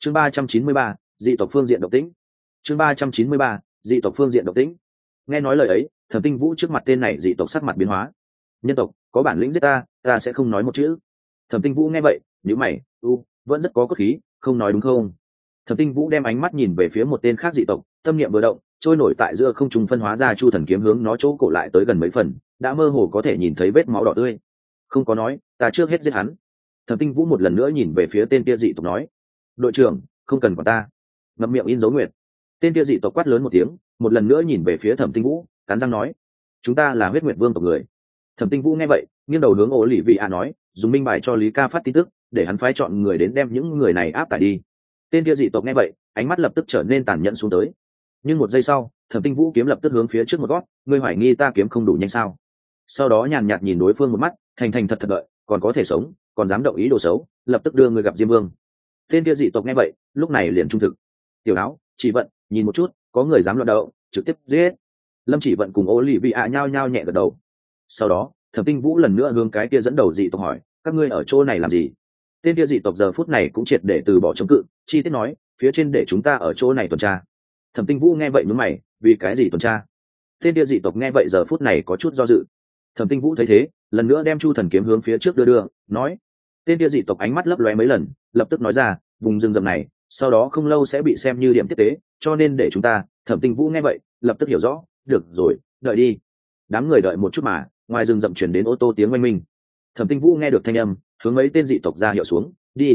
chương 393, dị tộc phương diện động tĩnh. chương 393, dị tộc phương diện động tĩnh. Nghe nói lời ấy, Thẩm Tinh Vũ trước mặt tên này dị tộc sắc mặt biến hóa. Nhân tộc có bản lĩnh giết ta sẽ không nói một chữ. Thẩm Tinh Vũ nghe vậy nhíu mày, vẫn rất có cốt khí, không nói đúng không? Thẩm Tinh Vũ đem ánh mắt nhìn về phía một tên khác dị tộc, tâm niệm vừa động, trôi nổi tại giữa không trung phân hóa ra chu thần kiếm hướng nó chỗ cổ lại tới gần mấy phần, đã mơ hồ có thể nhìn thấy vết máu đỏ tươi. Không có nói, ta trước hết giết hắn. Thẩm Tinh Vũ một lần nữa nhìn về phía tên kia dị tộc nói, đội trưởng, không cần quản ta. Ngậm miệng in dấu nguyệt. Tên kia dị tộc quát lớn một tiếng, một lần nữa nhìn về phía Thẩm Tinh Vũ, cắn răng nói, chúng ta là huyết nguyệt vương tộc người. Thẩm Tinh Vũ nghe vậy, nghiêng đầu hướng Ô Lỷ Vị A nói, dùng minh bài cho Lý Ca phát tin tức, để hắn phái chọn người đến đem những người này áp tải đi. Tên kia dị tộc nghe vậy, ánh mắt lập tức trở nên tàn nhẫn xuống tới. Nhưng một giây sau, Thẩm Tinh Vũ kiếm lập tức hướng phía trước một gót, ngươi hoài nghi ta kiếm không đủ nhanh sao? Sau đó nhàn nhạt nhìn đối phương một mắt, thành thành thật thật đợi, còn có thể sống, còn dám động ý đồ xấu, lập tức đưa người gặp Diêm Vương. Tên kia dị tộc nghe vậy, lúc này liền trung thực. Tiểu áo, Chỉ Vận, nhìn một chút, có người dám loạn đậu, trực tiếp giết. Lâm Chỉ Vận cùng Ô Lỷ Vị A nhao nhao nhẹ gật đầu. Sau đó, Thẩm Tinh Vũ lần nữa hướng cái kia dẫn đầu dị tộc hỏi, các ngươi ở chỗ này làm gì? Tên kia dị tộc giờ phút này cũng triệt để từ bỏ chống cự, chi tiết nói, phía trên để chúng ta ở chỗ này tuần tra. Thẩm Tinh Vũ nghe vậy nhướng mày, vì cái gì tuần tra? Tên kia dị tộc nghe vậy giờ phút này có chút do dự. Thẩm Tinh Vũ thấy thế, lần nữa đem chu thần kiếm hướng phía trước đưa, nói. Tên kia dị tộc ánh mắt lấp lóe mấy lần, lập tức nói ra, vùng rừng rậm này, sau đó không lâu sẽ bị xem như điểm tiếp tế, cho nên để chúng ta. Thẩm Tinh Vũ nghe vậy, lập tức hiểu rõ, được rồi, đợi đi. Đám người đợi một chút mà, ngoài rừng rậm chuyển đến ô tô tiếng oanh minh. Thẩm Tinh Vũ nghe được thanh âm, hướng mấy tên dị tộc ra hiệu xuống,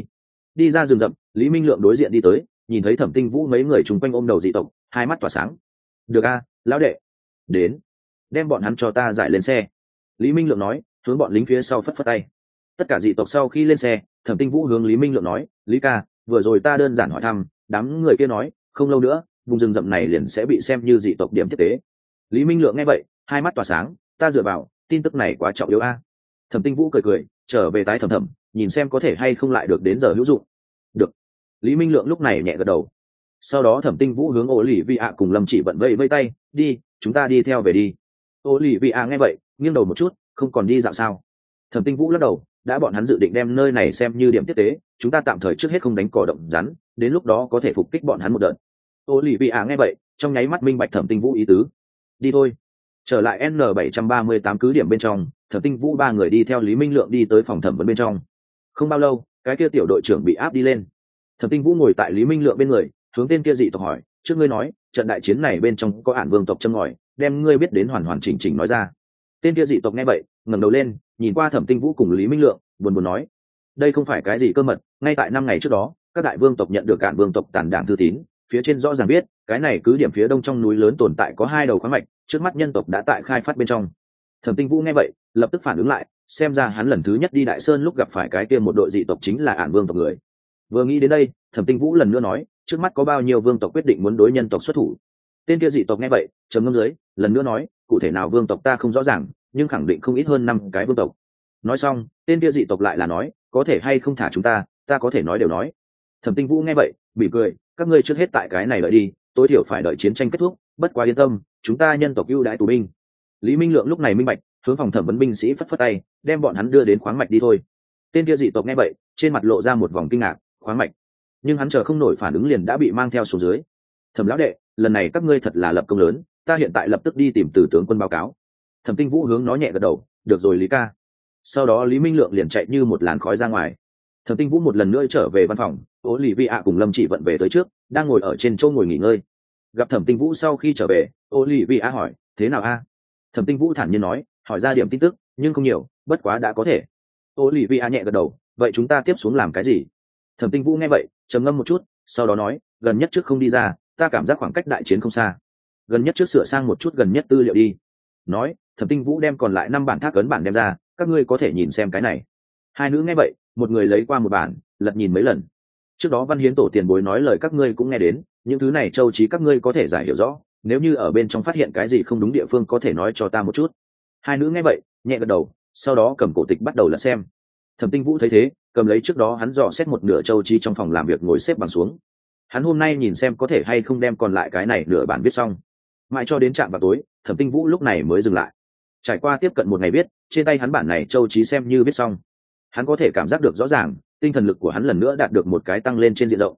đi ra rừng rậm. Lý Minh Lượng đối diện đi tới, nhìn thấy Thẩm Tinh Vũ mấy người chung quanh ôm đầu dị tộc, hai mắt tỏa sáng. Được a, lão đệ, đến, đem bọn hắn cho ta giải lên xe. Lý Minh Lượng nói, hướng bọn lính phía sau phất phất tay. Tất cả dị tộc sau khi lên xe, Thẩm Tinh Vũ hướng Lý Minh Lượng nói, Lý ca, vừa rồi ta đơn giản hỏi thăm, đám người kia nói, không lâu nữa, vùng rừng rậm này liền sẽ bị xem như dị tộc điểm tiếp tế. Lý Minh Lượng nghe vậy, hai mắt tỏa sáng, ta dựa vào, tin tức này quá trọng yếu a. Thẩm Tinh Vũ cười, trở về tái thẩm, nhìn xem có thể hay không lại được đến giờ hữu dụng. Được. Lý Minh Lượng lúc này nhẹ gật đầu. Sau đó Thẩm Tinh Vũ hướng Ô Lỷ Vị A cùng Lâm Chỉ Vận vẫy tay, đi, chúng ta đi theo về đi. Ô Lỷ Vị A nghe vậy, nghiêng đầu một chút, không còn đi dạo sao? Thẩm Tinh Vũ lắc đầu, đã bọn hắn dự định đem nơi này xem như điểm tiếp tế, chúng ta tạm thời trước hết không đánh cỏ động rắn, đến lúc đó có thể phục kích bọn hắn một đợt. Ô Lỷ Vị A nghe vậy, trong nháy mắt minh bạch Thẩm Tinh Vũ ý tứ. Đi thôi. Trở lại N738 cứ điểm bên trong, Thẩm Tinh Vũ ba người đi theo Lý Minh Lượng đi tới phòng thẩm vấn bên trong. Không bao lâu, cái kia tiểu đội trưởng bị áp đi lên. Thẩm Tinh Vũ ngồi tại Lý Minh Lượng bên người, hướng tên kia dị tộc hỏi, trước ngươi nói, trận đại chiến này bên trong có Ản Vương tộc châm ngòi, đem ngươi biết đến hoàn hoàn chỉnh chỉnh nói ra. Tên kia dị tộc nghe vậy, ngẩng đầu lên, nhìn qua Thẩm Tinh Vũ cùng Lý Minh Lượng, buồn buồn nói, đây không phải cái gì cơ mật, ngay tại 5 ngày trước đó, các đại vương tộc nhận được Ản Vương tộc tàn đảng thư tín, phía trên rõ ràng biết, cái này cứ điểm phía đông trong núi lớn tồn tại có 2 đầu khoáng mạch, trước mắt nhân tộc đã tại khai phát bên trong. Thẩm Tinh Vũ nghe vậy, lập tức phản ứng lại, xem ra hắn lần thứ nhất đi Đại Sơn lúc gặp phải cái kia một đội dị tộc chính là Ản Vương tộc người. Vừa nghĩ đến đây, Thẩm Tinh Vũ lần nữa nói, trước mắt có bao nhiêu vương tộc quyết định muốn đối nhân tộc xuất thủ? Tên kia dị tộc nghe vậy, trầm ngâm dưới, lần nữa nói, cụ thể nào vương tộc ta không rõ ràng, nhưng khẳng định không ít hơn 5 cái vương tộc. Nói xong, tên kia dị tộc lại là nói, có thể hay không thả chúng ta có thể nói đều nói. Thẩm Tinh Vũ nghe vậy, bị cười, các ngươi trước hết tại cái này đợi đi, tối thiểu phải đợi chiến tranh kết thúc, bất quá yên tâm, chúng ta nhân tộc ưu đãi tù binh. Lý Minh Lượng lúc này minh bạch, hướng phòng thẩm vấn binh sĩ phất phất tay, đem bọn hắn đưa đến khoáng mạch đi thôi. Tên kia dị tộc nghe vậy, trên mặt lộ ra một vòng kinh ngạc, khoáng mạch? Nhưng hắn chờ không nổi phản ứng liền đã bị mang theo xuống dưới. Thẩm lão đệ, lần này các ngươi thật là lập công lớn, ta hiện tại lập tức đi tìm Từ tướng quân báo cáo. Thẩm Tinh Vũ hướng nó nhẹ gật đầu, được rồi Lý ca. Sau đó Lý Minh Lượng liền chạy như một làn khói ra ngoài. Thẩm Tinh Vũ một lần nữa trở về văn phòng, Ô Lỷ Vi A cùng Lâm Chỉ Vận về tới trước, đang ngồi ở trên chỗ ngồi nghỉ ngơi. Gặp Thẩm Tinh Vũ sau khi trở về, Ô Lỷ Vi A hỏi, thế nào a? Thẩm Tinh Vũ thản nhiên nói, hỏi ra điểm tin tức, nhưng không nhiều, bất quá đã có thể. Ô Lỷ Vi A nhẹ gật đầu, vậy chúng ta tiếp xuống làm cái gì? Thẩm Tinh Vũ nghe vậy, trầm ngâm một chút, sau đó nói, gần nhất trước không đi ra, ta cảm giác khoảng cách đại chiến không xa. Gần nhất trước sửa sang một chút gần nhất tư liệu đi. Nói, Thẩm Tinh Vũ đem còn lại 5 bản thác ấn bản đem ra, các ngươi có thể nhìn xem cái này. Hai nữ nghe vậy, một người lấy qua một bản, lật nhìn mấy lần. Trước đó Văn Hiến tổ tiền bối nói lời các ngươi cũng nghe đến, những thứ này châu trí các ngươi có thể giải hiểu rõ, nếu như ở bên trong phát hiện cái gì không đúng địa phương có thể nói cho ta một chút. Hai nữ nghe vậy, nhẹ gật đầu, sau đó cầm cổ tịch bắt đầu lật xem. Thẩm Tinh Vũ thấy thế, cầm lấy trước đó hắn dò xét một nửa châu trí trong phòng làm việc ngồi xếp bằng xuống. Hắn hôm nay nhìn xem có thể hay không đem còn lại cái này nửa bản viết xong. Mãi cho đến trạm vào tối, Thẩm Tinh Vũ lúc này mới dừng lại. Trải qua tiếp cận một ngày viết, trên tay hắn bản này châu trí xem như viết xong. Hắn có thể cảm giác được rõ ràng, tinh thần lực của hắn lần nữa đạt được một cái tăng lên trên diện rộng.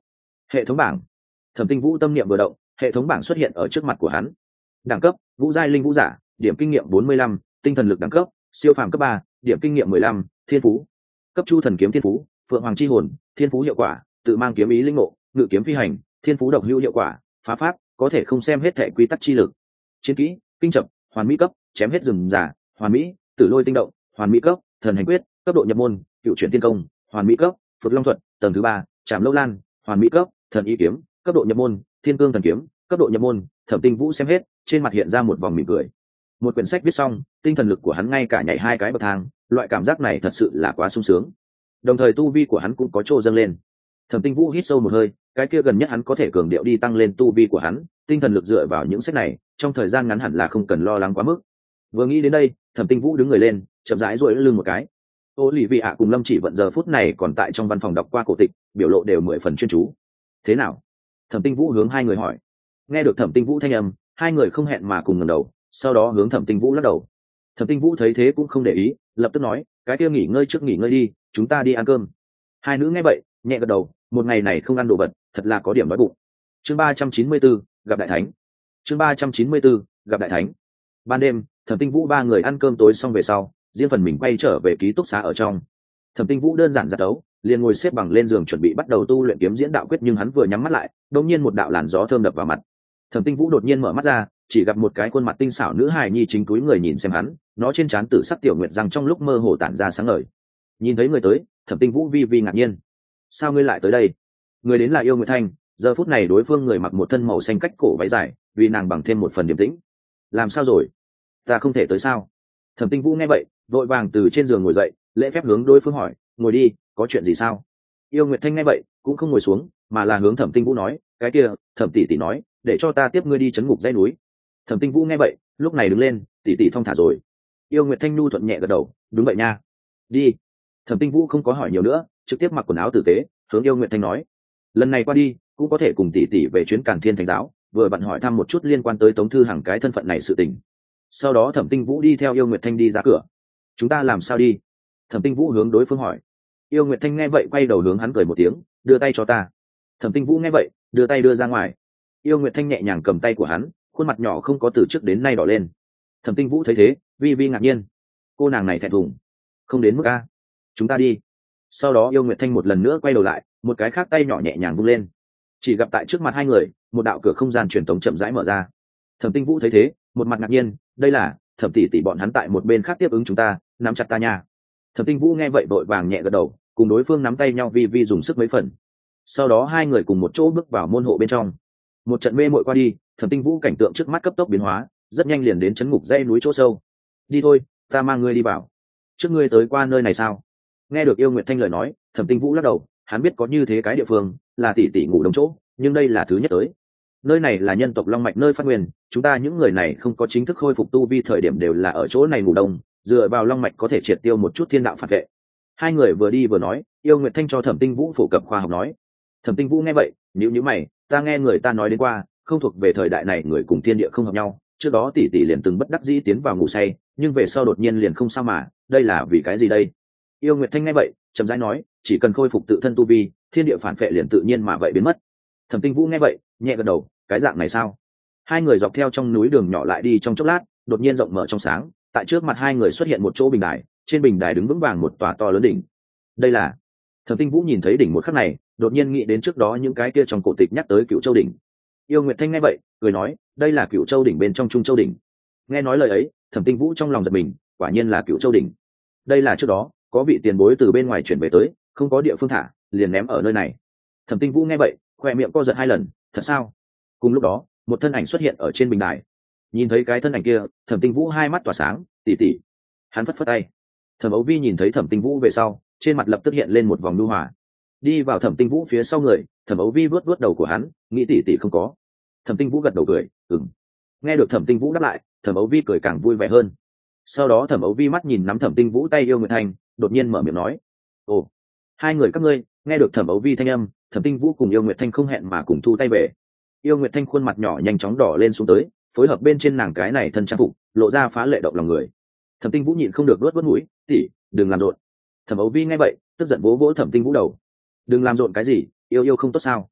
Hệ thống bảng. Thẩm Tinh Vũ tâm niệm vừa động, hệ thống bảng xuất hiện ở trước mặt của hắn. Đẳng cấp: Vũ giai linh vũ giả, điểm kinh nghiệm 45, tinh thần lực đẳng cấp: siêu phàm cấp 3, điểm kinh nghiệm 15, thiên phú. Cấp Chu thần kiếm thiên phú, Phượng Hoàng chi hồn, thiên phú hiệu quả, tự mang kiếm ý linh ngộ, ngự kiếm phi hành, thiên phú độc hữu hiệu quả, phá pháp, có thể không xem hết thể quy tắc chi lực. Chiến kỹ: Kinh chập, hoàn mỹ cấp, chém hết rừng giả, hoàn mỹ, tử lôi tinh động, hoàn mỹ cấp, thần hành quyết, cấp độ nhập môn, cựu chuyển tiên công, hoàn mỹ cấp, phượng long thuật, tầng thứ 3, trảm lâu lan, hoàn mỹ cấp, thần y kiếm, cấp độ nhập môn, thiên cương thần kiếm, cấp độ nhập môn. Thẩm Tinh Vũ xem hết, trên mặt hiện ra một vòng mỉm cười. Một quyển sách viết xong, tinh thần lực của hắn ngay cả nhảy 2 cái bậc thang, loại cảm giác này thật sự là quá sung sướng. Đồng thời tu vi của hắn cũng có chỗ dâng lên. Thẩm Tinh Vũ hít sâu một hơi, cái kia gần nhất hắn có thể cường điệu đi tăng lên tu vi của hắn, tinh thần lực dựa vào những sách này, trong thời gian ngắn hẳn là không cần lo lắng quá mức. Vừa nghĩ đến đây, Thẩm Tinh Vũ đứng người lên, chậm rãi duỗi lưng một cái. Ô lì vị ạ cùng Lâm Chỉ Vận giờ phút này còn tại trong văn phòng đọc qua cổ tịch, biểu lộ đều 10 phần chuyên chú. Thế nào? Thẩm Tinh Vũ hướng hai người hỏi. Nghe được Thẩm Tinh Vũ thanh âm, hai người không hẹn mà cùng ngẩng đầu, sau đó hướng Thẩm Tinh Vũ lắc đầu. Thẩm Tinh Vũ thấy thế cũng không để ý, lập tức nói, cái kia nghỉ ngơi trước nghỉ ngơi đi, chúng ta đi ăn cơm. Hai nữ nghe vậy, nhẹ gật đầu, một ngày này không ăn đồ vật, thật là có điểm đói bụng. Chương 394, gặp đại thánh. Chương 394, gặp đại thánh. Ban đêm, Thẩm Tinh Vũ ba người ăn cơm tối xong về sau, riêng phần mình quay trở về ký túc xá ở trong. Thẩm Tinh Vũ đơn giản giặt đấu, liền ngồi xếp bằng lên giường chuẩn bị bắt đầu tu luyện kiếm diễn đạo quyết, nhưng hắn vừa nhắm mắt lại, đột nhiên một đạo làn gió thơm đập vào mặt. Thẩm Tinh Vũ đột nhiên mở mắt ra, chỉ gặp một cái khuôn mặt tinh xảo nữ hài nhi chính túi người nhìn xem hắn, nó trên trán tử sắc tiểu nguyệt răng trong lúc mơ hồ tản ra sáng ngời. Nhìn thấy người tới, Thẩm Tinh Vũ vi vi ngạc nhiên. Sao ngươi lại tới đây? Người đến là Yêu Nguyệt Thanh, giờ phút này đối phương người mặc một thân màu xanh cách cổ váy dài, vì nàng bằng thêm một phần điềm tĩnh. Làm sao rồi? Ta không thể tới sao? Thẩm Tinh Vũ nghe vậy, vội vàng từ trên giường ngồi dậy, lễ phép hướng đối phương hỏi, ngồi đi, có chuyện gì sao? Yêu Nguyệt Thanh nghe vậy, cũng không ngồi xuống, mà là hướng Thẩm Tinh Vũ nói, cái kia, Thẩm tỷ tỷ nói, để cho ta tiếp ngươi đi trấn ngục dãy núi. Thẩm Tinh Vũ nghe vậy, lúc này đứng lên, tỷ tỷ thong thả rồi. Yêu Nguyệt Thanh nhu thuận nhẹ gật đầu, đúng vậy nha. Đi. Thẩm Tinh Vũ không có hỏi nhiều nữa, trực tiếp mặc quần áo tử tế, hướng Yêu Nguyệt Thanh nói, lần này qua đi, cũng có thể cùng tỷ tỷ về chuyến Càn Thiên Thánh giáo, vừa bận hỏi thăm một chút liên quan tới Tống Thư Hằng cái thân phận này sự tình. Sau đó Thẩm Tinh Vũ đi theo Yêu Nguyệt Thanh đi ra cửa. Chúng ta làm sao đi? Thẩm Tinh Vũ hướng đối phương hỏi. Yêu Nguyệt Thanh nghe vậy quay đầu hướng hắn cười một tiếng, đưa tay cho ta. Thẩm Tinh Vũ nghe vậy, đưa tay đưa ra ngoài. Yêu Nguyệt Thanh nhẹ nhàng cầm tay của hắn, khuôn mặt nhỏ không có từ trước đến nay đỏ lên. Thẩm Tinh Vũ thấy thế, vi vi ngạc nhiên. Cô nàng này thẹn thùng. Không đến mức a. Chúng ta đi. Sau đó Yêu Nguyệt Thanh một lần nữa quay đầu lại, một cái khác tay nhỏ nhẹ nhàng vung lên. Chỉ gặp tại trước mặt hai người, một đạo cửa không gian truyền tống chậm rãi mở ra. Thẩm Tinh Vũ thấy thế, một mặt ngạc nhiên, đây là Thẩm tỷ tỷ bọn hắn tại một bên khác tiếp ứng chúng ta, nắm chặt ta nha. Thẩm Tinh Vũ nghe vậy vội vàng nhẹ gật đầu, cùng đối phương nắm tay nhau vi vi dùng sức mấy phần. Sau đó hai người cùng một chỗ bước vào môn hộ bên trong. Một trận mê mội qua đi, Thẩm Tinh Vũ cảnh tượng trước mắt cấp tốc biến hóa, rất nhanh liền đến trấn ngục dãy núi chỗ sâu. Đi thôi, ta mang ngươi đi vào. Trước ngươi tới qua nơi này sao? Nghe được Yêu Nguyệt Thanh lời nói, Thẩm Tinh Vũ lắc đầu, hắn biết có như thế cái địa phương là tỷ tỷ ngủ đông chỗ, nhưng đây là thứ nhất tới. Nơi này là nhân tộc long mạch nơi phát nguyên, chúng ta những người này không có chính thức khôi phục tu vi thời điểm đều là ở chỗ này ngủ đông, dựa vào long mạch có thể triệt tiêu một chút thiên đạo phản vệ. Hai người vừa đi vừa nói, Yêu Nguyệt Thanh cho Thẩm Tinh Vũ phổ cập khoa học nói. Thẩm Tinh Vũ nghe vậy, nhíu mày, ta nghe người ta nói đến qua, không thuộc về thời đại này người cùng thiên địa không hợp nhau, trước đó tỷ tỷ liền từng bất đắc dĩ tiến vào ngủ say, nhưng về sau đột nhiên liền không sao mà, đây là vì cái gì đây? Yêu Nguyệt Thanh nghe vậy, chậm rãi nói, chỉ cần khôi phục tự thân tu vi, thiên địa phản phệ liền tự nhiên mà vậy biến mất. Thẩm Tinh Vũ nghe vậy, nhẹ gật đầu, cái dạng này sao? Hai người dọc theo trong núi đường nhỏ lại đi trong chốc lát, đột nhiên rộng mở trong sáng, tại trước mặt hai người xuất hiện một chỗ bình đài, trên bình đài đứng vững vàng một tòa to lớn đỉnh. Đây là Thẩm Tinh Vũ nhìn thấy đỉnh một khắc này, đột nhiên nghĩ đến trước đó những cái kia trong cổ tịch nhắc tới Cựu Châu đỉnh. Yêu Nguyệt Thanh nghe vậy, cười nói, đây là Cựu Châu đỉnh bên trong Trung Châu đỉnh. Nghe nói lời ấy, Thẩm Tinh Vũ trong lòng giật mình, quả nhiên là Cựu Châu đỉnh. Đây là trước đó có vị tiền bối từ bên ngoài chuyển về tới, không có địa phương thả, liền ném ở nơi này. Thẩm Tinh Vũ nghe vậy, khoe miệng co giật hai lần, thật sao? Cùng lúc đó, một thân ảnh xuất hiện ở trên bình đài. Nhìn thấy cái thân ảnh kia, Thẩm Tinh Vũ hai mắt tỏa sáng, tỷ tỷ. Hắn phất phất tay. Thẩm Âu Vi nhìn thấy Thẩm Tinh Vũ về sau, trên mặt lập tức hiện lên một vòng nhu hòa. Đi vào Thẩm Tinh Vũ phía sau người, Thẩm Âu Vi vuốt vuốt đầu của hắn, nghĩ tỷ tỷ không có. Thẩm Tinh Vũ gật đầu cười, ừm. Nghe được Thẩm Tinh Vũ đáp lại, Thẩm Âu Vi cười càng vui vẻ hơn. Sau đó Thẩm Âu Vi mắt nhìn nắm Thẩm Tinh Vũ tay Yêu Nguyệt Thanh, đột nhiên mở miệng nói, ồ, hai người các ngươi. Nghe được Thẩm Âu Vi thanh âm, Thẩm Tinh Vũ cùng Yêu Nguyệt Thanh không hẹn mà cùng thu tay về. Yêu Nguyệt Thanh khuôn mặt nhỏ nhanh chóng đỏ lên xuống tới, phối hợp bên trên nàng cái này thân trang phục, lộ ra phá lệ động lòng người. Thẩm Tinh Vũ nhịn không được vuốt mũi, tỷ, đừng làm rộn. Thẩm Âu Vi nghe vậy, tức giận vỗ vỗ Thẩm Tinh Vũ đầu. Đừng làm rộn cái gì, yêu yêu không tốt sao?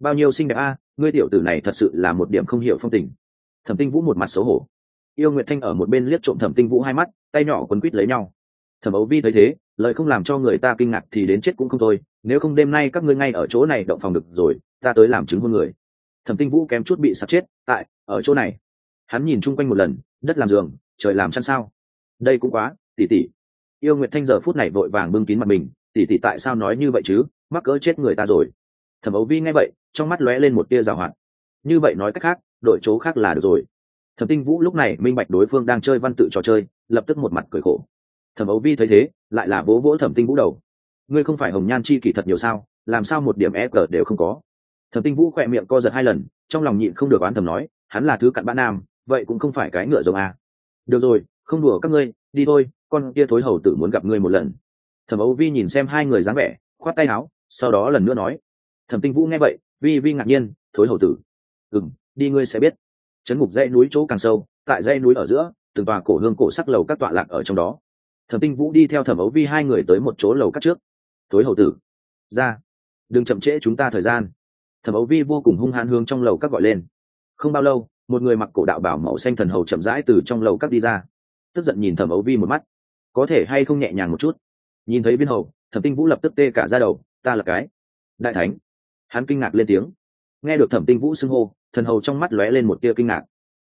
bao nhiêu xinh đẹp a, ngươi tiểu tử này thật sự là một điểm không hiểu phong tình. Thẩm Tinh Vũ một mặt xấu hổ. Yêu Nguyệt Thanh ở một bên liếc trộm Thẩm Tinh Vũ hai mắt, tay nhỏ quấn quít lấy nhau. Thẩm Âu Vi thấy thế, lời không làm cho người ta kinh ngạc thì đến chết cũng không thôi, nếu không đêm nay các ngươi ngay ở chỗ này động phòng được rồi, ta tới làm chứng hôn người. Thẩm Tinh Vũ kém chút bị sặc chết, ở chỗ này. Hắn nhìn chung quanh một lần, đất làm giường, trời làm chăn sao? Đây cũng quá, tỷ tỷ. Yêu Nguyệt Thanh giờ phút này vội vàng bưng kín mặt mình, tỷ tỷ tại sao nói như vậy chứ, mắc cỡ chết người ta rồi. Thẩm Âu Vi nghe vậy, trong mắt lóe lên một tia giảo hoạt. Như vậy nói cách khác, đổi chỗ khác là được rồi. Thẩm Tinh Vũ lúc này minh bạch đối phương đang chơi văn tự trò chơi, lập tức một mặt cười khổ. Thẩm Âu Vi thấy thế, lại là vỗ vỗ Thẩm Tinh Vũ đầu. Ngươi không phải hồng nhan chi kỷ thật nhiều sao, làm sao một điểm e cờ đều không có. Thẩm Tinh Vũ khỏe miệng co giật hai lần, trong lòng nhịn không được oán thầm nói, hắn là thứ cặn bã nam, vậy cũng không phải cái ngựa giống a. Được rồi, không đùa các ngươi, đi thôi, con kia thối hầu tử muốn gặp ngươi một lần. Thẩm Âu Vi nhìn xem hai người dáng vẻ, khoát tay áo, sau đó lần nữa nói. Thẩm Tinh Vũ nghe vậy, vi ngạc nhiên, thối hầu tử. Đi ngươi sẽ biết. Trấn ngục dãy núi chỗ càng sâu, tại dãy núi ở giữa, từng tòa cổ hương cổ sắc lầu các tọa lạc ở trong đó. Thẩm Tinh Vũ đi theo Thẩm Âu Vi hai người tới một chỗ lầu các trước. Thối hầu tử, ra, đừng chậm trễ chúng ta thời gian. Thẩm Âu Vi vô cùng hung hãn hướng trong lầu các gọi lên. Không bao lâu, một người mặc cổ đạo bào màu xanh thần hầu chậm rãi từ trong lầu các đi ra, tức giận nhìn Thẩm Âu Vi một mắt, có thể hay không nhẹ nhàng một chút. Nhìn thấy viên hầu, Thẩm Tinh Vũ lập tức tê cả da đầu, ta là cái đại thánh. Hắn kinh ngạc lên tiếng. Nghe được Thẩm Tinh Vũ xưng hô, thần hầu trong mắt lóe lên một tia kinh ngạc.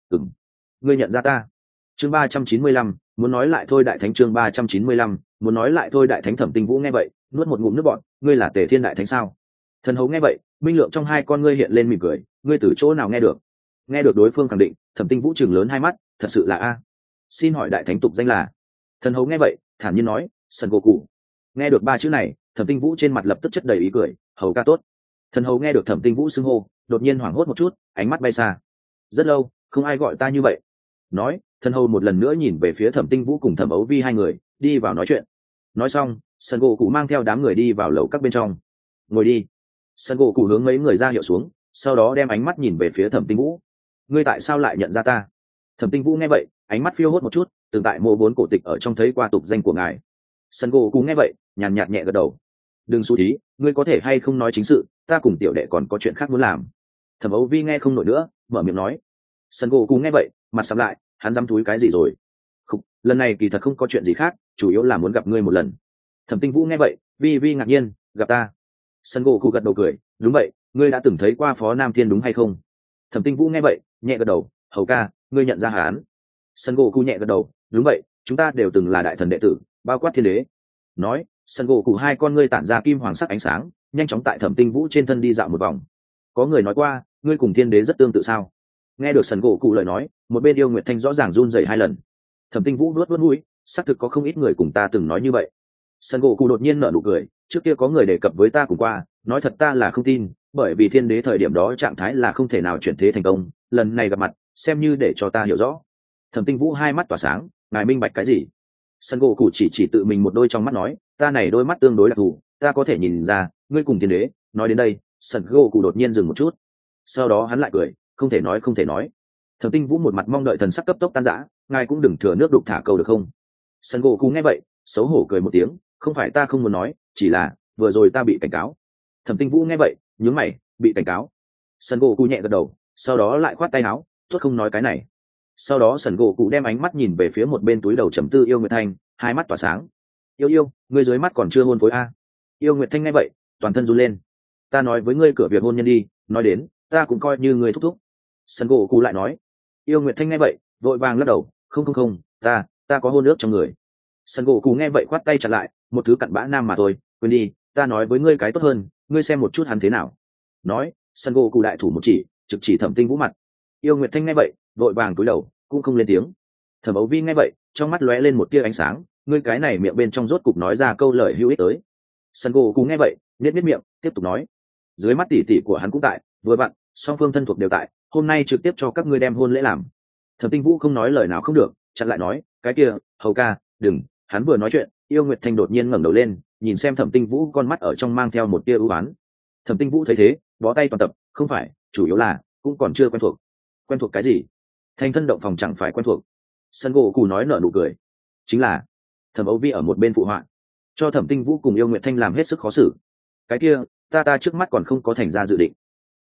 Ngươi nhận ra ta? Chương 395, muốn nói lại thôi đại thánh. Chương 395, muốn nói lại thôi đại thánh. Thẩm Tinh Vũ nghe vậy, nuốt một ngụm nước bọt, ngươi là Tề Thiên đại thánh sao? Thần hầu nghe vậy, minh lượng trong hai con ngươi hiện lên mỉm cười, ngươi từ chỗ nào nghe được? Nghe được đối phương khẳng định, Thẩm Tinh Vũ chừng lớn hai mắt, thật sự là a? Xin hỏi đại thánh tục danh là? Thần hầu nghe vậy, thản nhiên nói, Son Goku. Nghe được ba chữ này, Thẩm Tinh Vũ trên mặt lập tức chất đầy ý cười, hầu ca tốt. Thần hầu nghe được Thẩm Tinh Vũ xưng hô, đột nhiên hoảng hốt một chút, ánh mắt bay xa. Rất lâu, không ai gọi ta như vậy. Nói, thần hầu một lần nữa nhìn về phía Thẩm Tinh Vũ cùng Thẩm Ấu Vi hai người, đi vào nói chuyện. Nói xong, Son Goku mang theo đám người đi vào lầu các bên trong. Ngồi đi. Son Goku hướng mấy người ra hiệu xuống, sau đó đem ánh mắt nhìn về phía Thẩm Tinh Vũ. Ngươi tại sao lại nhận ra ta? Thẩm Tinh Vũ nghe vậy, ánh mắt phiêu hốt một chút, từng tại mộ bốn cổ tịch ở trong thấy qua tục danh của ngài. Son Goku nghe vậy, nhàn nhạt nhẹ gật đầu. Đừng xú thí, ngươi có thể hay không nói chính sự, ta cùng tiểu đệ còn có chuyện khác muốn làm. Thẩm Âu Vi nghe không nổi nữa, mở miệng nói. Son Goku nghe vậy, mặt sầm lại, hắn dám túi cái gì rồi? Không, lần này kỳ thật không có chuyện gì khác, chủ yếu là muốn gặp ngươi một lần. Thẩm Tinh Vũ nghe vậy, vi ngạc nhiên, gặp ta? Son Goku gật đầu cười, đúng vậy, ngươi đã từng thấy qua Phó Nam Thiên đúng hay không? Thẩm Tinh Vũ nghe vậy, nhẹ gật đầu, hầu ca, ngươi nhận ra hắn? Son Goku nhẹ gật đầu, đúng vậy, chúng ta đều từng là đại thần đệ tử, bao quát thiên đế. Nói, Son Goku hai con ngươi tản ra kim hoàng sắc ánh sáng, nhanh chóng tại Thẩm Tinh Vũ trên thân đi dạo một vòng. Có người nói qua, ngươi cùng thiên đế rất tương tự sao? Nghe được Son Goku lời nói, một bên Yêu Nguyệt Thanh rõ ràng run rẩy hai lần. Thẩm Tinh Vũ nuốt mũi, xác thực có không ít người cùng ta từng nói như vậy. Son Goku đột nhiên nở nụ cười, trước kia có người đề cập với ta cùng qua, nói thật ta là không tin, bởi vì thiên đế thời điểm đó trạng thái là không thể nào chuyển thế thành công, lần này gặp mặt, xem như để cho ta hiểu rõ. Thẩm Tinh Vũ hai mắt tỏa sáng, ngài minh bạch cái gì? Son Goku chỉ tự mình một đôi trong mắt nói, ta này đôi mắt tương đối đặc thù, ta có thể nhìn ra, ngươi cùng thiên đế. Nói đến đây, Son Goku đột nhiên dừng một chút, sau đó hắn lại cười, không thể nói. Thẩm Tinh Vũ một mặt mong đợi thần sắc cấp tốc tan rã, ngài cũng đừng thừa nước đục thả câu được không? Son Goku nghe vậy, xấu hổ cười một tiếng, không phải ta không muốn nói, chỉ là vừa rồi ta bị cảnh cáo. Thẩm Tinh Vũ nghe vậy, nhướng mày, bị cảnh cáo. Son Goku nhẹ gật đầu, sau đó lại khoát tay áo, tốt không nói cái này. Sau đó Son Goku đem ánh mắt nhìn về phía một bên túi đầu trầm tư Yêu Nguyệt Thanh, hai mắt tỏa sáng. Yêu, ngươi dưới mắt còn chưa hôn phối a? Yêu Nguyệt Thanh nghe vậy, toàn thân run lên. Ta nói với ngươi cửa việc hôn nhân đi, nói đến, ta cũng coi như ngươi thúc thúc. Son Goku lại nói. Yêu Nguyệt Thanh nghe vậy, vội vàng lắc đầu, không, ta có hôn ước trong người. Son Goku nghe vậy khoát tay chặn lại, một thứ cặn bã nam mà thôi, quên đi, ta nói với ngươi cái tốt hơn, ngươi xem một chút hắn thế nào. Nói, Son Goku đại thủ một chỉ, trực chỉ Thẩm Tinh Vũ mặt. Yêu Nguyệt Thanh nghe vậy, vội vàng cúi đầu, cũng không lên tiếng. Thẩm Ấu Vi nghe vậy, trong mắt lóe lên một tia ánh sáng, ngươi cái này miệng bên trong rốt cục nói ra câu lời hữu ích tới. Son Goku nghe vậy, nhếch miệng, tiếp tục nói, dưới mắt tỷ tỷ của hắn cũng tại, vừa vặn, song phương thân thuộc đều tại, hôm nay trực tiếp cho các ngươi đem hôn lễ làm. Thẩm Tinh Vũ không nói lời nào không được, chặn lại nói, cái kia, hầu ca, đừng. Hắn vừa nói chuyện, Yêu Nguyệt Thanh đột nhiên ngẩng đầu lên, nhìn xem Thẩm Tinh Vũ, con mắt ở trong mang theo một tia ưu ái. Thẩm Tinh Vũ thấy thế, bó tay toàn tập, không phải, chủ yếu là cũng còn chưa quen thuộc. Quen thuộc cái gì? Thành thân động phòng chẳng phải quen thuộc. Son Goku nói nở nụ cười, chính là Thẩm Âu Vi ở một bên phụ họa, cho Thẩm Tinh Vũ cùng Yêu Nguyệt Thanh làm hết sức khó xử. Cái kia, ta trước mắt còn không có thành ra dự định.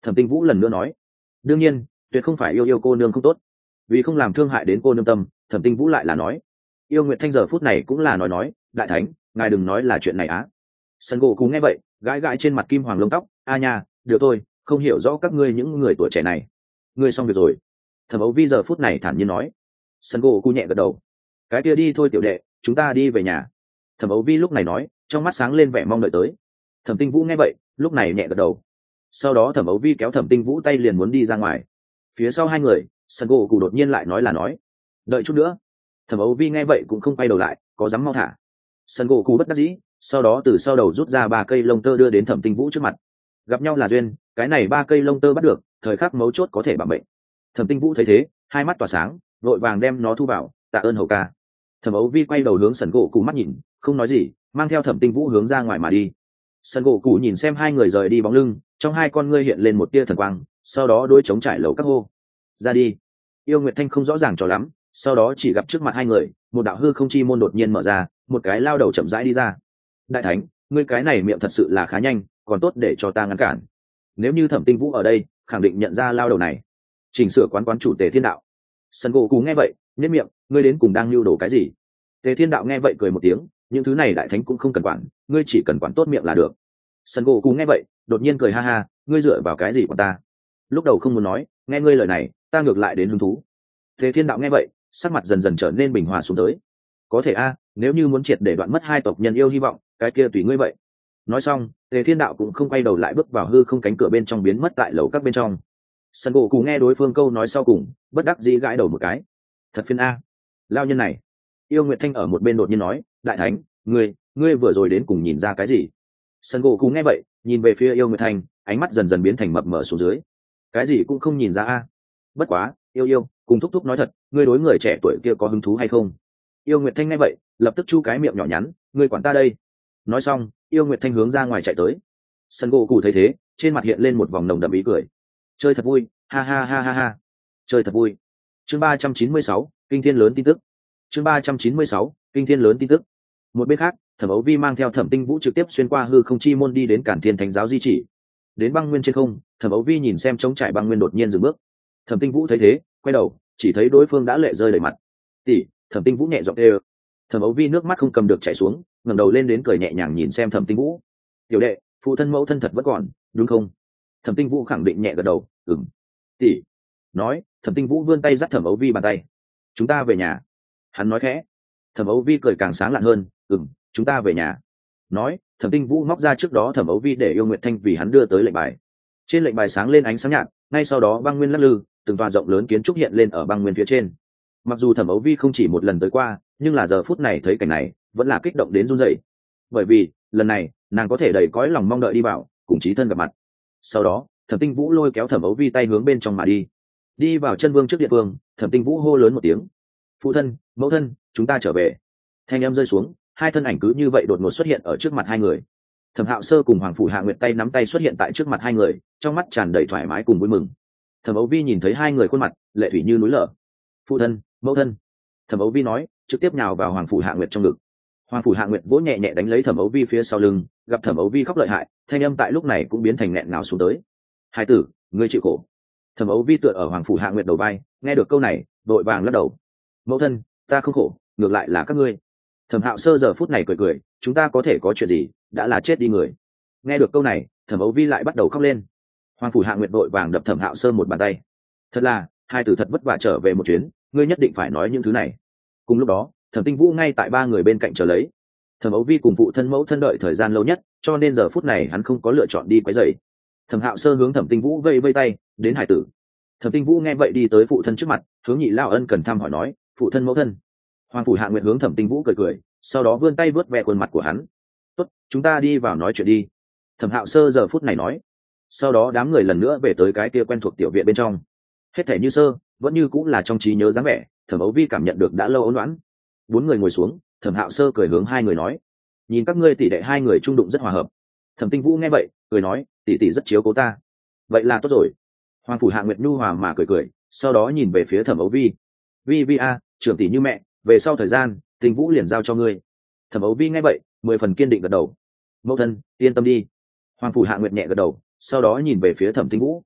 Thẩm Tinh Vũ lần nữa nói. Đương nhiên tuyệt không phải yêu cô nương không tốt, vì không làm thương hại đến cô nương tâm. Thẩm Tinh Vũ lại là nói. Yêu Nguyệt Thanh giờ phút này cũng là nói đại thánh ngài đừng nói là chuyện này á. Sân gỗ cú nghe vậy gãi gãi trên mặt kim hoàng lông tóc. A nha, được thôi, không hiểu rõ các ngươi những người tuổi trẻ này. Ngươi xong việc rồi. Thẩm Ấu Vi giờ phút này thản nhiên nói. Sân gỗ cú nhẹ gật đầu. Cái kia đi thôi tiểu đệ, chúng ta đi về nhà. Thẩm Ấu Vi lúc này nói, trong mắt sáng lên vẻ mong đợi tới. Thẩm Tinh Vũ nghe vậy lúc này nhẹ gật đầu. Sau đó Thẩm Ấu Vi kéo Thẩm Tinh Vũ tay liền muốn đi ra ngoài. Phía sau hai người, Sân gỗ cú đột nhiên lại nói, đợi chút nữa. Thẩm Ấu Vi nghe vậy cũng không quay đầu lại, có dám mau thả. Sân gỗ cú bất đắc dĩ, sau đó từ sau đầu rút ra 3 cây lông tơ đưa đến Thẩm Tinh Vũ trước mặt. Gặp nhau là duyên, cái này 3 cây lông tơ bắt được, thời khắc mấu chốt có thể bảo mệnh. Thẩm Tinh Vũ thấy thế, hai mắt tỏa sáng, vội vàng đem nó thu vào, tạ ơn hầu ca. Thẩm Ấu Vi quay đầu hướng Sân gỗ cú mắt nhìn, không nói gì, mang theo Thẩm Tinh Vũ hướng ra ngoài mà đi. Sân gỗ cú nhìn xem hai người rời đi bóng lưng, trong hai con ngươi hiện lên một tia thần quang, sau đó đôi chống trải lầu các hô ra đi. Yêu Nguyệt Thanh không rõ ràng cho lắm, sau đó chỉ gặp trước mặt hai người, một đạo hư không chi môn đột nhiên mở ra, một cái lao đầu chậm rãi đi ra. Đại thánh, ngươi cái này miệng thật sự là khá nhanh, còn tốt để cho ta ngăn cản. Nếu như Thẩm Tinh Vũ ở đây, khẳng định nhận ra lao đầu này. Chỉnh sửa quán chủ Tề Thiên Đạo. Sân gỗ cú nghe vậy nhếch miệng, ngươi đến cùng đang lưu đồ cái gì? Tề Thiên Đạo nghe vậy cười một tiếng, những thứ này đại thánh cũng không cần quản, ngươi chỉ cần quản tốt miệng là được. Sân gỗ cú nghe vậy đột nhiên cười ha ha, ngươi dựa vào cái gì của ta? Lúc đầu không muốn nói, nghe ngươi lời này ta ngược lại đến hứng thú. Tề Thiên Đạo nghe vậy sắc mặt dần dần trở nên bình hòa xuống tới. Có thể a, nếu như muốn triệt để đoạn mất hai tộc nhân yêu hy vọng, cái kia tùy ngươi vậy. Nói xong Tề Thiên Đạo cũng không quay đầu lại bước vào hư không cánh cửa bên trong biến mất tại lầu các bên trong. Sân gỗ cú nghe đối phương câu nói sau cùng bất đắc dĩ gãi đầu một cái. Thật phiền a, lao nhân này. Yêu Nguyệt Thanh ở một bên đột nhiên nói, đại thánh, ngươi vừa rồi đến cùng nhìn ra cái gì? Sân gỗ cú nghe vậy nhìn về phía Yêu Nguyệt Thanh, ánh mắt dần dần biến thành mập mờ xuống dưới. Cái gì cũng không nhìn ra a. Bất quá yêu cùng thúc thúc nói thật, ngươi đối người trẻ tuổi kia có hứng thú hay không? Yêu Nguyệt Thanh nghe vậy lập tức chu cái miệng nhỏ nhắn, ngươi quản ta đây. Nói xong Yêu Nguyệt Thanh hướng ra ngoài chạy tới. Sân gỗ cụ thấy thế trên mặt hiện lên một vòng nồng đậm ý cười. Chơi thật vui, ha ha ha ha ha. Chơi thật vui. Chương 396, kinh thiên lớn tin tức. Chương 396, kinh thiên lớn tin tức. Một bên khác, Thẩm Ấu Vi mang theo Thẩm Tinh Vũ trực tiếp xuyên qua hư không chi môn đi đến Cản Thiên Thánh giáo di chỉ. Đến băng nguyên trên không, Thẩm Ấu Vi nhìn xem trống trải băng nguyên đột nhiên dừng bước. Thẩm Tinh Vũ thấy thế quay đầu chỉ thấy đối phương đã lệ rơi đầy mặt. Tỷ, Thẩm Tinh Vũ nhẹ giọng kêu. Thẩm Ấu Vi nước mắt không cầm được chảy xuống, ngẩng đầu lên đến cười nhẹ nhàng nhìn xem Thẩm Tinh Vũ. Tiểu đệ, phụ thân mẫu thân thật vẫn còn, đúng không? Thẩm Tinh Vũ khẳng định nhẹ gật đầu, ừm. Tỷ. Nói, Thẩm Tinh Vũ vươn tay dắt Thẩm Ấu Vi bàn tay. Chúng ta về nhà. Hắn nói khẽ. Thẩm Ấu Vi cười càng sáng lạn hơn, chúng ta về nhà. Nói, Thẩm Tinh Vũ móc ra trước đó Thẩm Ấu Vi để Yêu Nguyệt Thanh vì hắn đưa tới lệnh bài. Trên lệnh bài sáng lên ánh sáng nhạt, ngay sau đó băng nguyên lắc lư, từng tòa rộng lớn kiến trúc hiện lên ở băng nguyên phía trên. Mặc dù Thẩm Ấu Vi không chỉ một lần tới qua, nhưng là giờ phút này thấy cảnh này vẫn là kích động đến run rẩy, bởi vì lần này nàng có thể đầy cõi lòng mong đợi đi vào cùng chí thân gặp mặt. Sau đó Thẩm Tinh Vũ lôi kéo Thẩm Ấu Vi tay hướng bên trong mà đi vào chân vương trước địa phương. Thẩm Tinh Vũ hô lớn một tiếng, phụ thân, mẫu thân, chúng ta trở về. Thanh âm rơi xuống, hai thân ảnh cứ như vậy đột ngột xuất hiện ở trước mặt hai người. Thẩm Hạo Sơ cùng Hoàng Phủ Hạ Nguyệt tay nắm tay xuất hiện tại trước mặt hai người, trong mắt tràn đầy thoải mái cùng vui mừng. Thẩm Ấu Vi nhìn thấy hai người khuôn mặt lệ thủy như núi lở. Phụ thân, mẫu thân. Thẩm Ấu Vi nói, trực tiếp nhào vào Hoàng Phủ Hạ Nguyệt trong ngực. Hoàng Phủ Hạ Nguyệt vỗ nhẹ nhẹ đánh lấy Thẩm Ấu Vi phía sau lưng, gặp Thẩm Ấu Vi khóc lợi hại, thanh âm tại lúc này cũng biến thành nghẹn ngào xuống tới. Hai tử, ngươi chịu khổ. Thẩm Ấu Vi tựa ở Hoàng Phủ Hạ Nguyệt đầu vai, nghe được câu này đội vàng lắc đầu. Mẫu thân, ta không khổ, ngược lại là các ngươi. Thẩm Hạo Sơ giờ phút này cười cười, chúng ta có thể có chuyện gì, đã là chết đi người. Nghe được câu này Thẩm Ấu Vi lại bắt đầu khóc lên. Hoàng Phủ Hạ Nguyệt đội vàng đập Thẩm Hạo Sơ một bàn tay. Thật là, hai tử thật vất vả trở về một chuyến, ngươi nhất định phải nói những thứ này. Cùng lúc đó Thẩm Tinh Vũ ngay tại ba người bên cạnh chờ lấy. Thẩm Ấu Vi cùng phụ thân mẫu thân đợi thời gian lâu nhất, cho nên giờ phút này hắn không có lựa chọn đi quấy rầy. Thẩm Hạo Sơ hướng Thẩm Tinh Vũ vây vây tay, đến hải tử. Thẩm Tinh Vũ nghe vậy đi tới phụ thân trước mặt, hướng Nhị Lao ân cần thăm hỏi nói, phụ thân mẫu thân. Hoàng Phủ Hạ Nguyệt hướng Thẩm Tinh Vũ cười cười, sau đó vươn tay vớt ve khuôn mặt của hắn. Tốt, chúng ta đi vào nói chuyện đi. Thẩm Hạo Sơ giờ phút này nói. Sau đó đám người lần nữa về tới cái kia quen thuộc tiểu viện bên trong. Hết thể như sơ, vẫn như cũng là trong trí nhớ dáng vẻ. Thẩm Ấu Vi cảm nhận được đã lâu ôn loãn. Bốn người ngồi xuống, Thẩm Hạo Sơ cười hướng hai người nói, nhìn các ngươi tỷ đệ hai người trung đụng rất hòa hợp. Thẩm Tinh Vũ nghe vậy cười nói, tỷ tỷ rất chiếu cố ta. Vậy là tốt rồi. Hoàng Phủ Hạ Nguyệt nhu hòa mà cười cười, sau đó nhìn về phía Thẩm Ấu Vi. Vi a, trưởng tỷ như mẹ, về sau thời gian Tinh Vũ liền giao cho ngươi. Thẩm Ấu Vi nghe vậy 10 phần kiên định gật đầu. Mẫu thân yên tâm đi. Hoàng Phủ Hạ Nguyệt nhẹ gật đầu, sau đó nhìn về phía Thẩm Tinh Vũ.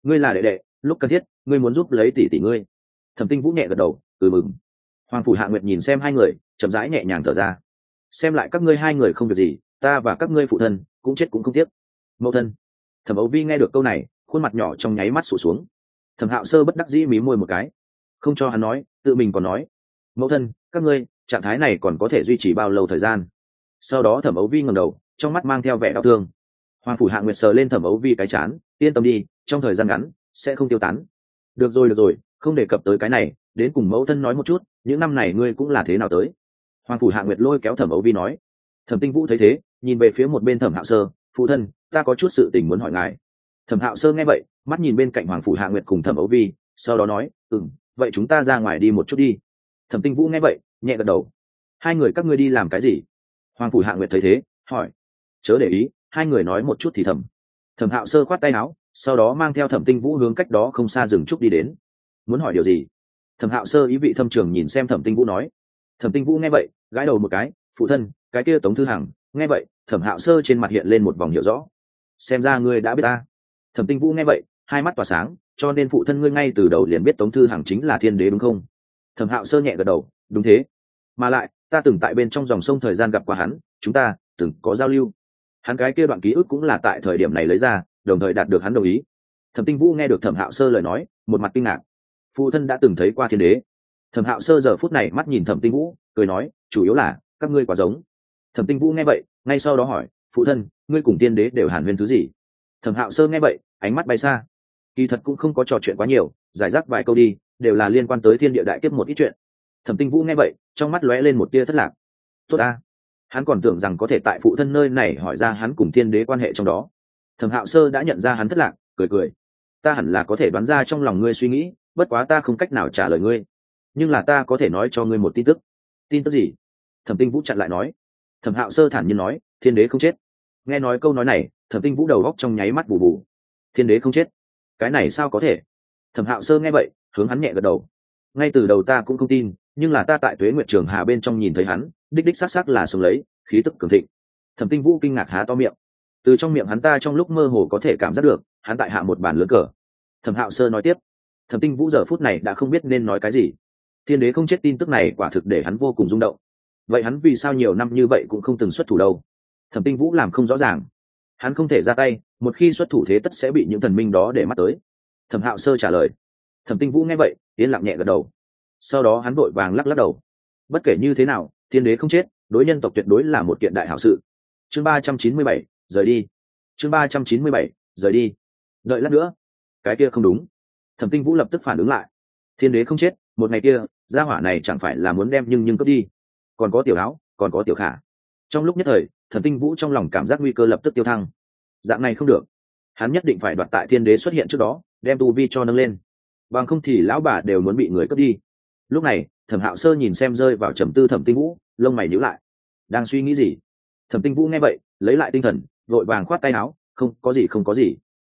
ngươi là đệ đệ, lúc cần thiết ngươi muốn giúp lấy tỷ tỷ ngươi. Thẩm Tinh Vũ nhẹ gật đầu, mừng. Hoàng phủ Hạ Nguyệt nhìn xem hai người, chậm rãi nhẹ nhàng thở ra. Xem lại các ngươi hai người không việc gì, ta và các ngươi phụ thân cũng chết cũng không tiếc. Mẫu thân. Thẩm Âu Vi nghe được câu này, khuôn mặt nhỏ trong nháy mắt sụt xuống. Thẩm Hạo Sơ bất đắc dĩ mí môi một cái, không cho hắn nói, tự mình còn nói. Mẫu thân, các ngươi trạng thái này còn có thể duy trì bao lâu thời gian? Sau đó Thẩm Âu Vi ngẩng đầu, trong mắt mang theo vẻ đau thương. Hoàng phủ Hạ Nguyệt sờ lên Thẩm Âu Vi cái trán, yên tâm đi, trong thời gian ngắn sẽ không tiêu tán. Được rồi, không đề cập tới cái này, đến cùng mẫu thân nói một chút, những năm này ngươi cũng là thế nào tới? Hoàng phủ Hạ Nguyệt lôi kéo Thẩm Âu Vi nói. Thẩm Tinh Vũ thấy thế, nhìn về phía một bên Thẩm Hạo Sơ, phụ thân, ta có chút sự tình muốn hỏi ngài. Thẩm Hạo Sơ nghe vậy, mắt nhìn bên cạnh Hoàng phủ Hạ Nguyệt cùng Thẩm Âu Vi, sau đó nói, vậy chúng ta ra ngoài đi một chút đi. Thẩm Tinh Vũ nghe vậy, nhẹ gật đầu. Hai người các ngươi đi làm cái gì? Hoàng phủ Hạ Nguyệt thấy thế, hỏi. Chớ để ý, hai người nói một chút thì thầm. Thẩm Hạo Sơ khoát tay áo, sau đó mang theo Thẩm Tinh Vũ hướng cách đó không xa rừng trúc đi đến. Muốn hỏi điều gì? Thẩm Hạo Sơ ý vị thâm trường nhìn xem Thẩm Tinh Vũ nói. Thẩm Tinh Vũ nghe vậy, gãi đầu một cái, phụ thân, cái kia Tống Thư Hằng. Nghe vậy, Thẩm Hạo Sơ trên mặt hiện lên một vòng hiểu rõ. Xem ra ngươi đã biết ta. Thẩm Tinh Vũ nghe vậy, hai mắt tỏa sáng, cho nên phụ thân ngươi ngay từ đầu liền biết Tống Thư Hằng chính là thiên đế đúng không? Thẩm Hạo Sơ nhẹ gật đầu, đúng thế. Mà lại, ta từng tại bên trong dòng sông thời gian gặp qua hắn, chúng ta từng có giao lưu. Hắn cái kia đoạn ký ức cũng là tại thời điểm này lấy ra, đồng thời đạt được hắn đồng ý. Thẩm Tinh Vũ nghe được Thẩm Hạo Sơ lời nói, một mặt kinh ngạc. Phụ thân đã từng thấy qua thiên đế. Thẩm Hạo Sơ giờ phút này mắt nhìn Thẩm Tinh Vũ, cười nói, chủ yếu là các ngươi quá giống. Thẩm Tinh Vũ nghe vậy, ngay sau đó hỏi, phụ thân, ngươi cùng tiên đế đều hàn huyên thứ gì? Thẩm Hạo Sơ nghe vậy, ánh mắt bay xa. Kỳ thật cũng không có trò chuyện quá nhiều, giải rác vài câu đi, đều là liên quan tới thiên địa đại kiếp một ít chuyện. Thẩm Tinh Vũ nghe vậy, trong mắt lóe lên một tia thất lạc. Tốt a, hắn còn tưởng rằng có thể tại phụ thân nơi này hỏi ra hắn cùng thiên đế quan hệ trong đó. Thẩm Hạo Sơ đã nhận ra hắn thất lạc, cười. Ta hẳn là có thể đoán ra trong lòng ngươi suy nghĩ, bất quá ta không cách nào trả lời ngươi. Nhưng là ta có thể nói cho ngươi một tin tức. Tin tức gì? Thẩm Tinh Vũ chặn lại nói. Thẩm Hạo Sơ thản nhiên nói, thiên đế không chết. Nghe nói câu nói này, Thẩm Tinh Vũ đầu góc trong nháy mắt bù bù. Thiên đế không chết? Cái này sao có thể? Thẩm Hạo Sơ nghe vậy, hướng hắn nhẹ gật đầu. Ngay từ đầu ta cũng không tin, nhưng là ta tại Tuế Nguyệt Trường Hà bên trong nhìn thấy hắn, đích xác là sống lấy, khí tức cường thịnh. Thẩm Tinh Vũ kinh ngạc há to miệng. Từ trong miệng hắn ta trong lúc mơ hồ có thể cảm giác được, hắn tại hạ một bàn lớn cờ. Thẩm Hạo Sơ nói tiếp. Thẩm Tinh Vũ giờ phút này đã không biết nên nói cái gì. Thiên đế không chết tin tức này quả thực để hắn vô cùng rung động. Vậy hắn vì sao nhiều năm như vậy cũng không từng xuất thủ đâu? Thẩm Tinh Vũ làm không rõ ràng. Hắn không thể ra tay, một khi xuất thủ thế tất sẽ bị những thần minh đó để mắt tới. Thẩm Hạo Sơ trả lời. Thẩm Tinh Vũ nghe vậy, yên lặng nhẹ gật đầu. Sau đó hắn vội vàng lắc đầu. Bất kể như thế nào, thiên đế không chết, đối nhân tộc tuyệt đối là một kiện đại hảo sự. Chương 397, rời đi. Chương 397, rời đi. Đợi lát nữa. Cái kia không đúng. Thẩm Tinh Vũ lập tức phản ứng lại. Thiên đế không chết, một ngày kia, gia hỏa này chẳng phải là muốn đem nhưng cướp đi. Còn có Tiểu Áo, còn có Tiểu Khả. Trong lúc nhất thời, Thẩm Tinh Vũ trong lòng cảm giác nguy cơ lập tức tiêu thăng. Dạng này không được. Hắn nhất định phải đoạt tại thiên đế xuất hiện trước đó, đem tu vi cho nâng lên. Bằng không thì lão bà đều muốn bị người cướp đi. Lúc này, Thẩm Hạo Sơ nhìn xem rơi vào trầm tư Thẩm Tinh Vũ, lông mày nhíu lại. Đang suy nghĩ gì? Thẩm Tinh Vũ nghe vậy, lấy lại tinh thần, vội vàng khoát tay áo, không có gì.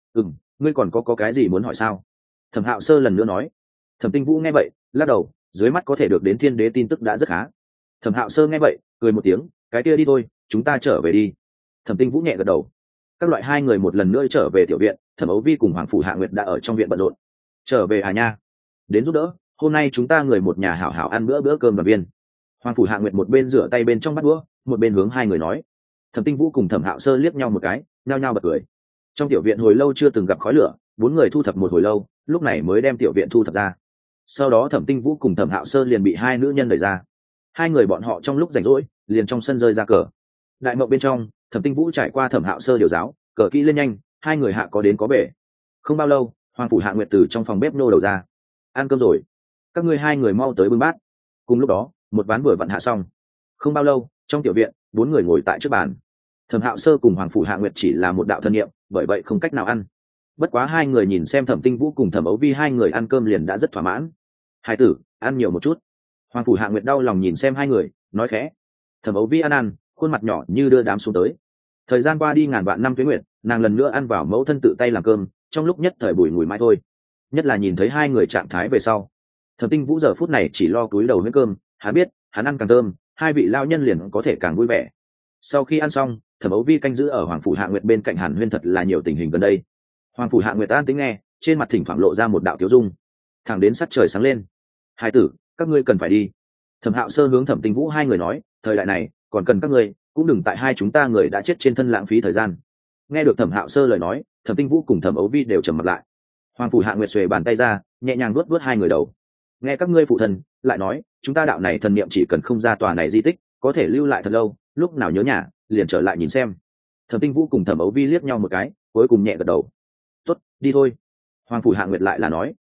Ngươi còn có cái gì muốn hỏi sao? Thẩm Hạo Sơ lần nữa nói. Thẩm Tinh Vũ nghe vậy, lắc đầu, dưới mắt có thể được đến thiên đế tin tức đã rất khá. Thẩm Hạo Sơ nghe vậy, cười một tiếng, cái kia đi thôi, chúng ta trở về đi. Thẩm Tinh Vũ nhẹ gật đầu. Các loại hai người một lần nữa trở về tiểu viện, Thẩm Ấu Vi cùng Hoàng phủ Hạ Nguyệt đã ở trong viện bận rộn. Trở về à nha? Đến giúp đỡ, hôm nay chúng ta người một nhà hảo hảo ăn bữa cơm đoàn viên. Hoàng phủ Hạ Nguyệt một bên rửa tay bên trong bát đũa, một bên hướng hai người nói. Thẩm Tinh Vũ cùng Thẩm Hạo Sơ liếc nhau một cái, nhao nhao bật cười. Trong tiểu viện hồi lâu chưa từng gặp khói lửa, bốn người thu thập một hồi lâu, lúc này mới đem tiểu viện thu thập ra. Sau đó Thẩm Tinh Vũ cùng Thẩm Hạo Sơ liền bị hai nữ nhân đẩy ra. Hai người bọn họ trong lúc rảnh rỗi, liền trong sân rơi ra cờ. Đại mộng bên trong, Thẩm Tinh Vũ trải qua Thẩm Hạo Sơ điều giáo, cờ kỹ lên nhanh, hai người hạ có đến có về. Không bao lâu, Hoàng phủ Hạ Nguyệt từ trong phòng bếp nô đầu ra. Ăn cơm rồi, các ngươi hai người mau tới bưng bát. Cùng lúc đó, một ván vừa vặn hạ xong. Không bao lâu, trong tiểu viện, bốn người ngồi tại trước bàn. Thẩm Hạo Sơ cùng Hoàng phủ Hạ Nguyệt chỉ là một đạo thân nhiệm, bởi vậy không cách nào ăn. Bất quá hai người nhìn xem Thẩm Tinh Vũ cùng Thẩm Ấu Vi hai người ăn cơm liền đã rất thỏa mãn. Hai tử, ăn nhiều một chút. Hoàng phủ Hạ Nguyệt đau lòng nhìn xem hai người, nói khẽ. Thẩm Ấu Vi ăn, khuôn mặt nhỏ như đưa đám xuống tới. Thời gian qua đi ngàn vạn năm tuế nguyệt, nàng lần nữa ăn vào mẫu thân tự tay làm cơm, trong lúc nhất thời bùi ngùi mãi thôi. Nhất là nhìn thấy hai người trạng thái về sau, Thẩm Tinh Vũ giờ phút này chỉ lo cúi đầu với cơm, hắn biết, hắn ăn càng thơm, hai vị lao nhân liền có thể càng vui vẻ. Sau khi ăn xong, Thẩm Ấu Vi canh giữ ở Hoàng phủ Hạ Nguyệt bên cạnh Hàn Huyên thật là nhiều tình hình gần đây. Hoàng phủ Hạ Nguyệt an tĩnh nghe, trên mặt thỉnh thoảng lộ ra một đạo tiếu dung. Thẳng đến sắc trời sáng lên. Hai tử, các ngươi cần phải đi. Thẩm Hạo Sơ hướng Thẩm Tinh Vũ hai người nói, thời đại này còn cần các ngươi, cũng đừng tại hai chúng ta người đã chết trên thân lãng phí thời gian. Nghe được Thẩm Hạo Sơ lời nói, Thẩm Tinh Vũ cùng Thẩm Ấu Vi đều trầm mặt lại. Hoàng phủ Hạ Nguyệt xuề bàn tay ra, nhẹ nhàng vuốt vuốt hai người đầu. Nghe các ngươi phụ thân lại nói, chúng ta đạo này thần niệm chỉ cần không ra tòa này di tích, có thể lưu lại thật lâu, lúc nào nhớ nhà, liền trở lại nhìn xem. Thẩm Tinh Vũ cùng Thẩm Ấu Vi liếc nhau một cái, cuối cùng nhẹ gật đầu. Tốt, đi thôi. Hoàng phủ Hạ Nguyệt lại là nói,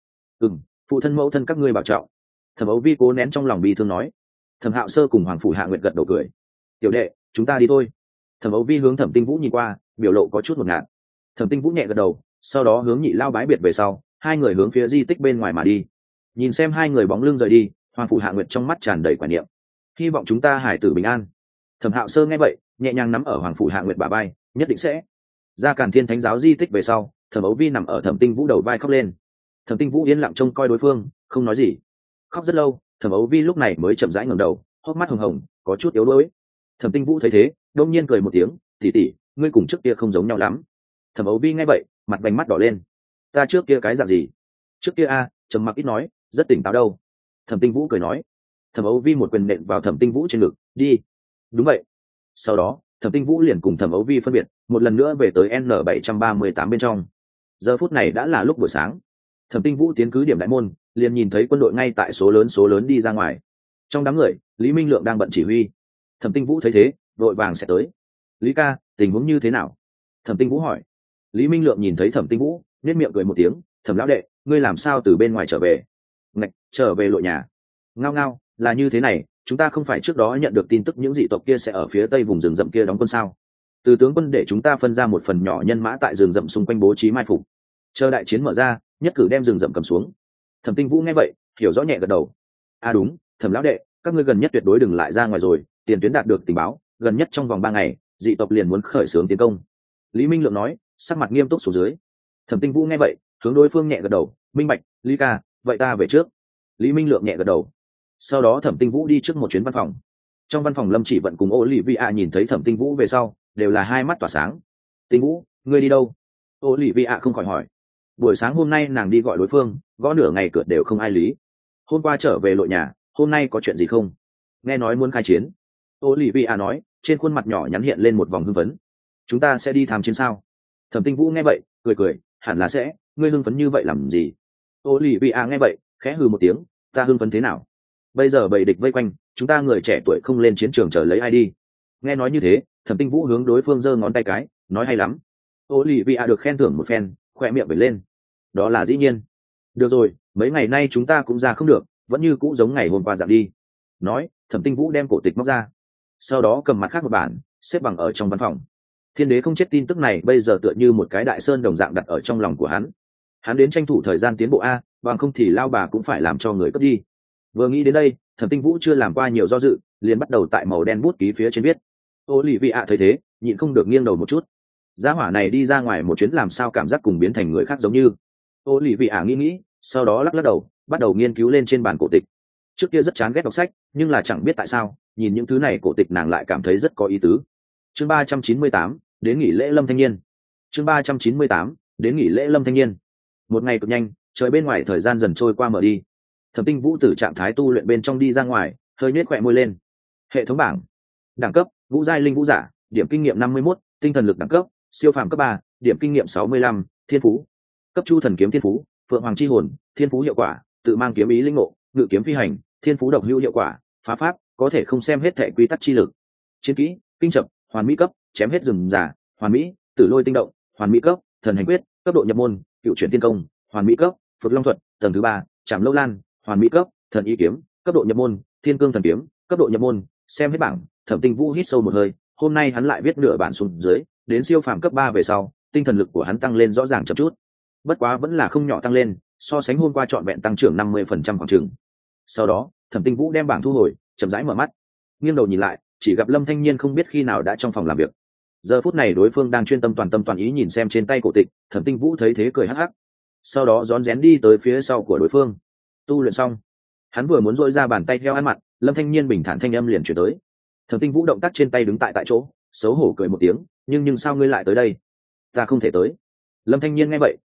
phụ thân mẫu thân các ngươi bảo trọng. Thẩm Ấu Vi cố nén trong lòng bi thương nói. Thẩm Hạo Sơ cùng Hoàng phủ Hạ Nguyệt gật đầu cười. Tiểu đệ, chúng ta đi thôi. Thẩm Ấu Vi hướng Thẩm Tinh Vũ nhìn qua, biểu lộ có chút ngột ngạt. Thẩm Tinh Vũ nhẹ gật đầu, sau đó hướng Nhị Lao bái biệt về sau, hai người hướng phía di tích bên ngoài mà đi. Nhìn xem hai người bóng lưng rời đi, Hoàng phủ Hạ Nguyệt trong mắt tràn đầy quả niệm. Hy vọng chúng ta hải tử bình an. Thẩm Hạo Sơ nghe vậy, nhẹ nhàng nắm ở Hoàng phủ Hạ Nguyệt bả vai, nhất định sẽ. Ra Càn Thiên Thánh giáo di tích về sau, Thẩm Ấu Vi nằm ở Thẩm Tinh Vũ đầu vai khóc lên. Thẩm Tinh Vũ yên lặng trông coi đối phương, không nói gì. Khóc rất lâu, Thẩm Ấu Vi lúc này mới chậm rãi ngẩng đầu, hốc mắt hồng hồng, có chút yếu đuối. Thẩm Tinh Vũ thấy thế, đông nhiên cười một tiếng, tỷ tỷ, ngươi cùng trước kia không giống nhau lắm. Thẩm Ấu Vi nghe vậy, mặt vành mắt đỏ lên. Ta trước kia cái dạng gì? Trước kia trầm mặc ít nói, rất tỉnh táo đâu. Thẩm Tinh Vũ cười nói. Thẩm Ấu Vi một quyền nện vào Thẩm Tinh Vũ trên ngực, đi. Đúng vậy. Sau đó, Thẩm Tinh Vũ liền cùng Thẩm Ấu Vi phân biệt, một lần nữa về tới N738 bên trong. Giờ phút này đã là lúc buổi sáng. Thẩm Tinh Vũ tiến cứ điểm đại môn, liền nhìn thấy quân đội ngay tại số lớn đi ra ngoài. Trong đám người, Lý Minh Lượng đang bận chỉ huy. Thẩm Tinh Vũ thấy thế, vội vàng sẽ tới. Lý ca, tình huống như thế nào? Thẩm Tinh Vũ hỏi. Lý Minh Lượng nhìn thấy Thẩm Tinh Vũ, nét miệng cười một tiếng, Thẩm lão đệ, ngươi làm sao từ bên ngoài trở về? Ngạch, trở về lội nhà. Ngao ngao, là như thế này, chúng ta không phải trước đó nhận được tin tức những dị tộc kia sẽ ở phía tây vùng rừng rậm kia đóng quân sao? Từ tướng quân để chúng ta phân ra một phần nhỏ nhân mã tại rừng rậm xung quanh bố trí mai phục. Chờ đại chiến mở ra, nhất cử đem rừng rậm cầm xuống. Thẩm Tinh Vũ nghe vậy, hiểu rõ nhẹ gật đầu. Đúng, Thẩm lão đệ, các ngươi gần nhất tuyệt đối đừng lại ra ngoài rồi, tiền tuyến đạt được tình báo, gần nhất trong vòng 3 ngày, dị tộc liền muốn khởi xướng tiến công. Lý Minh Lượng nói, sắc mặt nghiêm túc xuống dưới. Thẩm Tinh Vũ nghe vậy, hướng đối phương nhẹ gật đầu, minh bạch, Lý ca, vậy ta về trước. Lý Minh Lượng nhẹ gật đầu. Sau đó Thẩm Tinh Vũ đi trước một chuyến văn phòng. Trong văn phòng Lâm Chỉ Vận cùng Olivia nhìn thấy Thẩm Tinh Vũ về sau, đều là hai mắt tỏa sáng. Tinh Vũ, ngươi đi đâu? Olivia không khỏi hỏi. Buổi sáng hôm nay nàng đi gọi đối phương, gõ nửa ngày cửa đều không ai lý. Hôm qua trở về lội nhà, hôm nay có chuyện gì không? Nghe nói muốn khai chiến. Olivia nói, trên khuôn mặt nhỏ nhắn hiện lên một vòng hưng phấn. Chúng ta sẽ đi tham chiến sao? Thẩm Tinh Vũ nghe vậy, cười, hẳn là sẽ, ngươi hưng phấn như vậy làm gì? Olivia nghe vậy, khẽ hừ một tiếng, ta hưng phấn thế nào? Bây giờ bầy địch vây quanh, chúng ta người trẻ tuổi không lên chiến trường chờ lấy ai đi? Nghe nói như thế, Thẩm Tinh Vũ hướng đối phương giơ ngón tay cái, nói hay lắm. Olivia được khen thưởng một phen, khoe miệng vẩy lên. Đó là dĩ nhiên. Được rồi, mấy ngày nay chúng ta cũng ra không được, vẫn như cũ giống ngày hôm qua dạng đi. Nói, Thẩm Tinh Vũ đem cổ tịch móc ra, sau đó cầm mặt khác một bản, xếp bằng ở trong văn phòng. Thiên đế không chết tin tức này bây giờ tựa như một cái đại sơn đồng dạng đặt ở trong lòng của hắn. Hắn đến tranh thủ thời gian tiến bộ bằng không thì lao bà cũng phải làm cho người cướp đi. Vừa nghĩ đến đây, Thẩm Tinh Vũ chưa làm qua nhiều do dự, liền bắt đầu tại màu đen bút ký phía trên viết. Olivia thấy thế, nhịn không được nghiêng đầu một chút. Gia hỏa này đi ra ngoài một chuyến làm sao cảm giác cùng biến thành người khác giống như. Olivia nghĩ, sau đó lắc đầu, bắt đầu nghiên cứu lên trên bản cổ tịch. Trước kia rất chán ghét đọc sách, nhưng là chẳng biết tại sao, nhìn những thứ này cổ tịch nàng lại cảm thấy rất có ý tứ. Chương 398, đến nghỉ lễ Lâm Thanh Niên. Chương 398, đến nghỉ lễ Lâm Thanh Niên. Một ngày cực nhanh, trời bên ngoài thời gian dần trôi qua mở đi. Thẩm Tinh Vũ từ trạng thái tu luyện bên trong đi ra ngoài, hơi nhếch khóe môi lên. Hệ thống bảng. Đẳng cấp: Vũ giai linh vũ giả, điểm kinh nghiệm 51, tinh thần lực đẳng cấp: siêu phàm cấp 3, điểm kinh nghiệm 65, thiên phú. Cấp Chu thần kiếm thiên phú, Phượng Hoàng chi hồn, thiên phú hiệu quả, tự mang kiếm ý linh ngộ, ngự kiếm phi hành, thiên phú độc hữu hiệu quả, phá pháp, có thể không xem hết thể quy tắc chi lực. Chiến kỹ: kinh chập, hoàn mỹ cấp, chém hết rừng giả, hoàn mỹ, tử lôi tinh động, hoàn mỹ cấp, thần hành quyết, cấp độ nhập môn, cựu chuyển tiên công, hoàn mỹ cấp, phượng long thuật, tầng thứ 3, trảm lâu lan, hoàn mỹ cấp, thần y kiếm, cấp độ nhập môn, thiên cương thần kiếm, cấp độ nhập môn. Xem hết bảng, Thẩm Tinh Vũ hít sâu một hơi, hôm nay hắn lại viết nửa bản xuống dưới, đến siêu phàm cấp 3 về sau, tinh thần lực của hắn tăng lên rõ ràng chậm chút. Bất quá vẫn là không nhỏ tăng lên, so sánh hôm qua trọn vẹn tăng trưởng 50% khoảng chừng. Sau đó, Thẩm Tinh Vũ đem bảng thu hồi, chậm rãi mở mắt, nghiêng đầu nhìn lại, chỉ gặp Lâm Thanh Niên không biết khi nào đã trong phòng làm việc. Giờ phút này đối phương đang chuyên tâm toàn ý nhìn xem trên tay cổ tịch. Thẩm Tinh Vũ thấy thế cười hắc hắc, sau đó rón rén đi tới phía sau của đối phương. Tu luyện xong, hắn vừa muốn dội ra bàn tay theo ăn mặt, Lâm Thanh Niên bình thản thanh âm liền chuyển tới. Thẩm Tinh Vũ động tác trên tay đứng tại chỗ, xấu hổ cười một tiếng, nhưng sao ngươi lại tới đây? Ta không thể tới. Lâm Thanh Niên nghe vậy,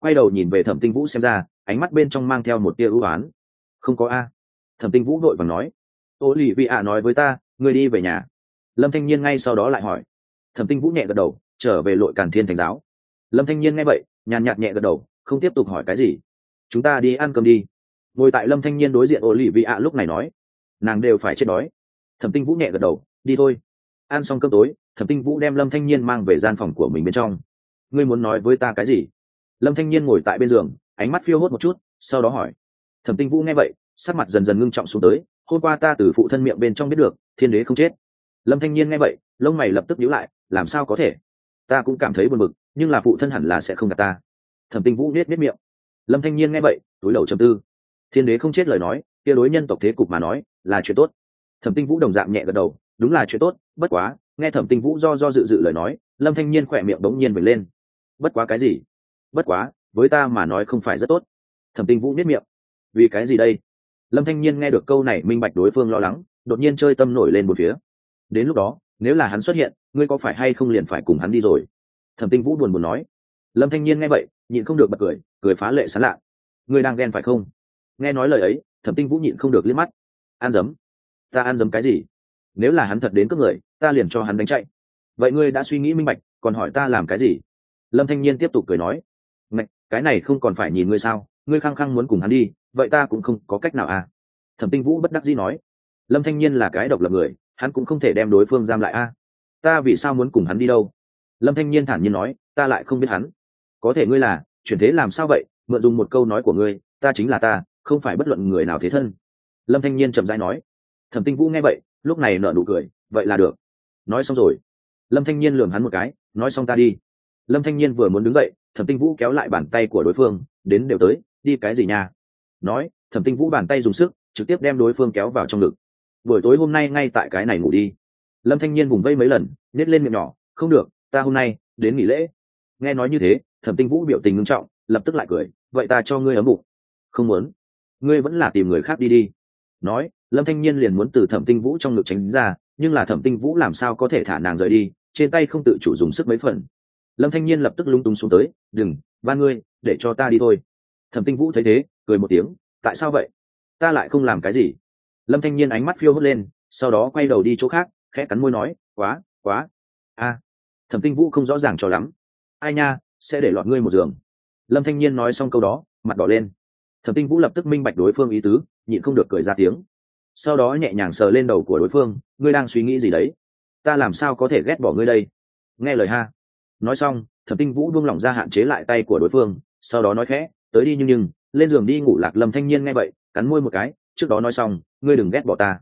quay đầu nhìn về Thẩm Tinh Vũ xem ra ánh mắt bên trong mang theo một tia ưu ái. Không có a. Thẩm Tinh Vũ vội vàng nói. Ô lì vị ạ nói với ta ngươi đi về nhà. Lâm Thanh Nhiên ngay sau đó lại hỏi. Thẩm Tinh Vũ nhẹ gật đầu trở về Lội Càn Thiên Thành giáo. Lâm Thanh Nhiên nghe vậy nhàn nhạt nhẹ gật đầu không tiếp tục hỏi cái gì. Chúng ta đi ăn cơm đi. Ngồi tại Lâm Thanh Nhiên đối diện Ô lì vị ạ lúc này nói. Nàng đều phải chết đói. Thẩm Tinh Vũ nhẹ gật đầu đi thôi. Ăn xong cơm tối Thẩm Tinh Vũ đem Lâm Thanh Nhiên mang về gian phòng của mình bên trong. Ngươi muốn nói với ta cái gì? Lâm Thanh Nhiên ngồi tại bên giường ánh mắt phiêu hốt một chút sau đó hỏi. Thẩm Tinh Vũ nghe vậy sắc mặt dần dần ngưng trọng xuống tới. Hôm qua ta từ phụ thân miệng bên trong biết được thiên đế không chết. Lâm Thanh Nhiên nghe vậy lông mày lập tức nhíu lại. Làm sao có thể? Ta cũng cảm thấy buồn bực nhưng là phụ thân hẳn là sẽ không gạt ta. Thẩm Tinh Vũ biết miệng. Lâm Thanh Nhiên nghe vậy túi đầu trầm tư. Thiên đế không chết lời nói kia đối nhân tộc thế cục mà nói là chuyện tốt. Thẩm Tinh Vũ đồng dạng nhẹ gật đầu đúng là chuyện tốt. Bất quá nghe Thẩm Tinh Vũ do dự lời nói Lâm Thanh Nhiên khỏe miệng bỗng nhiên vểnh lên. Bất quá cái gì? Bất quá với ta mà nói không phải rất tốt. Thẩm Tinh Vũ biết miệng. Vì cái gì đây? Lâm Thanh Nhiên nghe được câu này minh bạch đối phương lo lắng đột nhiên chơi tâm nổi lên một phía. Đến lúc đó nếu là hắn xuất hiện ngươi có phải hay không liền phải cùng hắn đi rồi. Thẩm Tinh Vũ buồn nói. Lâm Thanh Nhiên nghe vậy nhịn không được bật cười phá lệ sán lạ. Ngươi đang ghen phải không? Nghe nói lời ấy Thẩm Tinh Vũ nhịn không được liếc mắt. Ăn dấm? Ta ăn dấm cái gì? Nếu là hắn thật đến cướp người ta liền cho hắn đánh chạy. Vậy ngươi đã suy nghĩ minh bạch còn hỏi ta làm cái gì? Lâm Thanh Nhiên tiếp tục cười nói. Ngạch, cái này không còn phải nhìn ngươi sao? Ngươi khăng khăng muốn cùng hắn đi vậy ta cũng không có cách nào à. Thẩm Tinh Vũ bất đắc dĩ nói. Lâm Thanh Nhiên là cái độc lập người hắn cũng không thể đem đối phương giam lại a. Ta vì sao muốn cùng hắn đi đâu? Lâm Thanh Nhiên thản nhiên nói. Ta lại không biết hắn. Có thể ngươi là chuyển thế làm sao vậy? Mượn dùng một câu nói của ngươi ta chính là ta không phải bất luận người nào thế thân. Lâm Thanh Nhiên chậm rãi nói. Thẩm Tinh Vũ nghe vậy lúc này nở nụ cười. Vậy là được. Nói xong rồi. Lâm Thanh Nhiên lườm hắn một cái. Nói xong ta đi. Lâm Thanh Nhiên vừa muốn đứng dậy Thẩm Tinh Vũ kéo lại bàn tay của đối phương. Đến đều tới đi cái gì nha? Nói Thẩm Tinh Vũ bàn tay dùng sức trực tiếp đem đối phương kéo vào trong ngực. Buổi tối hôm nay ngay tại cái này ngủ đi. Lâm Thanh Nhiên vùng vây mấy lần nhét lên miệng nhỏ. Không được ta hôm nay đến nghỉ lễ. Nghe nói như thế Thẩm Tinh Vũ biểu tình nghiêm trọng lập tức lại cười. Vậy ta cho ngươi ấm bụng. Không muốn. Ngươi vẫn là tìm người khác đi đi. Nói Lâm Thanh Nhiên liền muốn từ Thẩm Tinh Vũ trong ngực tránh ra nhưng là Thẩm Tinh Vũ làm sao có thể thả nàng rời đi trên tay không tự chủ dùng sức mấy phần. Lâm Thanh Nhiên lập tức lung tung xuống tới. Đừng ba ngươi để cho ta đi thôi. Thẩm Tinh Vũ thấy thế cười một tiếng. Tại sao vậy? Ta lại không làm cái gì. Lâm Thanh Nhiên ánh mắt phiêu hốt lên sau đó quay đầu đi chỗ khác khẽ cắn môi nói. Quá a. Thẩm Tinh Vũ không rõ ràng cho lắm. Ai nha sẽ để lọt ngươi một giường. Lâm Thanh Nhiên nói xong câu đó mặt đỏ lên. Thẩm Tinh Vũ lập tức minh bạch đối phương ý tứ nhịn không được cười ra tiếng. Sau đó nhẹ nhàng sờ lên đầu của đối phương. Ngươi đang suy nghĩ gì đấy? Ta làm sao có thể ghét bỏ ngươi đây? Nghe lời ha. Nói xong Thẩm Tinh Vũ buông lỏng ra hạn chế lại tay của đối phương sau đó nói khẽ. Tới đi nhưng lên giường đi ngủ lạc. Lâm Thanh Nhiên nghe vậy cắn môi một cái. Trước đó nói xong ngươi đừng ghét bỏ ta.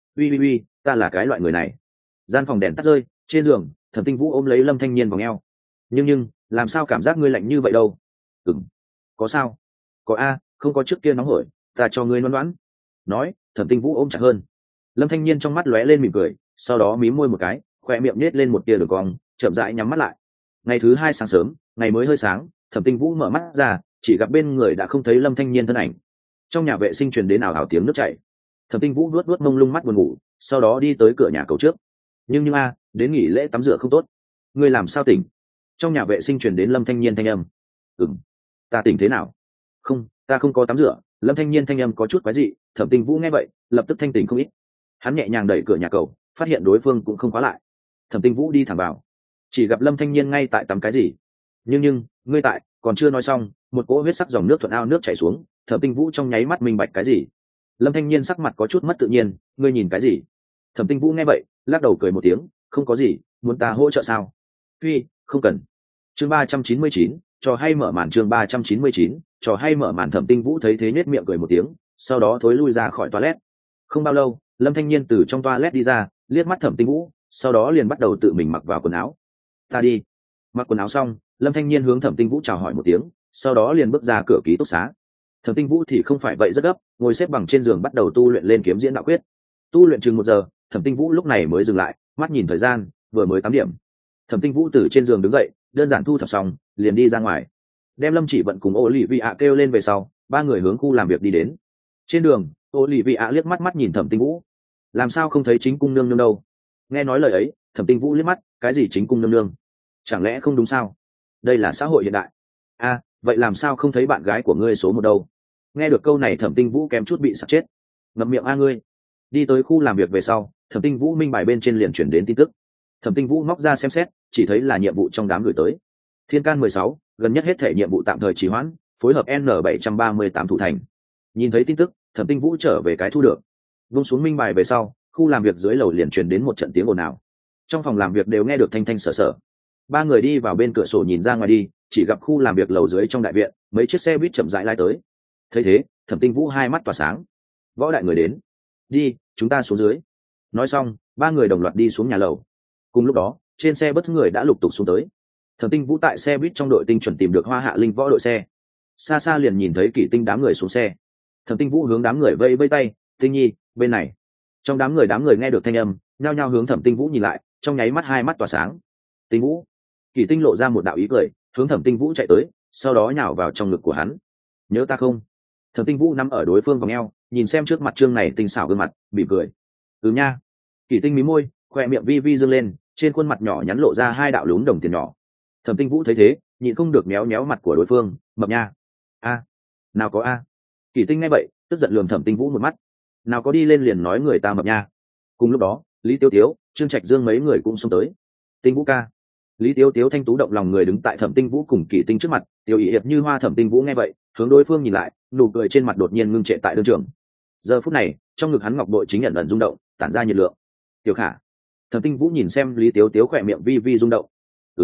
Uy ta là cái loại người này. Gian phòng đèn tắt rơi trên giường Thẩm Tinh Vũ ôm lấy Lâm Thanh Nhiên vòng eo. Nhưng làm sao cảm giác ngươi lạnh như vậy đâu? Có sao? Có a. Không có trước kia nóng hổi ta cho ngươi ngoan ngoãn. Nói Thẩm Tinh Vũ ôm chặt hơn. Lâm Thanh Nhiên trong mắt lóe lên mỉm cười sau đó mím môi một cái khoe miệng nết lên một tia đường cong chậm rãi nhắm mắt lại. Ngày thứ hai sáng sớm ngày mới hơi sáng Thẩm Tinh Vũ mở mắt ra chỉ gặp bên người đã không thấy Lâm Thanh Nhiên thân ảnh. Trong nhà vệ sinh truyền đến ảo ảo tiếng nước chảy. Thẩm Tinh Vũ luốt mông lung mắt buồn ngủ sau đó đi tới cửa nhà cầu trước. Nhưng đến nghỉ lễ tắm rửa không tốt. Ngươi làm sao tỉnh? Trong nhà vệ sinh truyền đến Lâm Thanh Nhiên thanh âm. Ta tỉnh thế nào? Không ta không có tắm rửa. Lâm Thanh Nhiên thanh âm có chút quái dị. Thẩm Tinh Vũ nghe vậy lập tức thanh tỉnh không ít. Hắn nhẹ nhàng đẩy cửa nhà cầu phát hiện đối phương cũng không khóa lại. Thẩm Tinh Vũ đi thẳng vào chỉ gặp Lâm Thanh Nhiên ngay tại tắm cái gì. Nhưng ngươi tại. Còn chưa nói xong một cỗ huyết sắc dòng nước thuận ao nước chảy xuống. Thẩm Tinh Vũ trong nháy mắt minh bạch cái gì. Lâm Thanh Nhiên sắc mặt có chút mất tự nhiên. Ngươi nhìn cái gì? Thẩm Tinh Vũ nghe vậy lắc đầu cười một tiếng. Không có gì. Muốn ta hỗ trợ sao? Phi không cần. Chương 399 trò hay mở màn. Chương 399 trò hay mở màn. Thẩm Tinh Vũ thấy thế nhếch miệng cười một tiếng sau đó thối lui ra khỏi toilet. Không bao lâu Lâm Thanh Nhiên từ trong toilet đi ra liếc mắt Thẩm Tinh Vũ sau đó liền bắt đầu tự mình mặc vào quần áo. Ta đi. Mặc quần áo xong Lâm Thanh Nhiên hướng Thẩm Tinh Vũ chào hỏi một tiếng sau đó liền bước ra cửa ký túc xá. Thẩm Tinh Vũ thì không phải vậy rất gấp ngồi xếp bằng trên giường bắt đầu tu luyện lên kiếm diễn đạo quyết. Tu luyện chừng 1 giờ Thẩm Tinh Vũ lúc này mới dừng lại mắt nhìn thời gian vừa mới 8 điểm. Thẩm Tinh Vũ từ trên giường đứng dậy đơn giản thu thập xong liền đi ra ngoài đem Lâm Chỉ Vận cùng Olivia kêu lên về sau 3 người hướng khu làm việc đi đến. Trên đường Olivia liếc mắt nhìn Thẩm Tinh Vũ. Làm sao không thấy chính cung nương nương đâu? Nghe nói lời ấy Thẩm Tinh Vũ liếc mắt. Cái gì chính cung nương nương? Chẳng lẽ không đúng sao? Đây là xã hội hiện đại. vậy làm sao không thấy bạn gái của ngươi số một đâu? Nghe được câu này Thẩm Tinh Vũ kém chút bị sặc chết. Ngậm miệng a ngươi. Đi tới khu làm việc về sau, Thẩm Tinh Vũ minh bài bên trên liền chuyển đến tin tức. Thẩm Tinh Vũ móc ra xem xét, chỉ thấy là nhiệm vụ trong đám gửi tới. Thiên can 16, gần nhất hết thể nhiệm vụ tạm thời trì hoãn, phối hợp N738 thủ thành. Nhìn thấy tin tức, Thẩm Tinh Vũ trở về cái thu được. Vung xuống minh bài về sau, khu làm việc dưới lầu liền truyền đến một trận tiếng ồn ào. Trong phòng làm việc đều nghe được thanh thanh sở sở. Ba người đi vào bên cửa sổ nhìn ra ngoài đi, chỉ gặp khu làm việc lầu dưới trong đại viện, mấy chiếc xe buýt chậm rãi lái tới. Thấy thế, Thẩm Tinh Vũ hai mắt tỏa sáng. Võ đại người đến. Đi, chúng ta xuống dưới. Nói xong, ba người đồng loạt đi xuống nhà lầu. Cùng lúc đó, trên xe bất người đã lục tục xuống tới. Thẩm Tinh Vũ tại xe buýt trong đội tinh chuẩn tìm được Hoa Hạ Linh võ đội xe. Xa xa liền nhìn thấy Kỷ Tinh đám người xuống xe. Thẩm Tinh Vũ hướng đám người vẫy vẫy tay, "Tinh Nhi, bên này." Trong đám người nghe được thanh âm, nhao nhao hướng Thẩm Tinh Vũ nhìn lại, trong nháy mắt hai mắt tỏa sáng. "Tinh Vũ." Kỷ Tinh lộ ra một đạo ý cười, hướng Thẩm Tinh Vũ chạy tới, sau đó nhào vào trong ngực của hắn. "Nhớ ta không?" Thẩm Tinh Vũ nắm ở đối phương vòng eo, nhìn xem trước mặt trương này tinh xảo gương mặt, mỉm cười. Nha." Kỷ Tinh mí môi, khoe miệng vi vi dương lên, trên khuôn mặt nhỏ nhắn lộ ra hai đạo lún đồng tiền nhỏ. Thẩm Tinh Vũ thấy thế, nhịn không được méo méo mặt của đối phương, "Mập nha." "A, nào có a." Kỷ Tinh nghe vậy, tức giận lườm Thẩm Tinh Vũ một mắt. "Nào có đi lên liền nói người ta mập nha." Cùng lúc đó, Lý Tiêu Tiếu, Trương Trạch Dương mấy người cũng xông tới. "Tinh Vũ ca." Lý Tiêu Tiếu thanh tú động lòng người đứng tại Thẩm Tinh Vũ cùng Kỷ Tinh trước mặt, Tiêu Ý hiệp như hoa. Thẩm Tinh Vũ nghe vậy, hướng đối phương nhìn lại, nụ cười trên mặt đột nhiên ngưng trệ tại đương trường. Giờ phút này, trong ngực hắn ngọc bội chính ẩn ẩn rung động, tản ra nhiệt lượng. "Tiểu Khả." Thẩm Tinh Vũ nhìn xem Lý Tiêu Tiếu khỏe miệng vi vi rung động.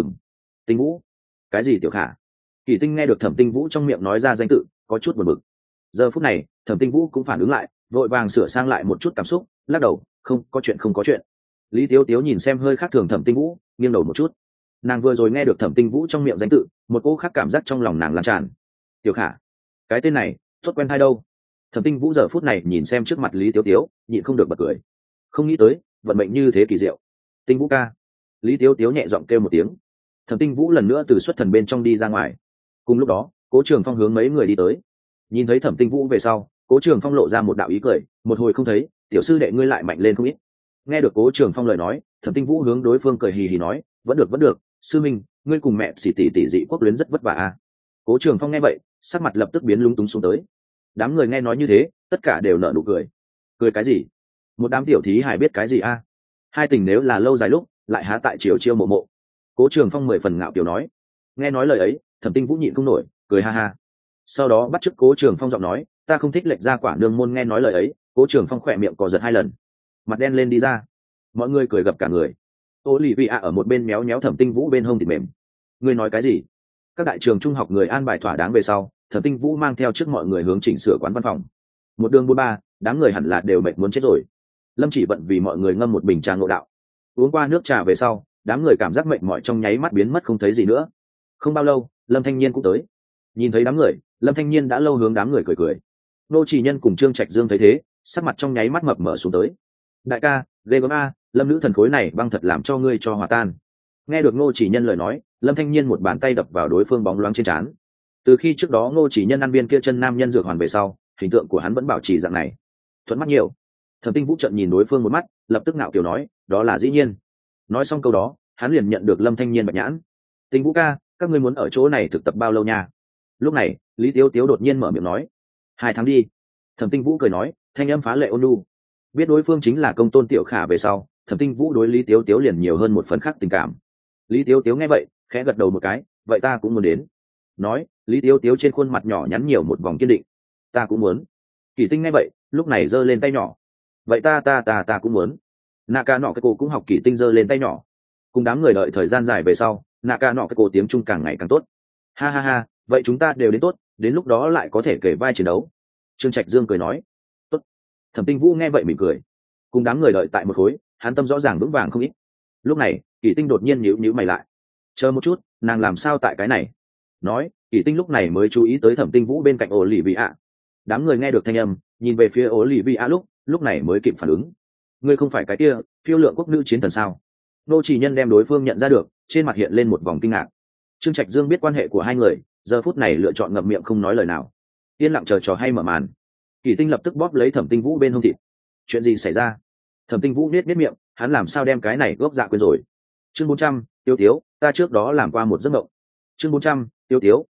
Tinh Vũ." "Cái gì Tiểu Khả?" Kỷ Tinh nghe được Thẩm Tinh Vũ trong miệng nói ra danh tự, có chút buồn bực. Giờ phút này, Thẩm Tinh Vũ cũng phản ứng lại, vội vàng sửa sang lại một chút cảm xúc, lắc đầu, không có chuyện." Lý Tiếu Tiếu nhìn xem hơi khác thường Thẩm Tinh Vũ, nghiêng đầu một chút. Nàng vừa rồi nghe được Thẩm Tinh Vũ trong miệng danh tự, một cỗ khác cảm giác trong lòng nàng lan tràn. "Tiểu Khả." Cái tên này, tốt quen hay đâu. Thẩm Tinh Vũ giờ phút này nhìn xem trước mặt Lý Tiếu Tiếu, nhịn không được bật cười. Không nghĩ tới, vận mệnh như thế kỳ diệu. "Tinh Vũ ca." Lý Tiếu Tiếu nhẹ giọng kêu một tiếng. Thẩm Tinh Vũ lần nữa từ xuất thần bên trong đi ra ngoài. Cùng lúc đó, Cố Trường Phong hướng mấy người đi tới. Nhìn thấy Thẩm Tinh Vũ về sau, Cố Trường Phong lộ ra một đạo ý cười, "Một hồi không thấy, tiểu sư đệ ngươi lại mạnh lên không ít." Nghe được Cố Trường Phong lời nói, Thẩm Tinh Vũ hướng đối phương cười hì hì nói, vẫn được, sư minh, ngươi cùng mẹ xỉ tỷ dị quốc luyến rất vất vả a." Cố Trường Phong nghe vậy, sắc mặt lập tức biến lúng túng xuống tới. Đám người nghe nói như thế, tất cả đều nở nụ cười. "Cười cái gì? Một đám tiểu thí hài biết cái gì a? Hai tình nếu là lâu dài lúc, lại há tại chiều chiêu mộ mộ." Cố Trường Phong 10 phần ngạo kiểu nói. Nghe nói lời ấy, Thẩm Tinh Vũ nhịn không nổi, cười ha ha. Sau đó bắt chước Cố Trường Phong giọng nói, "Ta không thích lệch ra quả nương môn." Nghe nói lời ấy, Cố Trường Phong khỏe miệng cò giật 2 lần, mặt đen lên đi ra. Mọi người cười gập cả người. Olivia ở một bên méo méo Thẩm Tinh Vũ bên hông thịt mềm. "Ngươi nói cái gì?" Các đại trường trung học người an bài thỏa đáng về sau, Thẩm Tinh Vũ mang theo trước mọi người hướng chỉnh sửa quán văn phòng. Một đường buôn ba, đám người hẳn là đều mệt muốn chết rồi. Lâm Chỉ bận vì mọi người ngâm một bình trà ngộ đạo. Uống qua nước trà về sau, đám người cảm giác mệt mỏi trong nháy mắt biến mất không thấy gì nữa. Không bao lâu, Lâm Thanh Nhiên cũng tới. Nhìn thấy đám người, Lâm Thanh Nhiên đã lâu hướng đám người cười. Nô Chỉ Nhân cùng Trương Trạch Dương thấy thế, sắc mặt trong nháy mắt mập mở xuống tới. "Đại ca, ghê gớm a, Lâm nữ thần khối này băng thật làm cho ngươi cho hòa tan." Nghe được Ngô Chỉ Nhân lời nói, Lâm Thanh Nhiên một bàn tay đập vào đối phương bóng loáng trên trán. Từ khi trước đó Ngô Chỉ Nhân ăn viên kia chân nam nhân dược hoàn về sau, hình tượng của hắn vẫn bảo trì dạng này, thuận mắt nhiều. Thẩm Tinh Vũ trợn nhìn đối phương một mắt, lập tức ngạo kiều nói, "Đó là dĩ nhiên." Nói xong câu đó, hắn liền nhận được Lâm Thanh Nhiên bạch nhãn. "Tinh Vũ ca, các ngươi muốn ở chỗ này thực tập bao lâu nha?" Lúc này, Lý Tiếu Tiếu đột nhiên mở miệng nói, 2 tháng đi." Thẩm Tinh Vũ cười nói, thanh âm phá lệ ôn nhu. Biết đối phương chính là công tôn Tiểu Khả về sau, Thẩm Tinh Vũ đối Lý Tiếu Tiếu liền nhiều hơn một phần khác tình cảm. Lý Tiếu Tiếu nghe vậy, khẽ gật đầu một cái, "Vậy ta cũng muốn đến." Nói, Lý Tiếu Tiếu trên khuôn mặt nhỏ nhắn nhiều một vòng kiên định. "Ta cũng muốn." Kỷ Tinh nghe vậy, lúc này giơ lên tay nhỏ. "Vậy ta cũng muốn." Naka nọ cái cô cũng học Kỷ Tinh giơ lên tay nhỏ. Cùng đám người đợi thời gian dài về sau, Naka nọ cái cô tiếng Trung càng ngày càng tốt. "Ha ha ha, vậy chúng ta đều đến tốt, đến lúc đó lại có thể kể vai chiến đấu." Trương Trạch Dương cười nói. "Tốt." Thẩm Tinh Vũ nghe vậy mỉm cười. Cùng đám người đợi tại một khối, hắn tâm rõ ràng vững vàng không ít. Lúc này, Kỷ Tinh đột nhiên nhíu mày lại. "Chờ một chút, nàng làm sao tại cái này?" Nói, Kỷ Tinh lúc này mới chú ý tới Thẩm Tinh Vũ bên cạnh Olivia. Đám người nghe được thanh âm, nhìn về phía Olivia lúc này mới kịp phản ứng. "Ngươi không phải cái kia phiêu lượng quốc nữ chiến thần sao?" Nô Chỉ Nhân đem đối phương nhận ra được, trên mặt hiện lên một vòng kinh ngạc. Trương Trạch Dương biết quan hệ của hai người, giờ phút này lựa chọn ngậm miệng không nói lời nào, yên lặng chờ trò hay mở màn. Kỷ Tinh lập tức bóp lấy Thẩm Tinh Vũ bên hông thịt. "Chuyện gì xảy ra?" Thẩm Tinh Vũ nết miệng, hắn làm sao đem cái này gốc dạ quên rồi. Chương 400, Tiêu Tiếu, ta trước đó làm qua một giấc mộng. Chương 400, Tiêu Tiếu,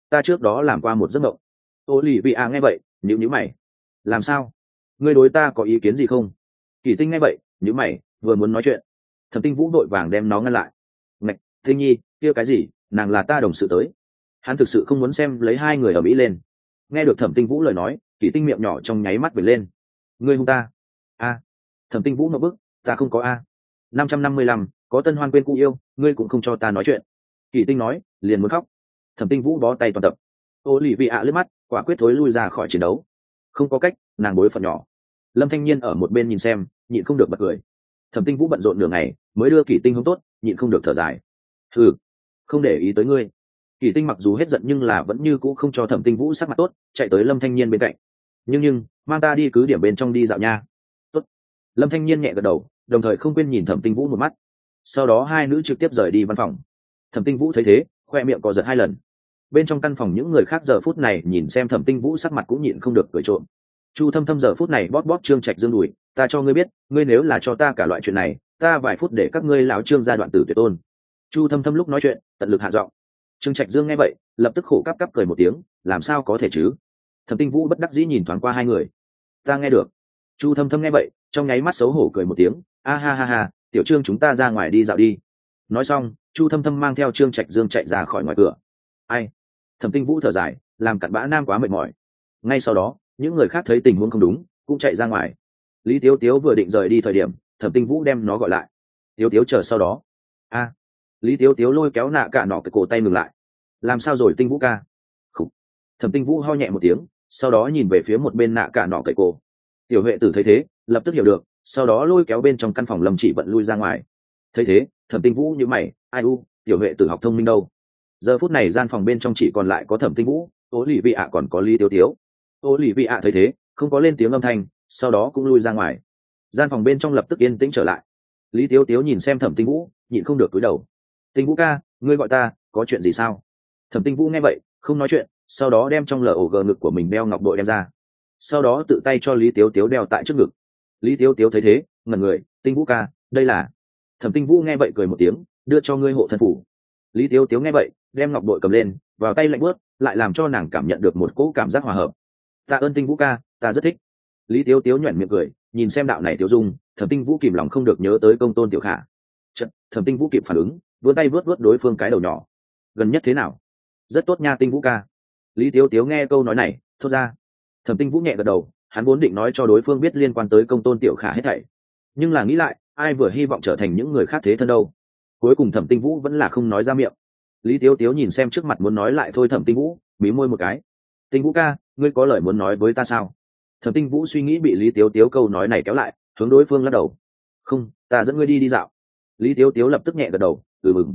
ta trước đó làm qua một giấc mộng. Ô lì vị ạ nghe vậy nhíu mày. Làm sao? Ngươi đối ta có ý kiến gì không? Kỷ Tinh nghe vậy nhíu mày, vừa muốn nói chuyện, Thẩm Tinh Vũ vội vàng đem nó ngăn lại. Ngạch, Tinh Nhi, kia cái gì, nàng là ta đồng sự tới. Hắn thực sự không muốn xem lấy hai người ở mỹ lên. Nghe được Thẩm Tinh Vũ lời nói, Kỷ Tinh miệng nhỏ trong nháy mắt vệt lên. Ngươi hung ta? A. Thẩm Tinh Vũ ngập bức, ta không có a. 555, có tân hoan quên cũ yêu, ngươi cũng không cho ta nói chuyện. Kỷ Tinh nói, liền muốn khóc. Thẩm Tinh Vũ bó tay toàn tập. Ô lì vị ạ liếc mắt, quả quyết thối lui ra khỏi chiến đấu. Không có cách, nàng bối phận nhỏ. Lâm Thanh Nhiên ở một bên nhìn xem, nhịn không được bật cười. Thẩm Tinh Vũ bận rộn nửa ngày, mới đưa Kỷ Tinh hướng tốt, nhịn không được thở dài. Ừ, không để ý tới ngươi. Kỷ Tinh mặc dù hết giận nhưng là vẫn như cũ không cho Thẩm Tinh Vũ sắc mặt tốt, chạy tới Lâm Thanh Nhiên bên cạnh. Nhưng mang ta đi cứ điểm bên trong đi dạo nha. Tốt. Lâm Thanh Nhiên nhẹ gật đầu, đồng thời không quên nhìn Thẩm Tinh Vũ một mắt. Sau đó hai nữ trực tiếp rời đi văn phòng. Thẩm Tinh Vũ thấy thế, khoe miệng co giật hai lần. Bên trong căn phòng những người khác giờ phút này nhìn xem Thẩm Tinh Vũ sắc mặt cũng nhịn không được cười trộm. Chu Thâm Thâm giờ phút này bóp bóp Trương Trạch Dương đùi, ta cho ngươi biết, ngươi nếu là cho ta cả loại chuyện này, ta vài phút để các ngươi lão Trương gia đoạn tử tuyệt tôn. Chu Thâm Thâm lúc nói chuyện, tận lực hạ giọng. Trương Trạch Dương nghe vậy, lập tức khổ cắp cắp cười một tiếng, làm sao có thể chứ? Thẩm Tinh Vũ bất đắc dĩ nhìn thoáng qua hai người. Ta nghe được. Chu Thâm Thâm nghe vậy, trong nháy mắt xấu hổ cười một tiếng, a ha ha ha, tiểu Trương chúng ta ra ngoài đi dạo đi. Nói xong, Chu Thâm Thâm mang theo Trương Trạch Dương chạy ra khỏi ngoài cửa. Ai? Thẩm Tinh Vũ thở dài, làm cặn bã nam quá mệt mỏi. Ngay sau đó, những người khác thấy tình huống không đúng, cũng chạy ra ngoài. Lý Tiếu Tiếu vừa định rời đi thời điểm, Thẩm Tinh Vũ đem nó gọi lại. Tiếu Tiếu chờ sau đó. A. Lý Tiếu Tiếu lôi kéo nạ cả nọ cái cổ tay ngừng lại. Làm sao rồi Tinh Vũ ca? Khủ. Thẩm Tinh Vũ ho nhẹ một tiếng, sau đó nhìn về phía một bên nạ cả nọ cái cổ. Tiểu Huệ Tử thấy thế, lập tức hiểu được, sau đó lôi kéo bên trong căn phòng Lâm Chỉ Vận lui ra ngoài. Thấy thế, Thẩm Tinh Vũ nhíu mày, ai u, Tiểu Huệ Tử học thông minh đâu? Giờ phút này gian phòng bên trong chỉ còn lại có Thẩm Tinh Vũ, Ô Lì Vị ạ còn có Lý Tiếu Tiếu. Ô lì vị ạ thấy thế, không có lên tiếng âm thanh, sau đó cũng lui ra ngoài. Gian phòng bên trong lập tức yên tĩnh trở lại. Lý Tiếu Tiếu nhìn xem Thẩm Tinh Vũ, nhịn không được cúi đầu. Tinh Vũ ca, ngươi gọi ta, có chuyện gì sao? Thẩm Tinh Vũ nghe vậy, không nói chuyện, sau đó đem trong log ngực của mình đeo ngọc bội đem ra, sau đó tự tay cho Lý Tiếu Tiếu đeo tại trước ngực. Lý Tiếu Tiếu thấy thế, ngẩn người, Tinh Vũ ca, đây là. Thẩm Tinh Vũ nghe vậy cười một tiếng, đưa cho ngươi hộ thân phủ. Lý Tiếu Tiếu nghe vậy, đem ngọc bội cầm lên, vào tay lạnh buốt, lại làm cho nàng cảm nhận được một cỗ cảm giác hòa hợp. Tạ ơn Tinh Vũ ca, ta rất thích. Lý Tiếu Tiếu nhoẻn miệng cười, nhìn xem đạo này Tiếu Dung, Thẩm Tinh Vũ kìm lòng không được nhớ tới Công Tôn Tiểu Khả. Chợt, Thẩm Tinh Vũ kịp phản ứng, vươn tay vớt vớt đối phương cái đầu nhỏ. Gần nhất thế nào? Rất tốt nha Tinh Vũ ca. Lý Tiếu Tiếu nghe câu nói này, thốt ra. Thẩm Tinh Vũ nhẹ gật đầu, hắn vốn định nói cho đối phương biết liên quan tới Công Tôn Tiểu Khả hết thảy, nhưng là nghĩ lại, ai vừa hy vọng trở thành những người khác thế thân đâu. Cuối cùng Thẩm Tinh Vũ vẫn là không nói ra miệng. Lý Tiếu Tiếu nhìn xem trước mặt muốn nói lại thôi Thẩm Tinh Vũ, mí môi một cái. Tinh Vũ ca, ngươi có lời muốn nói với ta sao? Thẩm Tinh Vũ suy nghĩ bị Lý Tiếu Tiếu câu nói này kéo lại, hướng đối phương lắc đầu. Không, ta dẫn ngươi đi đi dạo. Lý Tiếu Tiếu lập tức nhẹ gật đầu, mừng.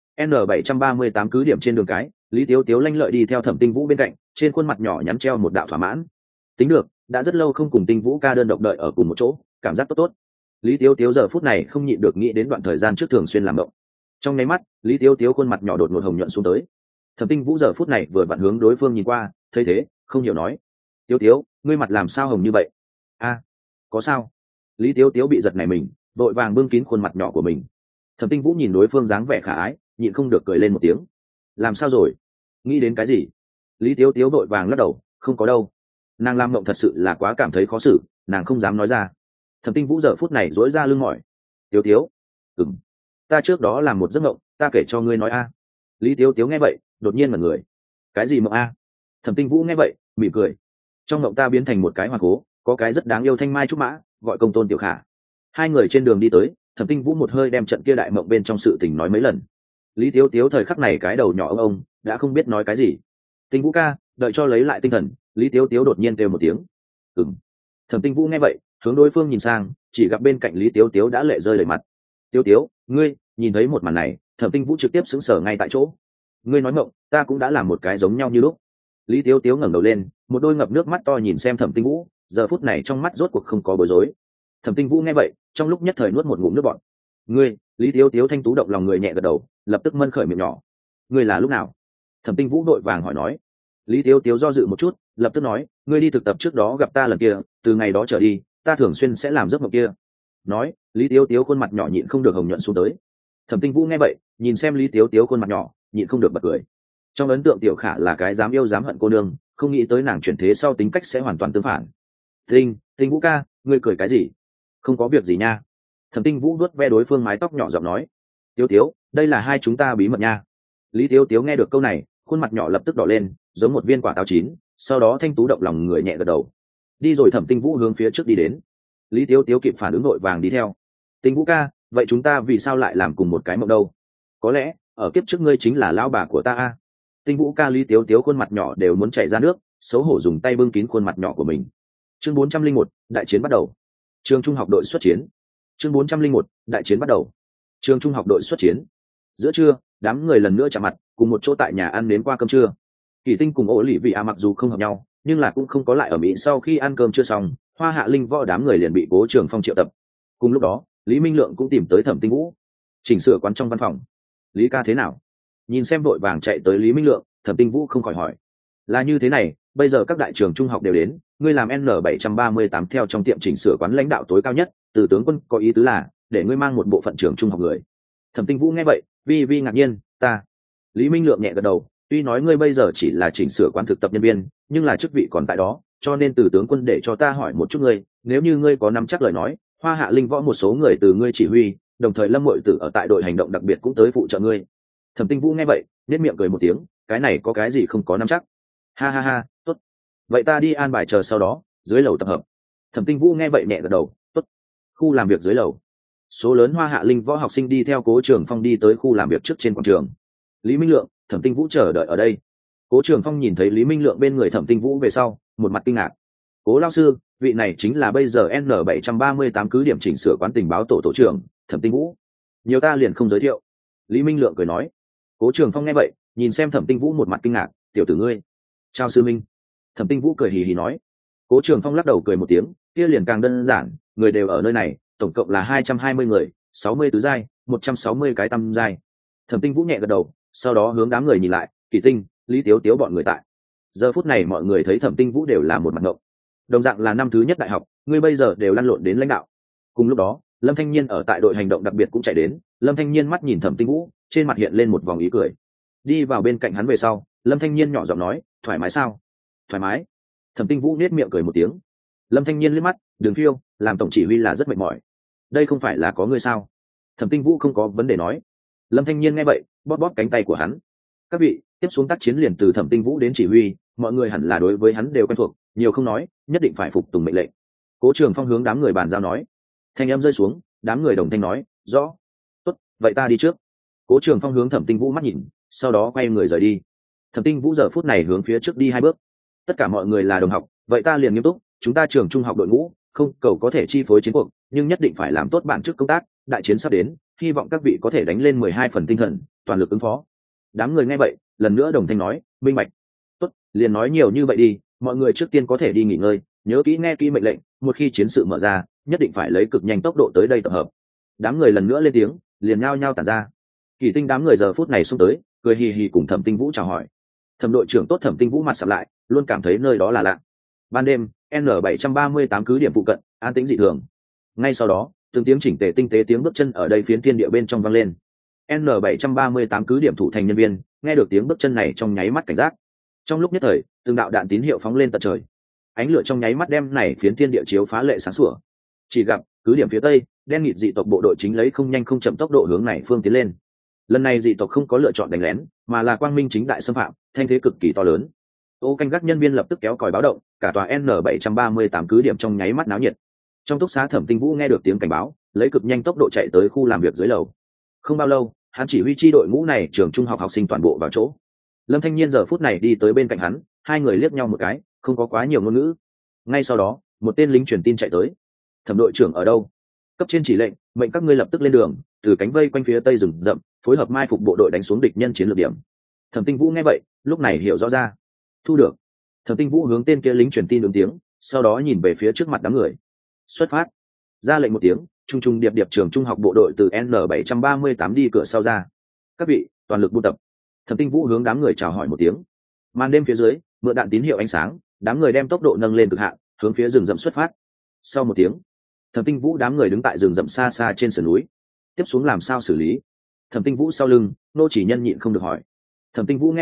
N738 cứ điểm trên đường cái, Lý Tiếu Tiếu lanh lợi đi theo Thẩm Tinh Vũ bên cạnh, trên khuôn mặt nhỏ nhắn treo một đạo thỏa mãn. Tính được, đã rất lâu không cùng Tinh Vũ ca đơn độc đợi ở cùng một chỗ, cảm giác tốt tốt. Lý Tiếu Tiếu giờ phút này không nhịn được nghĩ đến đoạn thời gian trước thường xuyên làm động. Trong nháy mắt, Lý Tiếu Tiếu khuôn mặt nhỏ đột ngột hồng nhuận xuống tới. Thẩm Tinh Vũ giờ phút này vừa vặn hướng đối phương nhìn qua, thấy thế, không hiểu nói. Tiếu Tiếu, ngươi mặt làm sao hồng như vậy? A, có sao? Lý Tiếu Tiếu bị giật này mình, vội vàng bưng kín khuôn mặt nhỏ của mình. Thẩm Tinh Vũ nhìn đối phương dáng vẻ khả ái, nhịn không được cười lên một tiếng. Làm sao rồi? Nghĩ đến cái gì? Lý Tiếu Tiếu vội vàng lắc đầu, không có đâu. Nàng làm mộng thật sự là quá cảm thấy khó xử, nàng không dám nói ra. Thẩm Tinh Vũ giờ phút này duỗi ra lưng mỏi. Tiếu Tiếu, ta trước đó làm một giấc mộng, ta kể cho ngươi nói a. Lý Tiếu Tiếu nghe vậy, đột nhiên ngẩn người. Cái gì mộng a? Thẩm Tinh Vũ nghe vậy, mỉm cười. Trong mộng ta biến thành một cái hoa cố, có cái rất đáng yêu thanh mai trúc mã, gọi Công Tôn Tiểu Khả. Hai người trên đường đi tới, Thẩm Tinh Vũ một hơi đem trận kia đại mộng bên trong sự tình nói mấy lần. Lý Tiếu Tiếu thời khắc này cái đầu nhỏ ông đã không biết nói cái gì. Tinh Vũ ca, đợi cho lấy lại tinh thần, Lý Tiếu Tiếu đột nhiên kêu một tiếng. Thẩm Tinh Vũ nghe vậy, hướng đối phương nhìn sang, chỉ gặp bên cạnh Lý Tiếu Tiếu đã lệ rơi đầy mặt. Tiếu Tiếu, ngươi, nhìn thấy một màn này, Thẩm Tinh Vũ trực tiếp sững sờ ngay tại chỗ. Ngươi nói mộng, ta cũng đã làm một cái giống nhau như lúc. Lý Tiếu Tiếu ngẩng đầu lên, một đôi ngập nước mắt to nhìn xem Thẩm Tinh Vũ, giờ phút này trong mắt rốt cuộc không có bối rối. Thẩm Tinh Vũ nghe vậy, trong lúc nhất thời nuốt một ngụm nước bọt. Ngươi, Lý Tiếu Tiếu thanh tú động lòng người nhẹ gật đầu, lập tức mân khởi miệng nhỏ. Ngươi là lúc nào? Thẩm Tinh Vũ đội vàng hỏi nói. Lý Tiếu Tiếu do dự một chút, lập tức nói, ngươi đi thực tập trước đó gặp ta lần kia, từ ngày đó trở đi, ta thường xuyên sẽ làm giấc mộng kia. Nói, Lý Tiếu Tiếu khuôn mặt nhỏ nhịn không được hồng nhuận xuống tới. Thẩm Tinh Vũ nghe vậy, nhìn xem Lý Tiếu Tiếu khuôn mặt nhỏ, nhịn không được bật cười. Trong ấn tượng tiểu khả là cái dám yêu dám hận cô nương, không nghĩ tới nàng chuyển thế sau tính cách sẽ hoàn toàn tương phản. Tinh Vũ ca, ngươi cười cái gì? Không có việc gì nha. Thẩm Tinh Vũ vuốt ve đối phương mái tóc nhỏ giọng nói. Tiếu Tiếu, đây là hai chúng ta bí mật nha. Lý Tiếu Tiếu nghe được câu này, khuôn mặt nhỏ lập tức đỏ lên, giống một viên quả táo chín, sau đó thanh tú động lòng người nhẹ gật đầu. Đi rồi Thẩm Tinh Vũ hướng phía trước đi đến. Lý Tiếu Tiếu kịp phản ứng vội vàng đi theo. Tinh Vũ ca, vậy chúng ta vì sao lại làm cùng một cái mộng đâu? Có lẽ ở kiếp trước ngươi chính là lão bà của ta a. Tinh Vũ ca. Lý Tiếu Tiếu khuôn mặt nhỏ đều muốn chảy ra nước, xấu hổ dùng tay bưng kín khuôn mặt nhỏ của mình. Chương 401, đại chiến bắt đầu. Trường trung học đội xuất chiến. Chương 401, đại chiến bắt đầu. Trường trung học đội xuất chiến. Giữa trưa, đám người lần nữa chạm mặt, cùng một chỗ tại nhà ăn đến qua cơm trưa. Kỳ Tinh cùng Ổ Lỷ Vị mặc dù không hợp nhau, nhưng là cũng không có lại ở Mỹ. Sau khi ăn cơm chưa xong, Hoa Hạ Linh Võ đám người liền bị Cố Trường Phong triệu tập. Cùng lúc đó, Lý Minh Lượng cũng tìm tới Thẩm Tinh Vũ. Chỉnh sửa quán trong văn phòng. Lý ca thế nào? Nhìn xem đội vàng chạy tới Lý Minh Lượng, Thẩm Tinh Vũ không khỏi hỏi. Là như thế này, bây giờ các đại trường trung học đều đến, ngươi làm N738 theo trong tiệm chỉnh sửa quán lãnh đạo tối cao nhất, Từ tướng quân có ý tứ là để ngươi mang một bộ phận trường trung học người. Thẩm Tinh Vũ nghe vậy, vi ngạc nhiên, ta. Lý Minh Lượng nhẹ gật đầu, tuy nói ngươi bây giờ chỉ là chỉnh sửa quán thực tập nhân viên, nhưng là chức vị còn tại đó, cho nên Từ tướng quân để cho ta hỏi một chút ngươi, nếu như ngươi có nắm chắc lời nói, Hoa Hạ Linh Võ một số người từ ngươi chỉ huy, đồng thời Lâm Mội Tử ở tại đội hành động đặc biệt cũng tới phụ trợ ngươi. Thẩm Tinh Vũ nghe vậy, nhếch miệng cười một tiếng, cái này có cái gì không có nắm chắc? Ha, tốt. Vậy ta đi an bài chờ sau đó, dưới lầu tập hợp. Thẩm Tinh Vũ nghe vậy nhẹ gật đầu, tốt. Khu làm việc dưới lầu. Số lớn Hoa Hạ Linh Võ học sinh đi theo Cố Trường Phong đi tới khu làm việc trước trên quảng trường. Lý Minh Lượng, Thẩm Tinh Vũ chờ đợi ở đây. Cố Trường Phong nhìn thấy Lý Minh Lượng bên người Thẩm Tinh Vũ về sau, một mặt kinh ngạc. Cố lão sư, vị này chính là bây giờ N738 cứ điểm chỉnh sửa quán tình báo tổ trưởng, Thẩm Tinh Vũ. Nhiều ta liền không giới thiệu. Lý Minh Lượng cười nói. Cố Trường Phong nghe vậy, nhìn xem Thẩm Tinh Vũ một mặt kinh ngạc, tiểu tử ngươi. Chào sư minh. Thẩm Tinh Vũ cười hì hì nói. Cố Trường Phong lắc đầu cười một tiếng, kia liền càng đơn giản, người đều ở nơi này, tổng cộng là 220 người, 60 tứ giai, 160 cái tam giai. Thẩm Tinh Vũ nhẹ gật đầu, sau đó hướng đám người nhìn lại, Kỳ Tinh, Lý Tiếu Tiếu bọn người tại. Giờ phút này mọi người thấy Thẩm Tinh Vũ đều là một mặt ngộng. Đồng dạng là năm thứ nhất đại học, ngươi bây giờ đều lăn lộn đến lãnh đạo. Cùng lúc đó, Lâm Thanh Nhiên ở tại đội hành động đặc biệt cũng chạy đến, Lâm Thanh Nhiên mắt nhìn Thẩm Tinh Vũ, trên mặt hiện lên một vòng ý cười. Đi vào bên cạnh hắn về sau, Lâm Thanh Nhiên nhỏ giọng nói, thoải mái sao? Thoải mái. Thẩm Tinh Vũ nết miệng cười một tiếng. Lâm Thanh Nhiên liếc mắt, Đường Phiêu, làm tổng chỉ huy là rất mệt mỏi. Đây không phải là có ngươi sao? Thẩm Tinh Vũ không có vấn đề nói. Lâm Thanh Nhiên nghe vậy, bóp bóp cánh tay của hắn. Các vị, tiếp xuống tác chiến liền từ Thẩm Tinh Vũ đến chỉ huy, mọi người hẳn là đối với hắn đều quen thuộc, nhiều không nói, nhất định phải phục tùng mệnh lệnh. Cố Trường Phong hướng đám người bàn giao nói. Thanh âm rơi xuống, đám người đồng thanh nói, rõ. Tốt, vậy ta đi trước. Cố Trường Phong hướng Thẩm Tinh Vũ mắt nhìn, sau đó quay người rời đi. Thẩm Tinh Vũ giờ phút này hướng phía trước đi 2 bước. Tất cả mọi người là đồng học, vậy ta liền nghiêm túc, chúng ta trường trung học đội ngũ, không cầu có thể chi phối chiến cuộc, nhưng nhất định phải làm tốt bản chức công tác, đại chiến sắp đến, hy vọng các vị có thể đánh lên 12 phần tinh thần, toàn lực ứng phó. Đám người nghe vậy, lần nữa đồng thanh nói, minh bạch. Tốt, liền nói nhiều như vậy đi, mọi người trước tiên có thể đi nghỉ ngơi, nhớ kỹ nghe kỹ mệnh lệnh, một khi chiến sự mở ra, nhất định phải lấy cực nhanh tốc độ tới đây tập hợp. Đám người lần nữa lên tiếng, liền nhao nhao tản ra. Kỳ Tinh đám người giờ phút này xông tới, cười hì hì cùng Thẩm Tinh Vũ chào hỏi. Thẩm đội trưởng tốt Thẩm Tinh Vũ mặt sạm lại, luôn cảm thấy nơi đó là lạ. Ban đêm, N738 cứ điểm phụ cận, an tĩnh dị thường. Ngay sau đó, từng tiếng chỉnh tề tinh tế tiếng bước chân ở đây phiến thiên địa bên trong vang lên. N738 cứ điểm thủ thành nhân viên, nghe được tiếng bước chân này trong nháy mắt cảnh giác. Trong lúc nhất thời, từng đạo đạn tín hiệu phóng lên tận trời. Ánh lửa trong nháy mắt đem này phiến thiên địa chiếu phá lệ sáng sủa. Chỉ gặp, cứ điểm phía tây, đen nghịt dị tộc bộ đội chính lấy không nhanh không chậm tốc độ hướng này phương tiến lên. Lần này dị tộc không có lựa chọn đánh lén, mà là quang minh chính đại xâm phạm, thanh thế cực kỳ to lớn. Ô canh gác nhân viên lập tức kéo còi báo động, cả tòa N738 cứ điểm trong nháy mắt náo nhiệt. Trong túc xá Thẩm Tinh Vũ nghe được tiếng cảnh báo, lấy cực nhanh tốc độ chạy tới khu làm việc dưới lầu. Không bao lâu, hắn chỉ huy chi đội ngũ này trường trung học học sinh toàn bộ vào chỗ. Lâm Thanh Nhiên giờ phút này đi tới bên cạnh hắn, hai người liếc nhau một cái, không có quá nhiều ngôn ngữ. Ngay sau đó, một tên lính truyền tin chạy tới. Thẩm đội trưởng ở đâu? Cấp trên chỉ lệnh, mệnh các ngươi lập tức lên đường, từ cánh vây quanh phía tây rừng rậm, phối hợp mai phục bộ đội đánh xuống địch nhân chiến lược điểm. Thẩm Tinh Vũ nghe vậy, lúc này hiểu rõ ra. Thu được. Thẩm Tinh Vũ hướng tên kia lính truyền tin ứng tiếng, sau đó nhìn về phía trước mặt đám người. Xuất phát. Ra lệnh một tiếng, trung trung điệp điệp trường trung học bộ đội từ N738 đi cửa sau ra. Các vị, toàn lực buôn tập. Thẩm Tinh Vũ hướng đám người chào hỏi một tiếng. Màn đêm phía dưới, mượn đạn tín hiệu ánh sáng, đám người đem tốc độ nâng lên cực hạn, hướng phía rừng rậm xuất phát. Sau một tiếng, Thẩm Tinh Vũ đám người đứng tại rừng rậm xa xa trên sườn núi. Tiếp xuống làm sao xử lý? Thẩm Tinh Vũ sau lưng, Nô Chỉ Nhân nhịn không được hỏi. Thẩm Tinh Vũ nghe vậy,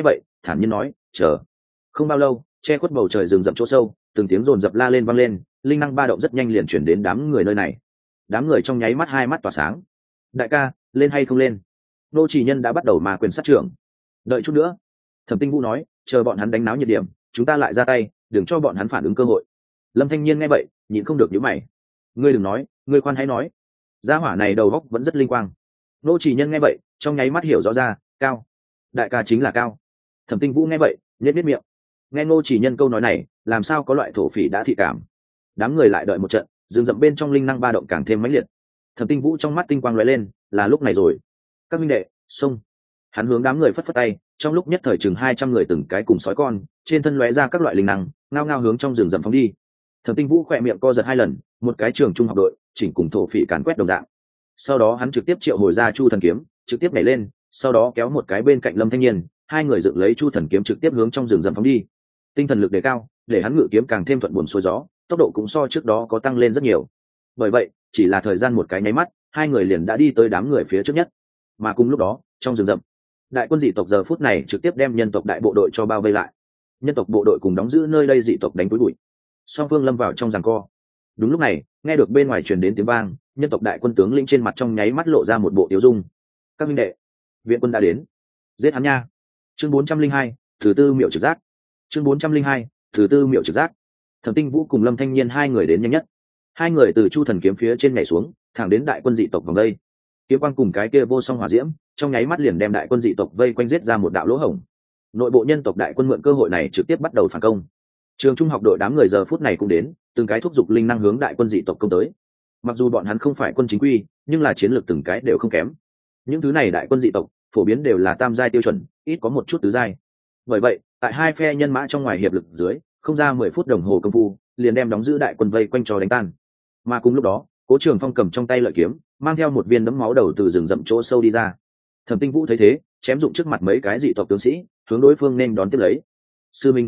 thản nhiên nói chờ. Không bao lâu, che khuất bầu trời rừng rậm chỗ sâu, từng tiếng rồn rập la lên vang lên, linh năng ba động rất nhanh liền chuyển đến đám người nơi này. Đám người trong nháy mắt hai mắt tỏa sáng. Đại ca, lên hay không lên? Nô Chỉ Nhân đã bắt đầu mà quyền sát trưởng. Đợi chút nữa, Thẩm Tinh Vũ nói, chờ bọn hắn đánh náo nhiệt điểm, chúng ta lại ra tay, đừng cho bọn hắn phản ứng cơ hội. Lâm Thanh Nhiên nghe vậy, nhịn không được nhíu mày. Ngươi đừng nói, ngươi khoan hãy nói. Gia hỏa này đầu óc vẫn rất linh quang. Nô Chỉ Nhân nghe vậy, trong nháy mắt hiểu rõ ra, Cao, đại ca chính là Cao. Thẩm Tinh Vũ nghe vậy, nhếch miệng. Nghe Nô Chỉ Nhân câu nói này, làm sao có loại thổ phỉ đã thị cảm. Đám người lại đợi một trận, rừng rậm bên trong linh năng ba động càng thêm mãnh liệt. Thẩm Tinh Vũ trong mắt tinh quang lóe lên, là lúc này rồi. Các minh đệ, xông! Hắn hướng đám người phất phất tay, trong lúc nhất thời chừng 200 người từng cái cùng sói con, trên thân lóe ra các loại linh năng, ngao ngao hướng trong rừng rậm phóng đi. Thẩm Tinh Vũ khỏe miệng co giật 2 lần, một cái trường trung học đội, chỉnh cùng thổ phỉ càn quét đồng dạng. Sau đó hắn trực tiếp triệu hồi ra Chu Thần Kiếm, trực tiếp nhảy lên, sau đó kéo một cái bên cạnh Lâm Thanh Nhiên, hai người dựng lấy Chu Thần Kiếm trực tiếp hướng trong rừng rậm phóng đi. Tinh thần lực đề cao, để hắn ngự kiếm càng thêm thuận buồm xuôi gió, tốc độ cũng so trước đó có tăng lên rất nhiều. Bởi vậy, chỉ là thời gian một cái nháy mắt, hai người liền đã đi tới đám người phía trước nhất. Mà cùng lúc đó, trong rừng rậm, đại quân dị tộc giờ phút này trực tiếp đem nhân tộc đại bộ đội cho bao vây lại. Nhân tộc bộ đội cùng đóng giữ nơi đây dị tộc đánh túi bụi. Song phương lâm vào trong giằng co. Đúng lúc này, nghe được bên ngoài truyền đến tiếng vang, nhân tộc đại quân tướng lĩnh trên mặt trong nháy mắt lộ ra một bộ tiêu dung. Các minh đệ, viện quân đã đến, giết hắn nha. Chương 402, thứ tư miệu trực giác. Chương 402, thứ tư miệu trực giác. Thẩm Tinh Vũ cùng Lâm Thanh Nhiên hai người đến nhanh nhất. Hai người từ Chu Thần Kiếm phía trên nhảy xuống, thẳng đến đại quân dị tộc vòng đây. Kiếm quang cùng cái kia vô song hỏa diễm, trong nháy mắt liền đem đại quân dị tộc vây quanh giết ra một đạo lỗ hổng. Nội bộ nhân tộc đại quân mượn cơ hội này trực tiếp bắt đầu phản công. Trường trung học đội đám người giờ phút này cũng đến, từng cái thúc giục linh năng hướng đại quân dị tộc công tới. Mặc dù bọn hắn không phải quân chính quy, nhưng là chiến lược từng cái đều không kém. Những thứ này đại quân dị tộc phổ biến đều là tam giai tiêu chuẩn, ít có một chút tứ giai. Bởi vậy, tại hai phe nhân mã trong ngoài hiệp lực dưới, không ra 10 phút đồng hồ công phu, liền đem đóng giữ đại quân vây quanh cho đánh tan. Mà cùng lúc đó, Cố Trường Phong cầm trong tay lợi kiếm, mang theo một viên đấm máu đầu từ rừng rậm chỗ sâu đi ra. Thẩm Tinh Vũ thấy thế, chém dụng trước mặt mấy cái dị tộc tướng sĩ, hướng đối phương nên đón tiếp lấy. Sư minh,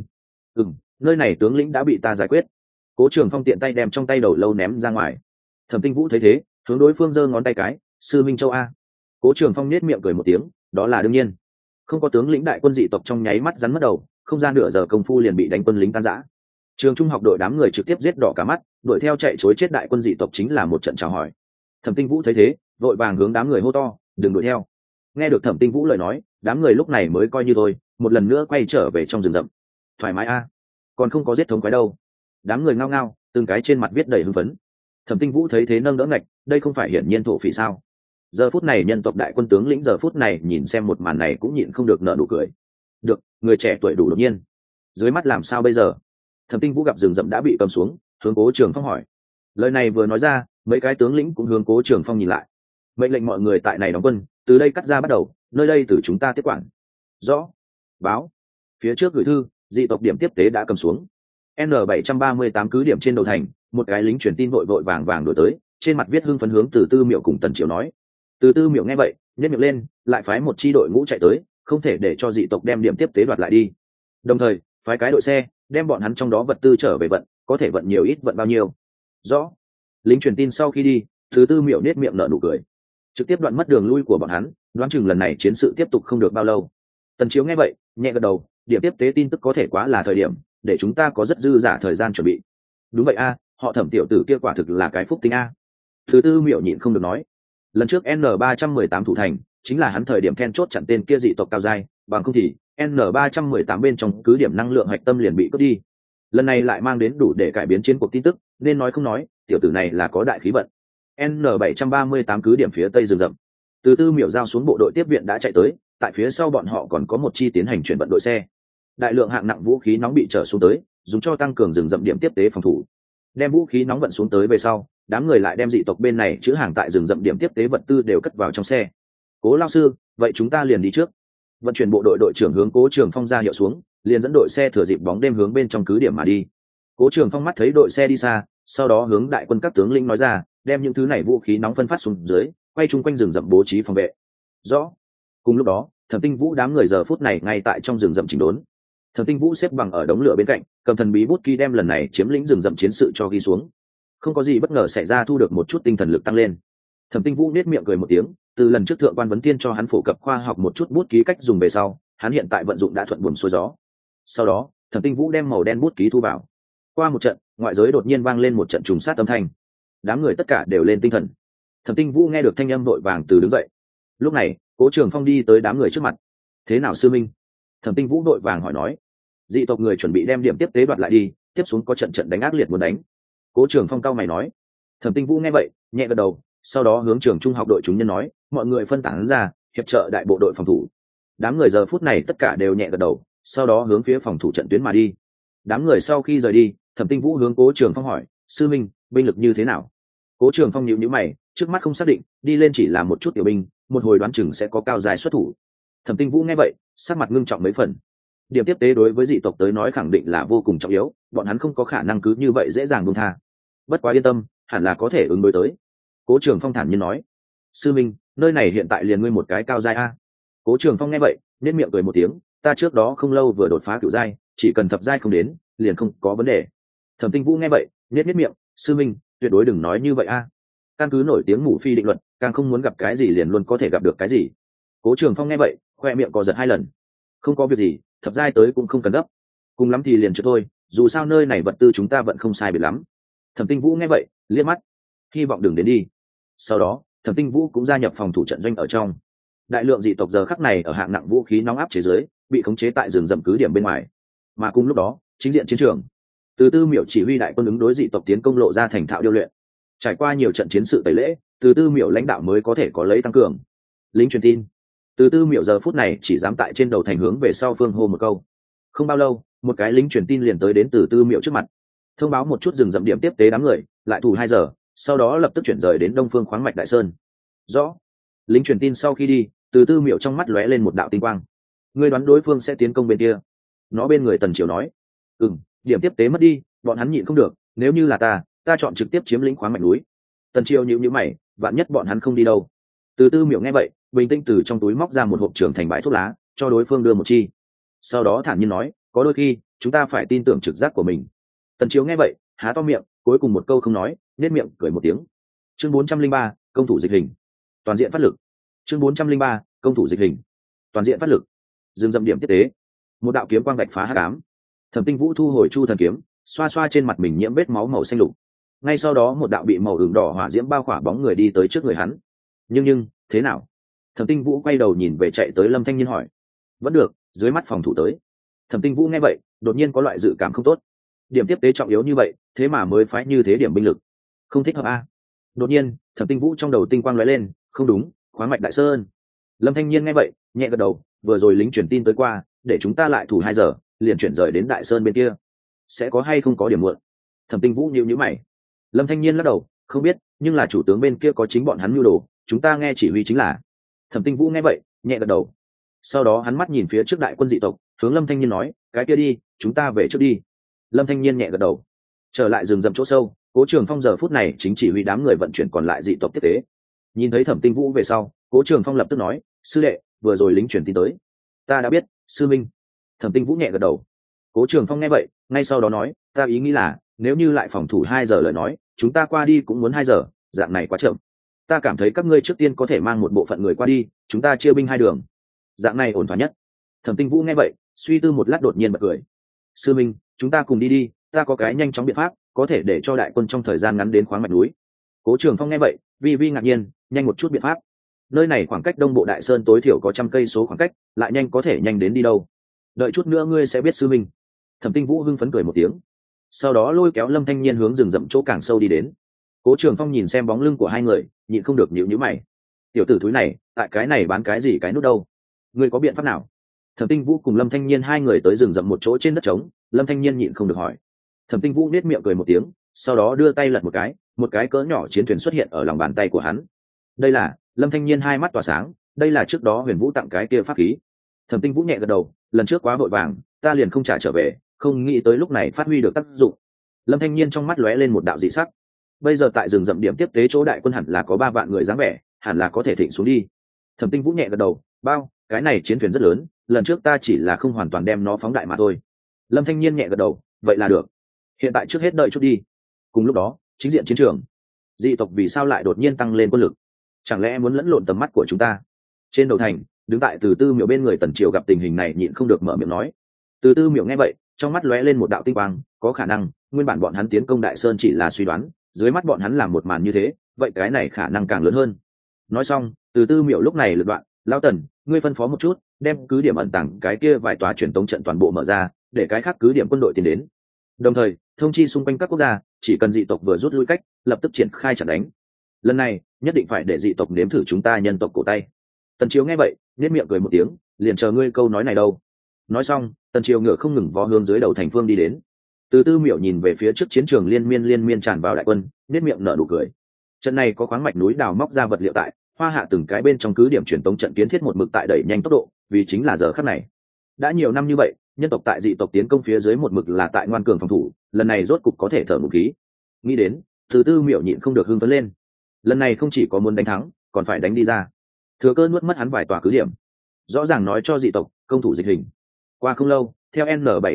nơi này tướng lĩnh đã bị ta giải quyết. Cố Trường Phong tiện tay đem trong tay đầu lâu ném ra ngoài. Thẩm Tinh Vũ thấy thế, hướng đối phương giơ ngón tay cái, sư minh châu a. Cố Trường Phong nhếch miệng cười một tiếng, đó là đương nhiên. Không có tướng lĩnh đại quân dị tộc trong nháy mắt rắn mất đầu, không ra nửa giờ công phu liền bị đánh quân lính tan rã. Trường trung học đội đám người trực tiếp giết đỏ cả mắt, đuổi theo chạy chối chết đại quân dị tộc chính là một trận chào hỏi. Thẩm Tinh Vũ thấy thế, vội vàng hướng đám người hô to, đừng đuổi theo. Nghe được Thẩm Tinh Vũ lời nói, đám người lúc này mới coi như thôi, một lần nữa quay trở về trong rừng rậm. Thoải mái a, còn không có giết thống quái đâu. Đám người ngao ngao, từng cái trên mặt viết đầy hưng phấn. Thẩm Tinh Vũ thấy thế nâng đỡ ngạch, đây không phải hiển nhiên thổ phỉ sao? Giờ phút này nhân tộc đại quân tướng lĩnh giờ phút này nhìn xem một màn này cũng nhịn không được nở nụ cười. Được, người trẻ tuổi đủ đột nhiên. Dưới mắt làm sao bây giờ? Thẩm Tinh Vũ gặp rừng rậm đã bị cầm xuống, hướng Cố Trường Phong hỏi. Lời này vừa nói ra, mấy cái tướng lĩnh cũng hướng Cố Trường Phong nhìn lại. Mệnh lệnh mọi người tại này đóng quân, từ đây cắt ra bắt đầu, nơi đây từ chúng ta tiếp quản. Rõ. Báo. Phía trước gửi thư, dị tộc điểm tiếp tế đã cầm xuống. N738 cứ điểm trên đầu thành, một cái lính truyền tin vội vội vàng vàng đuổi tới, trên mặt viết hưng phấn hướng Từ Tư Miệu cùng Tần Triều nói. Từ Tư Miệu nghe vậy, nhếch miệng lên, lại phái một chi đội ngũ chạy tới, không thể để cho dị tộc đem điểm tiếp tế đoạt lại đi. Đồng thời, phái cái đội xe, đem bọn hắn trong đó vật tư trở về vận, có thể vận nhiều ít vận bao nhiêu. Rõ. Lính truyền tin sau khi đi, Từ Tư Miệu nết miệng nở nụ cười, trực tiếp đoạn mất đường lui của bọn hắn, đoán chừng lần này chiến sự tiếp tục không được bao lâu. Tần Chiếu nghe vậy, nhẹ gật đầu, điểm tiếp tế tin tức có thể quá là thời điểm, để chúng ta có rất dư dả thời gian chuẩn bị. Đúng vậy a, họ Thẩm tiểu tử kia quả thực là cái phúc tính a. Thứ Tư Miệu nhịn không được nói, lần trước N318 thủ thành, chính là hắn thời điểm then chốt chặn tên kia dị tộc cao giai, bằng không thì N318 bên trong cứ điểm năng lượng hạch tâm liền bị cướp đi. Lần này lại mang đến đủ để cải biến chiến cuộc tin tức, nên nói không nói, tiểu tử này là có đại khí vận. N738 cứ điểm phía tây rừng rậm. Từ Tư Miệu giao xuống bộ đội tiếp viện đã chạy tới, tại phía sau bọn họ còn có một chi tiến hành chuyển vận đội xe. Đại lượng hạng nặng vũ khí nóng bị chở xuống tới, dùng cho tăng cường rừng rậm điểm tiếp tế phòng thủ. Đem vũ khí nóng vận xuống tới về sau, đám người lại đem dị tộc bên này chứa hàng tại rừng rậm điểm tiếp tế vật tư đều cất vào trong xe. Cố lão sư, vậy chúng ta liền đi trước. Vận chuyển bộ đội đội trưởng hướng Cố Trường Phong ra hiệu xuống, liền dẫn đội xe thừa dịp bóng đêm hướng bên trong cứ điểm mà đi. Cố Trường Phong mắt thấy đội xe đi xa, sau đó hướng đại quân các tướng lĩnh nói ra, đem những thứ này vũ khí nóng phân phát xuống dưới, quay chung quanh rừng rậm bố trí phòng vệ. Rõ. Cùng lúc đó, Thẩm Tinh Vũ đám người giờ phút này ngay tại trong rừng rậm chỉnh đốn. Thẩm Tinh Vũ xếp bằng ở đống lửa bên cạnh, cầm thần bí bút ký đem lần này chiếm lĩnh rừng rậm chiến sự cho ghi xuống. Không có gì bất ngờ xảy ra, thu được một chút tinh thần lực tăng lên. Thẩm Tinh Vũ nét miệng cười một tiếng, từ lần trước thượng quan vấn tiên cho hắn phổ cập khoa học một chút bút ký cách dùng về sau, hắn hiện tại vận dụng đã thuận buồm xuôi gió. Sau đó Thẩm Tinh Vũ đem màu đen bút ký thu vào. Qua một trận, ngoại giới đột nhiên vang lên một trận trùng sát âm thanh. Đám người tất cả đều lên tinh thần. Thẩm Tinh Vũ nghe được thanh âm vội vàng từ đứng dậy. Lúc này Cố Trường Phong đi tới đám người trước mặt. Thế nào sư minh? Thẩm Tinh Vũ vội vàng hỏi nói. Dị tộc người chuẩn bị đem điểm tiếp tế đoạt lại đi, tiếp xuống có trận trận đánh ác liệt muốn đánh. Cố Trường Phong cao mày nói. Thẩm Tinh Vũ nghe vậy nhẹ gật đầu, sau đó hướng trường trung học đội chúng nhân nói, mọi người phân tán ra, hiệp trợ đại bộ đội phòng thủ. Đám người giờ phút này tất cả đều nhẹ gật đầu, sau đó hướng phía phòng thủ trận tuyến mà đi. Đám người sau khi rời đi, Thẩm Tinh Vũ hướng Cố Trường Phong hỏi, sư minh, binh lực như thế nào? Cố Trường Phong nhíu nhíu mày, trước mắt không xác định, đi lên chỉ là một chút tiểu binh, một hồi đoán chừng sẽ có cao dài xuất thủ. Thẩm Tinh Vũ nghe vậy sắc mặt ngưng trọng mấy phần. Điểm tiếp tế đối với dị tộc tới nói khẳng định là vô cùng trọng yếu, bọn hắn không có khả năng cứ như vậy dễ dàng buông tha. Bất quá yên tâm, hẳn là có thể ứng đối tới. Cố Trường Phong thản nhiên nói. Sư minh, nơi này hiện tại liền ngươi một cái cao giai a. Cố Trường Phong nghe vậy nên miệng cười một tiếng, ta trước đó không lâu vừa đột phá cửu giai, chỉ cần thập giai không đến liền không có vấn đề. Thẩm Tinh Vũ nghe vậy nhếch miệng, sư minh, tuyệt đối đừng nói như vậy a. Căn cứ nổi tiếng ngũ phi định luật, càng không muốn gặp cái gì liền luôn có thể gặp được cái gì. Cố Trường Phong nghe vậy khoe miệng co giật 2 lần. Không có việc gì, thập giai tới cũng không cần gấp, cùng lắm thì liền cho thôi, dù sao nơi này vật tư chúng ta vẫn không sai biệt lắm. Thẩm Tinh Vũ nghe vậy liếc mắt, hy vọng đừng đến đi. Sau đó Thẩm Tinh Vũ cũng gia nhập phòng thủ trận doanh ở trong. Đại lượng dị tộc giờ khắc này ở hạng nặng vũ khí nóng áp chế giới bị khống chế tại rừng rậm cứ điểm bên ngoài, mà cùng lúc đó chính diện chiến trường, Từ Tư Miểu chỉ huy đại quân ứng đối dị tộc tiến công lộ ra thành thạo điêu luyện. Trải qua nhiều trận chiến sự tẩy lễ, Từ Tư Miểu lãnh đạo mới có thể có lấy tăng cường. Lính truyền tin, Từ Tư Miểu giờ phút này chỉ dám tại trên đầu thành hướng về sau phương hô một câu. Không bao lâu, một cái lính truyền tin liền tới đến Từ Tư Miểu trước mặt, thông báo một chút rừng rậm điểm tiếp tế đám người lại thủ 2 giờ, sau đó lập tức chuyển rời đến đông phương khoáng mạch Đại Sơn. Rõ. Lính truyền tin sau khi đi, Từ Tư Miểu trong mắt lóe lên một đạo tinh quang. Ngươi đoán đối phương sẽ tiến công bên kia? Nó bên người Tần Triều nói. Điểm tiếp tế mất đi, bọn hắn nhịn không được, nếu như là ta chọn trực tiếp chiếm lĩnh khoáng mạch núi. Tần Triều nhíu mày, vạn nhất bọn hắn không đi đâu. Từ Tư Miểu nghe vậy bình tĩnh từ trong túi móc ra một hộp trưởng thành bãi thuốc lá, cho đối phương đưa một chi. Sau đó thản nhiên nói, có đôi khi chúng ta phải tin tưởng trực giác của mình. Tần Chiếu nghe vậy há to miệng, cuối cùng một câu không nói, nét miệng cười một tiếng. Chương 403, công thủ dịch hình, toàn diện phát lực. Chương 403, công thủ dịch hình, toàn diện phát lực. Dừng dậm điểm tiếp tế, một đạo kiếm quang vạch phá hắc ám. Thẩm Tinh Vũ thu hồi Chu Thần kiếm, xoa xoa trên mặt mình nhiễm vết máu màu xanh lục. Ngay sau đó một đạo bị màu ửng đỏ hỏa diễm bao khỏa bóng người đi tới trước người hắn. Nhưng thế nào? Thẩm Tinh Vũ quay đầu nhìn về chạy tới Lâm Thanh Nhiên hỏi. Vẫn được, dưới mắt phòng thủ tới. Thẩm Tinh Vũ nghe vậy đột nhiên có loại dự cảm không tốt. Điểm tiếp tế trọng yếu như vậy, thế mà mới phái như thế điểm binh lực, không thích hợp a. Đột nhiên Thẩm Tinh Vũ trong đầu tinh quang lóe lên, không đúng, khoáng mạch Đại Sơn. Lâm Thanh Nhiên nghe vậy nhẹ gật đầu, vừa rồi lính truyền tin tới qua, để chúng ta lại thủ 2 giờ liền chuyển rời đến Đại Sơn bên kia, sẽ có hay không có điểm muộn? Thẩm Tinh Vũ nhíu mày. Lâm Thanh Nhiên lắc đầu, không biết, nhưng là chủ tướng bên kia có chính bọn hắn mưu đồ, chúng ta nghe chỉ huy chính là. Thẩm Tinh Vũ nghe vậy nhẹ gật đầu, sau đó hắn mắt nhìn phía trước đại quân dị tộc, hướng Lâm Thanh Nhiên nói, cái kia đi, chúng ta về trước đi. Lâm Thanh Nhiên nhẹ gật đầu. Trở lại rừng rậm chỗ sâu, Cố Trường Phong giờ phút này chính chỉ huy đám người vận chuyển còn lại dị tộc tiếp tế. Nhìn thấy Thẩm Tinh Vũ về sau, Cố Trường Phong lập tức nói, sư đệ, vừa rồi lính truyền tin tới. Ta đã biết, sư minh. Thẩm Tinh Vũ nhẹ gật đầu. Cố Trường Phong nghe vậy ngay sau đó nói, ta ý nghĩ là nếu như lại phòng thủ 2 giờ lời nói, chúng ta qua đi cũng muốn 2 giờ, dạng này quá chậm. Ta cảm thấy các ngươi trước tiên có thể mang một bộ phận người qua đi, chúng ta chia binh 2 đường, dạng này ổn thỏa nhất. Thẩm Tinh Vũ nghe vậy suy tư một lát đột nhiên bật cười. Sư minh, chúng ta cùng đi đi, ta có cái nhanh chóng biện pháp có thể để cho đại quân trong thời gian ngắn đến khoáng mạch núi. Cố Trường Phong nghe vậy vi ngạc nhiên, nhanh một chút biện pháp? Nơi này khoảng cách đông bộ Đại Sơn tối thiểu có 100 cây số khoảng cách, lại nhanh có thể nhanh đến đi đâu? Đợi chút nữa ngươi sẽ biết sư minh. Thẩm Tinh Vũ hưng phấn cười một tiếng, sau đó lôi kéo Lâm Thanh Nhiên hướng rừng rậm chỗ càng sâu đi đến. Cố Trường Phong nhìn xem bóng lưng của hai người nhịn không được nhíu mày. Tiểu tử thúi này tại cái này bán cái gì cái nút đâu? Ngươi có biện pháp nào? Thẩm Tinh Vũ cùng Lâm Thanh Nhiên hai người tới rừng rậm một chỗ trên đất trống. Lâm Thanh Nhiên nhịn không được hỏi. Thẩm Tinh Vũ nét miệng cười một tiếng, sau đó đưa tay lật một cái cỡ nhỏ chiến thuyền xuất hiện ở lòng bàn tay của hắn. Đây là, Lâm Thanh Nhiên hai mắt tỏa sáng, đây là trước đó Huyền Vũ tặng cái kia pháp khí. Thẩm Tinh Vũ nhẹ gật đầu, lần trước quá vội vàng, ta liền không trả trở về, không nghĩ tới lúc này phát huy được tác dụng. Lâm Thanh Nhiên trong mắt lóe lên một đạo dị sắc. Bây giờ tại rừng rậm điểm tiếp tế chỗ đại quân hẳn là có 3 vạn người dáng vẻ, hẳn là có thể thịnh xuống đi. Thẩm Tinh Vũ nhẹ gật đầu, bao, cái này chiến thuyền rất lớn, lần trước ta chỉ là không hoàn toàn đem nó phóng đại mà thôi. Lâm Thanh Nhiên nhẹ gật đầu, vậy là được. Hiện tại trước hết đợi chút đi. Cùng lúc đó, chính diện chiến trường, dị tộc vì sao lại đột nhiên tăng lên quân lực? Chẳng lẽ muốn lẫn lộn tầm mắt của chúng ta? Trên đầu thành, đứng tại Từ Tư Miểu bên người Tần Triều gặp tình hình này nhịn không được mở miệng nói. Từ Tư Miểu nghe vậy, trong mắt lóe lên một đạo tinh quang, có khả năng nguyên bản bọn hắn tiến công Đại Sơn chỉ là suy đoán, dưới mắt bọn hắn làm một màn như thế, vậy cái này khả năng càng lớn hơn. Nói xong, Từ Tư Miểu lúc này lựa đoạn, lão Tần, ngươi phân phó một chút, đem cứ điểm ẩn tàng cái kia vài tòa truyền tống trận toàn bộ mở ra, để cái khác cứ điểm quân đội tiến đến. Đồng thời, thông chi xung quanh các quốc gia, chỉ cần dị tộc vừa rút lui cách, lập tức triển khai chặn đánh. Lần này, nhất định phải để dị tộc nếm thử chúng ta nhân tộc cổ tay. Tần Chiếu nghe vậy, nhếch miệng cười một tiếng, liền chờ ngươi câu nói này đâu. Nói xong, Tần Chiếu ngựa không ngừng vó hướng dưới đầu thành phương đi đến. Từ Tư Miểu nhìn về phía trước chiến trường liên miên tràn vào đại quân, nhếch miệng nở nụ cười. Trận này có khoáng mạch núi đào móc ra vật liệu tại, Hoa Hạ từng cái bên trong cứ điểm truyền tống trận kiến thiết một mực tại đẩy nhanh tốc độ, vì chính là giờ khắc này. Đã nhiều năm như vậy, nhân tộc tại dị tộc tiến công phía dưới một mực là tại ngoan cường phòng thủ, lần này rốt cục có thể thở một khí. Nghĩ đến, Từ Tư Miểu nhịn không được hưng phấn lên. Lần này không chỉ có muốn đánh thắng, còn phải đánh đi ra. Thừa cơ nuốt mất hắn vài tòa cứ điểm, rõ ràng nói cho dị tộc công thủ dịch hình. Qua không lâu, theo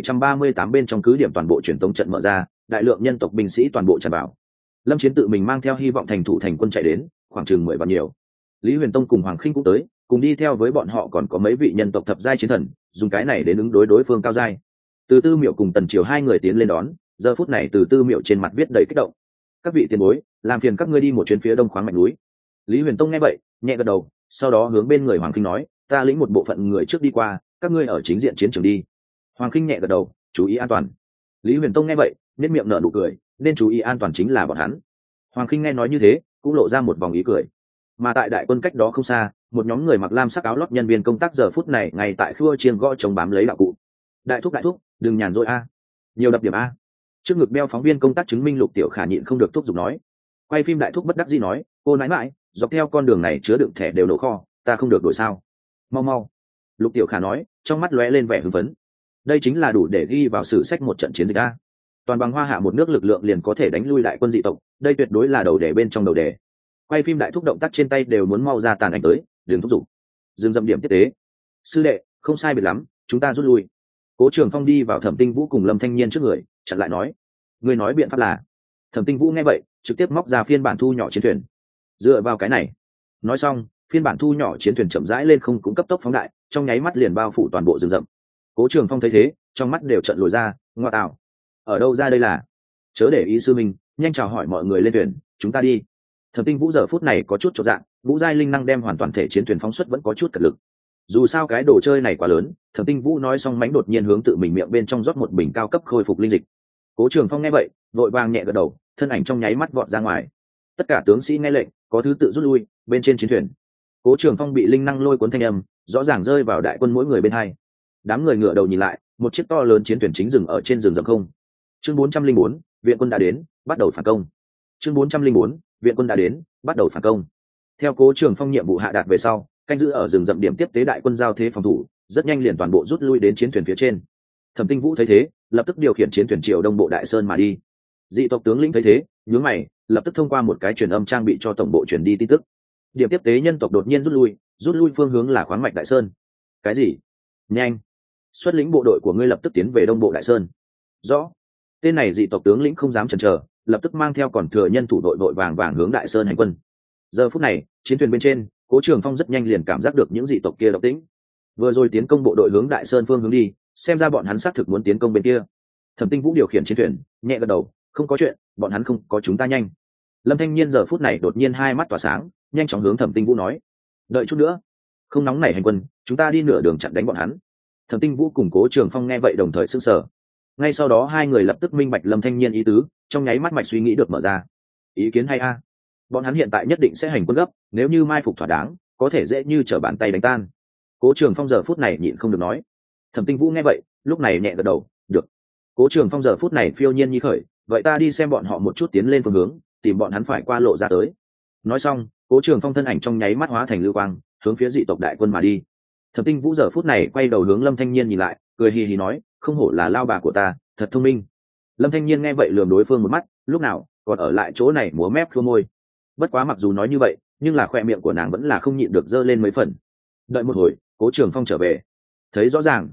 N738 bên trong cứ điểm toàn bộ truyền tống trận mở ra, đại lượng nhân tộc binh sĩ toàn bộ tràn vào. Lâm Chiến tự mình mang theo hy vọng thành thủ thành quân chạy đến, khoảng chừng 10 vạn nhiều. Lý Huyền Tông cùng Hoàng Khinh cũng tới, cùng đi theo với bọn họ còn có mấy vị nhân tộc thập giai chiến thần, dùng cái này đến ứng đối đối phương cao giai. Từ Tư Miểu cùng Tần Triều hai người tiến lên đón, giờ phút này Từ Tư Miểu trên mặt viết đầy kích động. Các vị tiền bối, làm phiền các ngươi đi một chuyến phía đông khoáng mạch núi. Lý Huyền Tông nghe vậy, nhẹ gật đầu, sau đó hướng bên người Hoàng Khinh nói, ta lĩnh một bộ phận người trước đi qua, các ngươi ở chính diện chiến trường đi. Hoàng Khinh nhẹ gật đầu, chú ý an toàn. Lý Huyền Tông nghe vậy, nhếch miệng nở nụ cười, nên chú ý an toàn chính là bọn hắn. Hoàng Khinh nghe nói như thế, cũng lộ ra một vòng ý cười. Mà tại đại quân cách đó không xa, một nhóm người mặc lam sắc áo lót nhân viên công tác giờ phút này ngay tại khua chiêng gõ chống bám lấy đạo cụ. Đại thúc, đừng nhàn rỗi a, nhiều đập điểm a. Trước ngực đeo phóng viên công tác chứng minh Lục Tiểu Khả nhịn không được thúc giục nói. Quay phim đại thúc bất đắc dĩ nói, cô nãi mãi, dọc theo con đường này chứa đựng thẻ đều nổ kho, ta không được đổi sao? Mau. Lục Tiểu Khả nói, trong mắt lóe lên vẻ hưng phấn. Đây chính là đủ để ghi vào sử sách một trận chiến dịch a. Toàn bằng Hoa Hạ một nước lực lượng liền có thể đánh lui đại quân dị tộc, đây tuyệt đối là đầu đề bên trong đầu đề. Quay phim đại thúc động tác trên tay đều muốn mau ra tàn ảnh tới, đừng thúc giục. Dừng dậm điểm tiếp tế. Sư đệ, không sai biệt lắm, chúng ta rút lui. Cố Trường Phong đi vào Thẩm Tinh Vũ cùng Lâm Thanh Nhiên trước người, chặn lại nói, ngươi nói biện pháp là? Thẩm Tinh Vũ nghe vậy, trực tiếp móc ra phiên bản thu nhỏ chiến thuyền. Dựa vào cái này. Nói xong, phiên bản thu nhỏ chiến thuyền chậm rãi lên không cũng cấp tốc phóng đại, trong nháy mắt liền bao phủ toàn bộ rừng rậm. Cố Trường Phong thấy thế, trong mắt đều trợn lồi ra, ngoa tạo, ở đâu ra đây là? Chớ để ý sư minh, nhanh chào hỏi mọi người lên thuyền, chúng ta đi. Thẩm Tinh Vũ giờ phút này có chút chột dạ, Vũ giai linh năng đem hoàn toàn thể chiến thuyền phóng xuất vẫn có chút cật lực. Dù sao cái đồ chơi này quá lớn, Thẩm Tinh Vũ nói xong mánh đột nhiên hướng tự mình miệng bên trong rót một bình cao cấp khôi phục linh dịch. Cố Trường Phong nghe vậy, vội vàng nhẹ gật đầu, thân ảnh trong nháy mắt vọt ra ngoài. Tất cả tướng sĩ nghe lệnh, có thứ tự rút lui, bên trên chiến thuyền. Cố Trường Phong bị linh năng lôi cuốn thanh âm, rõ ràng rơi vào đại quân mỗi người bên hai. Đám người ngửa đầu nhìn lại, một chiếc to lớn chiến thuyền chính dừng ở trên rừng rậm không. Chương 404, viện quân đã đến, bắt đầu phản công. Chương 404, viện quân đã đến, bắt đầu phản công. Theo Cố Trường Phong nhiệm vụ hạ đạt về sau, canh giữ ở rừng rậm điểm tiếp tế đại quân giao thế phòng thủ, rất nhanh liền toàn bộ rút lui đến chiến thuyền phía trên. Thẩm Tinh Vũ thấy thế, lập tức điều khiển chiến thuyền chiều đông bộ đại sơn mà đi. Dị tộc tướng lĩnh thấy thế, nhướng mày, lập tức thông qua một cái truyền âm trang bị cho tổng bộ truyền đi tin tức. Điểm tiếp tế nhân tộc đột nhiên rút lui phương hướng là khoáng mạch đại sơn. Cái gì? Nhanh, xuất lĩnh bộ đội của ngươi lập tức tiến về đông bộ đại sơn. Rõ. Tên này dị tộc tướng lĩnh không dám chần chờ, lập tức mang theo còn thừa nhân thủ đội vội vàng hướng đại sơn hành quân. Giờ phút này, chiến thuyền bên trên, Cố Trường Phong rất nhanh liền cảm giác được những dị tộc kia động tĩnh. Vừa rồi tiến công bộ đội hướng đại sơn phương hướng đi, xem ra bọn hắn xác thực muốn tiến công bên kia. Thẩm Tinh Vũ điều khiển chiến thuyền, nhẹ gật đầu, không có chuyện, bọn hắn không có chúng ta nhanh. Lâm Thanh Nhiên giờ phút này đột nhiên hai mắt tỏa sáng, nhanh chóng hướng Thẩm Tinh Vũ nói, đợi chút nữa, không nóng nảy hành quân, chúng ta đi nửa đường chặn đánh bọn hắn. Thẩm Tinh Vũ cùng Cố Trường Phong nghe vậy đồng thời sững sờ. Ngay sau đó hai người lập tức minh bạch Lâm Thanh Nhiên ý tứ, trong nháy mắt mạch suy nghĩ được mở ra. Ý kiến hay a? Bọn hắn hiện tại nhất định sẽ hành quân gấp, nếu như mai phục thỏa đáng, có thể dễ như trở bàn tay đánh tan. Cố Trường Phong giờ phút này nhịn không được nói. Thẩm Tinh Vũ nghe vậy, lúc này nhẹ gật đầu, được. Cố Trường Phong giờ phút này phiêu nhiên như khởi, vậy ta đi xem bọn họ một chút tiến lên phương hướng, tìm bọn hắn phải qua lộ ra tới. Nói xong, Cố Trường Phong thân ảnh trong nháy mắt hóa thành lưu quang, hướng phía dị tộc đại quân mà đi. Thẩm Tinh Vũ giờ phút này quay đầu hướng Lâm Thanh Nhiên nhìn lại, cười hì hì nói, không hổ là lao bà của ta, thật thông minh. Lâm Thanh Nhiên nghe vậy lườm đối phương một mắt, lúc nào còn ở lại chỗ này múa mép khua môi. Bất quá mặc dù nói như vậy, nhưng là khoe miệng của nàng vẫn là không nhịn được dơ lên mấy phần. Đợi một hồi, Cố Trường Phong trở về, thấy rõ ràng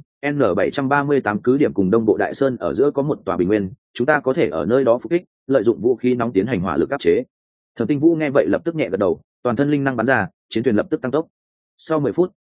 N738 cứ điểm cùng đông bộ đại sơn ở giữa có một tòa bình nguyên, chúng ta có thể ở nơi đó phục kích, lợi dụng vũ khí nóng tiến hành hỏa lực áp chế. Thẩm Tinh Vũ nghe vậy lập tức nhẹ gật đầu, toàn thân linh năng bắn ra, chiến thuyền lập tức tăng tốc. Sau 10 phút,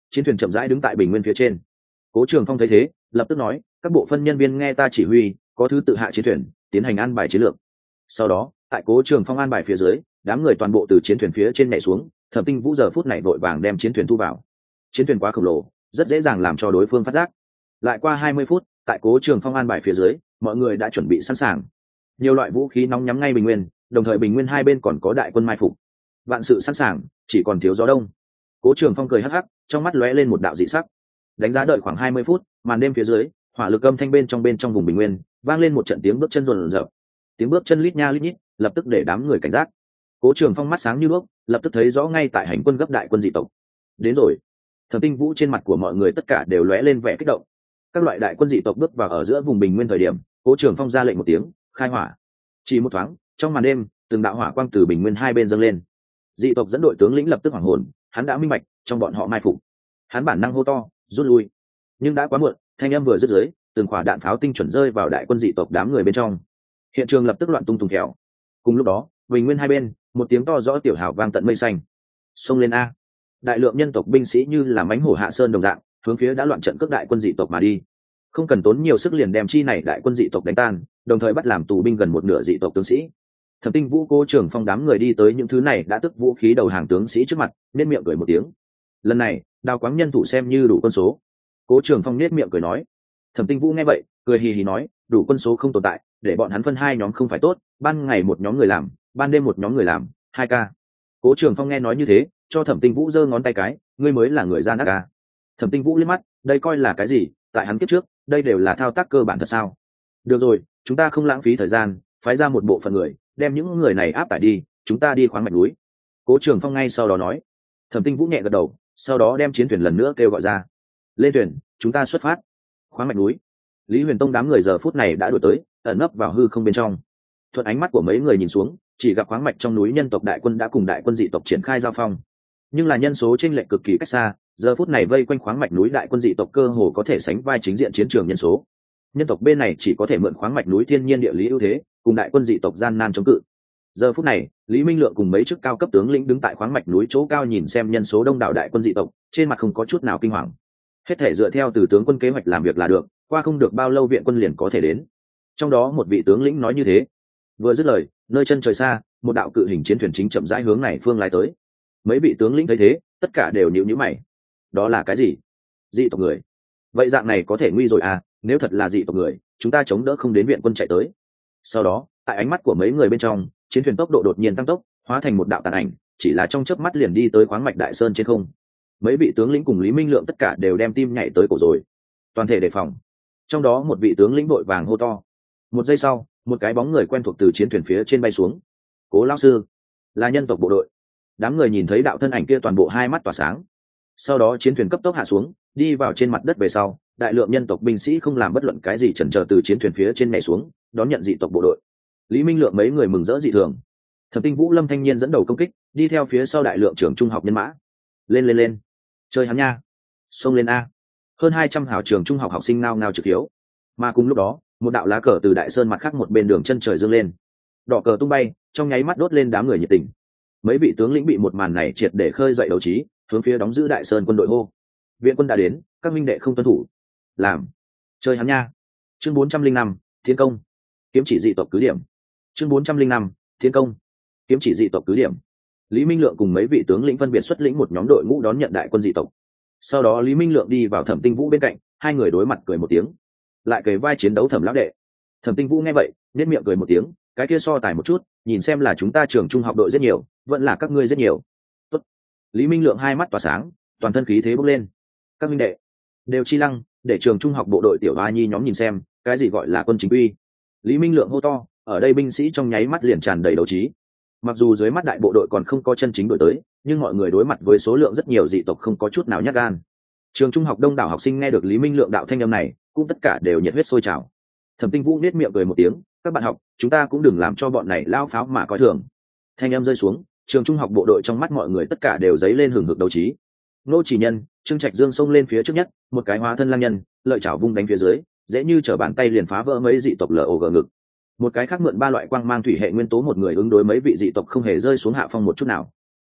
chiến thuyền chậm rãi đứng tại bình nguyên phía trên. Cố Trường Phong thấy thế, lập tức nói, các bộ phân nhân viên nghe ta chỉ huy, có thứ tự hạ chiến thuyền, tiến hành an bài chiến lược. Sau đó, tại Cố Trường Phong an bài phía dưới, đám người toàn bộ từ chiến thuyền phía trên nhảy xuống. Thẩm Tinh Vũ giờ phút này vội vàng đem chiến thuyền thu vào. Chiến thuyền quá khổng lồ, rất dễ dàng làm cho đối phương phát giác. Lại qua 20 phút, tại Cố Trường Phong an bài phía dưới, mọi người đã chuẩn bị sẵn sàng. Nhiều loại vũ khí nóng nhắm ngay bình nguyên, đồng thời bình nguyên hai bên còn có đại quân mai phục. Vạn sự sẵn sàng, chỉ còn thiếu gió đông. Cố Trường Phong cười hắc hắc, trong mắt lóe lên một đạo dị sắc. Đánh giá đợi khoảng 20 phút, màn đêm phía dưới, hỏa lực âm thanh bên trong vùng bình nguyên, vang lên một trận tiếng bước chân rồn rợn. Tiếng bước chân lít nha lít nhít, lập tức để đám người cảnh giác. Cố Trường Phong mắt sáng như đuốc, lập tức thấy rõ ngay tại hành quân gấp đại quân dị tộc. Đến rồi. Thẩm Tinh Vũ trên mặt của mọi người tất cả đều lóe lên vẻ kích động. Các loại đại quân dị tộc bước vào ở giữa vùng bình nguyên thời điểm, Cố Trường Phong ra lệnh một tiếng, khai hỏa. Chỉ một thoáng, trong màn đêm, từng đạo hỏa quang từ bình nguyên hai bên dâng lên. Dị tộc dẫn đội tướng lĩnh lập tức hoảng hồn, hắn đã minh bạch, trong bọn họ mai phục. Hắn bản năng hô to, rút lui. Nhưng đã quá muộn, thanh âm vừa dứt dưới, từng quả đạn pháo tinh chuẩn rơi vào đại quân dị tộc đám người bên trong. Hiện trường lập tức loạn tung tùng kẹo. Cùng lúc đó, bình nguyên hai bên, một tiếng to rõ tiểu hào vang tận mây xanh. Xông lên a! Đại lượng nhân tộc binh sĩ như là mãnh hổ hạ sơn đồng dạng, hướng phía đã loạn trận cướp đại quân dị tộc mà đi. Không cần tốn nhiều sức liền đem chi này đại quân dị tộc đánh tan, đồng thời bắt làm tù binh gần một nửa dị tộc tướng sĩ. Thẩm Tinh Vũ, Cố Trường Phong đám người đi tới những thứ này đã tức vũ khí đầu hàng tướng sĩ trước mặt, nét miệng cười một tiếng. Lần này, Đào Quáng nhân thủ xem như đủ quân số. Cố Trường Phong nét miệng cười nói. Thẩm Tinh Vũ nghe vậy, cười hì hì nói, đủ quân số không tồn tại, để bọn hắn phân hai nhóm không phải tốt, ban ngày một nhóm người làm, ban đêm một nhóm người làm, 2 ca. Cố Trường Phong nghe nói như thế, cho Thẩm Tinh Vũ giơ ngón tay cái, ngươi mới là người gian ác ca. Thẩm Tinh Vũ liếc mắt, đây coi là cái gì, tại hắn kiếp trước, đây đều là thao tác cơ bản thật sao? Được rồi, chúng ta không lãng phí thời gian, phái ra một bộ phận người, đem những người này áp tải đi, chúng ta đi khoáng mạch núi. Cố Trường Phong ngay sau đó nói. Thẩm Tinh Vũ nhẹ gật đầu, sau đó đem chiến thuyền lần nữa kêu gọi ra. Lên thuyền, chúng ta xuất phát. Khoáng mạch núi. Lý Huyền Tông đám người giờ phút này đã đuổi tới, ẩn nấp vào hư không bên trong. Thuận ánh mắt của mấy người nhìn xuống, chỉ gặp khoáng mạch trong núi nhân tộc đại quân đã cùng đại quân dị tộc triển khai giao phong. Nhưng là nhân số chênh lệch cực kỳ cách xa, giờ phút này vây quanh khoáng mạch núi đại quân dị tộc cơ hồ có thể sánh vai chính diện chiến trường nhân số. Nhân tộc bên này chỉ có thể mượn khoáng mạch núi thiên nhiên địa lý ưu thế, cùng đại quân dị tộc gian nan chống cự. Giờ phút này, Lý Minh Lượng cùng mấy chức cao cấp tướng lĩnh đứng tại khoáng mạch núi chỗ cao nhìn xem nhân số đông đảo đại quân dị tộc, trên mặt không có chút nào kinh hoàng. Hết thể dựa theo từ tướng quân kế hoạch làm việc là được, qua không được bao lâu viện quân liền có thể đến. Trong đó một vị tướng lĩnh nói như thế. Vừa dứt lời, nơi chân trời xa, một đạo cự hình chiến thuyền chính chậm rãi hướng này phương lái tới. Mấy vị tướng lĩnh thấy thế, tất cả đều nhíu nhíu mày. Đó là cái gì? Dị tộc người. Vậy dạng này có thể nguy rồi à, nếu thật là dị tộc người, chúng ta chống đỡ không đến viện quân chạy tới. Sau đó, tại ánh mắt của mấy người bên trong, chiến thuyền tốc độ đột nhiên tăng tốc, hóa thành một đạo tàn ảnh, chỉ là trong chớp mắt liền đi tới khoáng mạch đại sơn trên không. Mấy vị tướng lĩnh cùng Lý Minh Lượng tất cả đều đem tim nhảy tới cổ rồi. Toàn thể đề phòng. Trong đó một vị tướng lĩnh vội vàng hô to. Một giây sau, một cái bóng người quen thuộc từ chiến thuyền phía trên bay xuống. Cố lão sư, là nhân tộc bộ đội. Đám người nhìn thấy đạo thân ảnh kia toàn bộ hai mắt tỏa sáng. Sau đó chiến thuyền cấp tốc hạ xuống, đi vào trên mặt đất về sau, đại lượng nhân tộc binh sĩ không làm bất luận cái gì chần chờ từ chiến thuyền phía trên nhảy xuống, đón nhận dị tộc bộ đội. Lý Minh Lượng mấy người mừng rỡ dị thường. Thẩm Tinh Vũ, Lâm Thanh Nhiên dẫn đầu công kích, đi theo phía sau đại lượng trường trung học nhân mã. Lên lên lên, chơi hắn nha, xông lên a! Hơn 200 hảo trường trung học học sinh ngao ngao trực hiếu. Mà cùng lúc đó, một đạo lá cờ từ đại sơn mặt khác một bên đường chân trời dương lên, đỏ cờ tung bay, trong nháy mắt đốt lên đám người nhiệt tình. Mấy vị tướng lĩnh bị một màn này triệt để khơi dậy đấu trí, hướng phía đóng giữ đại sơn quân đội hô. Viện quân đã đến, các minh đệ không tuân thủ, làm chơi hắn nha. Chương 405, Thiên công, kiếm chỉ dị tộc cứ điểm. Chương 405, Thiên công, kiếm chỉ dị tộc cứ điểm. Lý Minh Lượng cùng mấy vị tướng lĩnh phân biệt xuất lĩnh một nhóm đội ngũ đón nhận đại quân dị tộc. Sau đó Lý Minh Lượng đi vào Thẩm Tinh Vũ bên cạnh, hai người đối mặt cười một tiếng, lại kề vai chiến đấu Thẩm lão đệ. Thẩm Tinh Vũ nghe vậy, nét miệng cười một tiếng, cái kia so tài một chút, nhìn xem là chúng ta trường trung học đội rất nhiều, vẫn là các ngươi rất nhiều. Tốt. Lý Minh Lượng hai mắt tỏa sáng, toàn thân khí thế bốc lên. Các minh đệ đều chi lăng, để trường trung học bộ đội tiểu hoa nhi nhóm nhìn xem, cái gì gọi là quân chính quy. Lý Minh Lượng hô to, ở đây binh sĩ trong nháy mắt liền tràn đầy đấu trí. Mặc dù dưới mắt đại bộ đội còn không có chân chính đội tới, nhưng mọi người đối mặt với số lượng rất nhiều dị tộc không có chút nào nhát gan. Trường trung học đông đảo học sinh nghe được Lý Minh Lượng đạo thanh âm này, cũng tất cả đều nhiệt huyết sôi trào. Thẩm Tinh Vũ nét miệng cười một tiếng, các bạn học, chúng ta cũng đừng làm cho bọn này lao pháo mà coi thường. Thanh âm rơi xuống, trường trung học bộ đội trong mắt mọi người tất cả đều dấy lên hừng hực đấu trí. Nô Chỉ Nhân, Trương Trạch Dương xông lên phía trước nhất, một cái hóa thân lang nhân, lợi chảo vung đánh phía dưới, dễ như trở bàn tay liền phá vỡ mấy dị tộc LOG ngực. Một cái khác mượn 3 loại quang mang thủy hệ nguyên tố một người ứng đối mấy vị dị tộc không hề rơi xuống hạ phong một chút nào.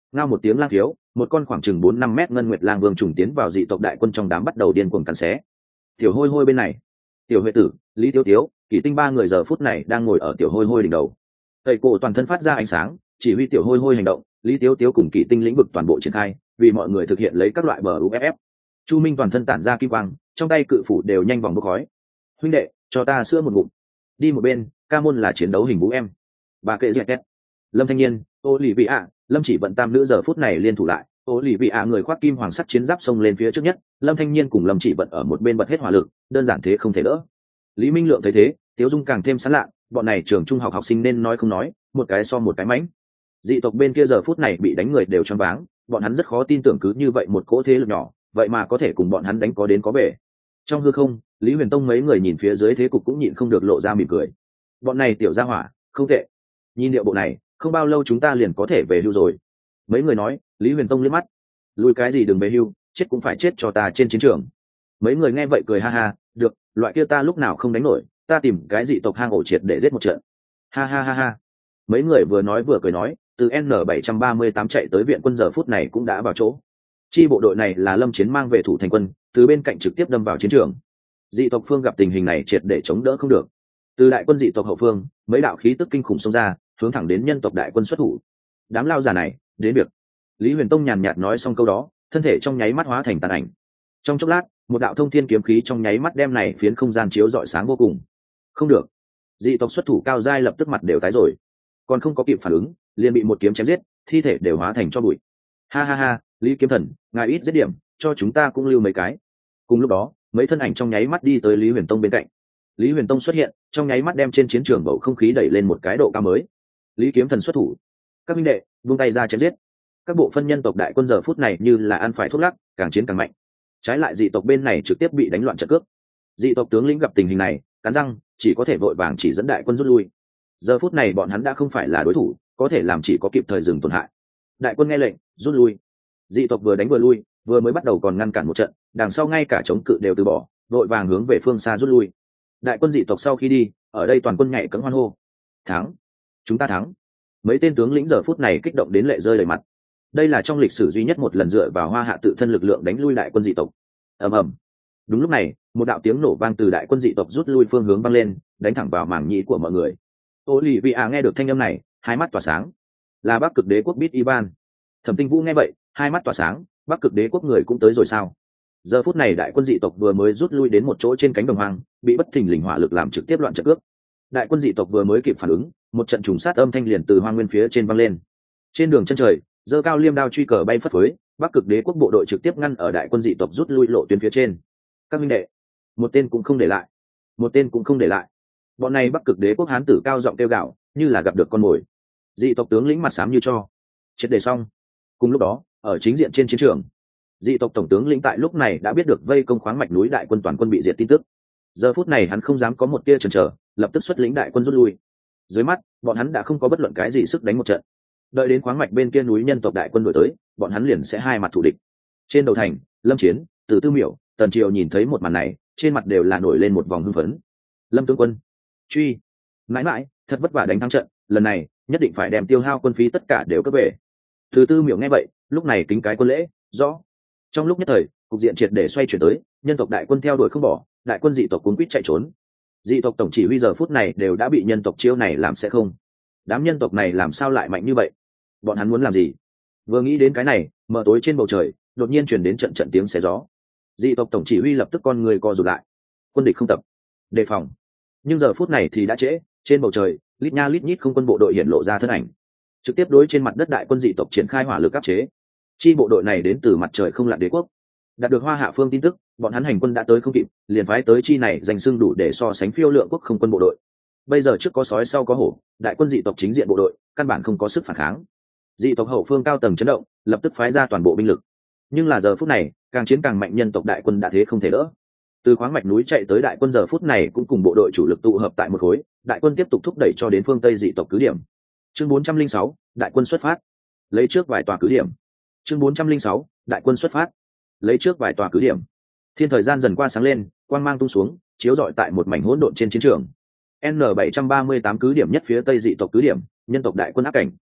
ngao một tiếng lang thiếu, một con khoảng chừng 4-5 mét ngân nguyệt lang vương trùng tiến vào dị tộc đại quân trong đám, bắt đầu điên cuồng cắn xé. Tiểu hôi hôi bên này, tiểu huệ tử, lý tiêu tiếu, kỷ tinh ba người giờ phút này đang ngồi ở tiểu hôi hôi đỉnh đầu. Tẩy cổ toàn thân phát ra ánh sáng, chỉ huy tiểu hôi hôi hành động. Lý tiêu tiếu cùng kỷ tinh lĩnh vực toàn bộ triển khai, vì mọi người thực hiện lấy các loại bờ uff. Chu Minh toàn thân tản ra kim quang, trong tay cự phủ đều nhanh vòng bốc khói. Huynh đệ, cho ta sữa một ngụm. Đi một bên, ca môn là chiến đấu hình vũ em. Bà kệ dẹt két. Lâm Thanh Nhiên, ô lì vị ạ, Lâm Chỉ Vận tam nữ giờ phút này liên thủ lại. Ô lì vị ạ người khoác kim hoàng sắt chiến giáp xông lên phía trước nhất, Lâm Thanh Nhiên cùng Lâm Chỉ Vận ở một bên bật hết hỏa lực, đơn giản thế không thể đỡ. Lý Minh Lượng thấy thế, Tiếu Dung càng thêm sán lạ, bọn này trường trung học học sinh nên nói không nói, một cái so một cái mãnh. Dị tộc bên kia giờ phút này bị đánh người đều choáng váng, bọn hắn rất khó tin tưởng cứ như vậy một cỗ thế lực nhỏ, vậy mà có thể cùng bọn hắn đánh có đến có về. Trong hư không, Lý Huyền Tông mấy người nhìn phía dưới thế cục cũng nhịn không được lộ ra mỉm cười. Bọn này tiểu gia hỏa, không tệ. Nhìn điệu bộ này, không bao lâu chúng ta liền có thể về hưu rồi. Mấy người nói. Lý Huyền Tông liếc mắt, lùi cái gì đừng về hưu, chết cũng phải chết cho ta trên chiến trường. Mấy người nghe vậy cười ha ha, được, loại kia ta lúc nào không đánh nổi, ta tìm cái dị tộc hang ổ triệt để giết một trận. Ha ha ha ha. Mấy người vừa nói vừa cười nói, từ N738 chạy tới viện quân giờ phút này cũng đã vào chỗ. Chi bộ đội này là Lâm Chiến mang về thủ thành quân, từ bên cạnh trực tiếp đâm vào chiến trường. Dị tộc phương gặp tình hình này triệt để chống đỡ không được. Từ đại quân dị tộc hậu phương, mấy đạo khí tức kinh khủng xông ra, hướng thẳng đến nhân tộc đại quân xuất thủ. Đám lao giả này, đến việc. Lý Huyền Tông nhàn nhạt nói xong câu đó, thân thể trong nháy mắt hóa thành tàn ảnh. Trong chốc lát, một đạo thông thiên kiếm khí trong nháy mắt đem này phiến không gian chiếu rọi sáng vô cùng. Không được, dị tộc xuất thủ cao giai lập tức mặt đều tái rồi, còn không có kịp phản ứng, liền bị một kiếm chém giết, thi thể đều hóa thành tro bụi. Ha ha ha, Lý Kiếm Thần, ngài ít giết điểm, cho chúng ta cũng lưu mấy cái. Cùng lúc đó, mấy thân ảnh trong nháy mắt đi tới Lý Huyền Tông bên cạnh. Lý Huyền Tông xuất hiện, trong nháy mắt đem trên chiến trường bầu không khí đẩy lên một cái độ cao mới. Lý Kiếm Thần xuất thủ, các minh đệ, buông tay ra chém giết. Các bộ phân nhân tộc đại quân giờ phút này như là ăn phải thuốc lắc, càng chiến càng mạnh. Trái lại dị tộc bên này trực tiếp bị đánh loạn trận cước. Dị tộc tướng lĩnh gặp tình hình này, cắn răng, chỉ có thể vội vàng chỉ dẫn đại quân rút lui. Giờ phút này bọn hắn đã không phải là đối thủ, có thể làm chỉ có kịp thời dừng tổn hại. Đại quân nghe lệnh, rút lui. Dị tộc vừa đánh vừa lui, vừa mới bắt đầu còn ngăn cản một trận, đằng sau ngay cả chống cự đều từ bỏ, vội vàng hướng về phương xa rút lui. Đại quân dị tộc sau khi đi, ở đây toàn quân nhảy cẫng hoan hô. Thắng, chúng ta thắng. Mấy tên tướng lĩnh giờ phút này kích động đến lệ rơi đầy mặt. Đây là trong lịch sử duy nhất một lần dựa vào Hoa Hạ tự thân lực lượng đánh lui đại quân dị tộc. Ầm ầm. Đúng lúc này, một đạo tiếng nổ vang từ đại quân dị tộc rút lui phương hướng vang lên, đánh thẳng vào màng nhĩ của mọi người. Olivia nghe được thanh âm này, hai mắt tỏa sáng. Là Bắc Cực Đế quốc Bit Ivan. Thẩm Tinh Vũ nghe vậy, hai mắt tỏa sáng, Bắc Cực Đế quốc người cũng tới rồi sao? Giờ phút này đại quân dị tộc vừa mới rút lui đến một chỗ trên cánh đồng hoang, bị bất thình lình hỏa lực làm trực tiếp loạn trận cước. Đại quân dị tộc vừa mới kịp phản ứng, một trận trùng sát âm thanh liền từ hoang nguyên phía trên vang lên. Trên đường chân trời, giơ cao liêm đao truy cờ bay phất phới, Bắc Cực Đế quốc bộ đội trực tiếp ngăn ở đại quân dị tộc rút lui lộ tuyến phía trên. Các minh đệ, một tên cũng không để lại, một tên cũng không để lại. Bọn này Bắc Cực Đế quốc hán tử cao giọng kêu gào, như là gặp được con mồi. Dị tộc tướng lĩnh mặt xám như cho. Chết đề xong. Cùng lúc đó, ở chính diện trên chiến trường, dị tộc tổng tướng lĩnh tại lúc này đã biết được vây công khoáng mạch núi đại quân toàn quân bị diệt tin tức. Giờ phút này hắn không dám có một tia chần chờ, lập tức xuất lĩnh đại quân rút lui. Dưới mắt, bọn hắn đã không có bất luận cái gì sức đánh một trận. Đợi đến khoáng mạch bên kia núi nhân tộc đại quân đuổi tới, bọn hắn liền sẽ hai mặt thù địch. Trên đầu thành, Lâm Chiến, Từ Tư Miểu, Tần Triều nhìn thấy một màn này, trên mặt đều là nổi lên một vòng hưng phấn. Lâm tướng quân, truy, mãi mãi, thật vất vả đánh thắng trận, lần này nhất định phải đem tiêu hao quân phí tất cả đều cướp về. Từ Tư Miểu nghe vậy, lúc này kính cái quân lễ, rõ. Trong lúc nhất thời, cục diện triệt để xoay chuyển tới, nhân tộc đại quân theo đuổi không bỏ, đại quân dị tộc cuống quýt chạy trốn. Dị tộc tổng chỉ huy giờ phút này đều đã bị nhân tộc chiêu này làm sẽ không. Đám nhân tộc này làm sao lại mạnh như vậy? Bọn hắn muốn làm gì? Vừa nghĩ đến cái này, mờ tối trên bầu trời đột nhiên truyền đến trận trận tiếng xé gió. Dị tộc tổng chỉ huy lập tức con người co rụt lại. Quân địch không tập, đề phòng. Nhưng giờ phút này thì đã trễ, trên bầu trời lít nha lít nhít không quân bộ đội hiện lộ ra thân ảnh, trực tiếp đối trên mặt đất đại quân dị tộc triển khai hỏa lực áp chế. Chi bộ đội này đến từ mặt trời không lặn đế quốc, đạt được Hoa Hạ phương tin tức, bọn hắn hành quân đã tới không kịp, liền phái tới chi này danh xưng đủ để so sánh phiêu lượng quốc không quân bộ đội. Bây giờ trước có sói sau có hổ, đại quân dị tộc chính diện bộ đội căn bản không có sức phản kháng. Dị tộc hậu phương cao tầng chấn động, lập tức phái ra toàn bộ binh lực. Nhưng là giờ phút này, càng chiến càng mạnh, nhân tộc đại quân đã thế không thể đỡ. Từ khoáng mạch núi chạy tới đại quân giờ phút này cũng cùng bộ đội chủ lực tụ hợp tại một khối, đại quân tiếp tục thúc đẩy cho đến phương Tây dị tộc cứ điểm. Chương 406, đại quân xuất phát. Lấy trước vài tòa cứ điểm. Chương 406, đại quân xuất phát. Lấy trước vài tòa cứ điểm. Thiên thời gian dần qua sáng lên, quang mang tung xuống, chiếu rọi tại một mảnh hỗn độn trên chiến trường. N738 cứ điểm nhất phía Tây dị tộc cứ điểm, nhân tộc đại quân áp cảnh.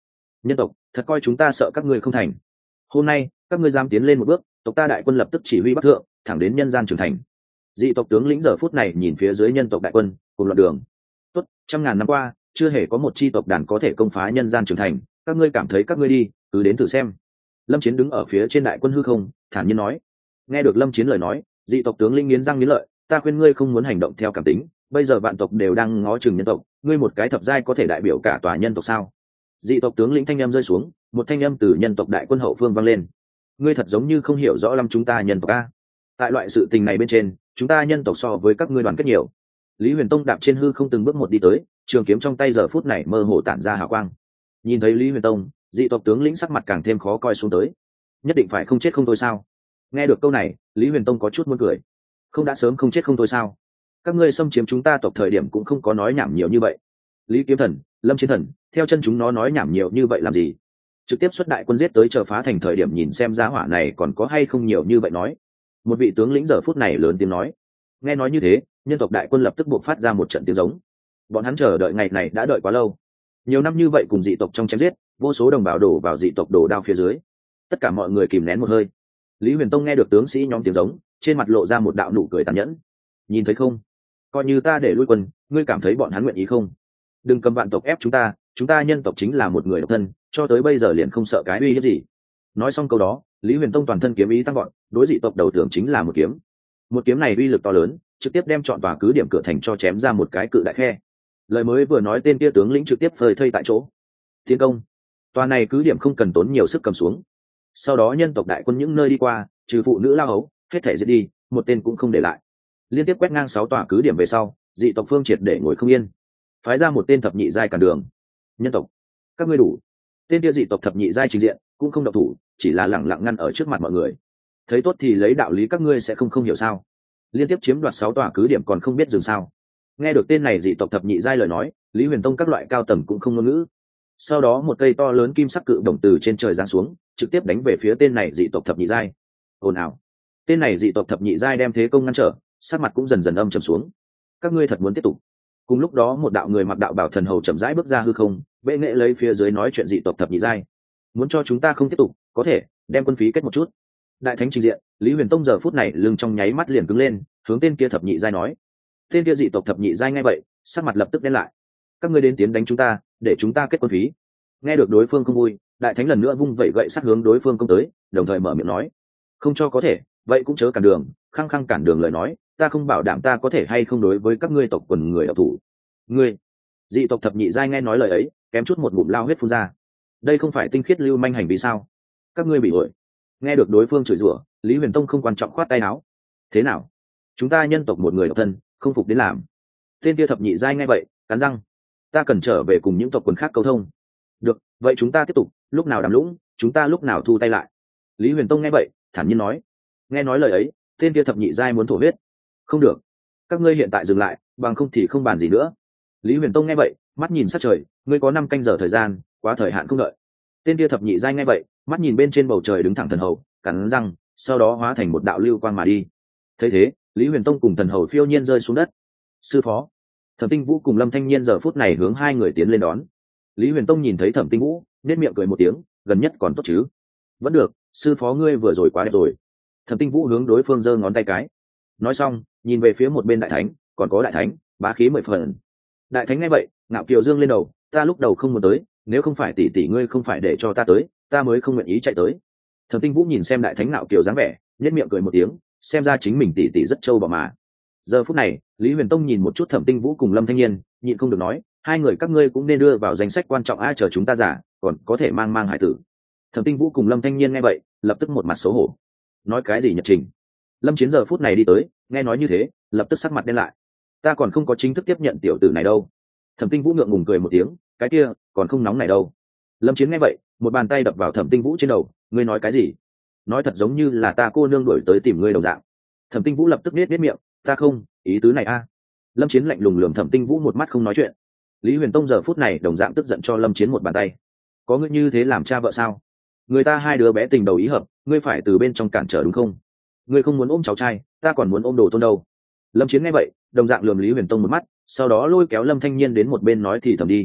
nhân tộc thật coi chúng ta sợ các ngươi không thành. Hôm nay các ngươi dám tiến lên một bước, tộc ta đại quân lập tức chỉ huy bắc thượng thẳng đến nhân gian trưởng thành. Dị tộc tướng lĩnh giờ phút này nhìn phía dưới nhân tộc đại quân cùng loạt đường. Tốt, trăm ngàn năm qua chưa hề có một chi tộc đàn có thể công phá nhân gian trưởng thành, các ngươi cảm thấy các ngươi đi cứ đến thử xem. Lâm Chiến đứng ở phía trên đại quân hư không thản nhiên nói. Nghe được Lâm Chiến lời nói, dị tộc tướng lĩnh nghiến răng nghiến lợi, ta khuyên ngươi không muốn hành động theo cảm tính, bây giờ vạn tộc đều đang ngó chừng nhân tộc, ngươi một cái thập giai có thể đại biểu cả tòa nhân tộc sao? Dị tộc tướng lĩnh thanh âm rơi xuống, một thanh âm từ nhân tộc đại quân hậu phương vang lên. Ngươi thật giống như không hiểu rõ lắm chúng ta nhân tộc a. Tại loại sự tình này bên trên, chúng ta nhân tộc so với các ngươi đoàn kết nhiều. Lý Huyền Tông đạp trên hư không từng bước một đi tới, trường kiếm trong tay giờ phút này mơ hồ tản ra hào quang. Nhìn thấy Lý Huyền Tông, dị tộc tướng lĩnh sắc mặt càng thêm khó coi xuống tới. Nhất định phải không chết không thôi sao? Nghe được câu này, Lý Huyền Tông có chút muốn cười. Không đã sớm không chết không thôi sao? Các ngươi xâm chiếm chúng ta tộc thời điểm cũng không có nói nhảm nhiều như vậy. Lý Kiếm Thần, Lâm Chiến Thần, theo chân chúng nó nói nhảm nhiều như vậy làm gì? Trực tiếp xuất đại quân giết tới chờ phá thành thời điểm nhìn xem giá hỏa này còn có hay không nhiều như vậy nói. Một vị tướng lĩnh giờ phút này lớn tiếng nói. Nghe nói như thế, nhân tộc đại quân lập tức buộc phát ra một trận tiếng giống. Bọn hắn chờ đợi ngày này đã đợi quá lâu. Nhiều năm như vậy cùng dị tộc trong chém giết, vô số đồng bào đổ vào dị tộc đổ đao phía dưới. Tất cả mọi người kìm nén một hơi. Lý Huyền Tông nghe được tướng sĩ nhóm tiếng giống, trên mặt lộ ra một đạo nụ cười tàn nhẫn. Nhìn thấy không? Coi như ta để lui quân, ngươi cảm thấy bọn hắn nguyện ý không? Đừng cầm vạn tộc ép chúng ta nhân tộc chính là một người độc thân, cho tới bây giờ liền không sợ cái uy hiếp gì. Nói xong câu đó, Lý Huyền Tông toàn thân kiếm ý tăng vọt, đối dị tộc đầu tưởng chính là một kiếm. Một kiếm này uy lực to lớn, trực tiếp đem trọn tòa cứ điểm cửa thành cho chém ra một cái cự đại khe. Lời mới vừa nói tên kia tướng lĩnh trực tiếp phơi thây tại chỗ. Tiến công. Tòa này cứ điểm không cần tốn nhiều sức cầm xuống. Sau đó nhân tộc đại quân những nơi đi qua, trừ phụ nữ lao hấu, hết thể giết đi, một tên cũng không để lại. Liên tiếp quét ngang 6 tòa cứ điểm về sau, dị tộc phương triệt để ngồi không yên, phái ra một tên thập nhị giai cản đường. Nhân tộc, các ngươi đủ. Tên kia dị tộc thập nhị giai trình diện, cũng không động thủ, chỉ là lẳng lặng ngăn ở trước mặt mọi người. Thấy tốt thì lấy đạo lý các ngươi sẽ không hiểu sao? Liên tiếp chiếm đoạt 6 tòa cứ điểm còn không biết dừng sao? Nghe được tên này dị tộc thập nhị giai lời nói, Lý Huyền Tông các loại cao tầng cũng không ngôn ngữ. Sau đó một cây to lớn kim sắc cự đồng từ trên trời giáng xuống, trực tiếp đánh về phía tên này dị tộc thập nhị giai. Ồn ào. Tên này dị tộc thập nhị giai đem thế công ngăn trở, sắc mặt cũng dần dần âm trầm xuống. Các ngươi thật muốn tiếp tục? Cùng lúc đó một đạo người mặc đạo bảo thần hầu chậm rãi bước ra hư không, bệ nghệ lấy phía dưới nói chuyện dị tộc thập nhị giai. Muốn cho chúng ta không tiếp tục, có thể đem quân phí kết một chút. Đại thánh trình diện, Lý Huyền Tông giờ phút này lưng trong nháy mắt liền cứng lên, hướng tên kia thập nhị giai nói. Tên kia dị tộc thập nhị giai nghe vậy, sắc mặt lập tức đen lại. Các ngươi đến tiến đánh chúng ta, để chúng ta kết quân phí. Nghe được đối phương không vui, đại thánh lần nữa vung vẩy gậy sát hướng đối phương công tới, đồng thời mở miệng nói. Không cho có thể, vậy cũng chớ cản đường, khăng khăng cản đường lời nói, ta không bảo đảm ta có thể hay không đối với các ngươi tộc quần người độc thủ. Ngươi, dị tộc thập nhị giai nghe nói lời ấy, kém chút một ngụm lao huyết phun ra. Đây không phải tinh khiết lưu manh hành vi sao? Các ngươi bị ổi. Nghe được đối phương chửi rủa, Lý Huyền Tông không quan trọng khoát tay áo. Thế nào? Chúng ta nhân tộc một người độc thân, không phục đến làm. Tên kia thập nhị giai nghe vậy, cắn răng. Ta cần trở về cùng những tộc quần khác câu thông. Được, vậy chúng ta tiếp tục, lúc nào đàm lũng, chúng ta lúc nào thu tay lại. Lý Huyền Tông nghe vậy, thản nhiên nói. Nghe nói lời ấy, tên kia thập nhị giai muốn thổ huyết. Không được, các ngươi hiện tại dừng lại, bằng không thì không bàn gì nữa. Lý Huyền Tông nghe vậy, mắt nhìn sát trời, ngươi có 5 canh giờ thời gian, quá thời hạn không đợi. Tên kia thập nhị giai nghe vậy, mắt nhìn bên trên bầu trời đứng thẳng thần hầu, cắn răng, sau đó hóa thành một đạo lưu quang mà đi. Thấy thế, Lý Huyền Tông cùng thần hầu phiêu nhiên rơi xuống đất. Sư phó, Thẩm Tinh Vũ cùng Lâm Thanh Nhiên giờ phút này hướng hai người tiến lên đón. Lý Huyền Tông nhìn thấy Thẩm Tinh Vũ, nét miệng cười một tiếng, gần nhất còn tốt chứ? Vẫn được, sư phó ngươi vừa rồi quá đẹp rồi. Thẩm Tinh Vũ hướng đối phương giơ ngón tay cái. Nói xong, nhìn về phía một bên đại thánh, còn có đại thánh, bá khí 10 phần. Đại thánh nghe vậy, ngạo kiều dương lên đầu, ta lúc đầu không muốn tới, nếu không phải tỷ tỷ ngươi không phải để cho ta tới, ta mới không nguyện ý chạy tới. Thẩm Tinh Vũ nhìn xem đại thánh ngạo kiều dáng vẻ, nét miệng cười một tiếng, xem ra chính mình tỷ tỷ rất trâu bò mà. Giờ phút này, Lý Huyền Tông nhìn một chút Thẩm Tinh Vũ cùng Lâm Thanh Nhiên, nhịn không được nói, hai người các ngươi cũng nên đưa vào danh sách quan trọng ai chờ chúng ta giả, còn có thể mang hải tử. Thẩm Tinh Vũ cùng Lâm Thanh Nhiên nghe vậy, lập tức một mặt xấu hổ. Nói cái gì nhật trình? Lâm Chiến giờ phút này đi tới, nghe nói như thế, lập tức sắc mặt đen lại. Ta còn không có chính thức tiếp nhận tiểu tử này đâu. Thẩm Tinh Vũ ngượng ngùng cười một tiếng, cái kia, còn không nóng này đâu. Lâm Chiến nghe vậy, một bàn tay đập vào Thẩm Tinh Vũ trên đầu, ngươi nói cái gì? Nói thật giống như là ta cô nương đuổi tới tìm ngươi đồng dạng. Thẩm Tinh Vũ lập tức biết miệng, ta không, ý tứ này a. Lâm Chiến lạnh lùng lườm Thẩm Tinh Vũ một mắt không nói chuyện. Lý Huyền Tông giờ phút này đồng dạng tức giận cho Lâm Chiến một bàn tay. Có ngươi như thế làm cha vợ sao? Người ta hai đứa bé tình đầu ý hợp, ngươi phải từ bên trong cản trở đúng không? Ngươi không muốn ôm cháu trai, ta còn muốn ôm đồ tôn đâu. Lâm Chiến nghe vậy, đồng dạng lườm Lý Huyền Tông một mắt, sau đó lôi kéo Lâm Thanh Nhiên đến một bên nói thì thầm đi.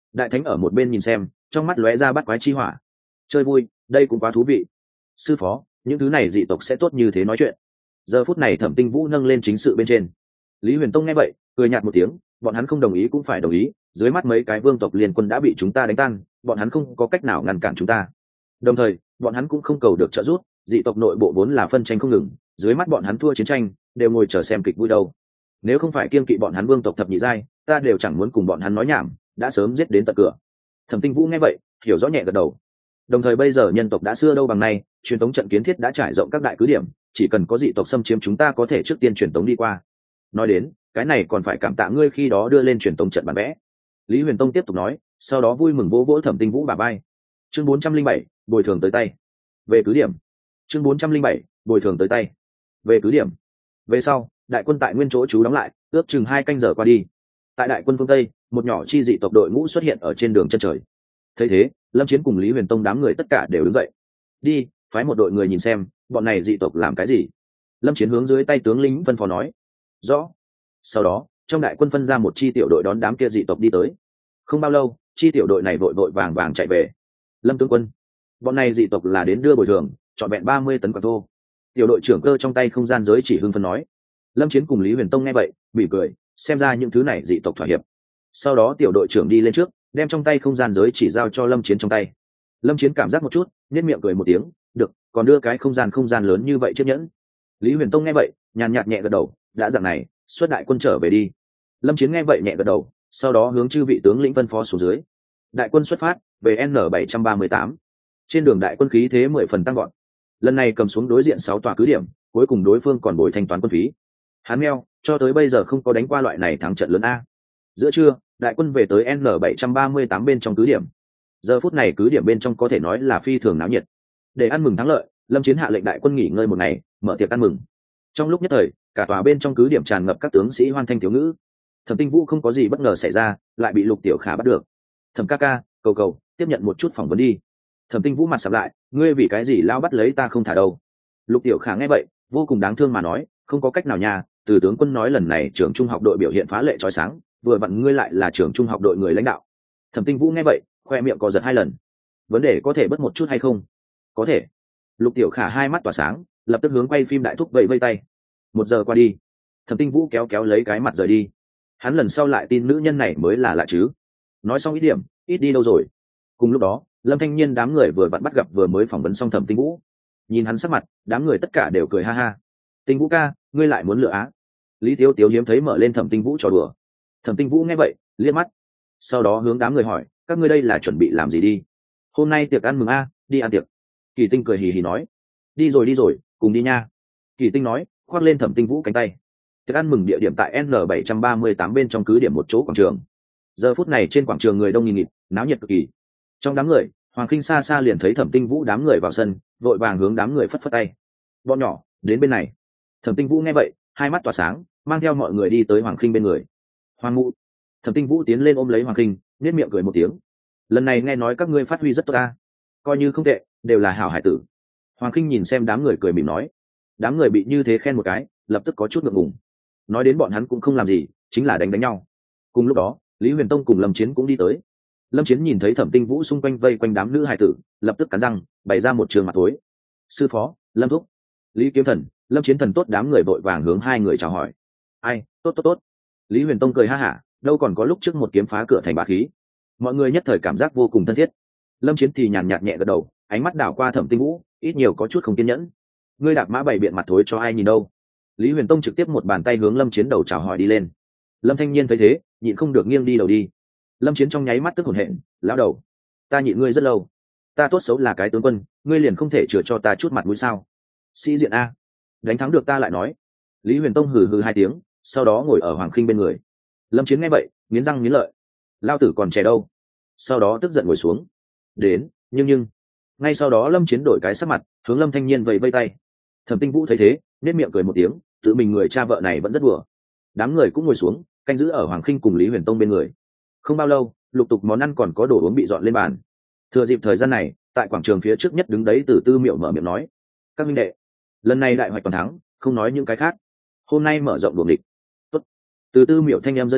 đại thánh ở một bên nhìn xem, trong mắt lóe ra bắt quái chi hỏa. Chơi vui, đây cũng quá thú vị. Sư phó, những thứ này dị tộc sẽ tốt như thế nói chuyện. Giờ phút này Thẩm Tinh Vũ nâng lên chính sự bên trên. Lý Huyền Tông nghe vậy, cười nhạt một tiếng, bọn hắn không đồng ý cũng phải đồng ý, dưới mắt mấy cái vương tộc liên quân đã bị chúng ta đánh tan, bọn hắn không có cách nào ngăn cản chúng ta. Đồng thời, bọn hắn cũng không cầu được trợ giúp, dị tộc nội bộ vốn là phân tranh không ngừng, dưới mắt bọn hắn thua chiến tranh, đều ngồi chờ xem kịch vui đâu. Nếu không phải kiên kỵ bọn hắn vương tộc thập nhị giai, ta đều chẳng muốn cùng bọn hắn nói nhảm, đã sớm giết đến tận cửa. Thẩm Tinh Vũ nghe vậy, hiểu rõ nhẹ gật đầu. Đồng thời bây giờ nhân tộc đã xưa đâu bằng nay, truyền tống trận kiến thiết đã trải rộng các đại cứ điểm, chỉ cần có dị tộc xâm chiếm chúng ta có thể trước tiên truyền tống đi qua. Nói đến, cái này còn phải cảm tạ ngươi khi đó đưa lên truyền tống trận bản vẽ. Lý Huyền Tông tiếp tục nói, sau đó vui mừng vỗ vỗ Thẩm Tinh Vũ bả vai. Chương 407, bồi thường tới tay. Về cứ điểm. Chương 407, bồi thường tới tay. Về cứ điểm. Về sau, đại quân tại nguyên chỗ trú đóng lại, ước chừng 2 canh giờ qua đi. Tại đại quân phương Tây, một nhỏ chi dị tộc đội ngũ xuất hiện ở trên đường chân trời. Thấy thế, Lâm Chiến cùng Lý Huyền Tông đám người tất cả đều đứng dậy. Đi, phái một đội người nhìn xem, bọn này dị tộc làm cái gì. Lâm Chiến hướng dưới tay tướng lĩnh phân phó nói. Rõ. Sau đó, trong đại quân phân ra một chi tiểu đội đón đám kia dị tộc đi tới. Không bao lâu, chi tiểu đội này vội vội vàng vàng chạy về. Lâm tướng quân, bọn này dị tộc là đến đưa bồi thường, trọn vẹn 30 tấn quả thô. Tiểu đội trưởng cơ trong tay không gian giới chỉ hưng phấn nói. Lâm Chiến cùng Lý Huyền Tông nghe vậy, mỉm cười, xem ra những thứ này dị tộc thỏa hiệp. Sau đó tiểu đội trưởng đi lên trước, đem trong tay không gian giới chỉ giao cho Lâm Chiến trong tay. Lâm Chiến cảm giác một chút, nhếch miệng cười một tiếng, được, còn đưa cái không gian lớn như vậy chiếc nhẫn. Lý Huyền Tông nghe vậy, nhàn nhạt nhẹ gật đầu, đã dạng này, xuất đại quân trở về đi. Lâm Chiến nghe vậy nhẹ gật đầu, sau đó hướng chư vị tướng lĩnh phân phó xuống dưới. Đại quân xuất phát về N738. Trên đường đại quân khí thế 10 phần tăng gọn. Lần này cầm xuống đối diện 6 tòa cứ điểm, cuối cùng đối phương còn bồi thanh toán quân phí. Hắn meo, cho tới bây giờ không có đánh qua loại này thắng trận lớn a. Giữa trưa, đại quân về tới N738 bên trong cứ điểm. Giờ phút này cứ điểm bên trong có thể nói là phi thường náo nhiệt. Để ăn mừng thắng lợi, Lâm Chiến hạ lệnh đại quân nghỉ ngơi một ngày, mở tiệc ăn mừng. Trong lúc nhất thời, cả tòa bên trong cứ điểm tràn ngập các tướng sĩ hoan thanh thiếu ngữ. Thẩm Tinh Vũ không có gì bất ngờ xảy ra, lại bị Lục Tiểu Khả bắt được. Thẩm ca ca, cầu tiếp nhận một chút phỏng vấn đi. Thẩm Tinh Vũ mặt sạm lại, ngươi vì cái gì lao bắt lấy ta không thả đâu. Lục Tiểu Khả nghe vậy, vô cùng đáng thương mà nói, không có cách nào nha, từ tướng quân nói lần này trường trung học đội biểu hiện phá lệ chói sáng, vừa vặn ngươi lại là trường trung học đội người lãnh đạo. Thẩm Tinh Vũ nghe vậy, khoe miệng co giật 2 lần. Vấn đề có thể bớt một chút hay không? Có thể. Lục Tiểu Khả hai mắt tỏa sáng, lập tức hướng quay phim đại thúc vẫy vây tay. 1 giờ qua đi, Thẩm Tinh Vũ kéo lấy cái mặt rời đi. Hắn lần sau lại tin nữ nhân này mới là lạ chứ. Nói xong ít điểm, ít đi đâu rồi. Cùng lúc đó, Lâm Thanh Nhiên đám người vừa vặn bắt gặp vừa mới phỏng vấn xong Thẩm Tinh Vũ. Nhìn hắn sắc mặt, đám người tất cả đều cười ha ha. Tinh Vũ ca, ngươi lại muốn lựa á? Lý Tiếu Tiếu hiếm thấy mở lên Thẩm Tinh Vũ trò đùa. Thẩm Tinh Vũ nghe vậy, liếc mắt, sau đó hướng đám người hỏi, các ngươi đây là chuẩn bị làm gì đi? Hôm nay tiệc ăn mừng a, đi ăn tiệc. Kỳ Tinh cười hì hì nói, đi rồi, cùng đi nha. Kỳ Tinh nói, khoác lên Thẩm Tinh Vũ cánh tay. Tiệc ăn mừng địa điểm tại N738 bên trong cứ điểm một chỗ quảng trường. Giờ phút này trên quảng trường người đông nghìn nghịt, náo nhiệt cực kỳ. Trong đám người, Hoàng Khinh xa xa liền thấy Thẩm Tinh Vũ đám người vào sân, vội vàng hướng đám người phất phất tay. Bọn nhỏ, đến bên này. Thẩm Tinh Vũ nghe vậy, hai mắt tỏa sáng, mang theo mọi người đi tới Hoàng Khinh bên người. Hoàng ngụ. Thẩm Tinh Vũ tiến lên ôm lấy Hoàng Khinh, nhếch miệng cười một tiếng. Lần này nghe nói các ngươi phát huy rất tốt ta, coi như không tệ, đều là hảo hải tử. Hoàng Khinh nhìn xem đám người cười mỉm nói. Đám người bị như thế khen một cái, lập tức có chút ngượng ngùng. Nói đến bọn hắn cũng không làm gì, chính là đánh nhau. Cùng lúc đó, Lý Huyền Tông cùng Lâm Chiến cũng đi tới. Lâm Chiến nhìn thấy Thẩm Tinh Vũ xung quanh vây quanh đám nữ hài tử, lập tức cắn răng, bày ra một trường mặt tối. Sư phó, Lâm thúc, Lý Kiếm Thần, Lâm Chiến Thần tốt, đám người vội vàng hướng hai người chào hỏi. Ai, tốt. Lý Huyền Tông cười ha hả, đâu còn có lúc trước một kiếm phá cửa thành bá khí. Mọi người nhất thời cảm giác vô cùng thân thiết. Lâm Chiến thì nhàn nhạt nhẹ gật đầu, ánh mắt đảo qua Thẩm Tinh Vũ, ít nhiều có chút không kiên nhẫn. Ngươi đạp mã bày biện mặt thối cho ai nhìn đâu? Lý Huyền Tông trực tiếp một bàn tay hướng Lâm Chiến đầu chào hỏi đi lên. Lâm Thanh Nhiên thấy thế, nhịn không được nghiêng đi đầu đi. Lâm Chiến trong nháy mắt tức hổn hển, lão đầu, ta nhịn ngươi rất lâu, ta tốt xấu là cái tướng quân, ngươi liền không thể chừa cho ta chút mặt mũi sao? Sĩ diện a, đánh thắng được ta lại nói. Lý Huyền Tông hừ hừ 2 tiếng, sau đó ngồi ở Hoàng Khinh bên người. Lâm Chiến nghe vậy, nghiến răng nghiến lợi, lao tử còn trẻ đâu. Sau đó tức giận ngồi xuống. Đến, nhưng ngay sau đó Lâm Chiến đổi cái sắc mặt, hướng Lâm Thanh Nhiên vẫy vây tay. Thẩm Tinh Vũ thấy thế, nét miệng cười một tiếng, tự mình người cha vợ này vẫn rất đùa. Đám người cũng ngồi xuống, canh giữ ở Hoàng Khinh cùng Lý Huyền Tông bên người. Không bao lâu, lục tục món ăn còn có đồ uống bị dọn lên bàn. Thừa dịp thời gian này, tại quảng trường phía trước nhất đứng đấy Từ Tư Miệu mở miệng nói: các minh đệ, lần này đại hoạch toàn thắng, không nói những cái khác, hôm nay mở rộng luồng địch. Tốt. Từ Tư Miệu thanh em rơi xuống,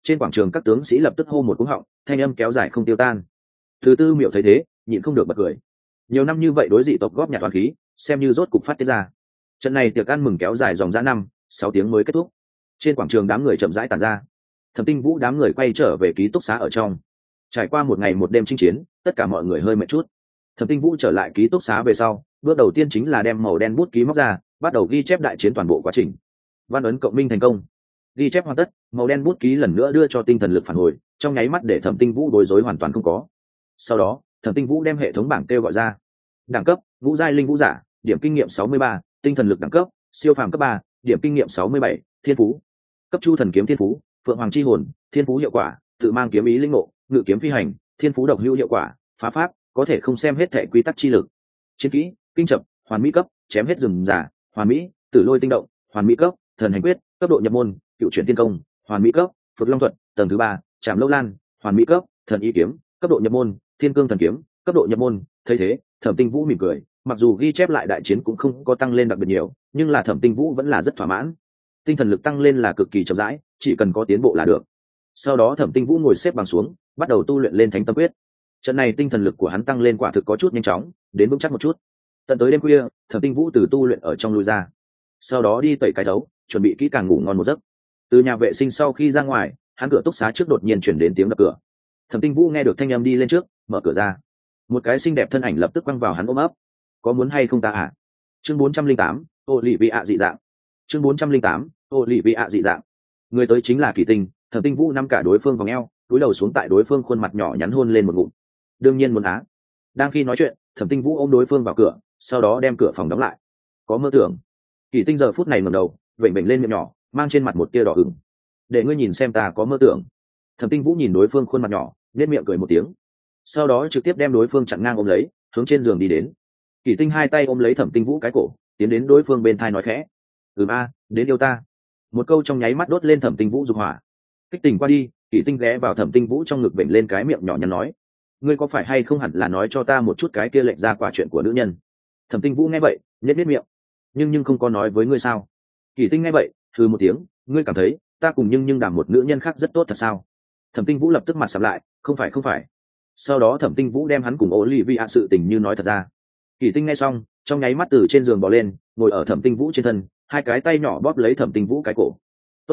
Trên quảng trường các tướng sĩ lập tức hô một cú họng, thanh âm kéo dài không tiêu tan. Thứ Tư Miệu thấy thế, nhịn không được bật cười. Nhiều năm như vậy đối dị tộc góp nhặt toàn khí, xem như rốt cục phát tiết ra. Trận này tiệc ăn mừng kéo dài dòng dã 5-6 tiếng mới kết thúc. Trên quảng trường đám người chậm rãi tàn ra. Thẩm Tinh Vũ đám người quay trở về ký túc xá ở trong. Trải qua một ngày một đêm chinh chiến, tất cả mọi người hơi mệt chút. Thẩm Tinh Vũ trở lại ký túc xá về sau, bước đầu tiên chính là đem màu đen bút ký móc ra, bắt đầu ghi chép đại chiến toàn bộ quá trình. Văn ấn cộng minh thành công. Ghi chép hoàn tất, màu đen bút ký lần nữa đưa cho tinh thần lực phản hồi, trong nháy mắt để Thẩm Tinh Vũ đối rối hoàn toàn không có. Sau đó, Thẩm Tinh Vũ đem hệ thống bảng kêu gọi ra. Đẳng cấp: Vũ giai linh vũ giả, điểm kinh nghiệm 63, tinh thần lực đẳng cấp: siêu phàm cấp 3, điểm kinh nghiệm 67, thiên phú. Cấp chu thần kiếm thiên phú, phượng hoàng chi hồn, thiên phú hiệu quả, tự mang kiếm ý linh ngộ, ngự kiếm phi hành, thiên phú độc hữu hiệu quả, phá pháp, có thể không xem hết thể quy tắc chi lực. Chiến kỹ: kinh chập, hoàn mỹ cấp, chém hết rừng giả, hoàn mỹ, tử lôi tinh động, hoàn mỹ cấp, thần hành quyết, cấp độ nhập môn, cựu chuyển tiên công, hoàn mỹ cấp, phược long thuật, tầng thứ 3, trảm lâu lan, hoàn mỹ cấp, thần y kiếm, cấp độ nhập môn, thiên cương thần kiếm, cấp độ nhập môn. Thấy thế, Thẩm Tinh Vũ mỉm cười, mặc dù ghi chép lại đại chiến cũng không có tăng lên đặc biệt nhiều, nhưng là Thẩm Tinh Vũ vẫn là rất thỏa mãn. Tinh thần lực tăng lên là cực kỳ chậm rãi, chỉ cần có tiến bộ là được. Sau đó Thẩm Tinh Vũ ngồi xếp bằng xuống, bắt đầu tu luyện lên Thánh Tâm Quyết. Trận này tinh thần lực của hắn tăng lên quả thực có chút nhanh chóng, đến vững chắc một chút. Tận tới đêm khuya, Thẩm Tinh Vũ từ tu luyện ở trong lui ra, sau đó đi tẩy cái đấu, chuẩn bị kỹ càng ngủ ngon một giấc. Từ nhà vệ sinh sau khi ra ngoài, hắn cửa túc xá trước đột nhiên chuyển đến tiếng đập cửa. Thẩm Tinh Vũ nghe được thanh âm đi lên trước, mở cửa ra. Một cái xinh đẹp thân ảnh lập tức quăng vào hắn ôm ấp. Có muốn hay không ta à? Chương 408, ô lì vị ạ dị dạng. Chương 408, ô lì vị ạ dị dạng. Người tới chính là Kỳ Tinh. Thẩm Tinh Vũ nắm cả đối phương vòng eo, cúi đầu xuống tại đối phương khuôn mặt nhỏ nhắn hôn lên một ngụm. Đương nhiên muốn á. Đang khi nói chuyện, Thẩm Tinh Vũ ôm đối phương vào cửa, sau đó đem cửa phòng đóng lại. Có mơ tưởng. Kỳ Tinh giờ phút này ngẩng đầu, vểnh vểnh lên miệng nhỏ, mang trên mặt một tia đỏ ửng. Để ngươi nhìn xem ta có mơ tưởng. Thẩm Tinh Vũ nhìn đối phương khuôn mặt nhỏ, nhếch miệng cười một tiếng, sau đó trực tiếp đem đối phương chặn ngang ôm lấy, hướng trên giường đi đến. Kỳ Tinh hai tay ôm lấy Thẩm Tinh Vũ cái cổ, tiến đến đối phương bên thai nói khẽ: đến yêu ta. Một câu trong nháy mắt đốt lên Thẩm Tinh Vũ dục hỏa. Kích tình qua đi, Kỳ Tinh ghé vào Thẩm Tinh Vũ trong ngực vểnh lên cái miệng nhỏ nhắn nói: ngươi có phải hay không hẳn là nói cho ta một chút cái kia lệnh ra quả chuyện của nữ nhân. Thẩm Tinh Vũ nghe vậy, nhếch miệng: nhưng không có nói với ngươi sao? Kỳ Tinh nghe vậy, hừ một tiếng: ngươi cảm thấy ta cùng nhưng đảm một nữ nhân khác rất tốt thật sao? Thẩm Tinh Vũ lập tức mặt sầm lại: không phải. Sau đó Thẩm Tinh Vũ đem hắn cùng Olivia sự tình như nói thật ra. Kỳ Tinh nghe xong, trong nháy mắt từ trên giường bò lên, ngồi ở Thẩm Tinh Vũ trên thân, hai cái tay nhỏ bóp lấy Thẩm Tinh Vũ cái cổ.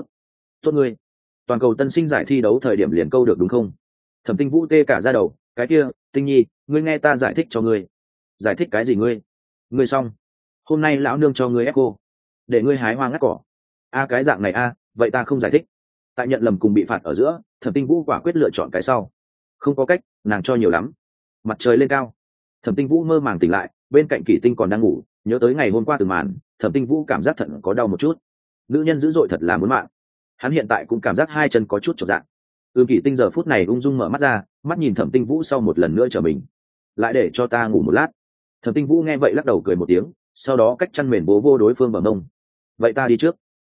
Tốt ngươi. Toàn cầu tân sinh giải thi đấu thời điểm liền câu được đúng không? Thẩm Tinh Vũ tê cả da đầu, cái kia, Tinh Nhi, ngươi nghe ta giải thích cho ngươi. Giải thích cái gì ngươi? Ngươi xong. Hôm nay lão nương cho ngươi ép cô, để ngươi hái hoa ngắt cỏ. Cái dạng này vậy ta không giải thích. Tại nhận lầm cùng bị phạt ở giữa, Thẩm Tinh Vũ quả quyết lựa chọn cái sau. Không có cách, nàng cho nhiều lắm. Mặt trời lên cao, Thẩm Tinh Vũ mơ màng tỉnh lại, bên cạnh Kỳ Tinh còn đang ngủ, nhớ tới ngày hôm qua từng màn, Thẩm Tinh Vũ cảm giác thận có đau một chút. Nữ nhân dữ dội thật là muốn mạng. Hắn hiện tại cũng cảm giác hai chân có chút chột dạ. Kỳ Tinh giờ phút này ung dung mở mắt ra, mắt nhìn Thẩm Tinh Vũ sau một lần nữa trở mình. Lại để cho ta ngủ một lát. Thẩm Tinh Vũ nghe vậy lắc đầu cười một tiếng, sau đó cách chăn mền bố vô đối phương bằng mông. Vậy ta đi trước.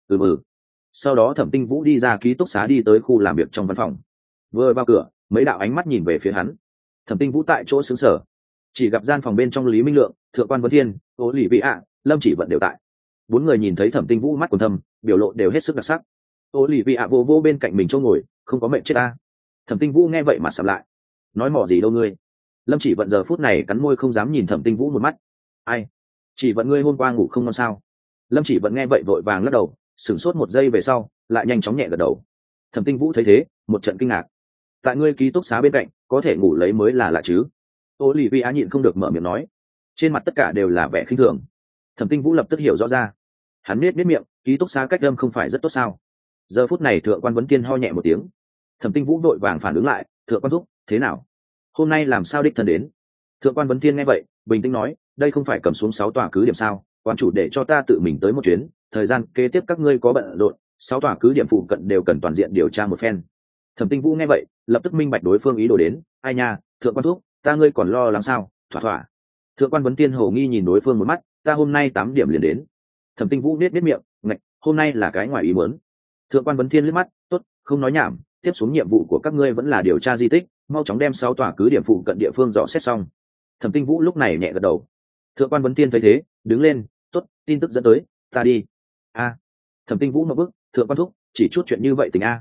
Sau đó Thẩm Tinh Vũ đi ra ký túc xá đi tới khu làm việc trong văn phòng. Vừa vào cửa, mấy đạo ánh mắt nhìn về phía hắn. Thẩm Tinh Vũ tại chỗ xứng sở, chỉ gặp gian phòng bên trong Lý Minh Lượng, Thượng quan Vấn Thiên, Ô Lỷ Vị ạ, Lâm Chỉ Vận đều tại. Bốn người nhìn thấy Thẩm Tinh Vũ mắt quần thâm, biểu lộ đều hết sức đặc sắc. Ô Lỷ Vị ạ vô bên cạnh mình chỗ ngồi, không có mệnh chết ta. Thẩm Tinh Vũ nghe vậy mà sầm lại, nói mỏ gì đâu ngươi. Lâm Chỉ Vận giờ phút này cắn môi không dám nhìn Thẩm Tinh Vũ một mắt. Ai? Chỉ Vận ngươi hôm qua ngủ không ngon sao? Lâm Chỉ Vận nghe vậy vội vàng lắc đầu, sửng sốt một giây về sau, lại nhanh chóng nhẹ gật đầu. Thẩm Tinh Vũ thấy thế, một trận kinh ngạc. Tại ngươi ký túc xá bên cạnh, có thể ngủ lấy mới là lạ chứ? Olivia nhịn không được mở miệng nói, trên mặt tất cả đều là vẻ khinh thường. Thẩm Tinh Vũ lập tức hiểu rõ ra, hắn biết miệng, ký túc xá cách âm không phải rất tốt sao? Giờ phút này Thượng quan Vấn Tiên ho nhẹ một tiếng. Thẩm Tinh Vũ đội vàng phản ứng lại, Thượng quan thúc, thế nào? Hôm nay làm sao đích thân đến? Thượng quan Vấn Tiên nghe vậy, bình tĩnh nói, đây không phải cầm xuống 6 tòa cứ điểm sao? Quan chủ để cho ta tự mình tới một chuyến, thời gian kế tiếp các ngươi có bận rộn, 6 tòa cứ điểm phụ cận đều cần toàn diện điều tra một phen. Thẩm Tinh Vũ nghe vậy, lập tức minh bạch đối phương ý đồ đến, ai nha, Thượng quan thúc, ta ngươi còn lo lắng sao? Thỏa. Thượng quan Vấn Tiên hồ nghi nhìn đối phương một mắt, ta hôm nay 8 điểm liền đến. Thẩm Tinh Vũ biết miệng, ngạch, hôm nay là cái ngoài ý muốn. Thượng quan Vấn Thiên liếc mắt, tốt, không nói nhảm, tiếp xuống nhiệm vụ của các ngươi vẫn là điều tra di tích, mau chóng đem 6 tòa cứ điểm phụ cận địa phương dò xét xong. Thẩm Tinh Vũ lúc này nhẹ gật đầu. Thượng quan Vấn Thiên thấy thế, đứng lên, tốt, tin tức dẫn tới, ta đi. Thẩm Tinh Vũ một bước, Thượng quan thúc, chỉ chút chuyện như vậy tình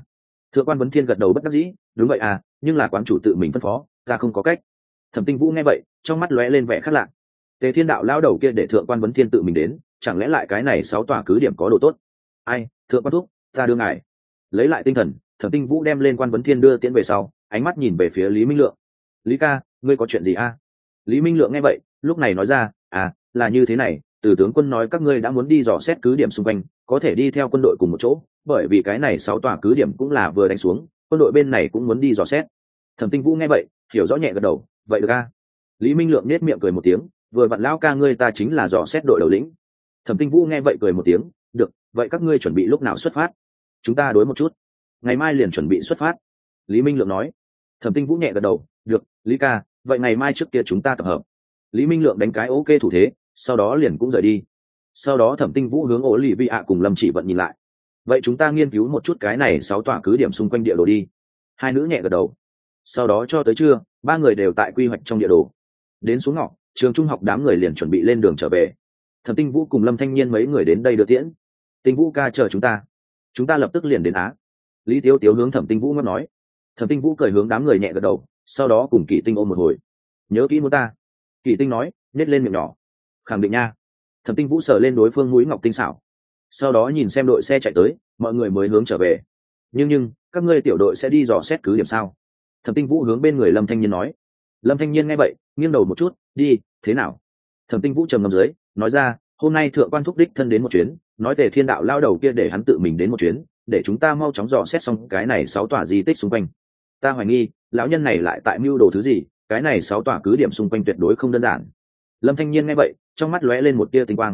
Thượng quan vấn thiên gật đầu bất đắc dĩ, đúng vậy à, nhưng là quán chủ tự mình phân phó, ta không có cách. Thẩm Tinh Vũ nghe vậy, trong mắt lóe lên vẻ khác lạ. Tề Thiên đạo lao đầu kia để thượng quan vấn thiên tự mình đến, chẳng lẽ lại cái này 6 tòa cứ điểm có độ tốt? Ai, thượng quan thúc, ta đưa ngài. Lấy lại tinh thần, Thẩm Tinh Vũ đem lên quan vấn thiên đưa tiễn về sau, ánh mắt nhìn về phía Lý Minh Lượng. Lý ca, ngươi có chuyện gì a? Lý Minh Lượng nghe vậy, lúc này nói ra, à, là như thế này, từ tướng quân nói các ngươi đã muốn đi dò xét cứ điểm xung quanh, có thể đi theo quân đội cùng một chỗ, bởi vì cái này 6 tòa cứ điểm cũng là vừa đánh xuống, quân đội bên này cũng muốn đi dò xét. Thẩm Tinh Vũ nghe vậy, hiểu rõ nhẹ gật đầu, vậy được a. Lý Minh Lượng nét miệng cười một tiếng, vừa vặn lão ca ngươi ta chính là dò xét đội đầu lĩnh. Thẩm Tinh Vũ nghe vậy cười một tiếng, được, vậy các ngươi chuẩn bị lúc nào xuất phát? Chúng ta đối một chút, ngày mai liền chuẩn bị xuất phát. Lý Minh Lượng nói. Thẩm Tinh Vũ nhẹ gật đầu, được, Lý ca, vậy ngày mai trước kia chúng ta tập hợp. Lý Minh Lượng đánh cái ok thủ thế, sau đó liền cũng rời đi. Sau đó Thẩm Tinh Vũ hướng Olivia cùng Lâm Chỉ Vận nhìn lại. Vậy chúng ta nghiên cứu một chút cái này 6 tòa cứ điểm xung quanh địa đồ đi. Hai nữ nhẹ gật đầu. Sau đó cho tới trưa, ba người đều tại quy hoạch trong địa đồ. Đến xuống ngõ, trường trung học đám người liền chuẩn bị lên đường trở về. Thẩm Tinh Vũ cùng Lâm Thanh Nhiên mấy người đến đây đưa tiễn. Tinh Vũ ca chờ chúng ta lập tức liền đến á. Lý Tiếu Tiếu hướng Thẩm Tinh Vũ ngắt nói. Thẩm Tinh Vũ cười hướng đám người nhẹ gật đầu, sau đó cùng Kỷ Tinh ôm một hồi. Nhớ kỹ muốn ta. Kỷ Tinh nói, nhét lên miệng nhỏ. Khẳng định nha. Thẩm Tinh Vũ sờ lên đối phương mũi ngọc tinh xảo. Sau đó nhìn xem đội xe chạy tới, mọi người mới hướng trở về. Nhưng các ngươi tiểu đội sẽ đi dò xét cứ điểm sao? Thẩm Tinh Vũ hướng bên người Lâm Thanh Nhiên nói. Lâm Thanh Nhiên nghe vậy, nghiêng đầu một chút, đi, thế nào? Thẩm Tinh Vũ trầm ngâm dưới, nói ra, hôm nay thượng quan thúc đích thân đến một chuyến, nói Tề Thiên đạo lao đầu kia để hắn tự mình đến một chuyến, để chúng ta mau chóng dò xét xong cái này 6 tòa di tích xung quanh. Ta hoài nghi, lão nhân này lại tại mưu đồ thứ gì, cái này 6 tòa cứ điểm xung quanh tuyệt đối không đơn giản. Lâm Thanh Nhiên nghe vậy, trong mắt lóe lên một tia tinh quang.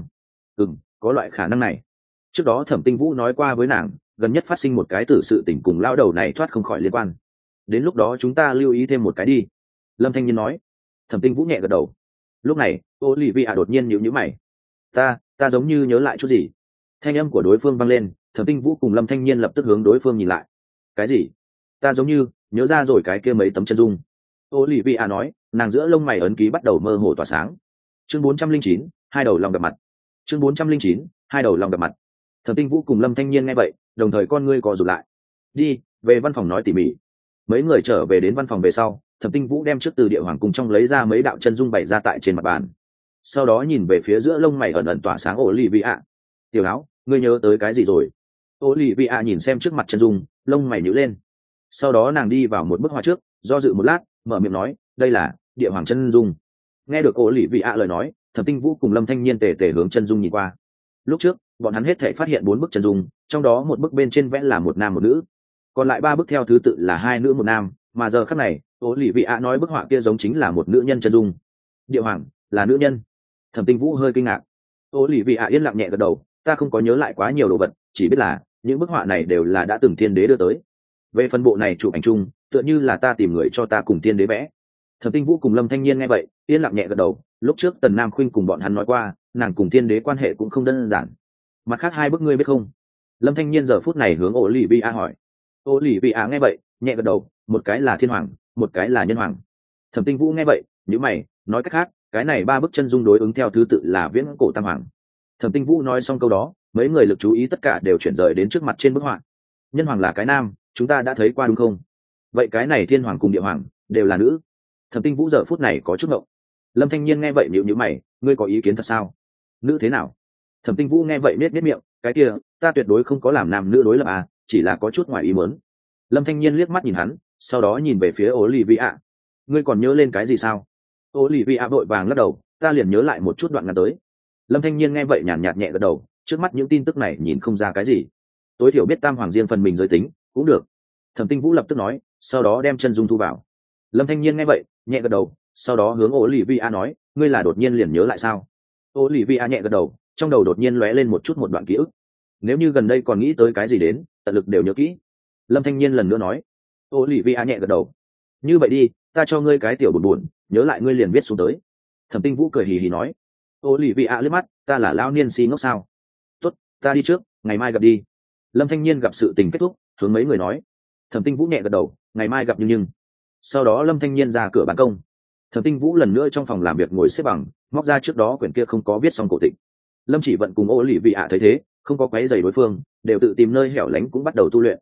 Có loại khả năng này. Trước đó Thẩm Tinh Vũ nói qua với nàng, gần nhất phát sinh một cái tử sự tình cùng lao đầu này thoát không khỏi liên quan. Đến lúc đó chúng ta lưu ý thêm một cái đi. Lâm Thanh Nhiên nói. Thẩm Tinh Vũ nhẹ gật đầu. Lúc này, Olivia đột nhiên nhíu mày. Ta giống như nhớ lại chút gì. Thanh âm của đối phương vang lên, Thẩm Tinh Vũ cùng Lâm Thanh Nhiên lập tức hướng đối phương nhìn lại. Cái gì? Ta giống như nhớ ra rồi cái kia mấy tấm chân dung. Olivia nói, nàng giữa lông mày ấn ký bắt đầu mơ hồ tỏa sáng. Chương 409, hai đầu lòng gặp mặt. Chương 409, hai đầu lòng gặp mặt. Thẩm Tinh Vũ cùng Lâm Thanh Nhiên nghe vậy, đồng thời con ngươi co rụt lại. Đi, về văn phòng nói tỉ mỉ. Mấy người trở về đến văn phòng về sau, Thẩm Tinh Vũ đem trước từ địa hoàng cung trong lấy ra mấy đạo chân dung bày ra tại trên mặt bàn. Sau đó nhìn về phía giữa lông mày ẩn ẩn tỏa sáng Olivia. Tiểu áo, ngươi nhớ tới cái gì rồi? Olivia nhìn xem trước mặt chân dung, lông mày nhíu lên. Sau đó nàng đi vào một bức họa trước, do dự một lát, mở miệng nói, đây là địa hoàng chân dung. Nghe được Olivia lời nói, Thẩm Tinh Vũ cùng Lâm Thanh Nhiên tề tề hướng chân dung nhìn qua. Lúc trước, bọn hắn hết thảy phát hiện 4 bức chân dung, trong đó một bức bên trên vẽ là một nam một nữ, còn lại 3 bức theo thứ tự là 2 nữ một nam, mà giờ khắc này, Olivia nói bức họa kia giống chính là một nữ nhân chân dung. Địa hoàng là nữ nhân. Thẩm Tinh Vũ hơi kinh ngạc. Olivia yên lặng nhẹ gật đầu, ta không có nhớ lại quá nhiều đồ vật, chỉ biết là những bức họa này đều là đã từng thiên đế đưa tới. Về phần bộ này chụp ảnh chung, tựa như là ta tìm người cho ta cùng thiên đế vẽ. Thẩm Tinh Vũ cùng Lâm Thanh Nhiên nghe vậy, yên lặng nhẹ gật đầu, lúc trước Tần Nam Khuynh cùng bọn hắn nói qua, nàng cùng thiên đế quan hệ cũng không đơn giản. Mặt khác 2 bức ngươi biết không? Lâm Thanh Nhiên giờ phút này hướng Olivia hỏi. Olivia nghe vậy, nhẹ gật đầu, một cái là thiên hoàng, một cái là nhân hoàng. Thẩm Tinh Vũ nghe vậy, nhíu mày, nói cách khác, cái này 3 bức chân dung đối ứng theo thứ tự là viễn cổ tam hoàng. Thẩm Tinh Vũ nói xong câu đó, mấy người lực chú ý tất cả đều chuyển rời đến trước mặt trên bức họa. Nhân hoàng là cái nam, chúng ta đã thấy qua đúng không? Vậy cái này thiên hoàng cùng địa hoàng đều là nữ. Thẩm Tinh Vũ giờ phút này có chút ngộng. Lâm Thanh Nhiên nghe vậy nhíu mày, ngươi có ý kiến thật sao? Nữ thế nào? Thẩm Tinh Vũ nghe vậy nết miệng, cái kia, ta tuyệt đối không có làm nam nữ đối lập à, chỉ là có chút ngoài ý muốn. Lâm Thanh Nhiên liếc mắt nhìn hắn, sau đó nhìn về phía Olivia. Ngươi còn nhớ lên cái gì sao? Olivia vội vàng lắc đầu, ta liền nhớ lại một chút đoạn ngắn tới. Lâm Thanh Nhiên nghe vậy nhàn nhạt nhẹ gật đầu, trước mắt những tin tức này nhìn không ra cái gì. Tối thiểu biết tam hoàng riêng phần mình giới tính, cũng được. Thẩm Tinh Vũ lập tức nói, sau đó đem chân dung thu vào. Lâm Thanh Nhiên nghe vậy, nhẹ gật đầu, sau đó hướng Olivia nói, ngươi là đột nhiên liền nhớ lại sao? Olivia nhẹ gật đầu, trong đầu đột nhiên lóe lên một chút một đoạn ký ức. Nếu như gần đây còn nghĩ tới cái gì đến, tận lực đều nhớ kỹ. Lâm Thanh Nhiên lần nữa nói. Olivia nhẹ gật đầu. Như vậy đi, ta cho ngươi cái tiểu buồn, nhớ lại ngươi liền viết xuống tới. Thẩm Tinh Vũ cười hì hì nói. Olivia liếc mắt, ta là lão niên si ngốc sao? Tốt, ta đi trước, ngày mai gặp đi. Lâm Thanh Nhiên gặp sự tình kết thúc, hướng mấy người nói. Thẩm Tinh Vũ nhẹ gật đầu, ngày mai gặp nhưng. Sau đó Lâm Thanh Nhiên ra cửa ban công. Thẩm Tinh Vũ lần nữa trong phòng làm việc ngồi xếp bằng, móc ra trước đó quyển kia không có viết xong cổ tịch. Lâm Chỉ Vận cùng Olivia thấy thế, không có quấy rầy đối phương, đều tự tìm nơi hẻo lánh cũng bắt đầu tu luyện.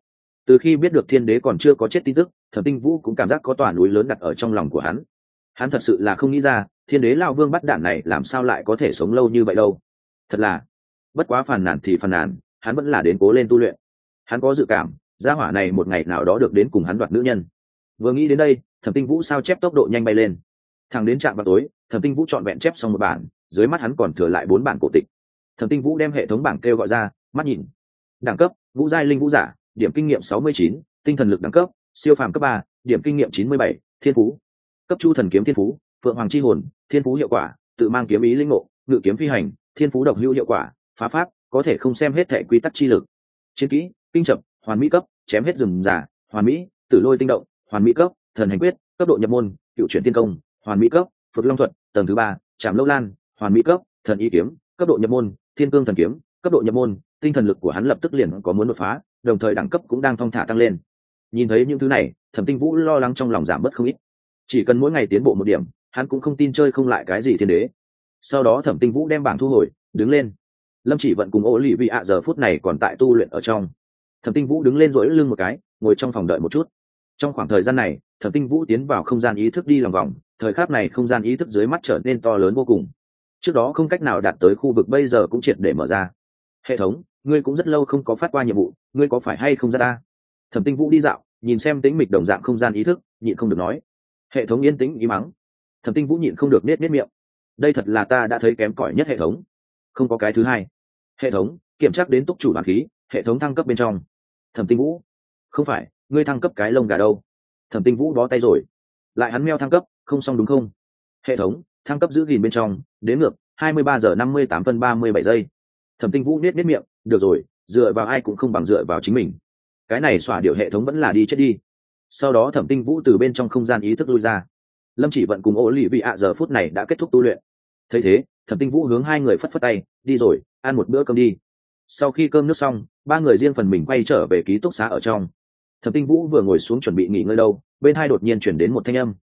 Từ khi biết được thiên đế còn chưa có chết tin tức, Thẩm Tinh Vũ cũng cảm giác có tòa núi lớn đặt ở trong lòng của hắn. Hắn thật sự là không nghĩ ra, thiên đế lao vương bắt đạn này làm sao lại có thể sống lâu như vậy đâu. Thật là, bất quá phàn nàn thì phàn nàn, hắn vẫn là đến cố lên tu luyện. Hắn có dự cảm, gia hỏa này một ngày nào đó được đến cùng hắn đoạt nữ nhân. Vừa nghĩ đến đây, Thẩm Tinh Vũ sao chép tốc độ nhanh bay lên. Thẳng đến trạm vào tối, Thẩm Tinh Vũ trọn vẹn chép xong một bản, dưới mắt hắn còn thừa lại 4 bản cổ tịch. Thẩm Tinh Vũ đem hệ thống bảng kêu gọi ra, mắt nhìn. Đẳng cấp: Vũ giai linh vũ giả, điểm kinh nghiệm 69, tinh thần lực đẳng cấp: siêu phàm cấp 3, điểm kinh nghiệm 97, thiên phú. Cấp chu thần kiếm thiên phú, phượng hoàng chi hồn, thiên phú hiệu quả, tự mang kiếm ý linh ngộ, ngự kiếm phi hành, thiên phú độc hữu hiệu quả, phá pháp, có thể không xem hết thảy quy tắc chi lực. Chiến kỹ: kinh chập, hoàn mỹ cấp, chém hết rừng giả, hoàn mỹ, tử lôi tinh động, hoàn mỹ cấp, thần hành quyết, cấp độ nhập môn, cựu chuyển tiên công, hoàn mỹ cấp, phượng long thuật, tầng thứ 3, trảm lâu lan, hoàn mỹ cấp, thần y kiếm, cấp độ nhập môn, thiên cương thần kiếm, cấp độ nhập môn. Tinh thần lực của hắn lập tức liền có muốn đột phá, đồng thời đẳng cấp cũng đang thong thả tăng lên. Nhìn thấy những thứ này, Thẩm Tinh Vũ lo lắng trong lòng giảm bớt không ít. Chỉ cần mỗi ngày tiến bộ một điểm, hắn cũng không tin chơi không lại cái gì thiên đế. Sau đó Thẩm Tinh Vũ đem bảng thu hồi, đứng lên. Lâm Chỉ Vận cùng Ô Lị Vị ạ giờ phút này còn tại tu luyện ở trong. Thẩm Tinh Vũ đứng lên duỗi lưng một cái, ngồi trong phòng đợi một chút. Trong khoảng thời gian này, Thẩm Tinh Vũ tiến vào không gian ý thức đi lòng vòng, thời khắc này không gian ý thức dưới mắt trở nên to lớn vô cùng. Trước đó không cách nào đạt tới khu vực bây giờ cũng triệt để mở ra. Hệ thống, ngươi cũng rất lâu không có phát qua nhiệm vụ, ngươi có phải hay không ra ta? Thẩm Tinh Vũ đi dạo, nhìn xem tĩnh mịch đồng dạng không gian ý thức, nhịn không được nói. Hệ thống yên tĩnh ý mắng. Thẩm Tinh Vũ nhịn không được nết miệng. Đây thật là ta đã thấy kém cỏi nhất hệ thống. Không có cái thứ hai. Hệ thống kiểm tra đến túc chủ bản khí, hệ thống thăng cấp bên trong. Thẩm Tinh Vũ, không phải, ngươi thăng cấp cái lông gà đâu? Thẩm Tinh Vũ bó tay rồi. Lại hắn meo thăng cấp, không xong đúng không? Hệ thống thăng cấp giữ gìn bên trong, đến ngược 23 giờ 58 phân 37 giây. Thẩm Tinh Vũ nết miệng, được rồi, dựa vào ai cũng không bằng dựa vào chính mình. Cái này xóa điều hệ thống vẫn là đi chết đi. Sau đó Thẩm Tinh Vũ từ bên trong không gian ý thức lui ra. Lâm Chỉ Vận cùng Ô Lị Vị ạ giờ phút này đã kết thúc tu luyện. Thấy thế, Thẩm Tinh Vũ hướng hai người phất phất tay, đi rồi, ăn một bữa cơm đi. Sau khi cơm nước xong, ba người riêng phần mình quay trở về ký túc xá ở trong. Thẩm Tinh Vũ vừa ngồi xuống chuẩn bị nghỉ ngơi đâu, bên hai đột nhiên chuyển đến một thanh âm.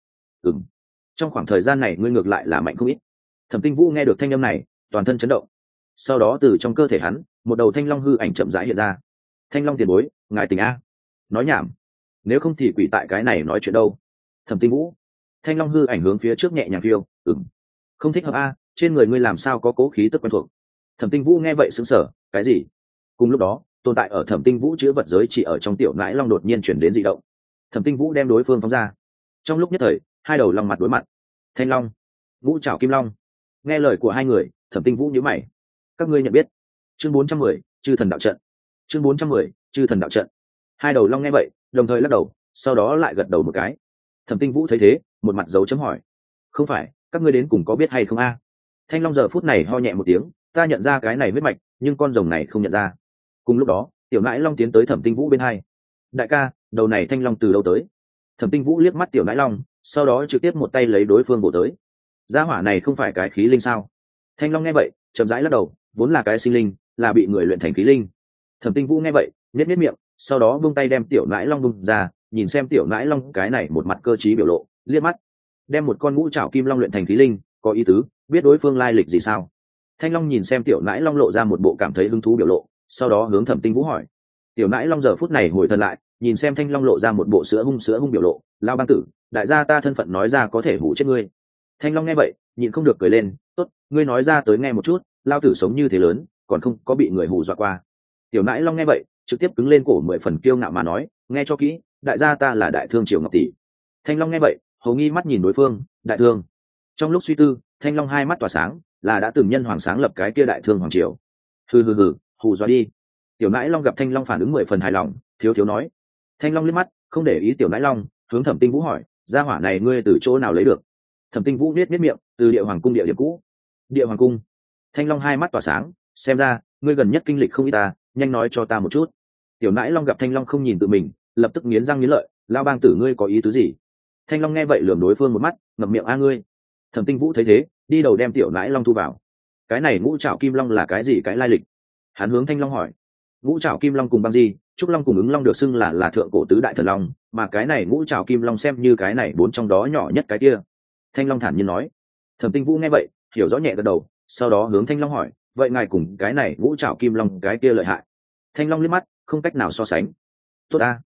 Trong khoảng thời gian này ngươi ngược lại là mạnh không ít. Thẩm Tinh Vũ nghe được thanh âm này, toàn thân chấn động. Sau đó từ trong cơ thể hắn, một đầu thanh long hư ảnh chậm rãi hiện ra. Thanh long tiền bối, ngài tỉnh a? Nói nhảm, nếu không thì quỷ tại cái này nói chuyện đâu. Thẩm Tinh Vũ, thanh long hư ảnh hướng phía trước nhẹ nhàng phiêu. Không thích hợp a, trên người ngươi làm sao có cố khí tức quen thuộc. Thẩm Tinh Vũ nghe vậy sững sờ, cái gì? Cùng lúc đó, tồn tại ở Thẩm Tinh Vũ chứa vật giới chỉ ở trong tiểu nãi long đột nhiên chuyển đến dị động. Thẩm Tinh Vũ đem đối phương phóng ra. Trong lúc nhất thời, hai đầu long mặt đối mặt. Thanh long, Ngũ Trảo Kim Long. Nghe lời của hai người, Thẩm Tinh Vũ nhíu mày. Các ngươi nhận biết? Chương 410, Chư thần đạo trận. Chương 410, Chư thần đạo trận. Hai đầu long nghe vậy, đồng thời lắc đầu, sau đó lại gật đầu một cái. Thẩm Tinh Vũ thấy thế, một mặt dấu chấm hỏi. Không phải, các ngươi đến cùng có biết hay không a? Thanh long giờ phút này ho nhẹ một tiếng, ta nhận ra cái này huyết mạch, nhưng con rồng này không nhận ra. Cùng lúc đó, tiểu nãi long tiến tới Thẩm Tinh Vũ bên hai. Đại ca, đầu này thanh long từ đâu tới? Thẩm Tinh Vũ liếc mắt tiểu nãi long, sau đó trực tiếp một tay lấy đối phương bổ tới. Gia hỏa này không phải cái khí linh sao? Thanh long nghe vậy, chậm rãi lắc đầu, vốn là cái sinh linh, là bị người luyện thành khí linh. Thẩm Tinh Vũ nghe vậy, nhếch miệng, sau đó buông tay đem tiểu nãi long bung ra, nhìn xem tiểu nãi long cái này một mặt cơ trí biểu lộ, liếc mắt, đem một con ngũ trảo kim long luyện thành khí linh, có ý tứ, biết đối phương lai lịch gì sao? Thanh long nhìn xem tiểu nãi long lộ ra một bộ cảm thấy hứng thú biểu lộ, sau đó hướng Thẩm Tinh Vũ hỏi. Tiểu nãi long giờ phút này hồi thần lại, nhìn xem thanh long lộ ra một bộ sữa hung biểu lộ, lao bang tử, đại gia ta thân phận nói ra có thể hủ chết ngươi. Thanh long nghe vậy, nhịn không được cười lên, tốt, ngươi nói ra tới nghe một chút, lao tử sống như thế lớn, còn không có bị người hù dọa qua. Tiểu nãi long nghe vậy, trực tiếp cứng lên cổ 10 phần kiêu ngạo mà nói, nghe cho kỹ, đại gia ta là đại thương Triều Ngọc tỷ. Thanh long nghe vậy, hầu nghi mắt nhìn đối phương, đại thương. Trong lúc suy tư, thanh long hai mắt tỏa sáng, là đã từng nhân hoàng sáng lập cái kia đại thương hoàng triều. Hừ, hù dọa đi. Tiểu nãi long gặp thanh long phản ứng 10 phần hài lòng, thiếu nói. Thanh long liếc mắt, không để ý tiểu nãi long, hướng Thẩm Tinh Vũ hỏi, gia hỏa này ngươi từ chỗ nào lấy được? Thẩm Tinh Vũ biết miệng, từ địa hoàng cung địa điểm cũ. Địa hoàng cung. Thanh long hai mắt tỏa sáng, xem ra ngươi gần nhất kinh lịch không ít ta, nhanh nói cho ta một chút. Tiểu nãi long gặp thanh long không nhìn tự mình, lập tức nghiến răng nghiến lợi, lao bang tử ngươi có ý tứ gì? Thanh long nghe vậy lườm đối phương một mắt, ngậm miệng a ngươi. Thẩm Tinh Vũ thấy thế, đi đầu đem tiểu nãi long thu vào. Cái này ngũ trảo kim long là cái gì cái lai lịch? Hắn hướng thanh long hỏi. Ngũ trảo kim long cùng băng di, trúc long cùng ứng long được xưng là thượng cổ tứ đại thần long, mà cái này ngũ trảo kim long xem như cái này bốn trong đó nhỏ nhất cái kia. Thanh long thản nhiên nói. Thẩm Tinh Vũ nghe vậy, hiểu rõ nhẹ gật đầu, sau đó hướng thanh long hỏi, vậy ngài cùng cái này ngũ trảo kim long cái kia lợi hại? Thanh long liếc mắt, không cách nào so sánh. Tốt a,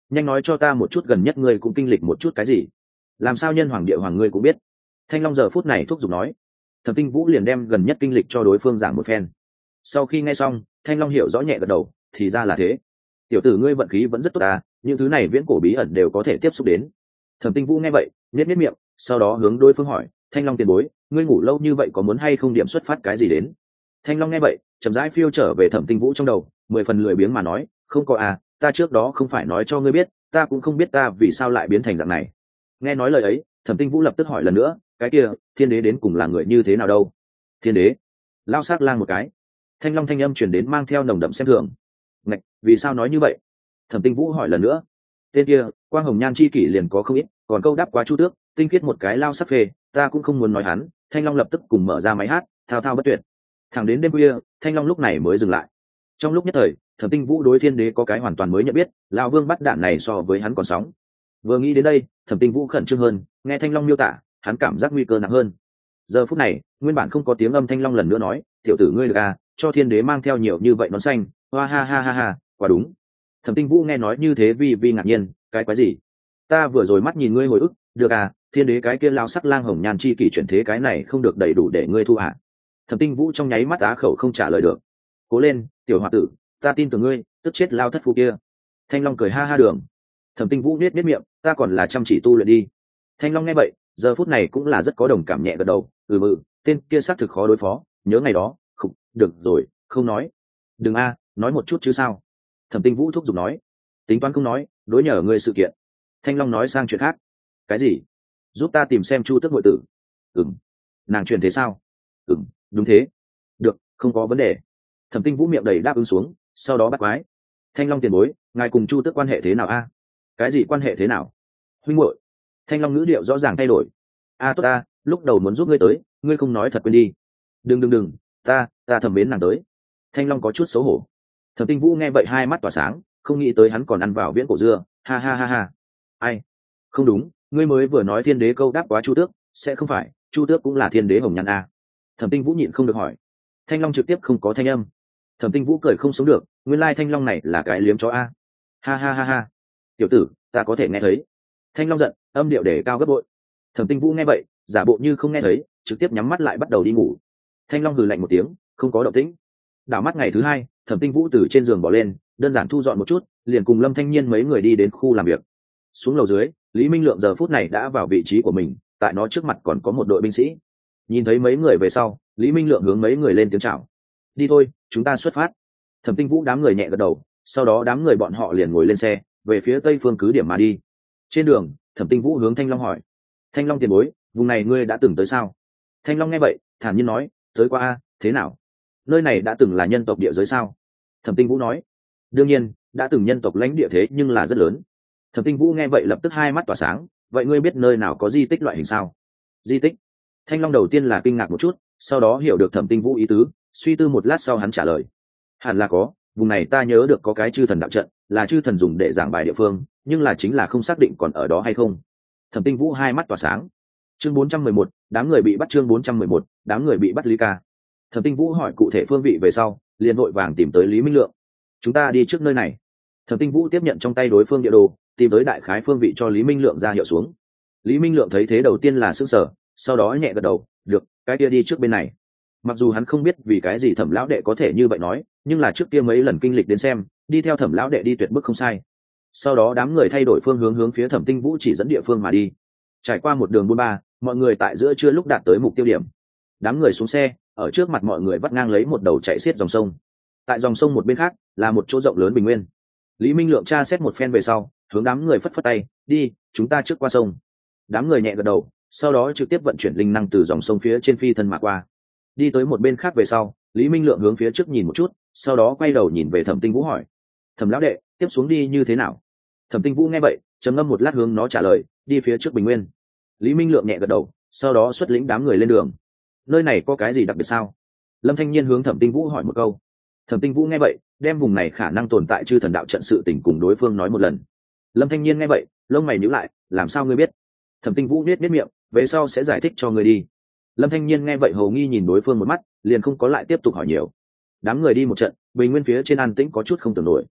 nhanh nói cho ta một chút, gần nhất ngươi cũng kinh lịch một chút cái gì? Làm sao nhân hoàng địa hoàng ngươi cũng biết? Thanh Long giờ phút này thúc giục nói. Thẩm Tinh Vũ liền đem gần nhất kinh lịch cho đối phương giảng một phen. Sau khi nghe xong, Thanh Long hiểu rõ nhẹ gật đầu, thì ra là thế. Tiểu tử ngươi vận khí vẫn rất tốt à, những thứ này viễn cổ bí ẩn đều có thể tiếp xúc đến. Thẩm Tinh Vũ nghe vậy, nhếch miệng, sau đó hướng đối phương hỏi, Thanh Long tiền bối, ngươi ngủ lâu như vậy có muốn hay không điểm xuất phát cái gì đến? Thanh Long nghe vậy, chậm rãi phiêu trở về Thẩm Tinh Vũ trong đầu, 10 phần lười biếng mà nói, không có à, ta trước đó không phải nói cho ngươi biết, ta cũng không biết ta vì sao lại biến thành dạng này. Nghe nói lời ấy, Thẩm Tinh Vũ lập tức hỏi lần nữa, cái kia thiên đế đến cùng là người như thế nào đâu? Thiên đế? Lao sát lang một cái. Thanh Long thanh âm truyền đến mang theo nồng đậm xem thường. Ngạch, vì sao nói như vậy? Thẩm Tinh Vũ hỏi lần nữa. Tên kia quang hồng nhan chi kỷ liền có không ít, còn câu đáp quá chu tước tinh khiết một cái lao sắc phê, ta cũng không muốn nói hắn. Thanh Long lập tức cùng mở ra máy hát, thao thao bất tuyệt. Thẳng đến đêm khuya, Thanh Long lúc này mới dừng lại. Trong lúc nhất thời, Thẩm Tinh Vũ đối thiên đế có cái hoàn toàn mới nhận biết, lão vương bắt đạn này so với hắn còn sóng. Vừa nghĩ đến đây, Thẩm Tinh Vũ khẩn trương hơn, nghe Thanh Long miêu tả, hắn cảm giác nguy cơ nặng hơn. Giờ phút này, nguyên bản không có tiếng âm Thanh Long lần nữa nói, tiểu tử ngươi được à, cho thiên đế mang theo nhiều như vậy nón xanh, hoa ha ha ha ha, quả đúng. Thẩm Tinh Vũ nghe nói như thế vi ngạc nhiên, cái quái gì? Ta vừa rồi mắt nhìn ngươi hồi ức, được à, thiên đế cái kia lao sắc lang hồng nhan chi kỷ chuyển thế cái này không được đầy đủ để ngươi thu hạ. Thẩm Tinh Vũ trong nháy mắt á khẩu không trả lời được. Cố lên, tiểu hòa tử, ta tin tưởng ngươi, tức chết lao thất phu kia. Thanh Long cười ha ha đường. Thẩm Tinh Vũ biết miệng, ta còn là chăm chỉ tu luyện đi. Thanh Long nghe vậy, giờ phút này cũng là rất có đồng cảm nhẹ gật đầu, tên kia xác thực khó đối phó, nhớ ngày đó, không, được rồi, không nói. Đừng a, nói một chút chứ sao? Thẩm Tinh Vũ thúc giục nói. Tính toán không nói, đối nhờ ngươi sự kiện. Thanh Long nói sang chuyện khác. Cái gì? Giúp ta tìm xem Chu Tước muội tử. Ừm. Nàng truyền thế sao? Đúng thế. Được, không có vấn đề. Thẩm Tinh Vũ miệng đầy đáp ứng xuống, sau đó bắt quái. Thanh Long tiền bối, ngài cùng Chu Tước quan hệ thế nào a? Cái gì quan hệ thế nào? Huynh muội. Thanh Long ngữ điệu rõ ràng thay đổi. Tốt ta, lúc đầu muốn giúp ngươi tới, ngươi không nói thật quên đi. Đừng, ta thầm mến nàng tới. Thanh Long có chút xấu hổ. Thẩm Tinh Vũ nghe vậy hai mắt tỏa sáng, không nghĩ tới hắn còn ăn vào viễn cổ dưa, ha ha ha ha. Ai? Không đúng, ngươi mới vừa nói thiên đế câu đáp quá Chu Tước, sẽ không phải Chu Tước cũng là thiên đế hồng nhan a? Thẩm Tinh Vũ nhịn không được hỏi. Thanh Long trực tiếp không có thanh âm. Thẩm Tinh Vũ cười không sống được, nguyên lai Thanh Long này là cái liếm chó a. Ha ha ha ha. Tiểu tử, ta có thể nghe thấy. Thanh Long giận, âm điệu để cao gấp bội. Thẩm Tinh Vũ nghe vậy, giả bộ như không nghe thấy, trực tiếp nhắm mắt lại bắt đầu đi ngủ. Thanh Long hừ lạnh một tiếng, không có động tĩnh. Đảo mắt ngày thứ hai, Thẩm Tinh Vũ từ trên giường bỏ lên, đơn giản thu dọn một chút, liền cùng Lâm Thanh Nhiên mấy người đi đến khu làm việc. Xuống lầu dưới, Lý Minh Lượng giờ phút này đã vào vị trí của mình, tại nó trước mặt còn có một đội binh sĩ. Nhìn thấy mấy người về sau, Lý Minh Lượng hướng mấy người lên tiếng chào. Đi thôi, chúng ta xuất phát. Thẩm Tinh Vũ đám người nhẹ gật đầu, sau đó đám người bọn họ liền ngồi lên xe, về phía tây phương cứ điểm mà đi. Trên đường, Thẩm Tinh Vũ hướng Thanh Long hỏi, Thanh Long tiền bối, vùng này ngươi đã từng tới sao? Thanh Long nghe vậy, thản nhiên nói, tới qua a, thế nào? Nơi này đã từng là nhân tộc địa giới sao? Thẩm Tinh Vũ nói, đương nhiên, đã từng nhân tộc lãnh địa thế nhưng là rất lớn. Thẩm Tinh Vũ nghe vậy lập tức hai mắt tỏa sáng, vậy ngươi biết nơi nào có di tích loại hình sao? Di tích? Thanh Long đầu tiên là kinh ngạc một chút, sau đó hiểu được Thẩm Tinh Vũ ý tứ, suy tư một lát sau hắn trả lời, hẳn là có, vùng này ta nhớ được có cái chư thần đạo trận, là chư thần dùng để giảng bài địa phương, nhưng là chính là không xác định còn ở đó hay không. Thẩm Tinh Vũ hai mắt tỏa sáng. Chương 411, đám người bị bắt. Chương 411, đám người bị bắt. Lý Ca. Thẩm Tinh Vũ hỏi cụ thể phương vị về sau, liền vội vàng tìm tới Lý Minh Lượng. Chúng ta đi trước nơi này. Thẩm Tinh Vũ tiếp nhận trong tay đối phương địa đồ, tìm tới đại khái phương vị cho Lý Minh Lượng ra hiệu xuống. Lý Minh Lượng thấy thế đầu tiên là sửng sở, sau đó nhẹ gật đầu, được, cái kia đi trước bên này. Mặc dù hắn không biết vì cái gì Thẩm lão đệ có thể như vậy nói, nhưng là trước kia mấy lần kinh lịch đến xem, đi theo Thẩm lão đệ đi tuyệt bức không sai. Sau đó đám người thay đổi phương hướng phía Thẩm Tinh Vũ chỉ dẫn địa phương mà đi. Trải qua một đường buôn ba, mọi người tại giữa trưa lúc đạt tới mục tiêu điểm. Đám người xuống xe, ở trước mặt mọi người vắt ngang lấy một đầu chạy xiết dòng sông. Tại dòng sông một bên khác là một chỗ rộng lớn bình nguyên. Lý Minh Lượng tra xét một phen về sau, hướng đám người phất phất tay, đi, chúng ta trước qua sông. Đám người nhẹ gật đầu, sau đó trực tiếp vận chuyển linh năng từ dòng sông phía trên phi thân mà qua. Đi tới một bên khác về sau, Lý Minh Lượng hướng phía trước nhìn một chút, sau đó quay đầu nhìn về Thẩm Tinh Vũ hỏi, Thẩm lão đệ, tiếp xuống đi như thế nào? Thẩm Tinh Vũ nghe vậy, trầm ngâm một lát hướng nó trả lời, đi phía trước bình nguyên. Lý Minh Lượng nhẹ gật đầu, sau đó xuất lĩnh đám người lên đường. Nơi này có cái gì đặc biệt sao? Lâm Thanh Nhiên hướng Thẩm Tinh Vũ hỏi một câu. Thẩm Tinh Vũ nghe vậy, đem vùng này khả năng tồn tại chư thần đạo trận sự tình cùng đối phương nói một lần. Lâm Thanh Nhiên nghe vậy, lông mày nhíu lại, làm sao ngươi biết? Thẩm Tinh Vũ biết miệng, về sau sẽ giải thích cho ngươi đi. Lâm Thanh Nhiên nghe vậy hồ nghi nhìn đối phương một mắt, liền không có lại tiếp tục hỏi nhiều. Đám người đi một trận, bình nguyên phía trên an tĩnh có chút không tưởng nổi.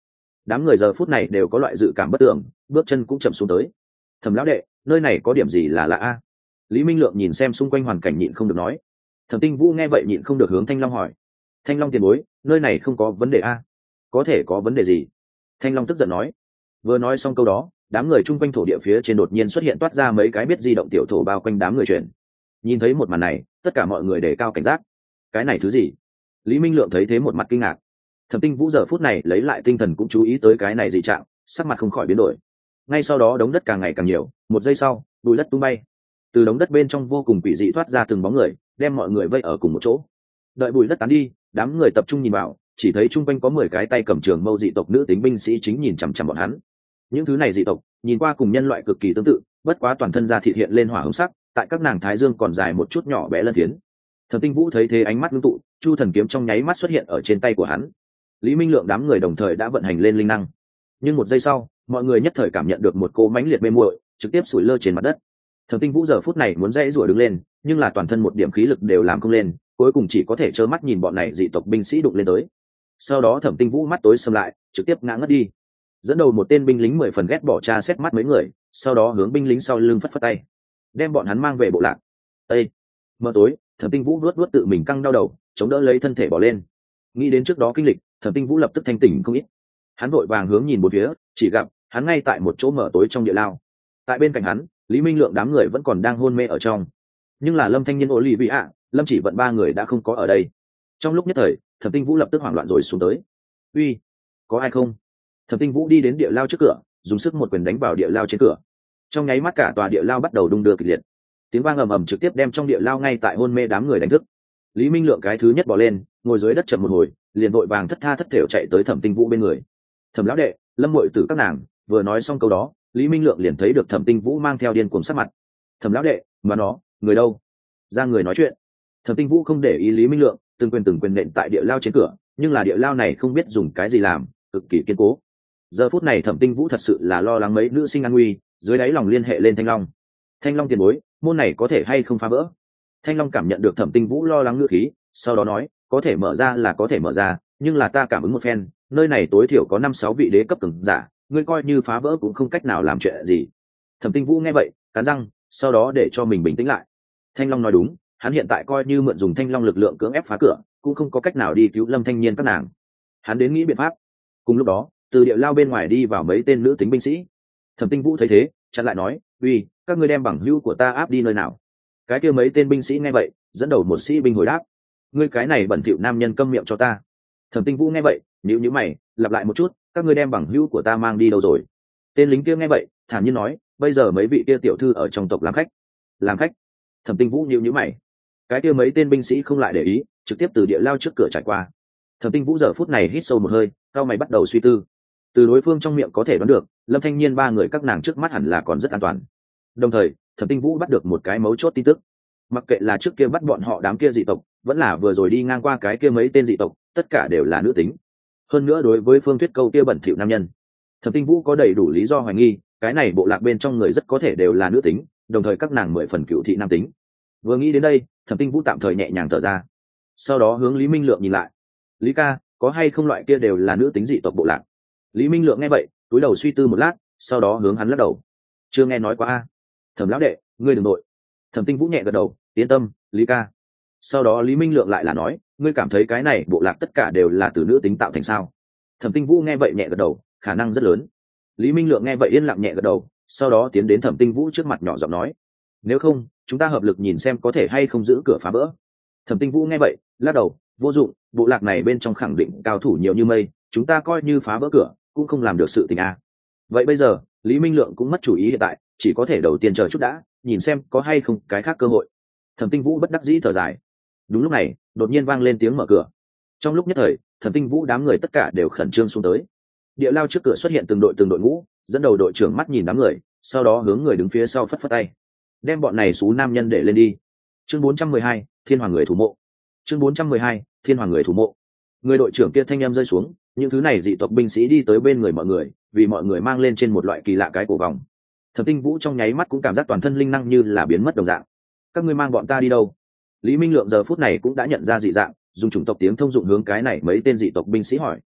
đám người giờ phút này đều có loại dự cảm bất tưởng, bước chân cũng chậm xuống tới. Thẩm lão đệ, nơi này có điểm gì là lạ a? Lý Minh Lượng nhìn xem xung quanh hoàn cảnh nhịn không được nói. Thẩm Tinh Vũ nghe vậy nhịn không được hướng Thanh Long hỏi. Thanh Long tiền bối, nơi này không có vấn đề a? Có thể có vấn đề gì? Thanh Long tức giận nói. Vừa nói xong câu đó, đám người chung quanh thổ địa phía trên đột nhiên xuất hiện toát ra mấy cái biết di động tiểu thổ bao quanh đám người chuyển. Nhìn thấy một màn này, tất cả mọi người đề cao cảnh giác. Cái này thứ gì? Lý Minh Lượng thấy thế một mặt kinh ngạc. Thẩm Tinh Vũ giờ phút này lấy lại tinh thần cũng chú ý tới cái này dị trạng, sắc mặt không khỏi biến đổi. Ngay sau đó đống đất càng ngày càng nhiều, một giây sau, bụi đất tung bay. Từ đống đất bên trong vô cùng quỷ dị thoát ra từng bóng người, đem mọi người vây ở cùng một chỗ. Đợi bụi đất tán đi, đám người tập trung nhìn vào, chỉ thấy chung quanh có 10 cái tay cầm trường mâu dị tộc nữ tính binh sĩ chính nhìn chằm chằm bọn hắn. Những thứ này dị tộc, nhìn qua cùng nhân loại cực kỳ tương tự, bất quá toàn thân da thịt hiện lên hỏa hồng sắc, tại các nàng thái dương còn dài một chút nhỏ bé lân phiến. Thẩm Tinh Vũ thấy thế ánh mắt ngưng tụ, chu thần kiếm trong nháy mắt xuất hiện ở trên tay của hắn. Lý Minh Lượng đám người đồng thời đã vận hành lên linh năng, nhưng một giây sau, mọi người nhất thời cảm nhận được một cỗ mãnh liệt mê muội, trực tiếp sủi lơ trên mặt đất. Thẩm Tinh Vũ giờ phút này muốn dãy rủa đứng lên, nhưng là toàn thân một điểm khí lực đều làm không lên, cuối cùng chỉ có thể trơ mắt nhìn bọn này dị tộc binh sĩ đụng lên tới. Sau đó Thẩm Tinh Vũ mắt tối sầm lại, trực tiếp ngã ngất đi. Dẫn đầu một tên binh lính 10 phần ghét bỏ tra xét mắt mấy người, sau đó hướng binh lính sau lưng phất phất tay, đem bọn hắn mang về bộ lạc. Ê! Mờ tối, Thẩm Tinh Vũ luốt tự mình căng đau đầu, chống đỡ lấy thân thể bỏ lên. Nghĩ đến trước đó kinh lịch, Thẩm Tinh Vũ lập tức thanh tỉnh không ít. Hắn vội vàng hướng nhìn bốn phía, chỉ gặp hắn ngay tại một chỗ mở tối trong địa lao. Tại bên cạnh hắn, Lý Minh Lượng đám người vẫn còn đang hôn mê ở trong, nhưng là Lâm Thanh Niên, Olivia, Lâm Chỉ Vận ba người đã không có ở đây. Trong lúc nhất thời, Thẩm Tinh Vũ lập tức hoảng loạn rồi xuống tới. Uy, có ai không? Thẩm Tinh Vũ đi đến địa lao trước cửa, dùng sức một quyền đánh vào địa lao trên cửa. Trong nháy mắt cả tòa địa lao bắt đầu đung đưa kịch liệt, tiếng vang ầm ầm trực tiếp đem trong địa lao ngay tại hôn mê đám người đánh thức. Lý Minh Lượng cái thứ nhất bò lên, ngồi dưới đất chậm một hồi, liền vội vàng thất tha thất thểu chạy tới Thẩm Tinh Vũ bên người. Thẩm lão đệ, Lâm muội tử các nàng. Vừa nói xong câu đó, Lý Minh Lượng liền thấy được Thẩm Tinh Vũ mang theo điên cuồng sắc mặt. Thẩm lão đệ, mà nó, người đâu? Ra người nói chuyện. Thẩm Tinh Vũ không để ý Lý Minh Lượng, từng quyền nện tại địa lao trên cửa, nhưng là địa lao này không biết dùng cái gì làm, cực kỳ kiên cố. Giờ phút này Thẩm Tinh Vũ thật sự là lo lắng mấy nữ sinh an nguy, dưới đáy lòng liên hệ lên Thanh Long. Thanh Long tiền bối, môn này có thể hay không phá vỡ? Thanh Long cảm nhận được Thẩm Tinh Vũ lo lắng ngữ khí, sau đó nói, có thể mở ra là có thể mở ra, nhưng là ta cảm ứng một phen, nơi này tối thiểu có 5-6 vị đế cấp cường giả, ngươi coi như phá vỡ cũng không cách nào làm chuyện gì. Thẩm Tinh Vũ nghe vậy, cắn răng, sau đó để cho mình bình tĩnh lại. Thanh Long nói đúng, hắn hiện tại coi như mượn dùng Thanh Long lực lượng cưỡng ép phá cửa, cũng không có cách nào đi cứu Lâm Thanh Niên các nàng. Hắn đến nghĩ biện pháp. Cùng lúc đó, từ địa lao bên ngoài đi vào mấy tên nữ tính binh sĩ. Thẩm Tinh Vũ thấy thế, chặn lại nói, uy, các ngươi đem bằng hữu của ta áp đi nơi nào? Cái kia mấy tên binh sĩ nghe vậy, dẫn đầu một sĩ binh hồi đáp, ngươi cái này bẩn thỉu nam nhân câm miệng cho ta. Thẩm Tinh Vũ nghe vậy, nhíu mày, lặp lại một chút, các ngươi đem bằng hữu của ta mang đi đâu rồi? Tên lính kia nghe vậy, thản nhiên nói, bây giờ mấy vị kia tiểu thư ở trong tộc làm khách. Làm khách? Thẩm Tinh Vũ nhíu mày. Cái kia mấy tên binh sĩ không lại để ý, trực tiếp từ địa lao trước cửa trải qua. Thẩm Tinh Vũ giờ phút này hít sâu một hơi, cao mày bắt đầu suy tư. Từ đối phương trong miệng có thể đoán được, Lâm Thanh Niên ba người các nàng trước mắt hẳn là còn rất an toàn. Đồng thời, Thẩm Tinh Vũ bắt được một cái mấu chốt tin tức. Mặc kệ là trước kia bắt bọn họ đám kia dị tộc, vẫn là vừa rồi đi ngang qua cái kia mấy tên dị tộc, tất cả đều là nữ tính. Hơn nữa đối với Phương Tuyết câu kia bẩn thỉu nam nhân, Thẩm Tinh Vũ có đầy đủ lý do hoài nghi, cái này bộ lạc bên trong người rất có thể đều là nữ tính, đồng thời các nàng 10 phần cựu thị nam tính. Vừa nghĩ đến đây, Thẩm Tinh Vũ tạm thời nhẹ nhàng thở ra. Sau đó hướng Lý Minh Lượng nhìn lại. Lý ca, có hay không loại kia đều là nữ tính dị tộc bộ lạc? Lý Minh Lượng nghe vậy, cúi đầu suy tư một lát, sau đó hướng hắn lắc đầu. Chưa nghe nói qua a. Thẩm lão đệ, ngươi đừng nội. Thẩm Tinh Vũ nhẹ gật đầu, yên tâm, Lý ca. Sau đó Lý Minh Lượng lại là nói, ngươi cảm thấy cái này bộ lạc tất cả đều là từ nữ tính tạo thành sao? Thẩm Tinh Vũ nghe vậy nhẹ gật đầu, khả năng rất lớn. Lý Minh Lượng nghe vậy yên lặng nhẹ gật đầu, sau đó tiến đến Thẩm Tinh Vũ trước mặt nhỏ giọng nói, nếu không, chúng ta hợp lực nhìn xem có thể hay không giữ cửa phá vỡ. Thẩm Tinh Vũ nghe vậy, lắc đầu, vô dụng, bộ lạc này bên trong khẳng định cao thủ nhiều như mây, chúng ta coi như phá vỡ cửa cũng không làm được sự tình a. Vậy bây giờ, Lý Minh Lượng cũng mất chủ ý hiện tại, chỉ có thể đầu tiên chờ chút đã, nhìn xem có hay không cái khác cơ hội. Thẩm Tinh Vũ bất đắc dĩ thở dài. Đúng lúc này, đột nhiên vang lên tiếng mở cửa. Trong lúc nhất thời, Thẩm Tinh Vũ đám người tất cả đều khẩn trương xuống tới. Địa lao trước cửa xuất hiện từng đội ngũ, dẫn đầu đội trưởng mắt nhìn đám người, sau đó hướng người đứng phía sau phất phất tay, đem bọn này xú nam nhân để lên đi. Chương 412, Thiên Hoàng người thủ mộ. Chương 412, Thiên Hoàng người thủ mộ. Người đội trưởng kia thanh em rơi xuống, những thứ này dị tộc binh sĩ đi tới bên người mọi người, vì mọi người mang lên trên một loại kỳ lạ cái cổ vòng. Thẩm Tinh Vũ trong nháy mắt cũng cảm giác toàn thân linh năng như là biến mất đồng dạng. Các ngươi mang bọn ta đi đâu? Lý Minh Lượng giờ phút này cũng đã nhận ra dị dạng, dùng chủng tộc tiếng thông dụng hướng cái này mấy tên dị tộc binh sĩ hỏi.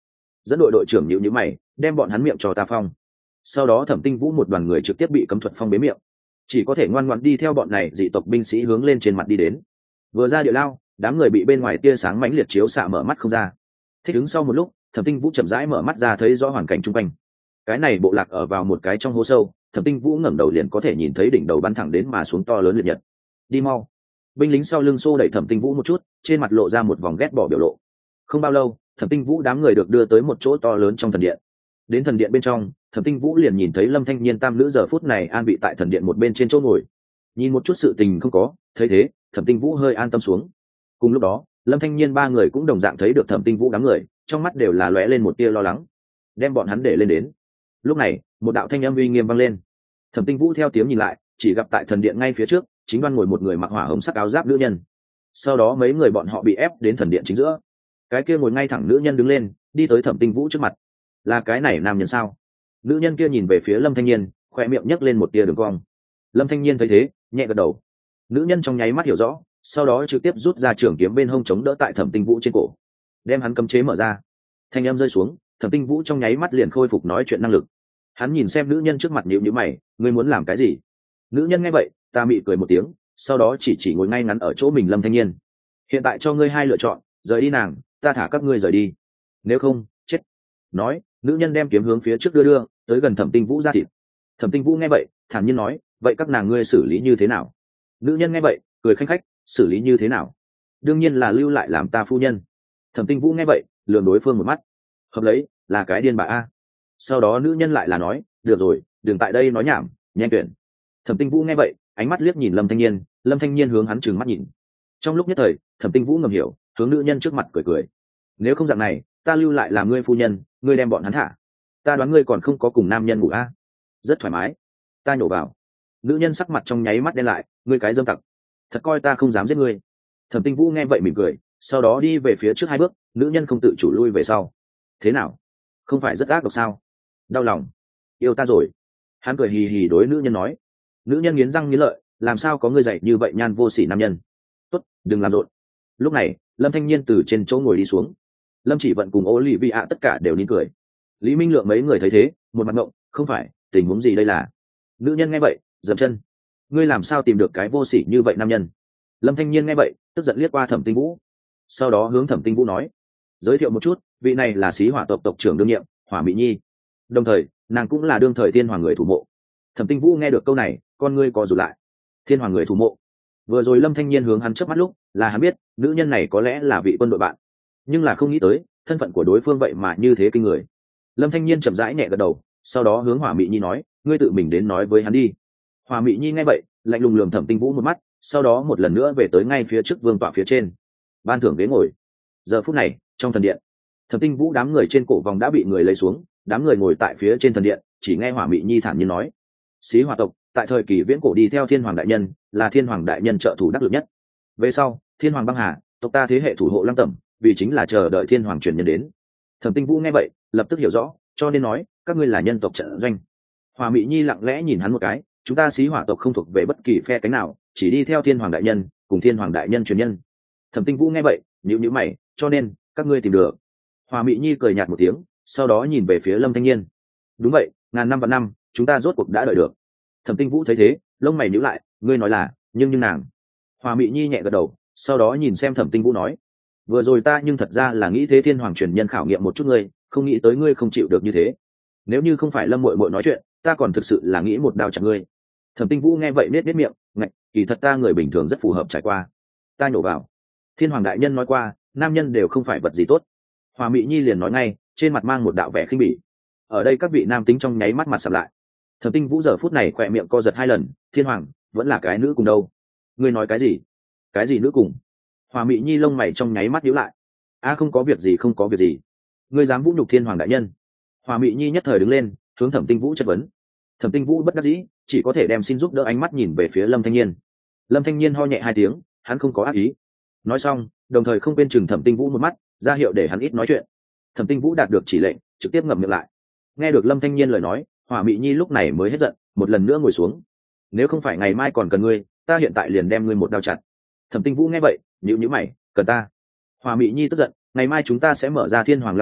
dẫn đội đội trưởng nhịu nhữ mày, đem bọn hắn miệng cho ta phong. Sau đó Thẩm Tinh Vũ một đoàn người trực tiếp bị cấm thuật phong bế miệng, chỉ có thể ngoan ngoãn đi theo bọn này dị tộc binh sĩ hướng lên trên mặt đi đến. Vừa ra địa lao, đám người bị bên ngoài tia sáng mãnh liệt chiếu xạ mở mắt không ra. Thích ứng sau một lúc, Thẩm Tinh Vũ chậm rãi mở mắt ra thấy rõ hoàn cảnh xung quanh. Cái này bộ lạc ở vào một cái trong hố sâu, Thẩm Tinh Vũ ngẩng đầu liền có thể nhìn thấy đỉnh đầu bắn thẳng đến mà xuống to lớn liệt nhật. Đi mau! Binh lính sau lưng xô đẩy Thẩm Tinh Vũ một chút, trên mặt lộ ra một vòng ghét bỏ biểu lộ. Không bao lâu, Thẩm Tinh Vũ đám người được đưa tới một chỗ to lớn trong thần điện. Đến thần điện bên trong, Thẩm Tinh Vũ liền nhìn thấy Lâm Thanh Nhiên tam nữ giờ phút này an vị tại thần điện một bên trên chỗ ngồi. Nhìn một chút sự tình không có, thấy thế, Thẩm Tinh Vũ hơi an tâm xuống. Cùng lúc đó, Lâm Thanh Nhiên ba người cũng đồng dạng thấy được Thẩm Tinh Vũ đám người, trong mắt đều là lóe lên một tia lo lắng. Đem bọn hắn để lên đến. Lúc này, một đạo thanh âm uy nghiêm vang lên. Thẩm Tinh Vũ theo tiếng nhìn lại, chỉ gặp tại thần điện ngay phía trước, chính đoan ngồi một người mặc hỏa hồng sắc áo giáp nữ nhân. Sau đó mấy người bọn họ bị ép đến thần điện chính giữa. Cái kia ngồi ngay thẳng nữ nhân đứng lên, đi tới Thẩm Tinh Vũ trước mặt. Là cái này nam nhân sao? Nữ nhân kia nhìn về phía Lâm Thanh Nhiên, khoe miệng nhấc lên một tia đường cong. Lâm Thanh Nhiên thấy thế, nhẹ gật đầu. Nữ nhân trong nháy mắt hiểu rõ, sau đó trực tiếp rút ra trường kiếm bên hông chống đỡ tại Thẩm Tinh Vũ trên cổ, đem hắn cấm chế mở ra. Thanh âm rơi xuống, Thẩm Tinh Vũ trong nháy mắt liền khôi phục nói chuyện năng lực. Hắn nhìn xem nữ nhân trước mặt nhíu nhíu mày, ngươi muốn làm cái gì? Nữ nhân nghe vậy, ta mị cười một tiếng, sau đó chỉ ngồi ngay ngắn ở chỗ mình Lâm Thanh Nhiên. Hiện tại cho ngươi hai lựa chọn, rời đi nàng, ta thả các ngươi rời đi. Nếu không, chết. Nói, nữ nhân đem kiếm hướng phía trước đưa tới gần Thẩm Tinh Vũ ra thịt. Thẩm Tinh Vũ nghe vậy, thản nhiên nói, vậy các nàng ngươi xử lý như thế nào? Nữ nhân nghe vậy, cười khanh khách, xử lý như thế nào? Đương nhiên là lưu lại làm ta phu nhân. Thẩm Tinh Vũ nghe vậy, lườm đối phương một mắt. Hợp lấy, là cái điên bà a. Sau đó nữ nhân lại là nói, được rồi, đừng tại đây nói nhảm, nhanh tuyển. Thẩm Tinh Vũ nghe vậy, ánh mắt liếc nhìn Lâm Thanh Nhiên, Lâm Thanh Nhiên hướng hắn trừng mắt nhìn. Trong lúc nhất thời, Thẩm Tinh Vũ ngầm hiểu, hướng nữ nhân trước mặt cười cười. Nếu không dạng này, ta lưu lại làm ngươi phu nhân, ngươi đem bọn hắn thả. Ta đoán ngươi còn không có cùng nam nhân ngủ a. Rất thoải mái. Ta nhổ vào. Nữ nhân sắc mặt trong nháy mắt đen lại, ngươi cái dâm tặc, thật coi ta không dám giết ngươi. Thẩm Tinh Vũ nghe vậy mỉm cười, sau đó đi về phía trước hai bước, nữ nhân không tự chủ lui về sau. Thế nào? Không phải rất ác độc sao? Đau lòng. Yêu ta rồi. Hắn cười hì hì đối nữ nhân nói. Nữ nhân nghiến răng nghiến lợi, làm sao có ngươi dạy như vậy nhan vô sỉ nam nhân. Tốt, đừng làm rộn. Lúc này, Lâm Thanh Nhiên từ trên chỗ ngồi đi xuống. Lâm Chỉ Vận cùng Ô Lị Vi ạ tất cả đều nín cười. Lý Minh Lượng mấy người thấy thế, một mặt ngộng, không phải, tình huống gì đây là? Nữ nhân nghe vậy, dậm chân. Ngươi làm sao tìm được cái vô sỉ như vậy nam nhân? Lâm Thanh Nhiên nghe vậy, tức giận liếc qua Thẩm Tinh Vũ, sau đó hướng Thẩm Tinh Vũ nói, giới thiệu một chút, vị này là Xí Hỏa tộc tộc trưởng đương nhiệm, Hỏa Mỹ Nhi. Đồng thời, nàng cũng là đương thời Thiên Hoàng người thủ mộ. Thẩm Tinh Vũ nghe được câu này, con ngươi co rụt lại. Thiên Hoàng người thủ mộ. Vừa rồi Lâm Thanh Nhiên hướng hắn chớp mắt lúc, là hắn biết, nữ nhân này có lẽ là vị quân đội bạn, nhưng là không nghĩ tới, thân phận của đối phương vậy mà như thế kinh người. Lâm Thanh Nhiên chậm rãi nhẹ gật đầu, sau đó hướng Hỏa Mỹ Nhi nói, ngươi tự mình đến nói với hắn đi. Hỏa Mỹ Nhi nghe vậy, lạnh lùng lườm Thẩm Tinh Vũ một mắt, sau đó một lần nữa về tới ngay phía trước vương tọa phía trên, ban thưởng ghế ngồi. Giờ phút này, trong thần điện, Thẩm Tinh Vũ đám người trên cổ vòng đã bị người lấy xuống, đám người ngồi tại phía trên thần điện, chỉ nghe Hỏa Mỹ Nhi thản nhiên nói, Xí Hỏa tộc tại thời kỳ viễn cổ đi theo Thiên Hoàng đại nhân, là Thiên Hoàng đại nhân trợ thủ đắc lực nhất. Về sau, Thiên Hoàng băng hà, tộc ta thế hệ thủ hộ Lăng Tẩm, vì chính là chờ đợi Thiên Hoàng truyền nhân đến. Thẩm Tinh Vũ nghe vậy, lập tức hiểu rõ, cho nên nói, các ngươi là nhân tộc trận doanh. Hỏa Mỹ Nhi lặng lẽ nhìn hắn một cái, chúng ta Xí Hỏa tộc không thuộc về bất kỳ phe cánh nào, chỉ đi theo Thiên Hoàng đại nhân, cùng Thiên Hoàng đại nhân truyền nhân. Thẩm Tinh Vũ nghe vậy, nhíu nhíu mày, cho nên các ngươi tìm được. Hỏa Mỹ Nhi cười nhạt một tiếng, sau đó nhìn về phía Lâm Thanh Nhiên. Đúng vậy, ngàn năm vạn năm, chúng ta rốt cuộc đã đợi được. Thẩm Tinh Vũ thấy thế, lông mày nhíu lại, ngươi nói là, nhưng nàng. Hỏa Mỹ Nhi nhẹ gật đầu, sau đó nhìn xem Thẩm Tinh Vũ nói, vừa rồi ta nhưng thật ra là nghĩ thế Thiên Hoàng truyền nhân khảo nghiệm một chút ngươi, không nghĩ tới ngươi không chịu được như thế. Nếu như không phải Lâm muội muội nói chuyện, ta còn thực sự là nghĩ một đao chặt ngươi. Thẩm Tinh Vũ nghe vậy nết miệng, ngạch, kỳ thật ta người bình thường rất phù hợp trải qua. Ta nhổ vào. Thiên Hoàng đại nhân nói qua, nam nhân đều không phải vật gì tốt. Hỏa Mỹ Nhi liền nói ngay, trên mặt mang một đạo vẻ khinh bỉ. Ở đây các vị nam tính trong nháy mắt mặt sầm lại. Thẩm Tinh Vũ giờ phút này khỏe miệng co giật hai lần, Thiên Hoàng vẫn là cái nữ cùng đâu? Ngươi nói cái gì? Cái gì nữ cùng? Hỏa Mỹ Nhi lông mày trong nháy mắt nhíu lại. A không có việc gì, không có việc gì. Ngươi dám vũ nhục Thiên Hoàng đại nhân? Hỏa Mỹ Nhi nhất thời đứng lên, hướng Thẩm Tinh Vũ chất vấn. Thẩm Tinh Vũ bất đắc dĩ, chỉ có thể đem xin giúp đỡ ánh mắt nhìn về phía Lâm Thanh Nhiên. Lâm Thanh Nhiên ho nhẹ hai tiếng, hắn không có ác ý. Nói xong, đồng thời không quên chừng Thẩm Tinh Vũ một mắt, ra hiệu để hắn ít nói chuyện. Thẩm Tinh Vũ đạt được chỉ lệnh, trực tiếp ngậm miệng lại. Nghe được Lâm Thanh Nhiên lời nói, Hỏa Mỹ Nhi lúc này mới hết giận, một lần nữa ngồi xuống. Nếu không phải ngày mai còn cần ngươi, ta hiện tại liền đem ngươi một đao chặt. Thẩm Tinh Vũ nghe vậy, nhíu nhíu mày, cần ta? Hỏa Mỹ Nhi tức giận, ngày mai chúng ta sẽ mở ra Thiên Hoàng Lăng Tẩm,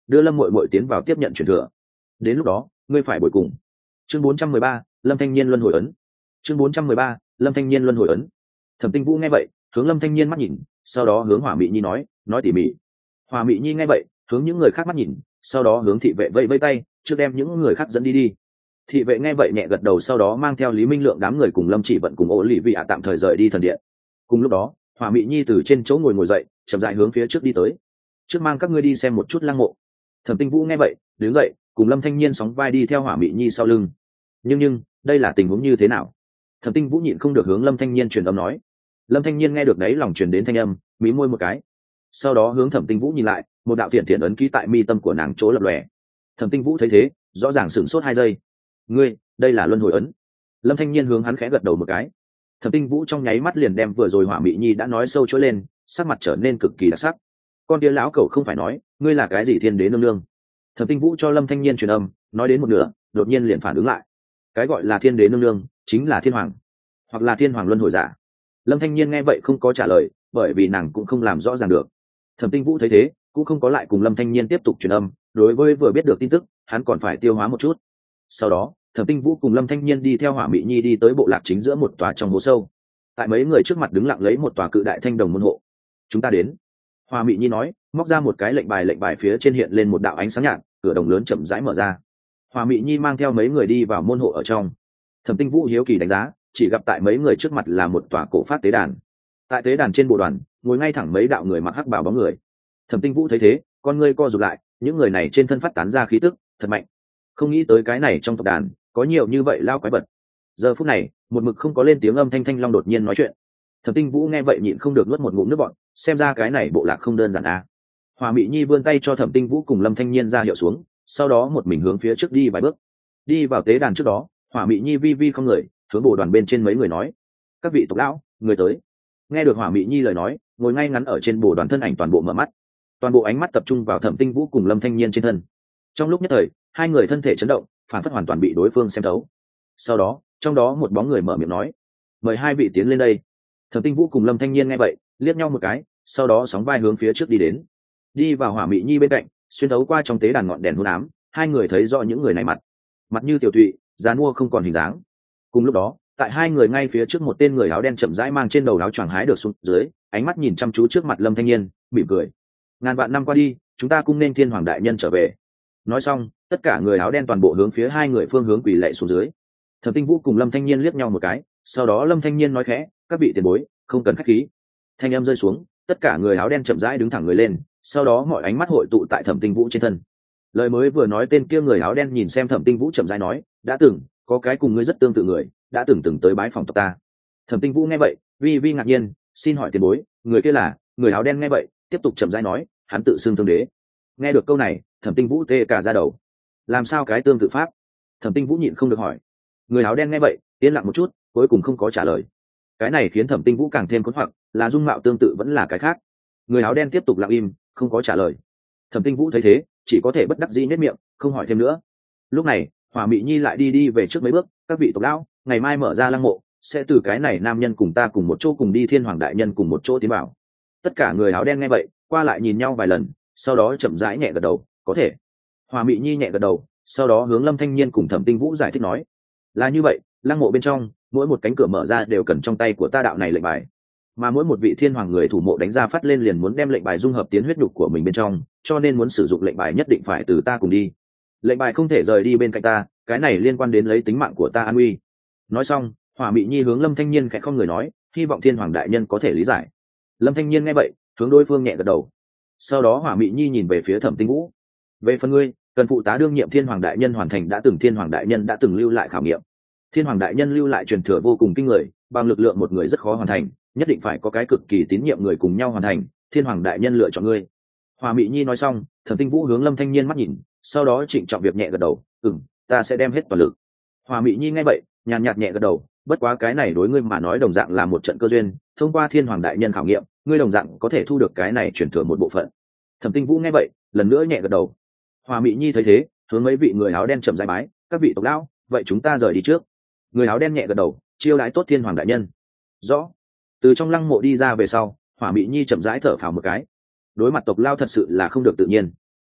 đưa lâm muội muội tiến vào tiếp nhận truyền thừa. Đến lúc đó ngươi phải bồi cùng. Chương 413, Lâm Thanh Nhiên luân hồi ấn. Chương 413, Lâm Thanh Nhiên luân hồi ấn. Thẩm Tinh Vũ nghe vậy, hướng Lâm Thanh Nhiên mắt nhìn, sau đó hướng Hỏa Mị Nhi nói tỉ mỉ. Hỏa Mị Nhi nghe vậy, hướng những người khác mắt nhìn, sau đó hướng thị vệ vẫy vẫy tay, trước đem những người khác dẫn đi. Thị vệ nghe vậy nhẹ gật đầu, sau đó mang theo Lý Minh Lượng đám người cùng Lâm Chỉ Vận cùng Ô Lị Vị tạm thời rời đi thần điện. Cùng lúc đó, Hỏa Mị Nhi từ trên chỗ ngồi dậy, chậm rãi hướng phía trước đi tới. Trước mang các ngươi đi xem một chút lăng mộ. Thẩm Tinh Vũ nghe vậy, đứng dậy, cùng Lâm Thanh Nhiên sóng vai đi theo Hỏa Mị Nhi sau lưng. Nhưng đây là tình huống như thế nào? Thẩm Tinh Vũ nhịn không được hướng Lâm Thanh Nhiên truyền âm nói. Lâm Thanh Nhiên nghe được đấy lòng truyền đến thanh âm, mí môi một cái, sau đó hướng Thẩm Tinh Vũ nhìn lại, một đạo thiện thiện ấn ký tại mi tâm của nàng chỗ lập lòe. Thẩm Tinh Vũ thấy thế, rõ ràng sửng sốt 2 giây. Ngươi, đây là luân hồi ấn. Lâm Thanh Nhiên hướng hắn khẽ gật đầu một cái. Thẩm Tinh Vũ trong nháy mắt liền đem vừa rồi Hỏa Mị Nhi đã nói sâu chỗ lên, sắc mặt trở nên cực kỳ đặc sắc. Con kia lão cẩu không phải nói, ngươi là cái gì thiên đế nương nương? Thẩm Tinh Vũ cho Lâm Thanh Nhiên truyền âm, nói đến một nửa, đột nhiên liền phản ứng lại. Cái gọi là thiên đế nương nương, chính là thiên hoàng, hoặc là thiên hoàng luân hồi giả. Lâm Thanh Nhiên nghe vậy không có trả lời, bởi vì nàng cũng không làm rõ ràng được. Thẩm Tinh Vũ thấy thế, cũng không có lại cùng Lâm Thanh Nhiên tiếp tục truyền âm, đối với vừa biết được tin tức, hắn còn phải tiêu hóa một chút. Sau đó, Thẩm Tinh Vũ cùng Lâm Thanh Nhiên đi theo Hỏa Mị Nhi đi tới bộ lạc chính giữa một tòa trong hố sâu. Tại mấy người trước mặt đứng lặng lấy một tòa cự đại thanh đồng môn hộ. Chúng ta đến. Hỏa Mị Nhi nói, móc ra một cái lệnh bài phía trên hiện lên một đạo ánh sáng nhạt, cửa đồng lớn chậm rãi mở ra. Hỏa Mị Nhi mang theo mấy người đi vào môn hộ ở trong. Thẩm Tinh Vũ hiếu kỳ đánh giá, chỉ gặp tại mấy người trước mặt là một tòa cổ phát tế đàn. Tại tế đàn trên bộ đoàn, ngồi ngay thẳng mấy đạo người mặc hắc bào bóng người. Thẩm Tinh Vũ thấy thế, con ngươi co rụt lại, những người này trên thân phát tán ra khí tức thật mạnh. Không nghĩ tới cái này trong tộc đàn có nhiều như vậy lao quái vật. Giờ phút này, một mực không có lên tiếng âm thanh long đột nhiên nói chuyện. Thẩm Tinh Vũ nghe vậy nhịn không được nuốt một ngụm nước bọt, xem ra cái này bộ lạc không đơn giản a. Hỏa Mị Nhi vươn tay cho Thẩm Tinh Vũ cùng Lâm Thanh Nhiên ra hiệu xuống, sau đó một mình hướng phía trước đi vài bước. Đi vào tế đàn trước đó, Hỏa Mị Nhi vi không người, hướng bộ đoàn bên trên mấy người nói: "Các vị tộc lão, người tới." Nghe được Hỏa Mị Nhi lời nói, ngồi ngay ngắn ở trên bộ đoàn thân ảnh toàn bộ mở mắt. Toàn bộ ánh mắt tập trung vào Thẩm Tinh Vũ cùng Lâm Thanh Nhiên trên thân. Trong lúc nhất thời, hai người thân thể chấn động, phản phất hoàn toàn bị đối phương xem thấu. Sau đó, trong đó một bóng người mở miệng nói: "Mời hai vị tiến lên đây." Thẩm Tinh Vũ cùng Lâm Thanh Nhiên nghe vậy, liếc nhau một cái, sau đó sóng vai hướng phía trước đi đến. Đi vào Hỏa Mị Nhi bên cạnh, xuyên thấu qua trong tế đàn ngọn đèn hôn ám, hai người thấy rõ những người này mặt như tiểu thụy, dáng mua không còn hình dáng. Cùng lúc đó, tại hai người ngay phía trước một tên người áo đen chậm rãi mang trên đầu áo choàng hái được xuống dưới, ánh mắt nhìn chăm chú trước mặt Lâm Thanh Nhiên, mỉm cười: "Ngàn vạn năm qua đi, chúng ta cung nên thiên hoàng đại nhân trở về." Nói xong, tất cả người áo đen toàn bộ hướng phía hai người phương hướng quỳ lạy xuống dưới. Thẩm Tinh Vũ cùng Lâm Thanh Nhiên liếc nhau một cái, sau đó Lâm Thanh Nhiên nói khẽ: "Các vị tiền bối, không cần khách khí." Thanh âm rơi xuống, tất cả người áo đen chậm rãi đứng thẳng người lên, sau đó mọi ánh mắt hội tụ tại Thẩm Tinh Vũ trên thân. Lời mới vừa nói, tên kia người áo đen nhìn xem Thẩm Tinh Vũ chậm rãi nói: "Đã từng có cái cùng ngươi rất tương tự người, đã từng tới bái phòng tộc ta." Thẩm Tinh Vũ nghe vậy, vi ngạc nhiên, "Xin hỏi tiền bối, người kia là?" Người áo đen nghe vậy, tiếp tục chậm rãi nói: "Hắn tự xưng Tương Đế." Nghe được câu này, Thẩm Tinh Vũ tê cả da đầu. Làm sao cái tương tự pháp? Thẩm Tinh Vũ nhịn không được hỏi. Người áo đen nghe vậy, yên lặng một chút, cuối cùng không có trả lời. Cái này khiến Thẩm Tinh Vũ càng thêm cuốn hoặc, là dung mạo tương tự vẫn là cái khác. Người áo đen tiếp tục lặng im, không có trả lời. Thẩm Tinh Vũ thấy thế, chỉ có thể bất đắc dĩ nhếch miệng, không hỏi thêm nữa. Lúc này, Hỏa Mị Nhi lại đi về trước mấy bước: "Các vị tộc lão, ngày mai mở ra lăng mộ, sẽ từ cái này nam nhân cùng ta cùng một chỗ cùng đi thiên hoàng đại nhân cùng một chỗ tiến vào." Tất cả người áo đen nghe vậy, qua lại nhìn nhau vài lần, sau đó chậm rãi nhẹ gật đầu: "Có thể." Hỏa Mị Nhi nhẹ gật đầu, sau đó hướng Lâm Thanh Nhiên cùng Thẩm Tinh Vũ giải thích nói: "Là như vậy, lăng mộ bên trong, mỗi một cánh cửa mở ra đều cần trong tay của ta đạo này lệnh bài, mà mỗi một vị thiên hoàng người thủ mộ đánh ra phát lên liền muốn đem lệnh bài dung hợp tiến huyết nhục của mình bên trong, cho nên muốn sử dụng lệnh bài nhất định phải từ ta cùng đi. Lệnh bài không thể rời đi bên cạnh ta, cái này liên quan đến lấy tính mạng của ta an nguy." Nói xong, Hỏa Mị Nhi hướng Lâm Thanh Nhiên khẽ không người nói: "Hy vọng thiên hoàng đại nhân có thể lý giải." Lâm Thanh Nhiên nghe vậy, hướng đối phương nhẹ gật đầu. Sau đó Hỏa Mị Nhi nhìn về phía Thẩm Tinh Vũ: "Về phần ngươi, cần phụ tá đương nhiệm thiên hoàng đại nhân hoàn thành thiên hoàng đại nhân đã từng lưu lại khảo nghiệm. Thiên hoàng đại nhân lưu lại truyền thừa vô cùng kinh người, bằng lực lượng một người rất khó hoàn thành, nhất định phải có cái cực kỳ tín nhiệm người cùng nhau hoàn thành, thiên hoàng đại nhân lựa chọn ngươi." Hỏa Mị Nhi nói xong, Thẩm Tinh Vũ hướng Lâm Thanh Nhiên mắt nhìn, sau đó trịnh trọng việc nhẹ gật đầu: Ta sẽ đem hết toàn lực." Hỏa Mị Nhi nghe vậy, nhàn nhạt nhẹ gật đầu: "Bất quá cái này đối ngươi mà nói đồng dạng là một trận cơ duyên, thông qua thiên hoàng đại nhân khảo nghiệm, ngươi đồng dạng có thể thu được cái này truyền thừa một bộ phận." Thẩm Tinh Vũ nghe vậy, lần nữa nhẹ gật đầu. Hỏa Mị Nhi thấy thế, hướng mấy vị người áo đen chậm rãi bái: "Các vị tộc lão, vậy chúng ta rời đi trước." Người áo đen nhẹ gật đầu, chiêu đãi tốt thiên hoàng đại nhân. Rõ. Từ trong lăng mộ đi ra về sau, Hỏa Mị Nhi chậm rãi thở phào một cái. Đối mặt tộc lao thật sự là không được tự nhiên.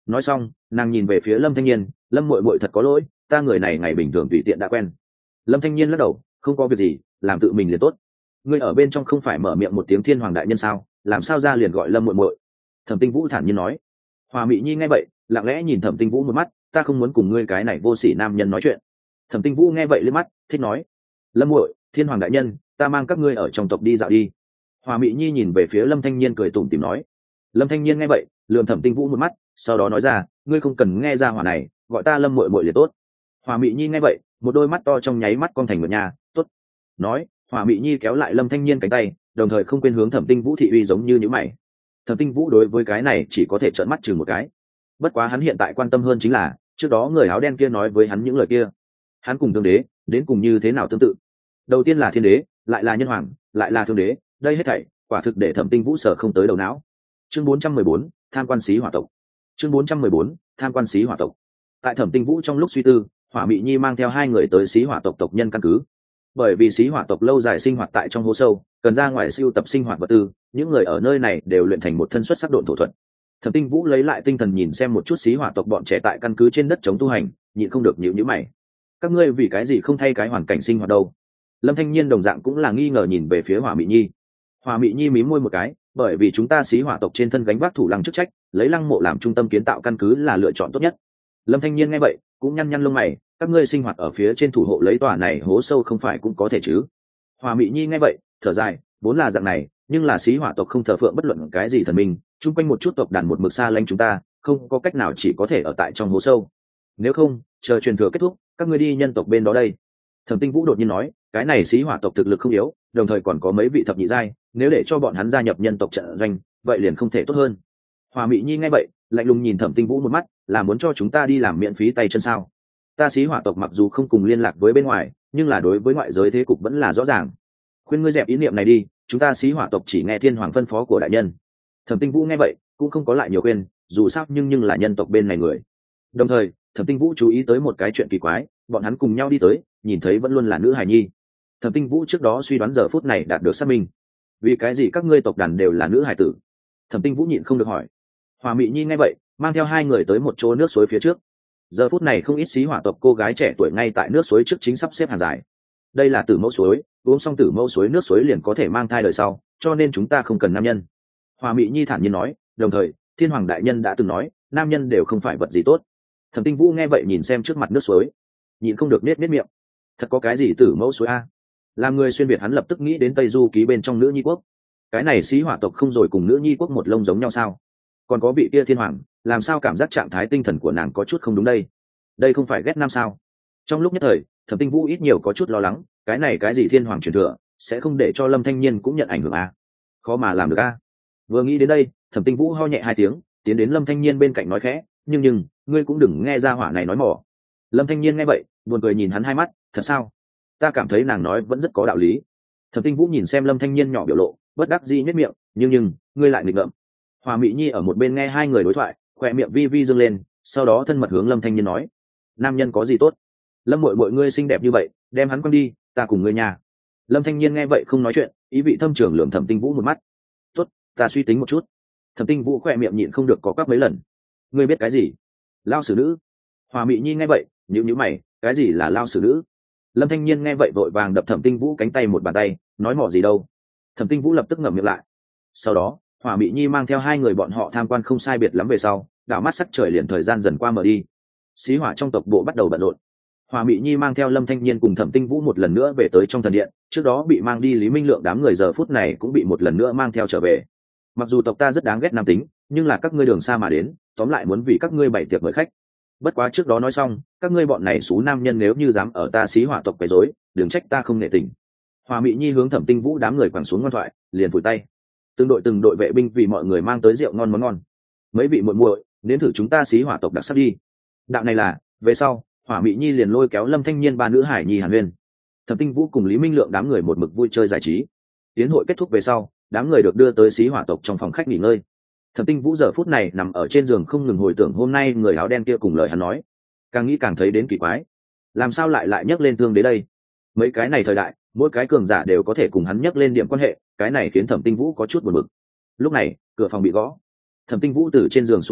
Nói xong nàng nhìn về phía Lâm Thanh Nhiên, Lâm muội muội thật có lỗi, ta người này ngày bình thường tùy tiện đã quen. Lâm Thanh Nhiên lắc đầu, không có việc gì, làm tự mình liền tốt. Ngươi ở bên trong không phải mở miệng một tiếng thiên hoàng đại nhân sao, làm sao ra liền gọi Lâm muội muội? Thẩm Tinh Vũ thản nhiên nói. Hòa Mị Nhi nghe vậy lặng lẽ nhìn Thẩm Tinh Vũ một mắt, ta không muốn cùng ngươi cái này vô sỉ nam nhân nói chuyện. Thẩm Tinh Vũ nghe vậy liếc mắt thích nói, Lâm muội, thiên hoàng đại nhân, ta mang các ngươi ở trong tộc đi dạo đi. Hòa Mị Nhi nhìn về phía Lâm Thanh Nhiên cười tủm tỉm nói. Lâm Thanh Nhiên nghe vậy lườm Thẩm Tinh Vũ một mắt, sau đó nói ra, ngươi không cần nghe ra hỏa này, gọi ta Lâm muội muội liền tốt. Hòa Mị Nhi nghe vậy một đôi mắt to trong nháy mắt con thành một nhà, tốt. Nói Hòa Mị Nhi kéo lại Lâm Thanh Nhiên cánh tay, đồng thời không quên hướng Thẩm Tinh Vũ thị uy giống như những mày. Thẩm Tinh Vũ đối với cái này chỉ có thể trợn mắt chừng một cái. Bất quá hắn hiện tại quan tâm hơn chính là trước đó người áo đen kia nói với hắn những lời kia, hắn cùng thương đế đến cùng như thế nào tương tự. Đầu tiên là thiên đế, lại là nhân hoàng, lại là thương đế, đây hết thảy quả thực để Thẩm Tinh Vũ sở không tới đầu não. Chương 414, tham quan xí hỏa tộc. Chương 414, tham quan xí hỏa tộc. Tại Thẩm Tinh Vũ trong lúc suy tư, Hỏa Mị Nhi mang theo hai người tới xí hỏa tộc tộc nhân căn cứ. Bởi vì xí hỏa tộc lâu dài sinh hoạt tại trong hố sâu, cần ra ngoài siêu tập sinh hoạt vật tư, những người ở nơi này đều luyện thành một thân xuất sắc độn thổ thuật. Thẩm Tinh Vũ lấy lại tinh thần nhìn xem một chút xí hỏa tộc bọn trẻ tại căn cứ trên đất chống tu hành, nhịn không được nhíu nhíu mày. Các ngươi vì cái gì không thay cái hoàn cảnh sinh hoạt đâu? Lâm Thanh Nhiên đồng dạng cũng là nghi ngờ nhìn về phía Hỏa Mị Nhi. Hỏa Mị Nhi mím môi một cái, bởi vì chúng ta xí hỏa tộc trên thân gánh vác thủ lăng chức trách, lấy lăng mộ làm trung tâm kiến tạo căn cứ là lựa chọn tốt nhất. Lâm Thanh Nhiên nghe vậy cũng nhăn nhăn lông mày, các ngươi sinh hoạt ở phía trên thủ hộ lấy tòa này hố sâu không phải cũng có thể chứ? Hỏa Mị Nhi nghe vậy thở dài, vốn là dạng này, nhưng là xí hỏa tộc không thờ phượng bất luận cái gì thần minh, chung quanh một chút tộc đàn một mực xa lánh chúng ta, không có cách nào chỉ có thể ở tại trong hố sâu. Nếu không chờ truyền thừa kết thúc các ngươi đi nhân tộc bên đó đây. Thẩm Tinh Vũ đột nhiên nói, cái này xí hỏa tộc thực lực không yếu, đồng thời còn có mấy vị thập nhị giai, nếu để cho bọn hắn gia nhập nhân tộc trận doanh vậy liền không thể tốt hơn. Hòa Mị Nhi nghe vậy lạnh lùng nhìn Thẩm Tinh Vũ một mắt, là muốn cho chúng ta đi làm miễn phí tay chân sao? Ta xí hỏa tộc mặc dù không cùng liên lạc với bên ngoài, nhưng là đối với ngoại giới thế cục vẫn là rõ ràng. Khuyên ngươi dẹp ý niệm này đi, chúng ta xí hỏa tộc chỉ nghe thiên hoàng phân phó của đại nhân. Thẩm Tinh Vũ nghe vậy cũng không có lại nhiều khuyên, dù sao nhưng là nhân tộc bên này người. Đồng thời Thẩm Tinh Vũ chú ý tới một cái chuyện kỳ quái, bọn hắn cùng nhau đi tới, nhìn thấy vẫn luôn là nữ hài nhi. Thẩm Tinh Vũ trước đó suy đoán giờ phút này đạt được xác minh. Vì cái gì các ngươi tộc đàn đều là nữ hài tử? Thẩm Tinh Vũ nhịn không được hỏi. Hòa Mị Nhi nghe vậy mang theo hai người tới một chỗ nước suối phía trước. Giờ phút này không ít xí hỏa tộc cô gái trẻ tuổi ngay tại nước suối trước chính sắp xếp hàng dài. Đây là tử mẫu suối, uống xong tử mẫu suối nước suối liền có thể mang thai đời sau, cho nên chúng ta không cần nam nhân. Hòa Mị Nhi thản nhiên nói, đồng thời thiên hoàng đại nhân đã từng nói nam nhân đều không phải vật gì tốt. Thẩm Tinh Vũ nghe vậy nhìn xem trước mặt nước suối, nhịn không được nết miệng. Thật có cái gì tử mẫu suối a? Làm người xuyên việt hắn lập tức nghĩ đến Tây Du ký bên trong nữ nhi quốc. Cái này xí hỏa tộc không rồi cùng nữ nhi quốc một lông giống nhau sao? Còn có vị kia thiên hoàng, làm sao cảm giác trạng thái tinh thần của nàng có chút không đúng đây? Đây không phải ghét nam sao? Trong lúc nhất thời Thẩm Tinh Vũ ít nhiều có chút lo lắng, cái này cái gì thiên hoàng truyền thừa sẽ không để cho Lâm Thanh Nhiên cũng nhận ảnh hưởng a? Khó mà làm được a. Vừa nghĩ đến đây Thẩm Tinh Vũ ho nhẹ hai tiếng, tiến đến Lâm Thanh Nhiên bên cạnh nói khẽ, nhưng ngươi cũng đừng nghe ra hỏa này nói mỏ. Lâm Thanh Nhiên nghe vậy buồn cười nhìn hắn hai mắt, thật sao? Ta cảm thấy nàng nói vẫn rất có đạo lý. Thẩm Tinh Vũ nhìn xem Lâm Thanh Nhiên nhỏ biểu lộ bất đắc dĩ nhếch miệng, nhưng ngươi lại nghịch ngợm. Hòa Mị Nhi ở một bên nghe hai người đối thoại khỏe miệng vi vi dương lên, sau đó thân mật hướng Lâm Thanh Nhiên nói, nam nhân có gì tốt? Lâm muội muội ngươi xinh đẹp như vậy, đem hắn quăng đi, ta cùng ngươi nhà. Lâm Thanh Nhiên nghe vậy không nói chuyện, ý vị thâm trường lườm Thẩm Tinh Vũ một mắt. Tốt, ta suy tính một chút. Thẩm Tinh Vũ khỏe miệng nhịn không được có quắc mấy lần. Ngươi biết cái gì? Lao xử nữ. Hòa Mị Nhi nghe vậy nhíu mày, cái gì là lao xử nữ? Lâm Thanh Nhiên nghe vậy vội vàng đập Thẩm Tinh Vũ cánh tay một bàn tay, nói mỏ gì đâu. Thẩm Tinh Vũ lập tức ngậm miệng lại. Sau đó Hòa Mị Nhi mang theo hai người bọn họ tham quan không sai biệt lắm về sau, đảo mắt sắc trời liền thời gian dần qua mở đi. Xí hỏa trong tộc bộ bắt đầu bận rộn. Hòa Mị Nhi mang theo Lâm Thanh Nhiên cùng Thẩm Tinh Vũ một lần nữa về tới trong thần điện, trước đó bị mang đi Lý Minh Lượng đám người giờ phút này cũng bị một lần nữa mang theo trở về. Mặc dù tộc ta rất đáng ghét nam tính, nhưng là các ngươi đường xa mà đến, tóm lại muốn vì các ngươi bày tiệc mời khách. Bất quá trước đó nói xong, các ngươi bọn này xú nam nhân nếu như dám ở ta xí hỏa tộc quấy rối, đừng trách ta không nể tình. Hòa Mị Nhi hướng Thẩm Tinh Vũ đám người quẳng xuống ngoan thoại, liền vùi tay. Từng đội vệ binh vì mọi người mang tới rượu ngon món ngon. Mấy vị muội muội, nếm thử chúng ta xí hỏa tộc đặc sắc đi. Đạo này là, về sau, Hỏa Mị Nhi liền lôi kéo Lâm Thanh Nhiên ba nữ hải nhi hàn huyên. Thẩm Tinh Vũ cùng Lý Minh Lượng đám người một mực vui chơi giải trí. Tiến hội kết thúc về sau, đám người được đưa tới xí hỏa tộc trong phòng khách nghỉ ngơi. Thẩm Tinh Vũ giờ phút này nằm ở trên giường không ngừng hồi tưởng hôm nay người áo đen kia cùng lời hắn nói, càng nghĩ càng thấy đến kỳ quái. Làm sao lại nhắc lên thương đế đây? Mấy cái này thời đại, mỗi cái cường giả đều có thể cùng hắn nhắc lên điểm quan hệ, cái này khiến Thẩm Tinh Vũ có chút buồn bực. Lúc này cửa phòng bị gõ. Thẩm Tinh Vũ từ trên giường xuống tới,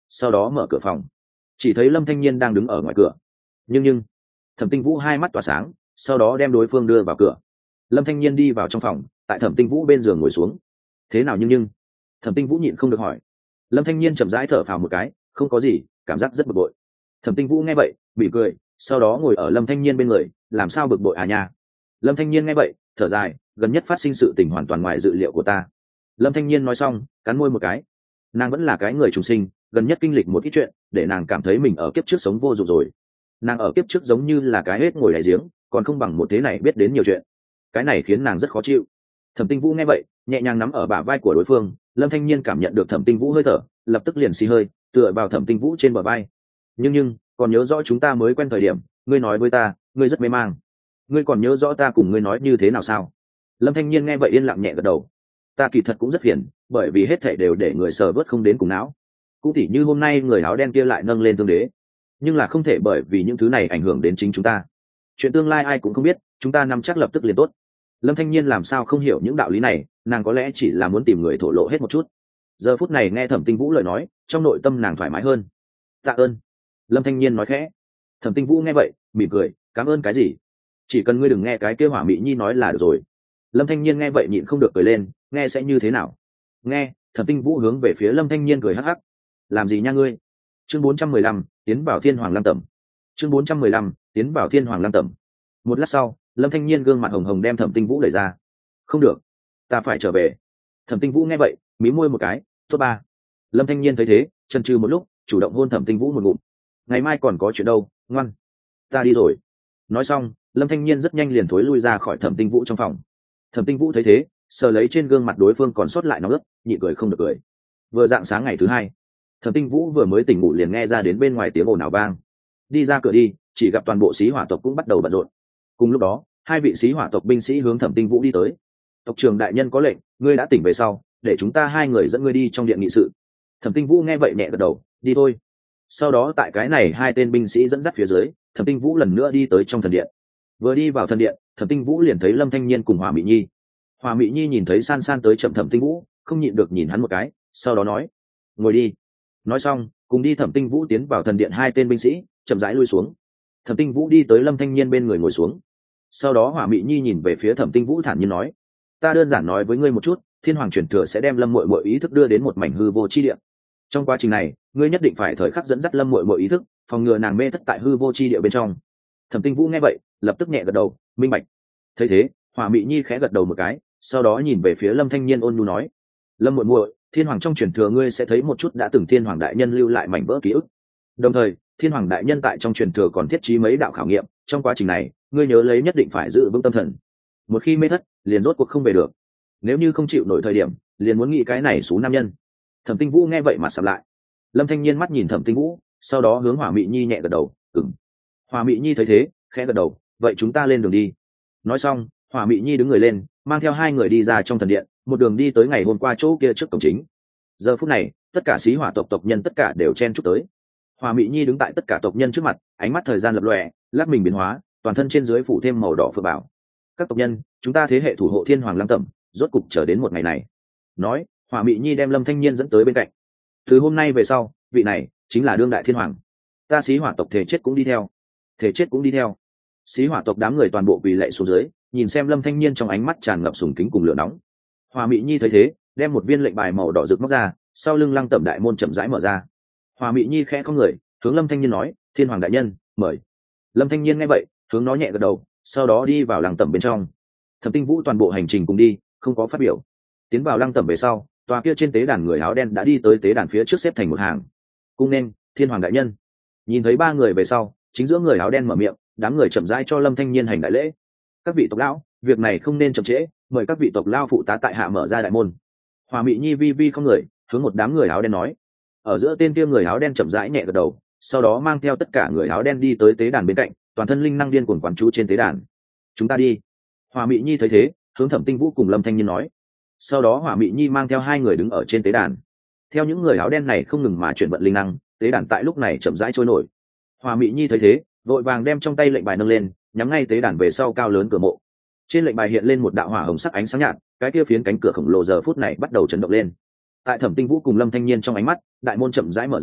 sau đó mở cửa phòng, chỉ thấy Lâm Thanh Nhiên đang đứng ở ngoài cửa. Nhưng Thẩm Tinh Vũ hai mắt tỏa sáng, sau đó đem đối phương đưa vào cửa. Lâm Thanh Nhiên đi vào trong phòng, tại Thẩm Tinh Vũ bên giường ngồi xuống. Thế nào nhưng Thẩm Tinh Vũ nhịn không được hỏi. Lâm Thanh Nhiên chậm rãi thở phào một cái, không có gì, cảm giác rất bực bội. Thẩm Tinh Vũ nghe vậy bị cười, sau đó ngồi ở Lâm Thanh Nhiên bên người. Làm sao bực bội à nha? Lâm Thanh Nhiên nghe vậy thở dài, gần nhất phát sinh sự tình hoàn toàn ngoài dự liệu của ta. Lâm Thanh Nhiên nói xong cắn môi một cái. Nàng vẫn là cái người trùng sinh, gần nhất kinh lịch một ít chuyện để nàng cảm thấy mình ở kiếp trước sống vô dụng rồi. Nàng ở kiếp trước giống như là cái hết ngồi đáy giếng, còn không bằng một thế này biết đến nhiều chuyện. Cái này khiến nàng rất khó chịu. Thẩm Tinh Vũ nghe vậy nhẹ nhàng nắm ở bả vai của đối phương. Lâm Thanh Nhiên cảm nhận được Thẩm Tinh Vũ hơi thở, lập tức liền xì hơi tựa vào Thẩm Tinh Vũ trên bờ vai. Nhưng còn nhớ rõ chúng ta mới quen thời điểm ngươi nói với ta ngươi rất mê mang, ngươi còn nhớ rõ ta cùng ngươi nói như thế nào sao? Lâm Thanh Nhiên nghe vậy yên lặng nhẹ gật đầu. Ta kỳ thật cũng rất phiền, bởi vì hết thảy đều để người sờ vớt không đến cùng não. Cũng tỉ như hôm nay người áo đen kia lại nâng lên tương đế, nhưng là không thể bởi vì những thứ này ảnh hưởng đến chính chúng ta. Chuyện tương lai ai cũng không biết, chúng ta nắm chắc lập tức liền tốt. Lâm Thanh Nhiên làm sao không hiểu những đạo lý này, nàng có lẽ chỉ là muốn tìm người thổ lộ hết một chút. Giờ phút này nghe Thẩm Tinh Vũ lời nói, trong nội tâm nàng thoải mái hơn. Tạ ơn. Lâm Thanh Nhiên nói khẽ. Thẩm Tinh Vũ nghe vậy mỉm cười, cảm ơn cái gì? Chỉ cần ngươi đừng nghe cái kêu Hỏa Mị Nhi nói là được rồi. Lâm Thanh Nhiên nghe vậy nhịn không được cười lên, nghe sẽ như thế nào? Nghe. Thẩm Tinh Vũ hướng về phía Lâm Thanh Nhiên cười hắc hắc. Làm gì nha ngươi? Chương 415, tiến vào Thiên Hoàng Lăng Tẩm. Chương 415, tiến vào Thiên Hoàng Lăng Tẩm. Một lát sau, Lâm Thanh Nhiên gương mặt hồng hồng đem Thẩm Tinh Vũ đẩy ra. Không được, ta phải trở về. Thẩm Tinh Vũ nghe vậy mí môi một cái, tốt ba. Lâm Thanh Nhiên thấy thế chần chừ một lúc, chủ động hôn Thẩm Tinh Vũ một ngụm. Ngày mai còn có chuyện đâu, ngoan, ta đi rồi. Nói xong Lâm Thanh Nhiên rất nhanh liền thối lui ra khỏi Thẩm Tinh Vũ trong phòng. Thẩm Tinh Vũ thấy thế sờ lấy trên gương mặt đối phương còn sót lại nóng ướt, nhịn cười không được cười. Vừa dạng sáng ngày thứ hai, Thẩm Tinh Vũ vừa mới tỉnh ngủ liền nghe ra đến bên ngoài tiếng ồn ào vang. Đi ra cửa đi, chỉ gặp toàn bộ sĩ hỏa tộc cũng bắt đầu bận rộn. Cùng lúc đó hai vị sĩ hỏa tộc binh sĩ hướng Thẩm Tinh Vũ đi tới. Tộc trưởng đại nhân có lệnh, ngươi đã tỉnh về sau, để chúng ta hai người dẫn ngươi đi trong điện nghị sự. Thẩm Tinh Vũ nghe vậy nhẹ gật đầu, đi thôi. Sau đó tại cái này hai tên binh sĩ dẫn dắt phía dưới, Thẩm Tinh Vũ lần nữa đi tới trong thần điện. Vừa đi vào thần điện, Thẩm Tinh Vũ liền thấy Lâm Thanh Nhiên cùng Hỏa Mị Nhi. Hỏa Mị Nhi nhìn thấy san san tới chậm Thẩm Tinh Vũ, không nhịn được nhìn hắn một cái, sau đó nói, ngồi đi. Nói xong cùng đi Thẩm Tinh Vũ tiến vào thần điện hai tên binh sĩ chậm rãi lui xuống. Thẩm Tinh Vũ đi tới Lâm Thanh Nhiên bên người ngồi xuống. Sau đó Hỏa Mị Nhi nhìn về phía Thẩm Tinh Vũ thản nhiên nói, ta đơn giản nói với ngươi một chút, Thiên Hoàng truyền thừa sẽ đem Lâm Muội Muội ý thức đưa đến một mảnh hư vô chi địa. Trong quá trình này ngươi nhất định phải thời khắc dẫn dắt Lâm Muội Muội ý thức, phòng ngừa nàng mê thất tại hư vô chi địa bên trong. Thẩm Tinh Vũ nghe vậy lập tức nhẹ gật đầu, minh bạch. Thấy thế Hỏa Mị Nhi khẽ gật đầu một cái, sau đó nhìn về phía Lâm Thanh Nhiên ôn nhu nói, Lâm Muội Muội, Thiên Hoàng trong truyền thừa ngươi sẽ thấy một chút đã từng Thiên Hoàng đại nhân lưu lại mảnh vỡ ký ức. Đồng thời Thiên Hoàng đại nhân tại trong truyền thừa còn thiết trí mấy đạo khảo nghiệm, trong quá trình này ngươi nhớ lấy nhất định phải giữ vững tâm thần. Một khi mê thất liền rốt cuộc không về được, nếu như không chịu nổi thời điểm liền muốn nghĩ cái này xú nam nhân. Thẩm Tinh Vũ nghe vậy mà sầm lại. Lâm Thanh Nhiên mắt nhìn Thẩm Tinh Vũ, sau đó hướng Hỏa Mị Nhi nhẹ gật đầu, ừm. Hỏa Mị Nhi thấy thế khẽ gật đầu, vậy chúng ta lên đường đi. Nói xong Hỏa Mị Nhi đứng người lên, mang theo hai người đi ra trong thần điện, một đường đi tới ngày hôm qua chỗ kia trước cổng chính. Giờ phút này tất cả sĩ hỏa tộc tộc nhân tất cả đều chen chúc tới. Hỏa Mị Nhi đứng tại tất cả tộc nhân trước mặt, ánh mắt thời gian lập lòe, lắc mình biến hóa, toàn thân trên dưới phủ thêm màu đỏ phượng bảo. Các tộc nhân, chúng ta thế hệ thủ hộ Thiên Hoàng Lăng Tẩm, rốt cục chờ đến một ngày này. Nói Hỏa Mị Nhi đem Lâm Thanh Nhiên dẫn tới bên cạnh. Từ hôm nay về sau, vị này chính là đương đại thiên hoàng. Ta sĩ hỏa tộc thể chết cũng đi theo, thể chết cũng đi theo. Sĩ hỏa tộc đám người toàn bộ quỳ lạy xuống dưới, nhìn xem Lâm Thanh Nhiên trong ánh mắt tràn ngập sùng kính cùng lửa nóng. Hỏa Mị Nhi thấy thế đem một viên lệnh bài màu đỏ rực móc ra, sau lưng Lăng Tẩm đại môn chậm rãi mở ra. Hỏa Mị Nhi khẽ không người hướng Lâm Thanh Nhiên nói, Thiên Hoàng đại nhân mời. Lâm Thanh Nhiên nghe vậy hướng nó nhẹ gật đầu, sau đó đi vào Lăng Tẩm bên trong. Thẩm Tinh Vũ toàn bộ hành trình cùng đi, không có phát biểu. Tiến vào Lăng Tẩm về sau, tòa kia trên tế đàn người áo đen đã đi tới tế đàn phía trước xếp thành một hàng. Cung nên Thiên Hoàng đại nhân. Nhìn thấy ba người về sau, chính giữa người áo đen mở miệng, đám người chậm rãi cho Lâm Thanh Nhiên hành đại lễ. Các vị tộc lão, việc này không nên chậm trễ, mời các vị tộc lão phụ tá tại hạ mở ra đại môn. Hỏa Mị Nhi vi vi không người hướng một đám người áo đen nói. Ở giữa tên kia người áo đen chậm rãi nhẹ gật đầu, sau đó mang theo tất cả người áo đen đi tới tế đàn bên cạnh, toàn thân linh năng điên cuồng quán chú trên tế đàn. Chúng ta đi. Hỏa Mị Nhi thấy thế hướng Thẩm Tinh Vũ cùng Lâm Thanh Nhiên nói. Sau đó Hỏa Mị Nhi mang theo hai người đứng ở trên tế đàn. Theo những người áo đen này không ngừng mà chuyển vận linh năng, tế đàn tại lúc này chậm rãi trôi nổi. Hỏa Mị Nhi thấy thế vội vàng đem trong tay lệnh bài nâng lên, nhắm ngay tế đàn về sau cao lớn cửa mộ. Trên lệnh bài hiện lên một đạo hỏa hồng sắc ánh sáng nhạt, cái kia phiến cánh cửa khổng lồ giờ phút này bắt đầu chấn động lên. Tại Thẩm Tinh Vũ cùng Lâm Thanh Nhiên trong ánh mắt, đại môn chậm rãi mở ra,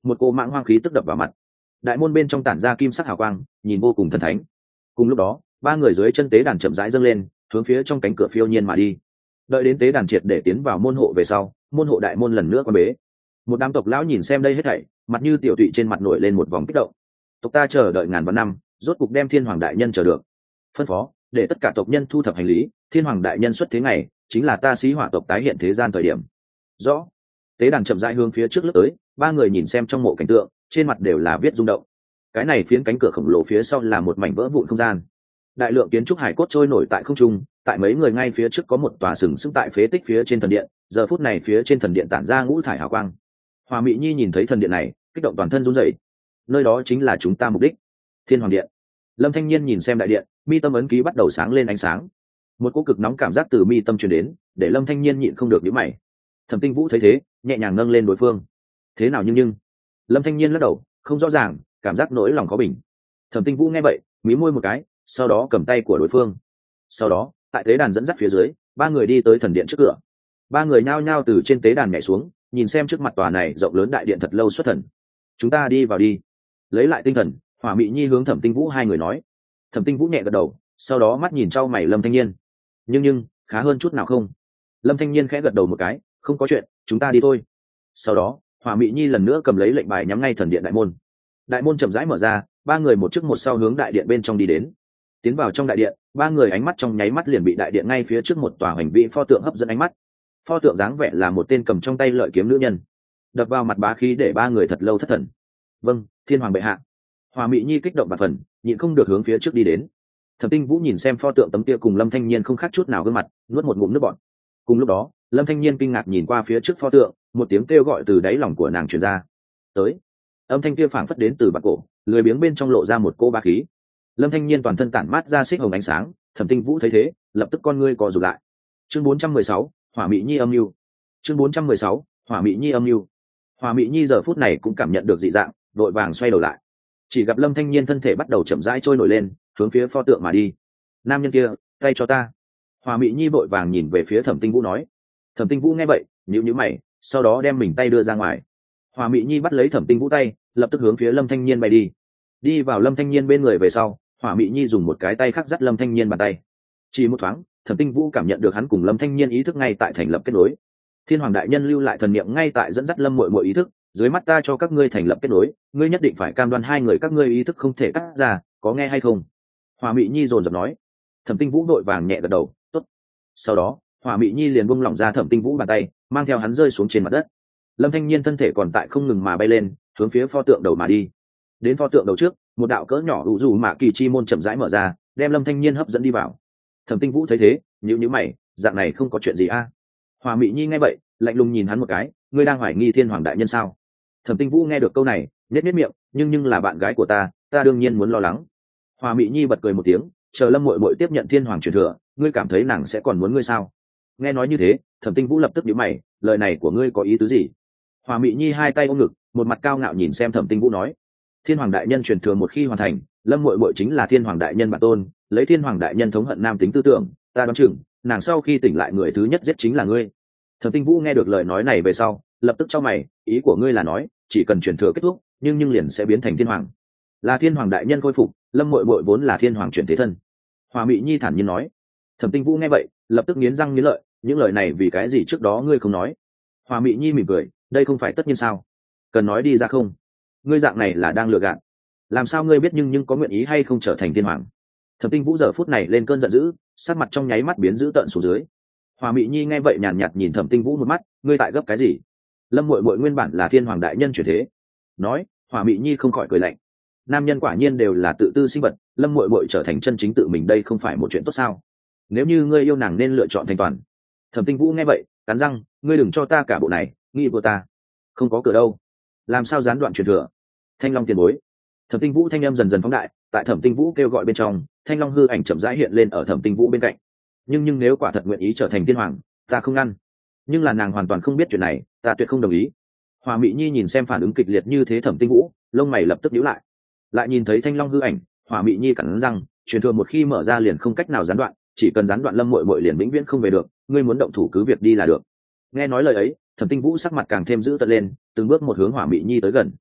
một cô mãng hoang khí tức đập vào mặt. Đại môn bên trong tản ra kim sắc hào quang, nhìn vô cùng thần thánh. Cùng lúc đó, ba người dưới chân tế đàn chậm rãi dâng lên, hướng phía trong cánh cửa phiêu nhiên mà đi. Đợi đến tế đàn triệt để tiến vào môn hộ về sau, môn hộ đại môn lần nữa quan bế. Một đám tộc lão nhìn xem đây hết thảy, mặt như tiểu tụy trên mặt nổi lên một vòng kích động. Tộc ta chờ đợi ngàn vạn năm, rốt cục đem thiên hoàng đại nhân chờ được. Phân phó để tất cả tộc nhân thu thập hành lý, thiên hoàng đại nhân xuất thế ngày chính là ta Xí Hỏa tộc tái hiện thế gian thời điểm. Rõ. Tế đàn chậm rãi hướng phía trước lướt tới, ba người nhìn xem trong mộ cảnh tượng, trên mặt đều là viết rung động. Cái này phiến cánh cửa khổng lồ phía sau là một mảnh vỡ vụn không gian. Đại lượng kiến trúc hải cốt trôi nổi tại không trung, tại mấy người ngay phía trước có một tòa sừng sững tại phế tích phía trên thần điện, giờ phút này phía trên thần điện tản ra ngũ thải hào quang. Hòa Mị Nhi nhìn thấy thần điện này, kích động toàn thân run rẩy. Nơi đó chính là chúng ta mục đích, Thiên Hoàng điện. Lâm Thanh Nhiên nhìn xem đại điện, mi tâm ấn ký bắt đầu sáng lên ánh sáng. Một cỗ cực nóng cảm giác từ mi tâm truyền đến, để Lâm Thanh Nhiên nhịn không được nhíu mày. Thẩm Tinh Vũ thấy thế, nhẹ nhàng nâng lên đối phương. Thế nào nhưng Lâm Thanh Nhiên lắc đầu, không rõ ràng, cảm giác nỗi lòng khó bình. Thẩm Tinh Vũ nghe vậy, mí môi một cái, sau đó cầm tay của đối phương. Sau đó, tại tế đàn dẫn dắt phía dưới, ba người đi tới thần điện trước cửa. Ba người nhao nhao từ trên tế đàn nhảy xuống, nhìn xem trước mặt tòa này rộng lớn đại điện thật lâu xuất thần. Chúng ta đi vào đi. Lấy lại tinh thần, Hỏa Mị Nhi hướng Thẩm Tinh Vũ hai người nói. Thẩm Tinh Vũ nhẹ gật đầu, sau đó mắt nhìn trao mày Lâm Thanh Nhiên. Nhưng khá hơn chút nào không? Lâm Thanh Nhiên khẽ gật đầu một cái, không có chuyện, chúng ta đi thôi. Sau đó, Hỏa Mị Nhi lần nữa cầm lấy lệnh bài nhắm ngay thần điện đại môn. Đại môn chậm rãi mở ra, ba người một trước một sau hướng đại điện bên trong đi đến. Tiến vào trong đại điện, ba người ánh mắt trong nháy mắt liền bị đại điện ngay phía trước một tòa hành vị pho tượng hấp dẫn ánh mắt. Pho tượng dáng vẻ là một tên cầm trong tay lợi kiếm nữ nhân, đập vào mặt bá khí để ba người thật lâu thất thần. Vâng, thiên hoàng bệ hạ. Hỏa Mị Nhi kích động và phần, nhịn không được hướng phía trước đi đến. Thẩm Tinh Vũ nhìn xem pho tượng tấm kia cùng Lâm Thanh Nhiên không khác chút nào gương mặt, nuốt một ngụm nước bọt. Cùng lúc đó, Lâm Thanh Nhiên kinh ngạc nhìn qua phía trước pho tượng, một tiếng kêu gọi từ đáy lòng của nàng truyền ra. Tới. Âm thanh kia phảng phất đến từ bạc cổ, lười biếng bên trong lộ ra một cô bá khí. Lâm Thanh Nhiên toàn thân tản mát ra xích hồng ánh sáng, Thẩm Tinh Vũ thấy thế, lập tức con ngươi co rụt lại. Chương 416, Hỏa Mị Nhi âm mưu. Chương 416, Hỏa Mị Nhi âm mưu. Hỏa Mị Nhi giờ phút này cũng cảm nhận được dị dạng, vội vàng xoay đầu lại. Chỉ gặp Lâm Thanh Nhiên thân thể bắt đầu chậm rãi trôi nổi lên, hướng phía pho tượng mà đi. Nam nhân kia, tay cho ta. Hỏa Mị Nhi vội vàng nhìn về phía Thẩm Tinh Vũ nói. Thẩm Tinh Vũ nghe vậy, nhíu nhíu mày, sau đó đem mình tay đưa ra ngoài. Hỏa Mị Nhi bắt lấy Thẩm Tinh Vũ tay, lập tức hướng phía Lâm Thanh Nhiên bay đi. Đi vào Lâm Thanh Nhiên bên người về sau, Hỏa Mị Nhi dùng một cái tay khác dắt Lâm Thanh Nhiên bàn tay. Chỉ một thoáng, Thẩm Tinh Vũ cảm nhận được hắn cùng Lâm Thanh Nhiên ý thức ngay tại thành lập kết nối. Thiên Hoàng đại nhân lưu lại thần niệm ngay tại dẫn dắt Lâm muội muội ý thức, dưới mắt ta cho các ngươi thành lập kết nối, ngươi nhất định phải cam đoan hai người các ngươi ý thức không thể cắt ra, có nghe hay không? Hỏa Mị Nhi dồn dập nói. Thẩm Tinh Vũ vội vàng nhẹ gật đầu, tốt. Sau đó, Hỏa Mị Nhi liền buông lỏng ra Thẩm Tinh Vũ bàn tay, mang theo hắn rơi xuống trên mặt đất. Lâm Thanh Nhiên thân thể còn tại không ngừng mà bay lên, hướng phía pho tượng đầu mà đi. Đến pho tượng đầu trước, một đạo cỡ nhỏ u dù mạ kỳ chi môn chậm rãi mở ra, đem Lâm Thanh Nhiên hấp dẫn đi vào. Thẩm Tinh Vũ thấy thế, nhíu mày, dạng này không có chuyện gì a? Hỏa Mị Nhi nghe vậy, lạnh lùng nhìn hắn một cái, ngươi đang hoài nghi Thiên Hoàng đại nhân sao? Thẩm Tinh Vũ nghe được câu này, nhếch miệng, nhưng là bạn gái của ta đương nhiên muốn lo lắng. Hỏa Mị Nhi bật cười một tiếng, chờ Lâm muội muội tiếp nhận Thiên Hoàng truyền thừa, ngươi cảm thấy nàng sẽ còn muốn ngươi sao? Nghe nói như thế, Thẩm Tinh Vũ lập tức nhíu mày, lời này của ngươi có ý tứ gì? Hỏa Mị Nhi hai tay ôm ngực, một mặt cao ngạo nhìn xem Thẩm Tinh Vũ nói. Thiên Hoàng đại nhân truyền thừa một khi hoàn thành, Lâm muội muội chính là Thiên Hoàng đại nhân bản tôn, lấy Thiên Hoàng đại nhân thống hận nam tính tư tưởng, ta đoán chừng, nàng sau khi tỉnh lại người thứ nhất giết chính là ngươi. Thẩm Tinh Vũ nghe được lời nói này về sau, lập tức chau mày, ý của ngươi là nói, chỉ cần truyền thừa kết thúc, nhưng liền sẽ biến thành Thiên Hoàng. Là Thiên Hoàng đại nhân khôi phục, Lâm muội muội vốn là Thiên Hoàng chuyển thế thân. Hỏa Mị Nhi thản nhiên nói. Thẩm Tinh Vũ nghe vậy, lập tức nghiến răng nghiến lợi, những lời này vì cái gì trước đó ngươi không nói? Hỏa Mị Nhi mỉm cười, đây không phải tất nhiên sao? Cần nói đi ra không? Ngươi dạng này là đang lừa gạt. Làm sao ngươi biết nhưng có nguyện ý hay không trở thành Thiên Hoàng? Thẩm Tinh Vũ giờ phút này lên cơn giận dữ, sắc mặt trong nháy mắt biến dữ tợn xuống dưới. Hỏa Mị Nhi nghe vậy nhàn nhạt nhìn Thẩm Tinh Vũ một mắt, ngươi tại gấp cái gì? Lâm muội muội nguyên bản là Thiên Hoàng đại nhân chuyển thế. Nói, Hỏa Mị Nhi không khỏi cười lạnh. Nam nhân quả nhiên đều là tự tư sinh vật, Lâm muội muội trở thành chân chính tự mình đây không phải một chuyện tốt sao? Nếu như ngươi yêu nàng nên lựa chọn thành toàn. Thẩm Tinh Vũ nghe vậy, cắn răng, ngươi đừng cho ta cả bộ này, nghĩ của ta không có cửa đâu. Làm sao gián đoạn truyền thừa? Thanh Long tiền bối. Thẩm Tinh Vũ thanh âm dần dần phóng đại, tại Thẩm Tinh Vũ kêu gọi bên trong, Thanh Long hư ảnh chậm rãi hiện lên ở Thẩm Tinh Vũ bên cạnh. Nhưng nếu quả thật nguyện ý trở thành Thiên Hoàng, ta không ngăn. Nhưng là nàng hoàn toàn không biết chuyện này, ta tuyệt không đồng ý. Hỏa Mị Nhi nhìn xem phản ứng kịch liệt như thế Thẩm Tinh Vũ, lông mày lập tức nhíu lại. Lại nhìn thấy Thanh Long hư ảnh, Hỏa Mị Nhi cắn răng, truyền thừa một khi mở ra liền không cách nào gián đoạn, chỉ cần gián đoạn Lâm muội muội liền vĩnh viễn không về được, ngươi muốn động thủ cứ việc đi là được. Nghe nói lời ấy, Thẩm Tinh Vũ sắc mặt càng thêm dữ tợn lên, từng bước một hướng Hỏa Mị Nhi tới gần.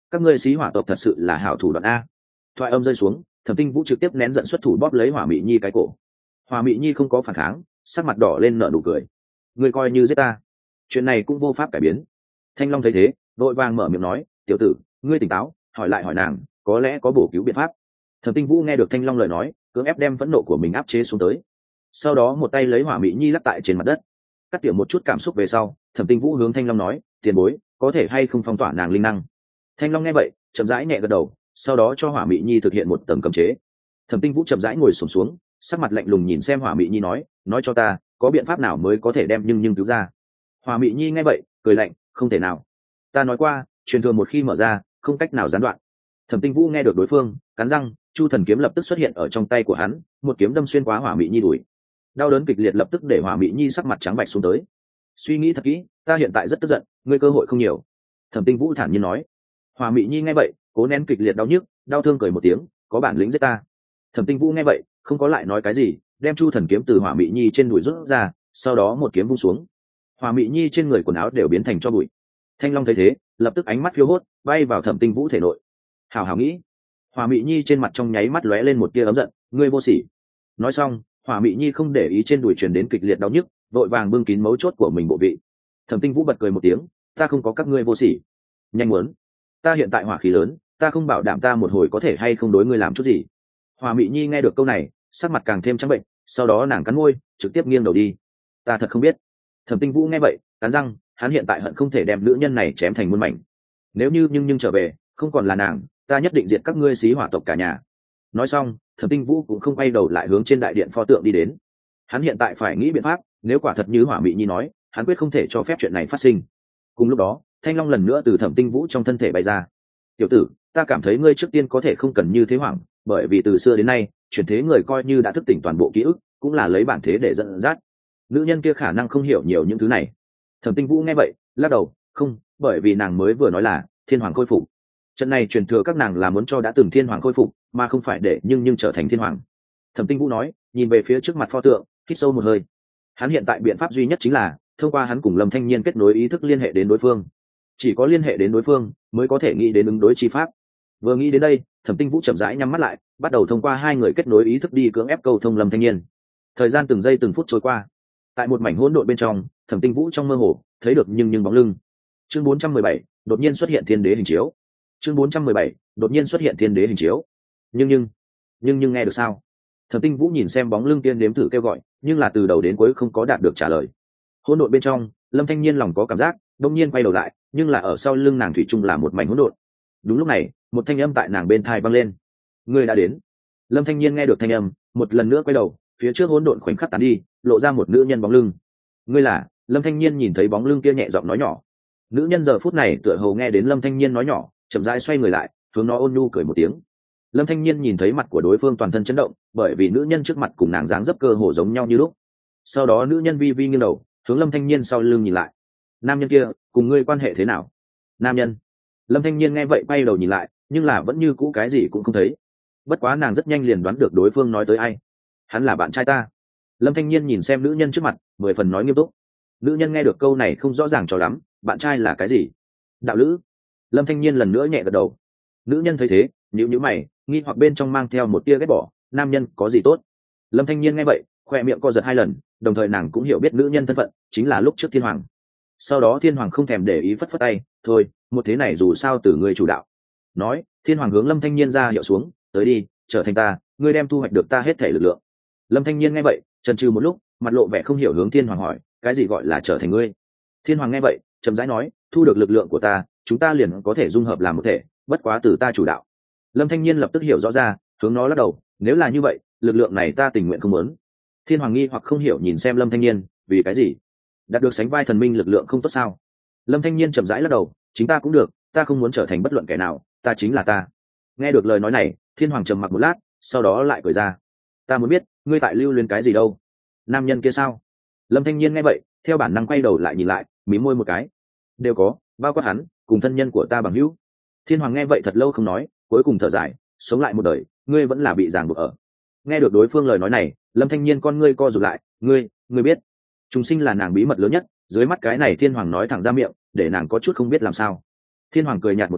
các ngươi xí hỏa tộc thật sự là hảo thủ đoạn a. Thoại âm rơi xuống, Thẩm Tinh Vũ trực tiếp nén giận xuất thủ bóp lấy Hỏa Mị Nhi cái cổ. Hỏa Mị Nhi không có phản kháng, sắc mặt đỏ lên nở nụ cười. Ngươi coi như giết ta, chuyện này cũng vô pháp cải biến. Thanh Long thấy thế, vội vàng mở miệng nói, tiểu tử, ngươi tỉnh táo, hỏi lại hỏi nàng, có lẽ có bổ cứu biện pháp. Thẩm Tinh Vũ nghe được Thanh Long lời nói, cưỡng ép đem phẫn nộ của mình áp chế xuống tới. Sau đó một tay lấy Hỏa Mị Nhi lắc tại trên mặt đất. Cắt tỉa một chút cảm xúc về sau, Thẩm Tinh Vũ hướng Thanh Long nói, tiền bối, có thể hay không phong tỏa nàng linh năng. Thanh Long nghe vậy, chậm rãi nhẹ gật đầu, sau đó cho Hỏa Mị Nhi thực hiện một tầng cấm chế. Thẩm Tinh Vũ chậm rãi ngồi xổm xuống, sắc mặt lạnh lùng nhìn xem Hỏa Mị Nhi nói cho ta, có biện pháp nào mới có thể đem nhưng cứu ra. Hỏa Mị Nhi nghe vậy, cười lạnh, không thể nào. Ta nói qua, truyền thừa một khi mở ra, không cách nào gián đoạn. Thẩm Tinh Vũ nghe được đối phương, cắn răng, Chu Thần kiếm lập tức xuất hiện ở trong tay của hắn, một kiếm đâm xuyên qua Hỏa Mị Nhi đùi. Đau đớn kịch liệt lập tức để Hỏa Mị Nhi sắc mặt trắng bệch xuống tới. Suy nghĩ thật kỹ, ta hiện tại rất tức giận, ngươi cơ hội không nhiều. Thẩm Tinh Vũ thản nhiên nói. Hỏa Mị Nhi nghe vậy, cố nén kịch liệt đau nhức, đau thương cười một tiếng, có bản lĩnh giết ta. Thẩm Tinh Vũ nghe vậy, không có lại nói cái gì, đem Chu Thần kiếm từ Hỏa Mị Nhi trên đùi rút ra, sau đó một kiếm vung xuống. Hỏa Mị Nhi trên người quần áo đều biến thành tro bụi. Thanh Long thấy thế, lập tức ánh mắt phiêu hốt, bay vào Thẩm Tinh Vũ thể nội. Hảo hảo nghĩ. Hỏa Mị Nhi trên mặt trong nháy mắt lóe lên một tia ấm giận, ngươi vô sỉ. Nói xong, Hỏa Mị Nhi không để ý trên đùi truyền đến kịch liệt đau nhức, vội vàng bưng kín mấu chốt của mình bộ vị. Thẩm Tinh Vũ bật cười một tiếng, ta không có các ngươi vô sỉ. Nhanh muốn, ta hiện tại hỏa khí lớn, ta không bảo đảm ta một hồi có thể hay không đối ngươi làm chút gì. Hỏa Mị Nhi nghe được câu này, sắc mặt càng thêm trắng bệnh, sau đó nàng cắn môi, trực tiếp nghiêng đầu đi. Ta thật không biết. Thẩm Tinh Vũ nghe vậy, cắn răng, hắn hiện tại hận không thể đem nữ nhân này chém thành muôn mảnh. Nếu như nhưng trở về, không còn là nàng, ta nhất định diệt các ngươi xí hỏa tộc cả nhà. Nói xong, Thẩm Tinh Vũ cũng không quay đầu lại hướng trên đại điện pho tượng đi đến. Hắn hiện tại phải nghĩ biện pháp, nếu quả thật như Hỏa Mị Nhi nói, hắn quyết không thể cho phép chuyện này phát sinh. Cùng lúc đó, Thanh Long lần nữa từ Thẩm Tinh Vũ trong thân thể bay ra. Tiểu tử, ta cảm thấy ngươi trước tiên có thể không cần như thế hoảng, bởi vì từ xưa đến nay, chuyển thế người coi như đã thức tỉnh toàn bộ ký ức, cũng là lấy bản thế để dẫn dắt. Nữ nhân kia khả năng không hiểu nhiều những thứ này. Thẩm Tinh Vũ nghe vậy, lắc đầu, không, bởi vì nàng mới vừa nói là thiên hoàng khôi phục. Trận này truyền thừa các nàng là muốn cho đã từng thiên hoàng khôi phục, mà không phải để nhưng trở thành thiên hoàng. Thẩm Tinh Vũ nói, nhìn về phía trước mặt pho tượng, hít sâu một hơi. Hắn hiện tại biện pháp duy nhất chính là thông qua hắn cùng Lâm Thanh Nhiên kết nối ý thức liên hệ đến đối phương. Chỉ có liên hệ đến đối phương mới có thể nghĩ đến ứng đối chi pháp. Vừa nghĩ đến đây, Thẩm Tinh Vũ chậm rãi nhắm mắt lại, bắt đầu thông qua hai người kết nối ý thức đi cưỡng ép câu thông Lâm Thanh Nhiên. Thời gian từng giây từng phút trôi qua, tại một mảnh hỗn độn bên trong, Thẩm Tinh Vũ trong mơ hồ thấy được nhưng bóng lưng. Chương 417, đột nhiên xuất hiện thiên đế hình chiếu. Chương 417, đột nhiên xuất hiện thiên đế hình chiếu. Nhưng nghe được sao? Thẩm Tinh Vũ nhìn xem bóng lưng tiên đếm thử kêu gọi, nhưng là từ đầu đến cuối không có đạt được trả lời. Hỗn độn bên trong, Lâm Thanh Nhiên lòng có cảm giác, đông nhiên quay đầu lại, nhưng là ở sau lưng nàng thủy chung là một mảnh hỗn độn. Đúng lúc này, một thanh âm tại nàng bên tai vang lên. Ngươi đã đến. Lâm Thanh Nhiên nghe được thanh âm, một lần nữa quay đầu, phía trước hỗn độn khoảnh khắc tán đi, lộ ra một nữ nhân bóng lưng. Ngươi là? Lâm Thanh Nhiên nhìn thấy bóng lưng kia nhẹ giọng nói nhỏ. Nữ nhân giờ phút này tựa hồ nghe đến Lâm Thanh Nhiên nói nhỏ, chậm rãi xoay người lại, hướng nó ôn nhu cười một tiếng. Lâm Thanh Nhiên nhìn thấy mặt của đối phương toàn thân chấn động, bởi vì nữ nhân trước mặt cùng nàng dáng dấp cơ hồ giống nhau như lúc. Sau đó nữ nhân vi vi nghiêng đầu, hướng Lâm Thanh Nhiên sau lưng nhìn lại. Nam nhân kia, cùng ngươi quan hệ thế nào? Nam nhân. Lâm Thanh Nhiên nghe vậy quay đầu nhìn lại, nhưng là vẫn như cũ cái gì cũng không thấy. Bất quá nàng rất nhanh liền đoán được đối phương nói tới ai. Hắn là bạn trai ta. Lâm Thanh Nhiên nhìn xem nữ nhân trước mặt, 10 phần nói nghiêm túc. Nữ nhân nghe được câu này không rõ ràng cho lắm, bạn trai là cái gì? Đạo lữ. Lâm Thanh Nhiên lần nữa nhẹ gật đầu. Nữ nhân thấy thế, nhíu mày, nghi hoặc bên trong mang theo một tia ghét bỏ, nam nhân có gì tốt? Lâm Thanh Nhiên nghe vậy, khoe miệng co giật 2 lần, đồng thời nàng cũng hiểu biết nữ nhân thân phận chính là lúc trước thiên hoàng. Sau đó thiên hoàng không thèm để ý phất phất tay, thôi, một thế này dù sao từ người chủ đạo. Nói, thiên hoàng hướng Lâm Thanh Nhiên ra hiệu xuống, tới đi, trở thành ta, ngươi đem thu hoạch được ta hết thể lực lượng. Lâm Thanh Nhiên nghe vậy, chần chừ một lúc, mặt lộ vẻ không hiểu hướng thiên hoàng hỏi, cái gì gọi là trở thành ngươi? Thiên hoàng nghe vậy, chậm rãi nói, thu được lực lượng của ta, chúng ta liền có thể dung hợp làm một thể, bất quá từ ta chủ đạo. Lâm Thanh Nhiên lập tức hiểu rõ ra, hướng nó lắc đầu, nếu là như vậy, lực lượng này ta tình nguyện không muốn. Thiên hoàng nghi hoặc không hiểu nhìn xem Lâm Thanh Nhiên, vì cái gì? Đạt được sánh vai thần minh lực lượng không tốt sao? Lâm Thanh Nhiên chậm rãi lắc đầu, chính ta cũng được, ta không muốn trở thành bất luận kẻ nào, ta chính là ta. Nghe được lời nói này, thiên hoàng trầm mặc một lát, sau đó lại cười ra, ta muốn biết, ngươi tại lưu luyến cái gì đâu? Nam nhân kia sao? Lâm Thanh Nhiên nghe vậy, theo bản năng quay đầu lại nhìn lại, mím môi một cái, đều có, bao quát hắn, cùng thân nhân của ta bằng hữu. Thiên hoàng nghe vậy thật lâu không nói, cuối cùng thở dài, sống lại một đời, ngươi vẫn là bị ràng buộc ở. Nghe được đối phương lời nói này, Lâm Thanh Nhiên con ngươi co rụt lại, ngươi biết, chúng sinh là nàng bí mật lớn nhất, dưới mắt cái này thiên hoàng nói thẳng ra miệng, để nàng có chút không biết làm sao. Thiên hoàng cười nhạt một tiếng,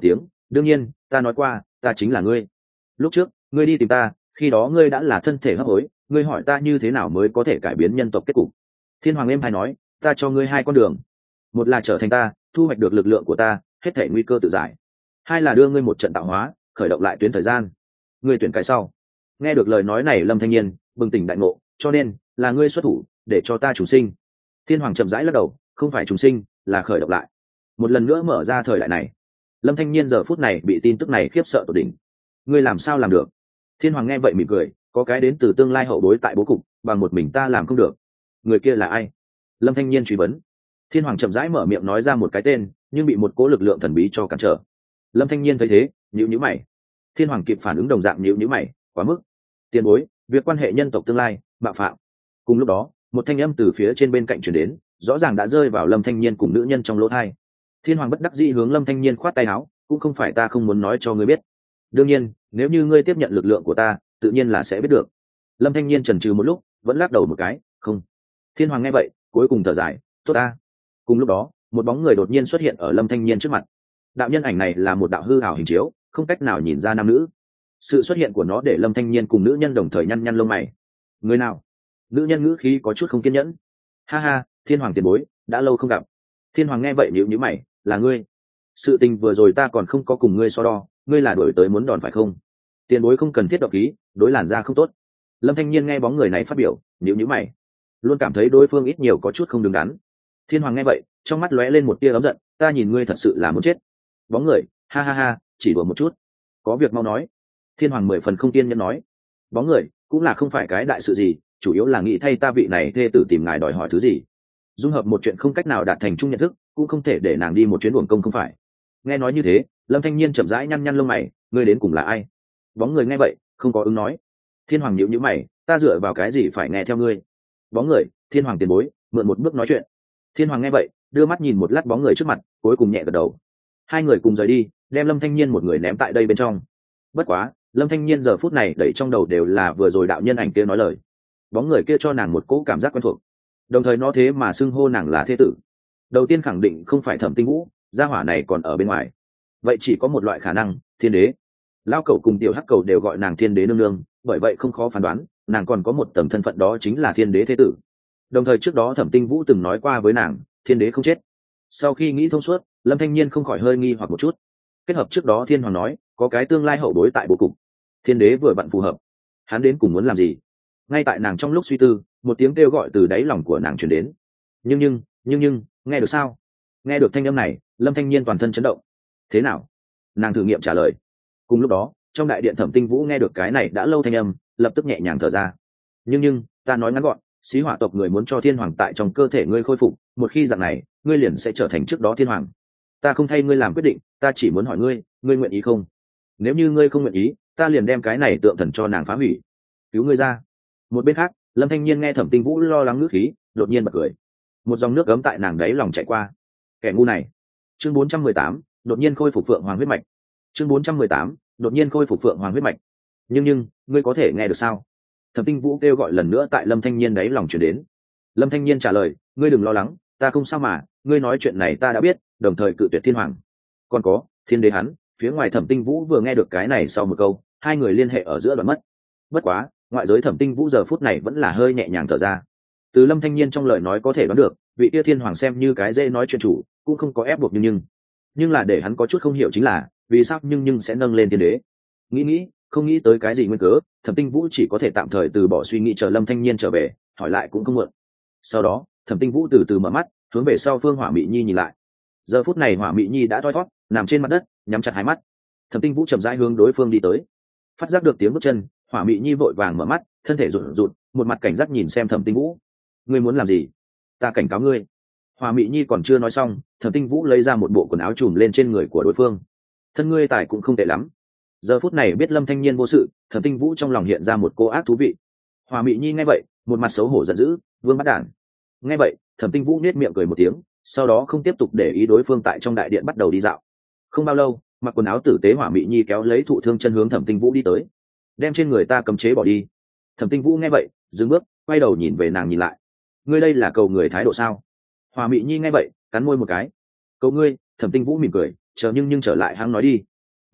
đương nhiên ta nói qua ta chính là ngươi. Lúc trước ngươi đi tìm ta, khi đó ngươi đã là thân thể hấp hối, ngươi hỏi ta như thế nào mới có thể cải biến nhân tộc kết cục. Thiên Hoàng êm hay nói, ta cho ngươi hai con đường, một là trở thành ta, thu hoạch được lực lượng của ta, hết thể nguy cơ tự giải; hai là đưa ngươi một trận tạo hóa, khởi động lại tuyến thời gian. Ngươi tuyển cái sau. Nghe được lời nói này, Lâm Thanh Nhiên bừng tỉnh đại ngộ, cho nên là ngươi xuất thủ để cho ta trùng sinh. Thiên Hoàng chậm rãi lắc đầu, không phải trùng sinh, là khởi động lại, một lần nữa mở ra thời đại này. Lâm Thanh Nhiên giờ phút này bị tin tức này khiếp sợ tột đỉnh. Ngươi làm sao làm được? Thiên Hoàng nghe vậy mỉm cười, có cái đến từ tương lai hậu bối tại bố cục, bằng một mình ta làm không được. Người kia là ai? Lâm Thanh Nhiên truy vấn. Thiên Hoàng chậm rãi mở miệng nói ra một cái tên, nhưng bị một cỗ lực lượng thần bí cho cản trở. Lâm Thanh Nhiên thấy thế, nhíu nhíu mày. Thiên Hoàng kịp phản ứng đồng dạng nhíu nhíu mày, quá mức. Tiền bối, việc quan hệ nhân tộc tương lai, bạo phạm. Cùng lúc đó, một thanh âm từ phía trên bên cạnh truyền đến, rõ ràng đã rơi vào Lâm Thanh Nhiên cùng nữ nhân trong lỗ tai. Thiên Hoàng bất đắc dĩ hướng Lâm Thanh Nhiên khoát tay áo, cũng không phải ta không muốn nói cho ngươi biết. Đương nhiên, nếu như ngươi tiếp nhận lực lượng của ta, tự nhiên là sẽ biết được. Lâm Thanh Nhiên chần chừ một lúc, vẫn lắc đầu một cái, không. Thiên Hoàng nghe vậy, cuối cùng thở dài, tốt ta. Cùng lúc đó, một bóng người đột nhiên xuất hiện ở Lâm Thanh Nhiên trước mặt. Đạo nhân ảnh này là một đạo hư ảo hình chiếu, không cách nào nhìn ra nam nữ. Sự xuất hiện của nó để Lâm Thanh Nhiên cùng nữ nhân đồng thời nhăn nhăn lông mày. Người nào? Nữ nhân ngữ khí có chút không kiên nhẫn. Ha ha, Thiên Hoàng tiền bối, đã lâu không gặp. Thiên Hoàng nghe vậy nhíu nhíu mày, là ngươi? Sự tình vừa rồi ta còn không có cùng ngươi so đo, ngươi là đuổi tới muốn đòn phải không? Tiền bối không cần thiết độc khí, đối làn da không tốt. Lâm Thanh Nhiên nghe bóng người này phát biểu, nhíu nhíu mày, luôn cảm thấy đối phương ít nhiều có chút không đứng đắn. Thiên Hoàng nghe vậy, trong mắt lóe lên một tia ấm giận, ta nhìn ngươi thật sự là muốn chết. Bóng người, ha ha ha, chỉ đùa một chút, có việc mau nói. Thiên Hoàng 10 phần không kiên nhẫn nói. Bóng người, cũng là không phải cái đại sự gì, chủ yếu là nghĩ thay ta vị này thê tử tìm ngài đòi hỏi thứ gì. Dung hợp một chuyện không cách nào đạt thành chung nhận thức, cũng không thể để nàng đi một chuyến uổng công không phải. Nghe nói như thế, Lâm Thanh Nhiên chậm rãi nhăn nhăn lông mày, ngươi đến cùng là ai? Bóng người nghe vậy, không có ứng nói. Thiên Hoàng nhíu nhíu mày, ta dựa vào cái gì phải nghe theo ngươi? Bóng người, Thiên Hoàng tiền bối, mượn một bước nói chuyện. Thiên Hoàng nghe vậy, đưa mắt nhìn một lát bóng người trước mặt, cuối cùng nhẹ gật đầu. Hai người cùng rời đi, đem Lâm Thanh Nhiên một người ném tại đây bên trong. Bất quá, Lâm Thanh Nhiên giờ phút này đẩy trong đầu đều là vừa rồi đạo nhân ảnh kia nói lời. Bóng người kia cho nàng một cỗ cảm giác quen thuộc, đồng thời nó thế mà xưng hô nàng là thế tử. Đầu tiên khẳng định không phải Thẩm Tinh Vũ, gia hỏa này còn ở bên ngoài. Vậy chỉ có một loại khả năng, Thiên Đế. Lao Cẩu cùng Tiểu Hắc Cầu đều gọi nàng Thiên Đế nương nương, bởi vậy không khó phán đoán, nàng còn có một tầng thân phận, đó chính là Thiên Đế thế tử. Đồng thời trước đó Thẩm Tinh Vũ từng nói qua với nàng, Thiên Đế không chết. Sau khi nghĩ thông suốt, Lâm Thanh Nhiên không khỏi hơi nghi hoặc một chút. Kết hợp trước đó Thiên Hoàng nói, có cái tương lai hậu bối tại bố cục, Thiên Đế vừa vặn phù hợp. Hắn đến cùng muốn làm gì? Ngay tại nàng trong lúc suy tư, một tiếng kêu gọi từ đáy lòng của nàng truyền đến. Nhưng, nghe được sao? Nghe được thanh âm này, Lâm Thanh Nhiên toàn thân chấn động. Thế nào? Nàng thử nghiệm trả lời. Cùng lúc đó, trong đại điện Thẩm Tinh Vũ nghe được cái này đã lâu thanh âm, lập tức nhẹ nhàng thở ra. Nhưng, ta nói ngắn gọn, Xí Hỏa tộc người muốn cho Thiên Hoàng tại trong cơ thể ngươi khôi phục, một khi dạng này, ngươi liền sẽ trở thành trước đó Thiên Hoàng. Ta không thay ngươi làm quyết định, ta chỉ muốn hỏi ngươi, ngươi nguyện ý không? Nếu như ngươi không nguyện ý, ta liền đem cái này tượng thần cho nàng phá hủy, cứu ngươi ra. Một bên khác, Lâm Thanh Nhiên nghe Thẩm Tinh Vũ lo lắng ngữ khí, đột nhiên bật cười. Một dòng nước gấm tại nàng đáy lòng chảy qua. Kẻ ngu này. Chương 418, đột nhiên khôi phục Phượng Hoàng huyết mạch. Chương 418, đột nhiên khôi phục Phượng Hoàng huyết mạch. Nhưng, ngươi có thể nghe được sao? Thẩm Tinh Vũ kêu gọi lần nữa tại Lâm Thanh Nhiên đáy lòng truyền đến. Lâm Thanh Nhiên trả lời, ngươi đừng lo lắng, ta không sao mà, ngươi nói chuyện này ta đã biết, đồng thời cự tuyệt Thiên Hoàng. Còn có, Thiên Đế hắn, phía ngoài Thẩm Tinh Vũ vừa nghe được cái này sau một câu, hai người liên hệ ở giữa đoạn mất. Bất quá, ngoại giới Thẩm Tinh Vũ giờ phút này vẫn là hơi nhẹ nhàng thở ra. Từ Lâm Thanh Nhiên trong lời nói có thể đoán được, vị tia Thiên Hoàng xem như cái dễ nói chuyện chủ, cũng không có ép buộc nhưng là để hắn có chút không hiểu chính là vì sao nhưng sẽ nâng lên Thiên Đế. Nghĩ không nghĩ tới cái gì nguyên cớ, Thẩm Tinh Vũ chỉ có thể tạm thời từ bỏ suy nghĩ chờ Lâm Thanh Nhiên trở về, hỏi lại cũng không muộn. Sau đó, Thẩm Tinh Vũ từ từ mở mắt, hướng về sau phương Hỏa Mị Nhi nhìn lại. Giờ phút này Hỏa Mị Nhi đã thoi thoát, nằm trên mặt đất, nhắm chặt hai mắt. Thẩm Tinh Vũ chậm rãi hướng đối phương đi tới. Phát giác được tiếng bước chân, Hỏa Mị Nhi vội vàng mở mắt, thân thể rụt rụt, một mặt cảnh giác nhìn xem Thẩm Tinh Vũ. Ngươi muốn làm gì? Ta cảnh cáo ngươi. Hỏa Mị Nhi còn chưa nói xong, Thẩm Tinh Vũ lấy ra một bộ quần áo trùm lên trên người của đối phương. Thân ngươi tài cũng không tệ lắm. Giờ phút này biết Lâm Thanh Nhiên vô sự, Thẩm Tinh Vũ trong lòng hiện ra một cô ác thú vị. Hỏa Mị Nhi nghe vậy, một mặt xấu hổ giận dữ, vương bắt đản. Nghe vậy, Thẩm Tinh Vũ nhếch miệng cười một tiếng, sau đó không tiếp tục để ý đối phương, tại trong đại điện bắt đầu đi dạo. Không bao lâu, mặc quần áo tử tế Hỏa Mị Nhi kéo lấy thụ thương chân hướng Thẩm Tinh Vũ đi tới, đem trên người ta cấm chế bỏ đi. Thẩm Tinh Vũ nghe vậy, dừng bước, quay đầu nhìn về nàng nhìn lại. Ngươi đây là cầu người thái độ sao? Hỏa Mị Nhi nghe vậy, cắn môi một cái. Cầu ngươi. Thẩm Tinh Vũ mỉm cười, chờ nhưng trở lại hắn nói đi.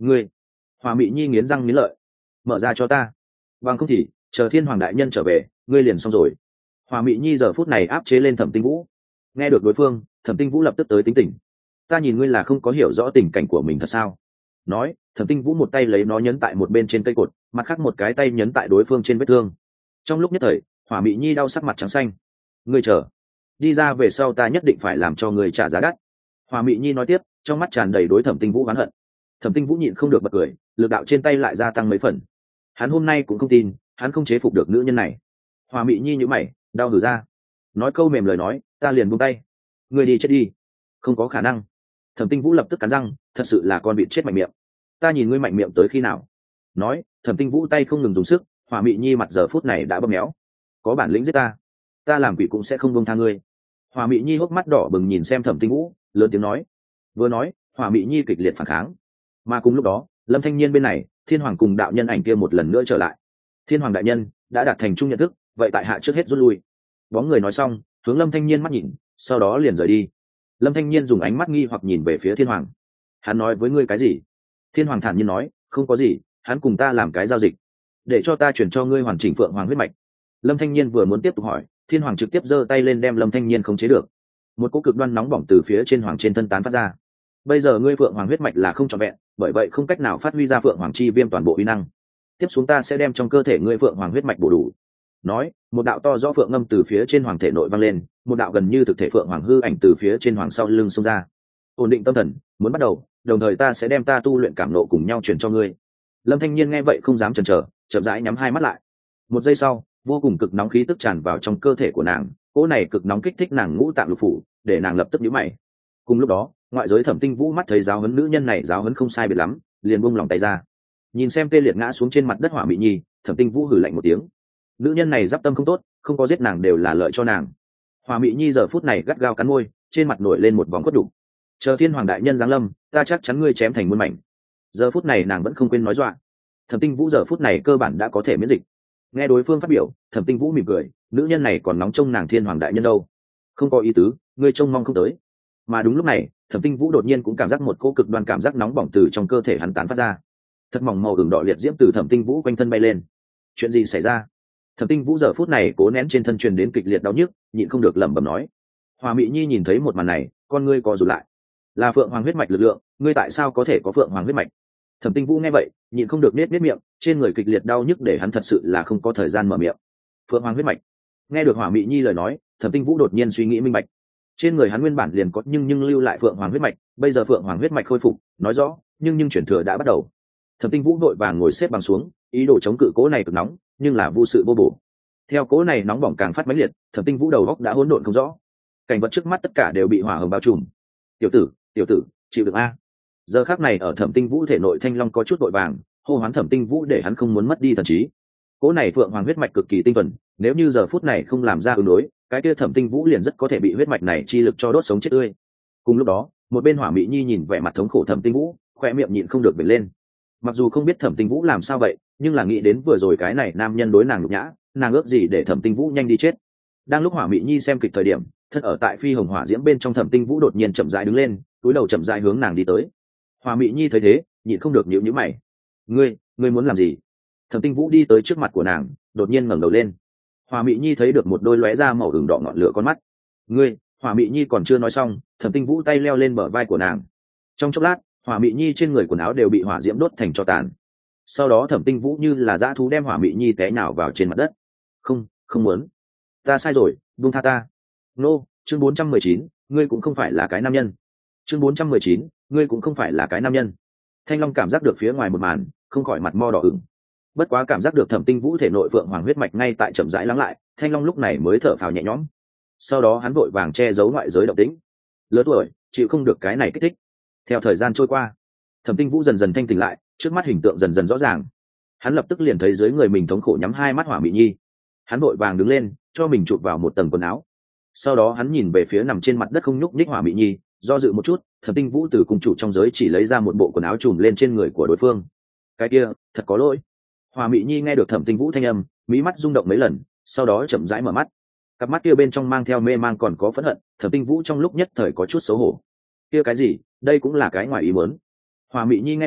ngươi. Hòa Mị Nhi nghiến răng nghiến lợi. Mở ra cho ta, bằng không thì chờ Thiên Hoàng đại nhân trở về ngươi liền xong rồi. Hòa Mị Nhi giờ phút này áp chế lên Thẩm Tinh Vũ. Nghe được đối phương, Thẩm Tinh Vũ lập tức tới tính tình. Ta nhìn ngươi là không có hiểu rõ tình cảnh của mình thật sao? Nói, Thẩm Tinh Vũ một tay lấy nó nhấn tại một bên trên cây cột, mặt khác một cái tay nhấn tại đối phương trên vết thương. Trong lúc nhất thời, Hỏa Mị Nhi đau sắc mặt trắng xanh. Ngươi chờ, đi ra về sau ta nhất định phải làm cho ngươi trả giá đắt. Hỏa Mị Nhi nói tiếp, trong mắt tràn đầy đối Thẩm Tinh Vũ oán hận. Thẩm Tinh Vũ nhịn không được bật cười, lực đạo trên tay lại gia tăng mấy phần. Hắn hôm nay cũng không tin, hắn không chế phục được nữ nhân này. Hỏa Mị Nhi nhíu mày, đau hừ ra, nói câu mềm lời nói, ta liền buông tay. Ngươi đi chết đi. Không có khả năng. Thẩm Tinh Vũ lập tức cắn răng, thật sự là con vịt chết mạnh miệng. Ta nhìn ngươi mạnh miệng tới khi nào? Nói, Thẩm Tinh Vũ tay không ngừng dùng sức, Hỏa Mị Nhi mặt giờ phút này đã bầm méo. Có bản lĩnh giết ta, ta làm quỷ cũng sẽ không buông tha ngươi. Hỏa Mị Nhi hốc mắt đỏ bừng nhìn xem Thẩm Tinh Vũ, lớn tiếng nói. Vừa nói, Hỏa Mị Nhi kịch liệt phản kháng. Mà cùng lúc đó, Lâm Thanh Nhiên bên này, Thiên Hoàng cùng đạo nhân ảnh kia một lần nữa trở lại. Thiên Hoàng đại nhân đã đạt thành chung nhận thức, vậy tại hạ trước hết rút lui. Bóng người nói xong, hướng Lâm Thanh Nhiên mắt nhìn, sau đó liền rời đi. Lâm Thanh Nhiên dùng ánh mắt nghi hoặc nhìn về phía Thiên Hoàng. Hắn nói với ngươi cái gì? Thiên Hoàng thản nhiên nói, không có gì, hắn cùng ta làm cái giao dịch, để cho ta chuyển cho ngươi hoàn chỉnh Phượng Hoàng huyết mạch. Lâm Thanh Nhiên vừa muốn tiếp tục hỏi, Thiên Hoàng trực tiếp giơ tay lên đem Lâm Thanh Nhiên khống chế được. Một cỗ cực đoan nóng bỏng từ phía trên hoàng trên thân tán phát ra. Bây giờ ngươi Phượng Hoàng huyết mạch là không trọn vẹn, bởi vậy không cách nào phát huy ra Phượng Hoàng chi viêm toàn bộ uy năng. Tiếp xuống ta sẽ đem trong cơ thể ngươi Phượng Hoàng huyết mạch bổ đủ. Nói, một đạo to rõ phượng ngâm từ phía trên hoàng thể nội vang lên, một đạo gần như thực thể phượng hoàng hư ảnh từ phía trên hoàng sau lưng xông ra. Ổn định tâm thần, muốn bắt đầu, đồng thời ta sẽ đem ta tu luyện cảm nộ cùng nhau truyền cho ngươi. Lâm Thanh Nhiên nghe vậy không dám chần chờ, chậm rãi nhắm hai mắt lại. Một giây sau, vô cùng cực nóng khí tức tràn vào trong cơ thể của nàng, cỗ này cực nóng kích thích nàng ngũ tạng lục phủ, để nàng lập tức nhíu mày. Cùng lúc đó, ngoại giới Thẩm Tinh Vũ mắt thấy giáo huấn nữ nhân này giáo huấn không sai biệt lắm, liền buông lòng tay ra. Nhìn xem tê liệt ngã xuống trên mặt đất Hỏa Mị Nhi, Thẩm Tinh Vũ hừ lạnh một tiếng. Nữ nhân này giáp tâm không tốt, không có giết nàng đều là lợi cho nàng. Hỏa Mị Nhi giờ phút này gắt gao cắn môi, trên mặt nổi lên một vòng khuất đục. Chờ Thiên Hoàng đại nhân giáng lâm, ta chắc chắn ngươi chém thành muôn mảnh. Giờ phút này nàng vẫn không quên nói dọa. Thẩm Tinh Vũ giờ phút này cơ bản đã có thể miễn dịch. Nghe đối phương phát biểu, Thẩm Tinh Vũ mỉm cười, nữ nhân này còn nóng trông nàng Thiên Hoàng đại nhân đâu. Không có ý tứ, ngươi trông mong không tới. Mà đúng lúc này, Thẩm Tinh Vũ đột nhiên cũng cảm giác một cỗ cực đoan cảm giác nóng bỏng từ trong cơ thể hắn tán phát ra. Thật mỏng màu ửng đỏ liệt diễm từ Thẩm Tinh Vũ quanh thân bay lên. Chuyện gì xảy ra? Thẩm Tinh Vũ giờ phút này cố nén trên thân truyền đến kịch liệt đau nhức, nhịn không được lẩm bẩm nói. Hòa Mị Nhi nhìn thấy một màn này, con ngươi co rụt lại. Là Phượng Hoàng huyết mạch lực lượng, ngươi tại sao có thể có Phượng Hoàng huyết mạch? Thẩm Tinh Vũ nghe vậy, nhịn không được nết miệng, trên người kịch liệt đau nhức để hắn thật sự là không có thời gian mở miệng. Phượng Hoàng huyết mạch. Nghe được Hòa Mị Nhi lời nói, Thẩm Tinh Vũ đột nhiên suy nghĩ minh bạch. Trên người hắn nguyên bản liền có nhưng lưu lại Phượng Hoàng huyết mạch, bây giờ Phượng Hoàng huyết mạch khôi phục, nói rõ, nhưng chuyển thừa đã bắt đầu. Thẩm Tinh Vũ vội vàng ngồi xếp bằng xuống, ý đồ chống cự cố này cực nóng, nhưng là vô sự vô bổ. Theo cố này nóng bỏng càng phát mãnh liệt, Thẩm Tinh Vũ đầu óc đã hỗn độn không rõ, cảnh vật trước mắt tất cả đều bị hỏa hồng bao trùm. Tiểu tử, chịu được a. Giờ khắc này ở Thẩm Tinh Vũ thể nội thanh long có chút vội vàng, hô hoán Thẩm Tinh Vũ để hắn không muốn mất đi thần trí. Cố này Phượng Hoàng huyết mạch cực kỳ tinh thuần, nếu như giờ phút này không làm ra ứng đối, cái kia Thẩm Tinh Vũ liền rất có thể bị huyết mạch này chi lực cho đốt sống chết tươi. Cùng lúc đó, một bên Hỏa Mị Nhi nhìn vẻ mặt thống khổ Thẩm Tinh Vũ, khoe miệng nhịn không được bật lên. Mặc dù không biết Thẩm Tinh Vũ làm sao vậy, nhưng là nghĩ đến vừa rồi cái này nam nhân đối nàng nhục nhã, nàng ước gì để Thẩm Tinh Vũ nhanh đi chết. Đang lúc Hỏa Mị Nhi xem kịch thời điểm, thân ở tại phi hồng hỏa diễm bên trong Thẩm Tinh Vũ đột nhiên chậm rãi đứng lên, cúi đầu chậm rãi hướng nàng đi tới. Hỏa Mị Nhi thấy thế, nhịn không được nhíu nhíu mày. Ngươi muốn làm gì? Thẩm Tinh Vũ đi tới trước mặt của nàng, đột nhiên ngẩng đầu lên. Hỏa Mị Nhi thấy được một đôi lóe ra màu ửng đỏ ngọn lửa con mắt. Hỏa Mị Nhi còn chưa nói xong, Thẩm Tinh Vũ tay leo lên bờ vai của nàng. Trong chốc lát, Hỏa Mị Nhi trên người quần áo đều bị hỏa diễm đốt thành tro tàn. Sau đó Thẩm Tinh Vũ như là dã thú đem Hỏa Mị Nhi té nhào vào trên mặt đất. Không muốn. Ta sai rồi, buông tha ta. Nô, chương 419, ngươi cũng không phải là cái nam nhân. Chương 419, ngươi cũng không phải là cái nam nhân. Thanh Long cảm giác được phía ngoài một màn, không khỏi mặt mo đỏ ửng. Bất quá cảm giác được Thẩm Tinh Vũ thể nội Phượng Hoàng huyết mạch ngay tại chậm rãi lắng lại, Thanh Long lúc này mới thở phào nhẹ nhõm. Sau đó hắn vội vàng che giấu ngoại giới động tĩnh. Lớn tuổi, chịu không được cái này kích thích. Theo thời gian trôi qua, Thẩm Tinh Vũ dần dần thanh tỉnh lại, trước mắt hình tượng dần dần rõ ràng. Hắn lập tức liền thấy dưới người mình thống khổ nhắm hai mắt Hỏa Mị Nhi. Hắn vội vàng đứng lên, cho mình chụp vào một tầng quần áo. Sau đó hắn nhìn về phía nằm trên mặt đất không nhúc nhích Hỏa Mị Nhi, do dự một chút, Thẩm Tinh Vũ từ cùng chủ trong giới chỉ lấy ra một bộ quần áo trùm lên trên người của đối phương. Cái kia, thật có lỗi. Hỏa Mị Nhi nghe được Thẩm Tinh Vũ thanh âm, mí mắt rung động mấy lần, sau đó chậm rãi mở mắt. Cặp mắt kia bên trong mang theo mê mang còn có phẫn hận, Thẩm Tinh Vũ trong lúc nhất thời có chút xấu hổ. Kia cái gì, đây cũng là cái ngoài ý muốn. Hỏa Mị Nhi nghe vậy,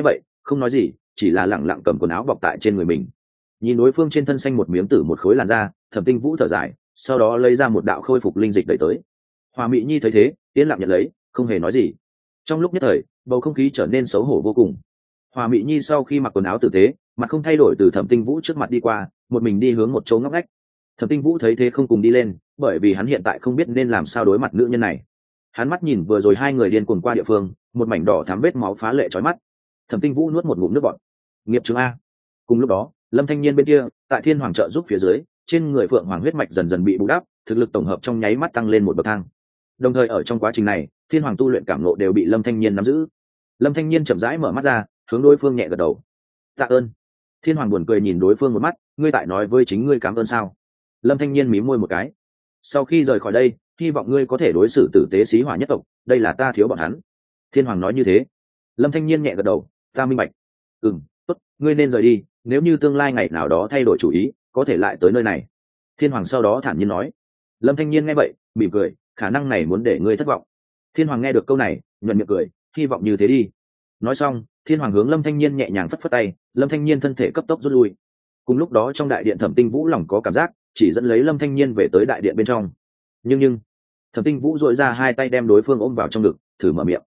không nói gì, chỉ là lẳng lặng cầm quần áo bọc tại trên người mình. Nhìn đối phương trên thân xanh một miếng tử một khối làn da, Thẩm Tinh Vũ thở dài, sau đó lấy ra một đạo khôi phục linh dịch đẩy tới. Hoa Mỹ Nhi thấy thế, yên lặng nhận lấy, không hề nói gì. Trong lúc nhất thời, bầu không khí trở nên xấu hổ vô cùng. Hoa Mỹ Nhi sau khi mặc quần áo tử tế, mặt không thay đổi từ Thẩm Tinh Vũ trước mặt đi qua, một mình đi hướng một chỗ ngóc ngách. Thẩm Tinh Vũ thấy thế không cùng đi lên, bởi vì hắn hiện tại không biết nên làm sao đối mặt nữ nhân này. Hắn mắt nhìn vừa rồi hai người điên cuồng qua địa phương, một mảnh đỏ thắm vết máu phá lệ chói mắt. Thẩm Tinh Vũ nuốt một ngụm nước bọt. Nghiệp chứng a. Cùng lúc đó, Lâm Thanh Nhiên bên kia, tại Thiên Hoàng trợ giúp phía dưới, trên người Phượng Hoàng huyết mạch dần dần bị bù đắp, thực lực tổng hợp trong nháy mắt tăng lên một bậc thang. Đồng thời ở trong quá trình này, Thiên Hoàng tu luyện cảm ngộ đều bị Lâm Thanh Nhiên nắm giữ. Lâm Thanh Nhiên chậm rãi mở mắt ra, hướng đối phương nhẹ gật đầu. Tạ ơn. Thiên Hoàng buồn cười nhìn đối phương một mắt, ngươi tại nói với chính ngươi cảm ơn sao? Lâm Thanh Nhiên mím môi một cái. Sau khi rời khỏi đây, hy vọng ngươi có thể đối xử tử tế xí hỏa nhất tộc, đây là ta thiếu bọn hắn. Thiên Hoàng nói như thế. Lâm Thanh Nhiên nhẹ gật đầu, ta minh bạch. Tốt, ngươi nên rời đi, nếu như tương lai ngày nào đó thay đổi chủ ý, có thể lại tới nơi này. Thiên Hoàng sau đó thản nhiên nói. Lâm Thanh Nhiên nghe vậy, mỉm cười, khả năng này muốn để ngươi thất vọng. Thiên Hoàng nghe được câu này, nhuận miệng cười, hy vọng như thế đi. Nói xong, Thiên Hoàng hướng Lâm Thanh Nhiên nhẹ nhàng phất phất tay, Lâm Thanh Nhiên thân thể cấp tốc rút lui. Cùng lúc đó trong đại điện Thẩm Tinh Vũ lòng có cảm giác, chỉ dẫn lấy Lâm Thanh Nhiên về tới đại điện bên trong. Nhưng Thẩm Tinh Vũ dội ra hai tay đem đối phương ôm vào trong ngực, thử mở miệng.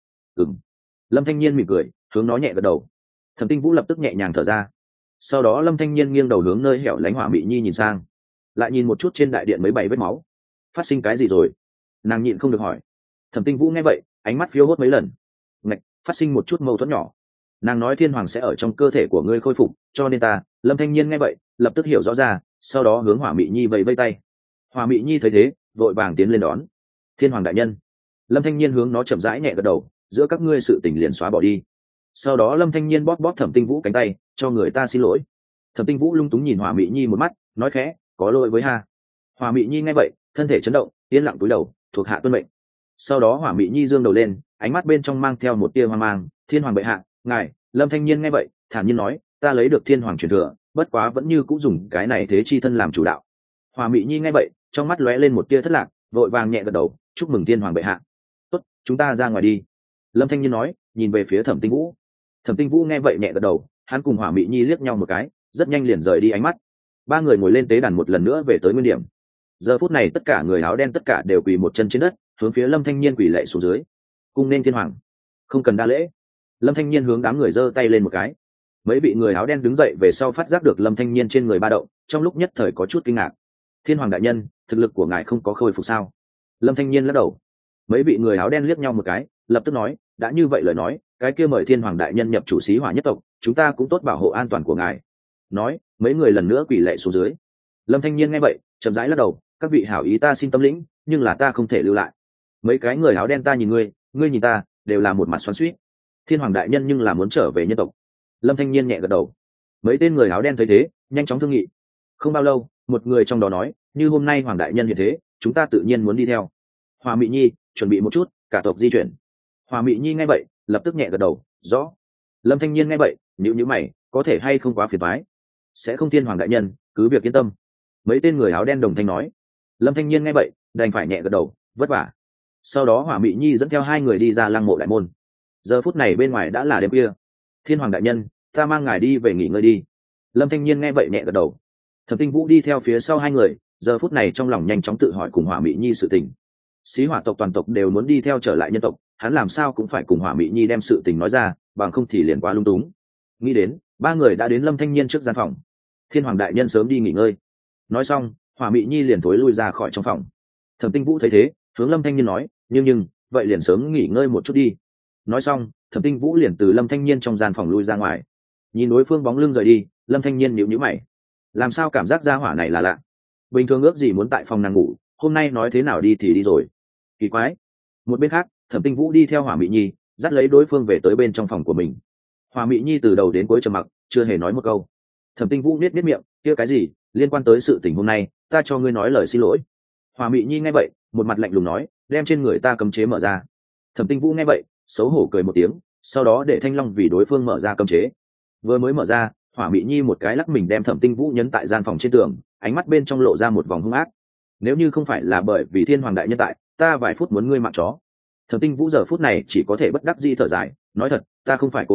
Lâm Thanh Nhiên mỉm cười, hướng nó nhẹ gật đầu. Thẩm Tinh Vũ lập tức nhẹ nhàng thở ra. Sau đó Lâm Thanh Nhiên nghiêng đầu hướng nơi hẻo lánh Hỏa Mị Nhi nhìn sang, lại nhìn một chút trên đại điện mấy bảy vết máu. Phát sinh cái gì rồi? Nàng nhịn không được hỏi. Thẩm Tinh Vũ nghe vậy, ánh mắt phiêu hốt mấy lần. Ngạch, phát sinh một chút mâu thuẫn nhỏ. Nàng nói Thiên Hoàng sẽ ở trong cơ thể của ngươi khôi phục, cho nên ta. Lâm Thanh Nhiên nghe vậy, lập tức hiểu rõ ra, sau đó hướng Hỏa Mị Nhi vẫy vẫy tay. Hỏa Mị Nhi thấy thế, vội vàng tiến lên đón. Thiên Hoàng đại nhân. Lâm Thanh Nhiên hướng nó chậm rãi nhẹ gật đầu, giữa các ngươi sự tình liền xóa bỏ đi. Sau đó Lâm Thanh Nhiên bóp bóp Thẩm Tinh Vũ cánh tay, cho người ta xin lỗi. Thẩm Tinh Vũ lung túng nhìn Hỏa Mị Nhi một mắt, nói khẽ, có lỗi với ha. Hỏa Mị Nhi nghe vậy, thân thể chấn động, yên lặng cúi đầu, thuộc hạ tuân mệnh. Sau đó Hỏa Mị Nhi dương đầu lên, ánh mắt bên trong mang theo một tia hoang mang. Thiên Hoàng bệ hạ, ngài. Lâm Thanh Nhiên nghe vậy, thản nhiên nói, ta lấy được Thiên Hoàng truyền thừa, bất quá vẫn như cũng dùng cái này thế chi thân làm chủ đạo. Hỏa Mị Nhi nghe vậy, trong mắt lóe lên một tia thất lạc, vội vàng nhẹ gật đầu, chúc mừng Thiên Hoàng bệ hạ. Tốt, chúng ta ra ngoài đi. Lâm Thanh Nhiên nói, nhìn về phía Thẩm Tinh Vũ. Thẩm Tinh Vũ nghe vậy nhẹ gật đầu, hắn cùng Hỏa Mị Nhi liếc nhau một cái, rất nhanh liền rời đi ánh mắt. Ba người ngồi lên tế đàn một lần nữa về tới nguyên điểm. Giờ phút này tất cả người áo đen tất cả đều quỳ một chân trên đất, hướng phía Lâm Thanh Nhiên quỳ lạy xuống dưới. Cung nên Thiên Hoàng. Không cần đa lễ. Lâm Thanh Nhiên hướng đám người giơ tay lên một cái. Mấy vị người áo đen đứng dậy về sau phát giác được Lâm Thanh Nhiên trên người ba động, trong lúc nhất thời có chút kinh ngạc. Thiên Hoàng đại nhân, thực lực của ngài không có khôi phục sao? Lâm Thanh Nhiên lắc đầu. Mấy vị người áo đen liếc nhau một cái, lập tức nói, đã như vậy lời nói, cái kia mời Thiên Hoàng đại nhân nhập chủ xí hỏa nhất tộc, chúng ta cũng tốt bảo hộ an toàn của ngài. Nói, mấy người lần nữa quỳ lạy xuống dưới. Lâm Thanh Nhiên nghe vậy, chậm rãi lắc đầu, các vị hảo ý ta xin tâm lĩnh, nhưng là ta không thể lưu lại. Mấy cái người áo đen ta nhìn ngươi, ngươi nhìn ta, đều là một mặt xoắn xuýt. Thiên Hoàng đại nhân nhưng là muốn trở về nhân tộc. Lâm Thanh Nhiên nhẹ gật đầu. Mấy tên người áo đen thấy thế, nhanh chóng thương nghị. Không bao lâu, một người trong đó nói, như hôm nay Hoàng đại nhân hiện thế, chúng ta tự nhiên muốn đi theo. Hoa Mị Nhi, chuẩn bị một chút, cả tộc di chuyển. Hoa Mị Nhi nghe vậy, lập tức nhẹ gật đầu, rõ. Lâm Thanh Nhiên nghe vậy, nhíu mày, có thể hay không quá phiền toái? Sẽ không, Thiên Hoàng đại nhân, cứ việc yên tâm. Mấy tên người áo đen đồng thanh nói. Lâm Thanh Nhiên nghe vậy, đành phải nhẹ gật đầu, vất vả. Sau đó Hỏa Mị Nhi dẫn theo hai người đi ra lăng mộ đại môn. Giờ phút này bên ngoài đã là đêm khuya. Thiên Hoàng đại nhân, ta mang ngài đi về nghỉ ngơi đi. Lâm Thanh Nhiên nghe vậy nhẹ gật đầu. Thẩm Tinh Vũ đi theo phía sau hai người, giờ phút này trong lòng nhanh chóng tự hỏi cùng Hỏa Mị Nhi sự tình. Xí hỏa tộc toàn tộc đều muốn đi theo trở lại nhân tộc, hắn làm sao cũng phải cùng Hỏa Mị Nhi đem sự tình nói ra, bằng không thì liền quá lung túng. Nghĩ đến, ba người đã đến Lâm Thanh Nhiên trước gian phòng. Thiên Hoàng đại nhân sớm đi nghỉ ngơi. Nói xong, Hỏa Mị Nhi liền thối lui ra khỏi trong phòng. Thẩm Tinh Vũ thấy thế, hướng Lâm Thanh Nhiên nói, nhưng vậy liền sớm nghỉ ngơi một chút đi. Nói xong, Thẩm Tinh Vũ liền từ Lâm Thanh Nhiên trong gian phòng lui ra ngoài. Nhìn đối phương bóng lưng rời đi, Lâm Thanh Nhiên nhíu nhíu mày. Làm sao cảm giác gia hỏa này là lạ? Bình thường ước gì muốn tại phòng nàng ngủ, hôm nay nói thế nào đi thì đi rồi. Kỳ quái. Một bên khác, Thẩm Tinh Vũ đi theo Hỏa Mị Nhi, dắt lấy đối phương về tới bên trong phòng của mình. Hỏa Mị Nhi từ đầu đến cuối trầm mặc, chưa hề nói một câu. Thẩm Tinh Vũ nhếch miệng, kia cái gì, liên quan tới sự tình hôm nay, ta cho ngươi nói lời xin lỗi. Hỏa Mị Nhi nghe vậy, một mặt lạnh lùng nói, đem trên người ta cấm chế mở ra. Thẩm Tinh Vũ nghe vậy, xấu hổ cười một tiếng, sau đó để Thanh Long vì đối phương mở ra cấm chế. Vừa mới mở ra, Hỏa Mị Nhi một cái lắc mình đem Thẩm Tinh Vũ nhấn tại gian phòng trên tường, ánh mắt bên trong lộ ra một vòng hung ác. Nếu như không phải là bởi vì Thiên Hoàng đại nhân tại, ta vài phút muốn ngươi mạng chó. Thẩm Tinh Vũ giờ phút này chỉ có thể bất đắc dĩ thở dài, nói thật, ta không phải cố ý,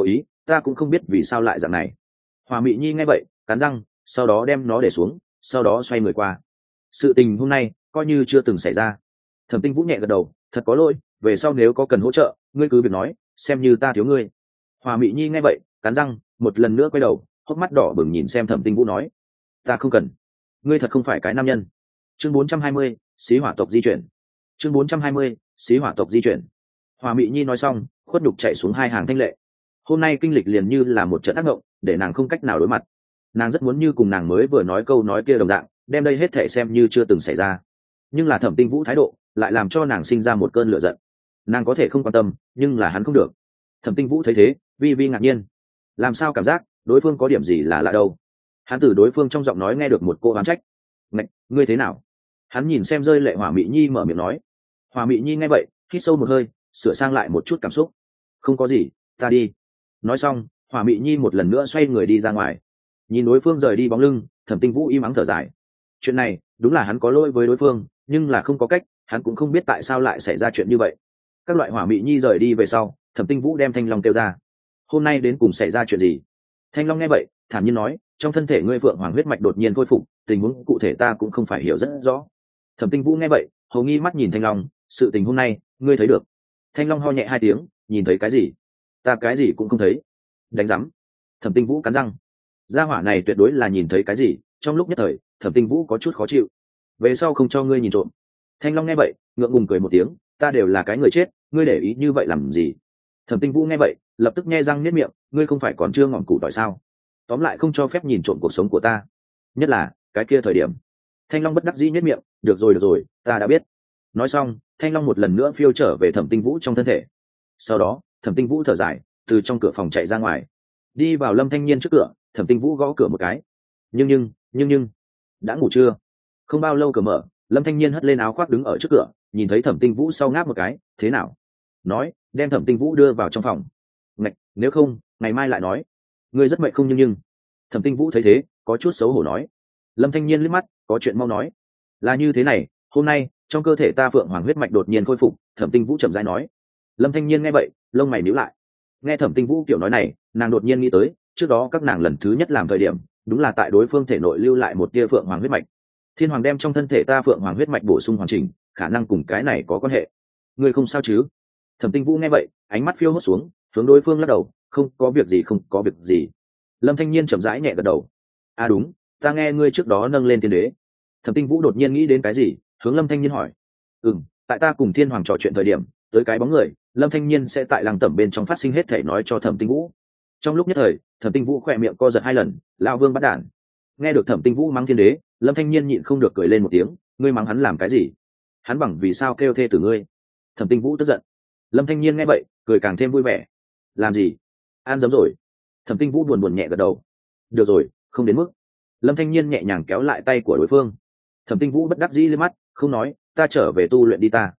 ta cũng không biết vì sao lại dạng này. Hòa Mị Nhi nghe vậy cắn răng, sau đó đem nó để xuống, sau đó xoay người qua. Sự tình hôm nay coi như chưa từng xảy ra. Thẩm Tinh Vũ nhẹ gật đầu, thật có lỗi, về sau nếu có cần hỗ trợ ngươi cứ việc nói, xem như ta thiếu ngươi. Hòa Mị Nhi nghe vậy cắn răng, một lần nữa quay đầu, hốc mắt đỏ bừng nhìn xem Thẩm Tinh Vũ nói, ta không cần, ngươi thật không phải cái nam nhân. Chương 420, xí hỏa tộc di chuyển. Chương 420, xí hỏa tộc di chuyển. Hòa Mị Nhi nói xong khuất nhục chạy xuống hai hàng thanh lệ. Hôm nay kinh lịch liền như là một trận ác mộng, để nàng không cách nào đối mặt. Nàng rất muốn như cùng nàng mới vừa nói câu nói kia đồng dạng, đem đây hết thể xem như chưa từng xảy ra. Nhưng là Thẩm Tinh Vũ thái độ lại làm cho nàng sinh ra một cơn lửa giận. Nàng có thể không quan tâm, nhưng là hắn không được. Thẩm Tinh Vũ thấy thế vi vi ngạc nhiên, làm sao cảm giác đối phương có điểm gì là lạ đâu. Hắn từ đối phương trong giọng nói nghe được một cô oán trách. Ngạch, ngươi thế nào? Hắn nhìn xem rơi lệ Hòa Mị Nhi mở miệng nói. Hòa Mị Nhi nghe vậy hít sâu một hơi, sửa sang lại một chút cảm xúc. Không có gì, ta đi. Nói xong Hòa Mị Nhi một lần nữa xoay người đi ra ngoài. Nhìn đối phương rời đi bóng lưng, Thẩm Tinh Vũ im ắng thở dài. Chuyện này đúng là hắn có lỗi với đối phương, nhưng là không có cách, hắn cũng không biết tại sao lại xảy ra chuyện như vậy. Các loại Hỏa Mị Nhi rời đi về sau, Thẩm Tinh Vũ đem Thanh Long kêu ra. Hôm nay đến cùng xảy ra chuyện gì? Thanh Long nghe vậy thản nhiên nói, trong thân thể ngươi phượng hoàng huyết mạch đột nhiên khôi phục, tình huống cụ thể ta cũng không phải hiểu rất rõ. Thẩm Tinh Vũ nghe vậy hầu nghi mắt nhìn Thanh Long, sự tình hôm nay ngươi thấy được? Thanh Long ho nhẹ hai tiếng, nhìn thấy cái gì? Ta cái gì cũng không thấy. Đánh rắm. Thẩm Tinh Vũ cắn răng, gia hỏa này tuyệt đối là nhìn thấy cái gì. Trong lúc nhất thời Thẩm Tinh Vũ có chút khó chịu. Về sau không cho ngươi nhìn trộm. Thanh Long nghe vậy ngượng ngùng cười một tiếng, ta đều là cái người chết, ngươi để ý như vậy làm gì? Thẩm Tinh Vũ nghe vậy lập tức nhe răng niết miệng, ngươi không phải còn chưa ngọn củ tỏi sao? Tóm lại không cho phép nhìn trộm cuộc sống của ta, nhất là cái kia thời điểm. Thanh Long bất đắc dĩ niết miệng, được rồi, ta đã biết. Nói xong Thanh Long một lần nữa phiêu trở về Thẩm Tinh Vũ trong thân thể. Sau đó Thẩm Tinh Vũ thở dài, từ trong cửa phòng chạy ra ngoài, đi vào Lâm Thanh Nhiên trước cửa. Thẩm Tinh Vũ gõ cửa một cái, nhưng đã ngủ chưa? Không bao lâu cửa mở, Lâm Thanh Nhiên hất lên áo khoác đứng ở trước cửa, nhìn thấy Thẩm Tinh Vũ sau ngáp một cái, thế nào? Nói đem Thẩm Tinh Vũ đưa vào trong phòng. Ngạch, nếu không ngày mai lại nói. Ngươi rất mệt không? Nhưng Thẩm Tinh Vũ thấy thế có chút xấu hổ nói. Lâm Thanh Nhiên liếc mắt, có chuyện mau nói. Là như thế này, hôm nay trong cơ thể ta phượng hoàng huyết mạch đột nhiên khôi phục. Thẩm Tinh Vũ chậm rãi nói. Lâm Thanh Nhiên nghe vậy lông mày nhíu lại. Nghe Thẩm Tinh Vũ kiểu nói này, nàng đột nhiên nghĩ tới trước đó các nàng lần thứ nhất làm thời điểm, đúng là tại đối phương thể nội lưu lại một tia phượng hoàng huyết mạch. Thiên hoàng đem trong thân thể ta phượng hoàng huyết mạch bổ sung hoàn chỉnh, khả năng cùng cái này có quan hệ. Ngươi không sao chứ? Thẩm Tinh Vũ nghe vậy ánh mắt phiêu hốt xuống, hướng đối phương lắc đầu, không có việc gì, không có việc gì. Lâm Thanh Nhiên chậm rãi nhẹ gật đầu. À đúng, ta nghe ngươi trước đó nâng lên tiên đế. Thẩm Tinh Vũ đột nhiên nghĩ đến cái gì, hướng Lâm Thanh Nhiên hỏi. Tại ta cùng Thiên hoàng trò chuyện thời điểm, tới cái bóng người, Lâm Thanh Nhiên sẽ tại lăng tẩm bên trong phát sinh hết thể nói cho Thẩm Tinh Vũ. Trong lúc nhất thời Thẩm Tinh Vũ khỏe miệng co giật hai lần, lao vương bắt đản. Nghe được Thẩm Tinh Vũ mắng thiên đế, Lâm Thanh Nhiên nhịn không được cười lên một tiếng, ngươi mắng hắn làm cái gì? Hắn bằng vì sao kêu thê tử ngươi? Thẩm Tinh Vũ tức giận. Lâm Thanh Nhiên nghe vậy cười càng thêm vui vẻ. Làm gì? An dấm rồi. Thẩm Tinh Vũ buồn buồn nhẹ gật đầu. Được rồi, không đến mức. Lâm Thanh Nhiên nhẹ nhàng kéo lại tay của đối phương. Thẩm Tinh Vũ bất đắc dĩ liếc mắt, không nói, ta trở về tu luyện đi ta.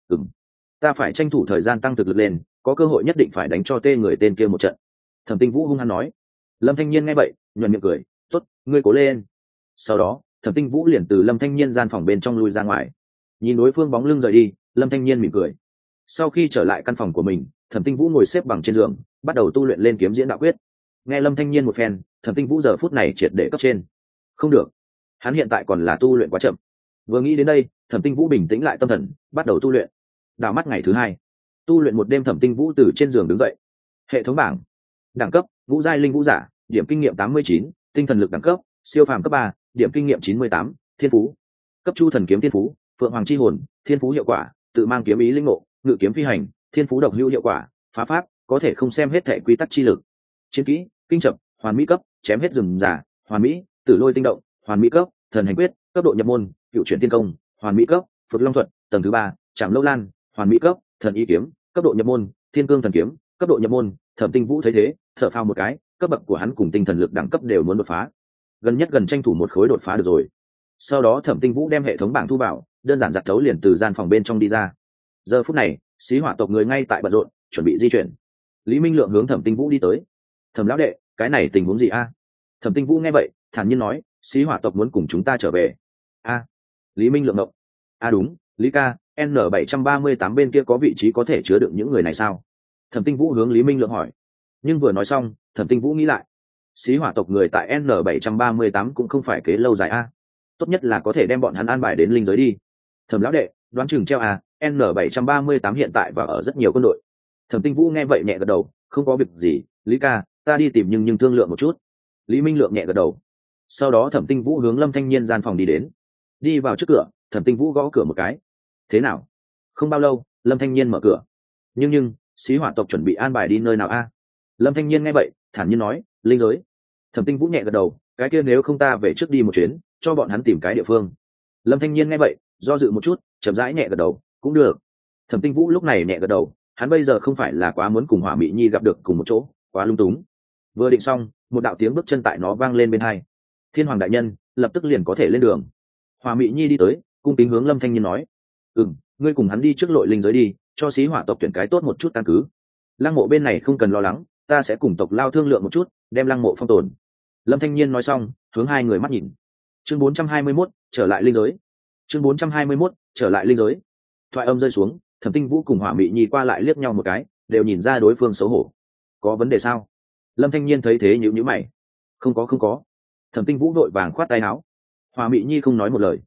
Ta phải tranh thủ thời gian tăng thực lực lên, có cơ hội nhất định phải đánh cho tê người tên kia một trận. Thẩm Tinh Vũ hung hăng nói. Lâm Thanh Nhiên nghe vậy nhuận miệng cười, tốt, ngươi cố lên. Sau đó Thẩm Tinh Vũ liền từ Lâm Thanh Nhiên gian phòng bên trong lui ra ngoài. Nhìn đối phương bóng lưng rời đi, Lâm Thanh Nhiên mỉm cười. Sau khi trở lại căn phòng của mình, Thẩm Tinh Vũ ngồi xếp bằng trên giường, bắt đầu tu luyện lên kiếm diễn đạo quyết. Nghe Lâm Thanh Nhiên một phen, Thẩm Tinh Vũ giờ phút này triệt để cấp trên. Không được, hắn hiện tại còn là tu luyện quá chậm. Vừa nghĩ đến đây, Thẩm Tinh Vũ bình tĩnh lại tâm thần, bắt đầu tu luyện. Đảo mắt ngày thứ hai, tu luyện một đêm, Thẩm Tinh Vũ từ trên giường đứng dậy. Hệ thống bảng: đẳng cấp ngũ giai linh vũ giả, điểm kinh nghiệm 89, tinh thần lực đẳng cấp siêu phàm cấp 3, điểm kinh nghiệm 98, thiên phú cấp chu thần kiếm thiên phú, phượng hoàng chi hồn thiên phú hiệu quả, tự mang kiếm ý linh ngộ, ngự kiếm phi hành thiên phú độc hữu hiệu quả, phá pháp có thể không xem hết thể quy tắc chi lực. Chiến kỹ kinh chập hoàn mỹ cấp, chém hết rừng giả hoàn mỹ, tử lôi tinh động hoàn mỹ cấp, thần hành quyết cấp độ nhập môn, cựu chuyển tiên công hoàn mỹ cấp, phật long thuật tầng thứ 3, trảm lâu lan hoàn mỹ cấp, thần y kiếm cấp độ nhập môn, thiên cương thần kiếm cấp độ nhập môn. Thẩm Tinh Vũ thấy thế thở phào một cái, cấp bậc của hắn cùng tinh thần lực đẳng cấp đều muốn đột phá, gần nhất gần tranh thủ một khối đột phá được rồi. Sau đó Thẩm Tinh Vũ đem hệ thống bảng thu vào, đơn giản giặt thấu liền từ gian phòng bên trong đi ra. Giờ phút này xí hỏa tộc người ngay tại bận rộn chuẩn bị di chuyển. Lý Minh Lượng hướng Thẩm Tinh Vũ đi tới. Thẩm lão đệ, cái này tình huống gì a? Thẩm Tinh Vũ nghe vậy thản nhiên nói, xí hỏa tộc muốn cùng chúng ta trở về. A? Lý Minh Lượng ngộng. Đúng, Lý ca, N738 bên kia có vị trí có thể chứa đựng những người này sao? Thẩm Tinh Vũ hướng Lý Minh Lượng hỏi. Nhưng vừa nói xong Thẩm Tinh Vũ nghĩ lại, xí hỏa tộc người tại N738 cũng không phải kế lâu dài a, tốt nhất là có thể đem bọn hắn an bài đến linh giới đi. Thẩm lão đệ, đoán chừng treo à, N738 hiện tại và ở rất nhiều quân đội. Thẩm Tinh Vũ nghe vậy nhẹ gật đầu, không có việc gì, Lý ca, ta đi tìm nhưng thương lượng một chút. Lý Minh Lượng nhẹ gật đầu. Sau đó Thẩm Tinh Vũ hướng Lâm Thanh Nhiên gian phòng đi đến. Đi vào trước cửa, Thẩm Tinh Vũ gõ cửa một cái. Thế nào? Không bao lâu, Lâm Thanh Nhiên mở cửa. Nhưng, xí hỏa tộc chuẩn bị an bài đi nơi nào a? Lâm Thanh Nhiên nghe vậy, thản nhiên nói, linh giới. Thẩm Tinh Vũ nhẹ gật đầu, cái kia nếu không ta về trước đi một chuyến, cho bọn hắn tìm cái địa phương. Lâm Thanh Nhiên nghe vậy, do dự một chút, chậm rãi nhẹ gật đầu, cũng được. Thẩm Tinh Vũ lúc này nhẹ gật đầu, hắn bây giờ không phải là quá muốn cùng Hỏa Mị Nhi gặp được cùng một chỗ, quá lung túng. Vừa định xong, một đạo tiếng bước chân tại nó vang lên bên hai. Thiên Hoàng đại nhân, lập tức liền có thể lên đường. Hỏa Mị Nhi đi tới, cung kính hướng Lâm Thanh Nhiên nói, ngươi cùng hắn đi trước lội linh giới đi, cho xí hỏa tộc tuyển cái tốt một chút căn cứ. Lăng mộ bên này không cần lo lắng, ta sẽ cùng tộc lao thương lượng một chút, đem lăng mộ phong tồn. Lâm Thanh Nhiên nói xong, hướng hai người mắt nhìn. Chương 421, trở lại linh giới. Chương 421, trở lại linh giới. Thoại âm rơi xuống, Thẩm Tinh Vũ cùng Hỏa Mị Nhi qua lại liếc nhau một cái, đều nhìn ra đối phương xấu hổ. Có vấn đề sao? Lâm Thanh Nhiên thấy thế nhíu nhíu mày. Không có. Thẩm Tinh Vũ vội vàng khoát tay áo. Hỏa Mị Nhi không nói một lời.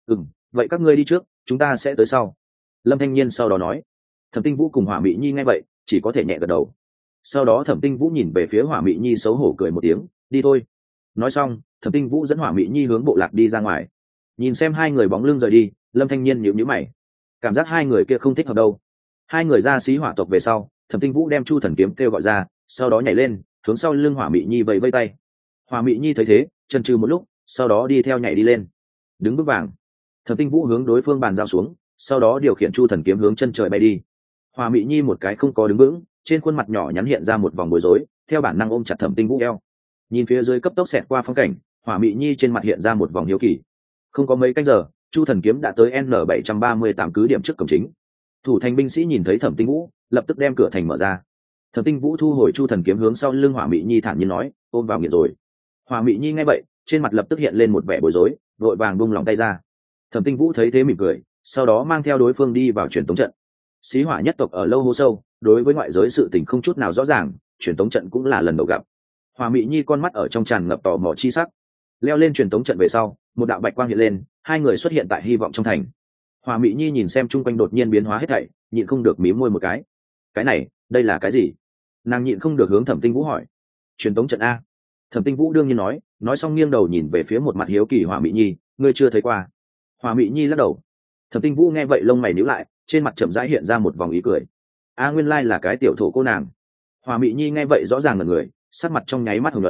Vậy các ngươi đi trước, chúng ta sẽ tới sau. Lâm Thanh Nhiên sau đó nói. Thẩm Tinh Vũ cùng Hỏa Mị Nhi nghe vậy, chỉ có thể nhẹ gật đầu. Sau đó Thẩm Tinh Vũ nhìn về phía Hỏa Mị Nhi xấu hổ cười một tiếng, đi thôi. Nói xong, Thẩm Tinh Vũ dẫn Hỏa Mị Nhi hướng bộ lạc đi ra ngoài. Nhìn xem hai người bóng lưng rời đi, Lâm Thanh Nhiên nhíu nhíu mày, cảm giác hai người kia không thích hợp đâu. Hai người ra xí hỏa tộc về sau, Thẩm Tinh Vũ đem Chu Thần Kiếm kêu gọi ra, sau đó nhảy lên, hướng sau lưng Hỏa Mị Nhi vẫy vẫy tay. Hỏa Mị Nhi thấy thế, chần chừ một lúc, sau đó đi theo nhảy đi lên. Đứng bước vàng, Thẩm Tinh Vũ hướng đối phương bàn giao xuống, sau đó điều khiển Chu Thần Kiếm hướng chân trời bay đi. Hỏa Mị Nhi một cái không có đứng vững, trên khuôn mặt nhỏ nhắn hiện ra một vòng bối rối, theo bản năng ôm chặt Thẩm Tinh Vũ eo. Nhìn phía dưới cấp tốc xẹt qua phong cảnh, Hỏa Mị Nhi trên mặt hiện ra một vòng hiếu kỳ. Không có mấy canh giờ, Chu Thần Kiếm đã tới N738 cứ điểm trước cổng chính. Thủ thành binh sĩ nhìn thấy Thẩm Tinh Vũ, lập tức đem cửa thành mở ra. Thẩm Tinh Vũ thu hồi Chu Thần Kiếm hướng sau lưng Hỏa Mị Nhi thản nhiên nói, ôm vào nghiệt rồi. Hỏa Mị Nhi nghe vậy, trên mặt lập tức hiện lên một vẻ bối rối, vội vàng buông lòng tay ra. Thẩm Tinh Vũ thấy thế mỉm cười, sau đó mang theo đối phương đi vào truyền tống trận. Xí Hỏa nhất tộc ở lâu hô sâu, đối với ngoại giới sự tình không chút nào rõ ràng, truyền tống trận cũng là lần đầu gặp. Hỏa Mị Nhi con mắt ở trong tràn ngập tò mò chi sắc. Leo lên truyền tống trận về sau, một đạo bạch quang hiện lên, hai người xuất hiện tại hy vọng trong thành. Hỏa Mị Nhi nhìn xem chung quanh đột nhiên biến hóa hết thảy, nhịn không được mím môi một cái. Cái này, đây là cái gì? Nàng nhịn không được hướng Thẩm Tinh Vũ hỏi. Truyền tống trận a. Thẩm Tinh Vũ đương nhiên nói xong nghiêng đầu nhìn về phía một mặt hiếu kỳ Hỏa Mị Nhi, ngươi chưa thấy qua? Hỏa Mị Nhi lắc đầu. Thẩm Tinh Vũ nghe vậy lông mày nhíu lại, trên mặt chậm rãi hiện ra một vòng ý cười. A nguyên lai là cái tiểu thổ cô nàng. Hỏa Mị Nhi nghe vậy rõ ràng ngẩn người, sắc mặt trong nháy mắt hồng nhuận.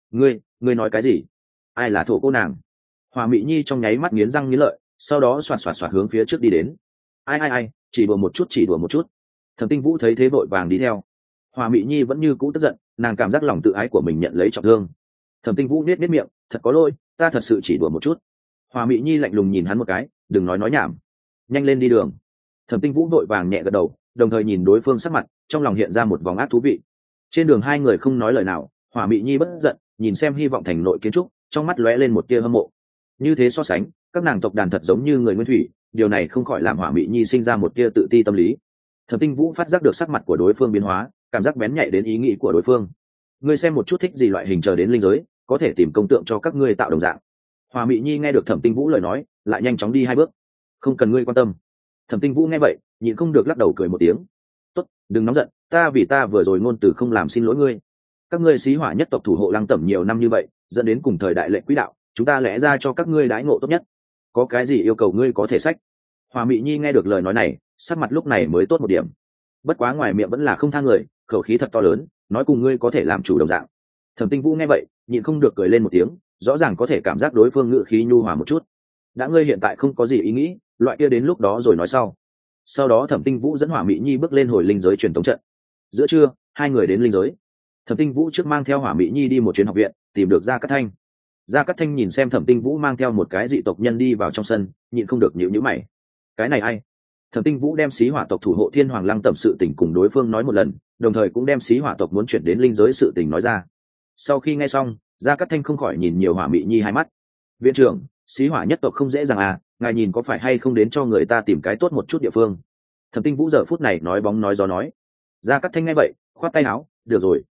Ngươi nói cái gì? Ai là thổ cô nàng? Hỏa Mị Nhi trong nháy mắt nghiến răng nghiến lợi, sau đó xoạt hướng phía trước đi đến. Ai, chỉ đùa một chút. Thẩm Tinh Vũ thấy thế vội vàng đi theo. Hỏa Mị Nhi vẫn như cũ tức giận, nàng cảm giác lòng tự ái của mình nhận lấy trọng thương. Thẩm Tinh Vũ nết miệng, thật có lỗi, ta thật sự chỉ đùa một chút. Hỏa Mị Nhi lạnh lùng nhìn hắn một cái, đừng nói nhảm, nhanh lên đi đường. Thẩm Tinh Vũ vội vàng nhẹ gật đầu, đồng thời nhìn đối phương sắc mặt, trong lòng hiện ra một vòng ác thú vị. Trên đường hai người không nói lời nào, Hỏa Mị Nhi bất giận, nhìn xem hy vọng thành nội kiến trúc, trong mắt lóe lên một tia hâm mộ. Như thế so sánh, các nàng tộc đàn thật giống như người nguyên thủy, điều này không khỏi làm Hỏa Mị Nhi sinh ra một tia tự ti tâm lý. Thẩm Tinh Vũ phát giác được sắc mặt của đối phương biến hóa, cảm giác bén nhạy đến ý nghĩ của đối phương. Ngươi xem một chút thích gì loại hình chờ đến linh giới, có thể tìm công tượng cho các ngươi tạo đồng dạng. Hỏa Mị Nhi nghe được Thẩm Tinh Vũ lời nói, lại nhanh chóng đi hai bước. Không cần ngươi quan tâm. Thẩm Tinh Vũ nghe vậy, nhịn không được lắc đầu cười một tiếng. Tốt, đừng nóng giận, ta vừa rồi ngôn từ không làm xin lỗi ngươi. Các ngươi xí hỏa nhất tộc thủ hộ Lăng Tẩm nhiều năm như vậy, dẫn đến cùng thời đại lệnh quỹ đạo, chúng ta lẽ ra cho các ngươi đãi ngộ tốt nhất. Có cái gì yêu cầu ngươi có thể sách. Hỏa Mị Nhi nghe được lời nói này, sắc mặt lúc này mới tốt một điểm. Bất quá ngoài miệng vẫn là không tha người, khẩu khí thật to lớn, nói cùng ngươi có thể làm chủ đồng dạng. Thẩm Tinh Vũ nghe vậy, nhịn không được cười lên một tiếng, rõ ràng có thể cảm giác đối phương ngữ khí nhu hòa một chút. Đã ngươi hiện tại không có gì ý nghĩ, loại kia đến lúc đó rồi nói sau. Sau đó Thẩm Tinh Vũ dẫn Hỏa Mị Nhi bước lên hồi linh giới truyền tống trận. Giữa trưa, hai người đến linh giới. Thẩm Tinh Vũ trước mang theo Hỏa Mị Nhi đi một chuyến học viện, tìm được Gia Cát Thanh. Gia Cát Thanh nhìn xem Thẩm Tinh Vũ mang theo một cái dị tộc nhân đi vào trong sân, nhịn không được nhíu nhíu mày. Cái này ai? Thẩm Tinh Vũ đem xí hỏa tộc thủ hộ Thiên Hoàng Lăng Tẩm sự tình cùng đối phương nói một lần, đồng thời cũng đem xí hỏa tộc muốn chuyển đến linh giới sự tình nói ra. Sau khi nghe xong, Gia Cát Thanh không khỏi nhìn nhiều Hỏa Mị Nhi hai mắt. Viện trưởng, xí hỏa nhất tộc không dễ dàng à, ngài nhìn có phải hay không đến cho người ta tìm cái tốt một chút địa phương. Thẩm Tinh Vũ giờ phút này nói bóng nói gió nói. Gia Cát Thanh nghe vậy, khoát tay áo, được rồi,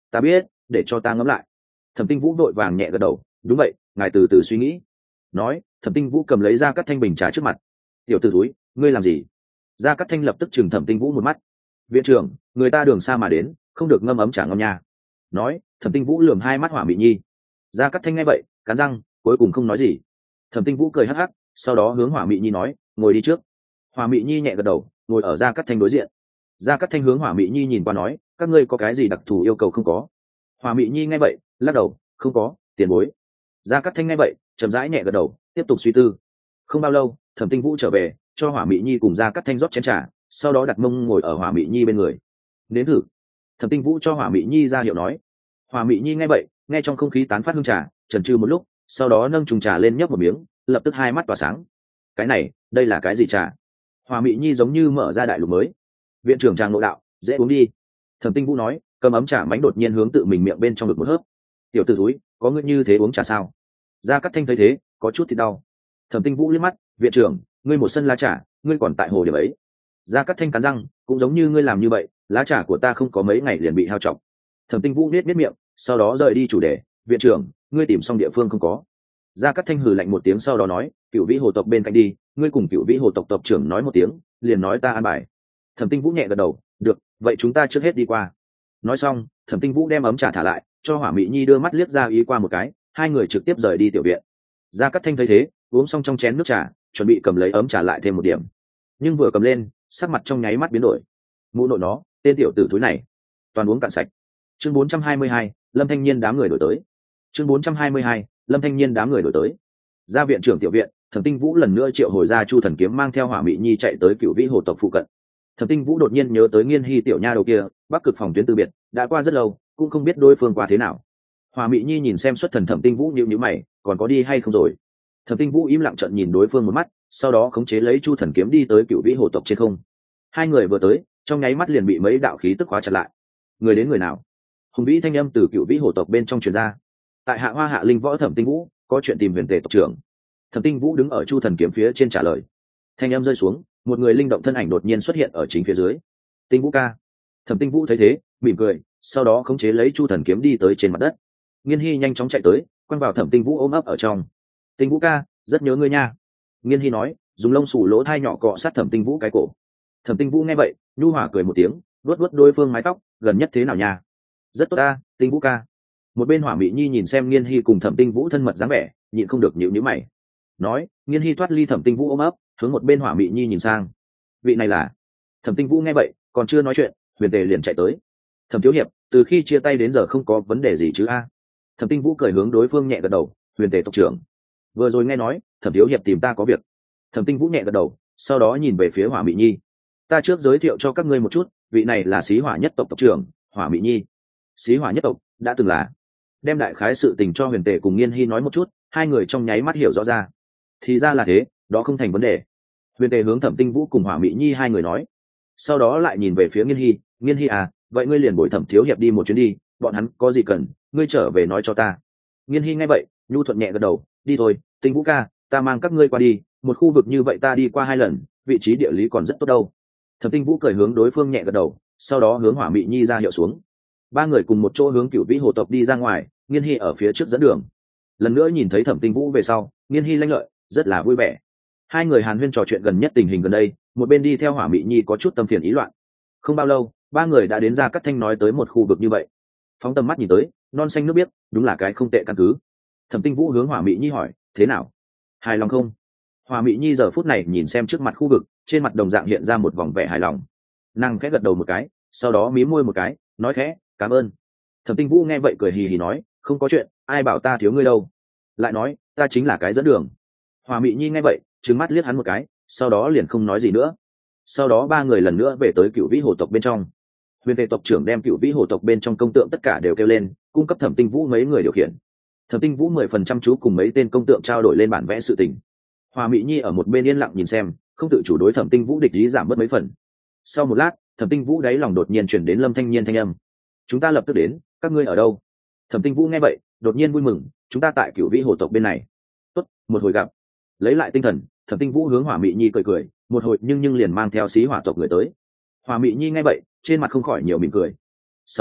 Ta biết, để cho ta ngẫm lại. Thẩm Tinh Vũ đội vàng nhẹ gật đầu, đúng vậy, ngài từ từ suy nghĩ. Nói, Thẩm Tinh Vũ cầm lấy ra cắt thanh bình trà trước mặt. Tiểu tử túi, ngươi làm gì? Gia Cát Thanh lập tức chừng Thẩm Tinh Vũ một mắt. Viện trưởng, người ta đường xa mà đến, không được ngâm ấm trà ngon nha. Nói, Thẩm Tinh Vũ lườm hai mắt Hỏa Mị Nhi. Gia Cát Thanh nghe vậy, cắn răng, cuối cùng không nói gì. Thẩm Tinh Vũ cười hắc hắc, sau đó hướng Hỏa Mị Nhi nói, ngồi đi trước. Hỏa Mị Nhi nhẹ gật đầu, ngồi ở Gia Cát Thanh đối diện. Gia Cát Thanh hướng Hỏa Mị Nhi nhìn qua nói, các ngươi có cái gì đặc thù yêu cầu không có? Hỏa Mị Nhi nghe vậy, lắc đầu, không có, tiền bối. Gia Cát Thanh nghe vậy, chậm rãi nhẹ gật đầu, tiếp tục suy tư. Không bao lâu, Thẩm Tinh Vũ trở về, cho Hỏa Mị Nhi cùng Gia Cát Thanh rót chén trà, sau đó đặt mông ngồi ở Hỏa Mị Nhi bên người. Nếm thử. Thẩm Tinh Vũ cho Hỏa Mị Nhi ra hiệu nói. Hỏa Mị Nhi nghe vậy, nghe trong không khí tán phát hương trà, chần chừ một lúc, sau đó nâng chung trà lên nhấp một miếng, lập tức hai mắt tỏa sáng. Cái này, đây là cái gì trà? Hỏa Mị Nhi giống như mở ra đại lục mới. Viện trưởng Trang Nội Đạo, dễ uống đi. Thẩm Tinh Vũ nói, cầm ấm trà mánh đột nhiên hướng tự mình miệng bên trong ngực một hớp. Tiểu tử túi, có ngươi như thế uống trà sao? Gia Cát Thanh thấy thế, có chút thì đau. Thẩm Tinh Vũ liếc mắt, viện trưởng, ngươi một sân lá trà, ngươi còn tại hồ điểm ấy. Gia Cát Thanh cắn răng, cũng giống như ngươi làm như vậy, lá trà của ta không có mấy ngày liền bị hao trọng. Thẩm Tinh Vũ nết miệng, sau đó rời đi chủ đề, viện trưởng, ngươi tìm xong địa phương không có? Gia Cát Thanh hừ lạnh một tiếng sau đó nói, Cửu Vĩ hồ tộc bên cạnh đi, ngươi cùng Cửu Vĩ hồ tộc tộc trưởng nói một tiếng, liền nói ta an bài. Thẩm Tinh Vũ nhẹ gật đầu, được, vậy chúng ta trước hết đi qua. Nói xong, Thẩm Tinh Vũ đem ấm trà thả lại, cho Hỏa Mị Nhi đưa mắt liếc ra ý qua một cái, hai người trực tiếp rời đi tiểu viện. Gia Cát Thanh thấy thế, uống xong trong chén nước trà, chuẩn bị cầm lấy ấm trà lại thêm một điểm, nhưng vừa cầm lên, sắc mặt trong nháy mắt biến đổi. Mụ nội nó, tên tiểu tử thúi này, toàn uống cạn sạch. Chương 422, Lâm Thanh Nhiên đám người đổi tới. Chương 422, Lâm Thanh Nhiên đám người đổi tới. Ra viện trưởng tiểu viện, Thẩm Tinh Vũ lần nữa triệu hồi ra Chu Thần Kiếm mang theo Hỏa Mị Nhi chạy tới Cửu Vĩ hồ tộc phụ cận. Thẩm Tinh Vũ đột nhiên nhớ tới Nghiên Hy tiểu nha đầu kia, Bắc Cực phòng tuyến từ biệt, đã qua rất lâu, cũng không biết đối phương qua thế nào. Hỏa Mị Nhi nhìn xem xuất thần Thẩm Tinh Vũ nhíu mày, còn có đi hay không rồi? Thẩm Tinh Vũ im lặng trợn nhìn đối phương một mắt, sau đó khống chế lấy Chu Thần Kiếm đi tới Cửu Vĩ hồ tộc trên không. Hai người vừa tới, trong nháy mắt liền bị mấy đạo khí tức khóa chặt lại. Người đến người nào? Hùng vĩ thanh âm từ Cửu Vĩ hồ tộc bên trong truyền ra. Tại Hạ Hoa Hạ Linh Võ Thẩm Tinh Vũ, có chuyện tìm Huyền Tề tộc trưởng. Thẩm Tinh Vũ đứng ở Chu Thần Kiếm phía trên trả lời. Thanh âm rơi xuống, một người linh động thân ảnh đột nhiên xuất hiện ở chính phía dưới. Tinh Vũ ca. Thẩm Tinh Vũ thấy thế, mỉm cười, sau đó khống chế lấy Chu Thần Kiếm đi tới trên mặt đất. Nghiên Hy nhanh chóng chạy tới, quăng vào Thẩm Tinh Vũ ôm ấp ở trong. Tinh Vũ ca, rất nhớ ngươi nha. Nghiên Hy nói, dùng lông xù lỗ thai nhỏ cọ sát Thẩm Tinh Vũ cái cổ. Thẩm Tinh Vũ nghe vậy, nhu hòa cười một tiếng, vuốt vuốt đối phương mái tóc, gần nhất thế nào nha? Rất tốt ta, Tinh Vũ ca. Một bên Hỏa Mị Nhi nhìn xem Nghiên Hy cùng Thẩm Tinh Vũ thân mật dáng vẻ, nhịn không được nhíu mày. Nói, Nghiên Hy thoát ly Thẩm Tinh Vũ ôm ấp, hướng một bên Hỏa Mị Nhi nhìn sang. Vị này là? Thẩm Tinh Vũ nghe vậy, còn chưa nói chuyện, Huyền Tề liền chạy tới. Thẩm thiếu hiệp, từ khi chia tay đến giờ không có vấn đề gì chứ a? Thẩm Tinh Vũ cười hướng đối phương nhẹ gật đầu, Huyền Tề tộc trưởng. Vừa rồi nghe nói, Thẩm thiếu hiệp tìm ta có việc. Thẩm Tinh Vũ nhẹ gật đầu, sau đó nhìn về phía Hỏa Mị Nhi. Ta trước giới thiệu cho các ngươi một chút, vị này là Xí Hỏa nhất tộc tộc trưởng, Hỏa Mị Nhi. Xí Hỏa nhất tộc đã từng là. Đem đại khái sự tình cho Huyền Tề cùng Nghiên Hy nói một chút, hai người trong nháy mắt hiểu rõ ra. Thì ra là thế, đó không thành vấn đề. Huyền Tề hướng Thẩm Tinh Vũ cùng Hỏa Mị Nhi hai người nói. Sau đó lại nhìn về phía Nghiên Hy, Nghiên Hy à, vậy ngươi liền bồi Thẩm thiếu hiệp đi một chuyến đi, bọn hắn có gì cần, ngươi trở về nói cho ta. Nghiên Hy nghe vậy, nhu thuận nhẹ gật đầu, đi thôi, Tinh Vũ ca, ta mang các ngươi qua đi, một khu vực như vậy ta đi qua 2 lần, vị trí địa lý còn rất tốt đâu. Thẩm Tinh Vũ cười hướng đối phương nhẹ gật đầu, sau đó hướng Hỏa Mị Nhi ra hiệu xuống. Ba người cùng một chỗ hướng Cửu Vĩ hồ tộc đi ra ngoài, Nghiên Hy ở phía trước dẫn đường. Lần nữa nhìn thấy Thẩm Tinh Vũ về sau, Nghiên Hy lanh lợi, rất là vui vẻ. Hai người hàn huyên trò chuyện gần nhất tình hình gần đây, một bên đi theo Hỏa Mị Nhi có chút tâm phiền ý loạn. Không bao lâu, ba người đã đến Gia Cát Thanh nói tới một khu vực như vậy. Phóng tầm mắt nhìn tới, non xanh nước biếc, đúng là cái không tệ căn cứ. Thẩm Tinh Vũ hướng Hỏa Mị Nhi hỏi, thế nào? Hài lòng không? Hỏa Mị Nhi giờ phút này nhìn xem trước mặt khu vực, trên mặt đồng dạng hiện ra một vòng vẻ hài lòng. Nàng khẽ gật đầu một cái, sau đó mím môi một cái, nói khẽ, cảm ơn. Thẩm Tinh Vũ nghe vậy cười hì hì nói, không có chuyện, ai bảo ta thiếu ngươi đâu. Lại nói, ta chính là cái dẫn đường. Hỏa Mị Nhi nghe vậy, trừng mắt liếc hắn một cái, sau đó liền không nói gì nữa. Sau đó ba người lần nữa về tới Cửu Vĩ hồ tộc bên trong. Huyền Tề tộc trưởng đem Cửu Vĩ hồ tộc bên trong công tượng tất cả đều kêu lên, cung cấp Thẩm Tinh Vũ mấy người điều khiển. Thẩm Tinh Vũ 10% chú cùng mấy tên công tượng trao đổi lên bản vẽ sự tình. Hỏa Mị Nhi ở một bên yên lặng nhìn xem, không tự chủ đối Thẩm Tinh Vũ địch ý giảm bớt mấy phần. Sau một lát, Thẩm Tinh Vũ đáy lòng đột nhiên chuyển đến Lâm Thanh Nhiên thanh âm. Chúng ta lập tức đến, các ngươi ở đâu? Thẩm Tinh Vũ nghe vậy, đột nhiên vui mừng, chúng ta tại Cửu Vĩ hồ tộc bên này. Tốt, một hồi gặp. Lấy lại tinh thần, Thẩm Tinh Vũ hướng Hỏa Mị Nhi cười cười, một hồi nhưng liền mang theo Xí Hỏa tộc người tới. Hỏa Mị Nhi nghe vậy, trên mặt không khỏi nhiều mỉm cười. Sau đó,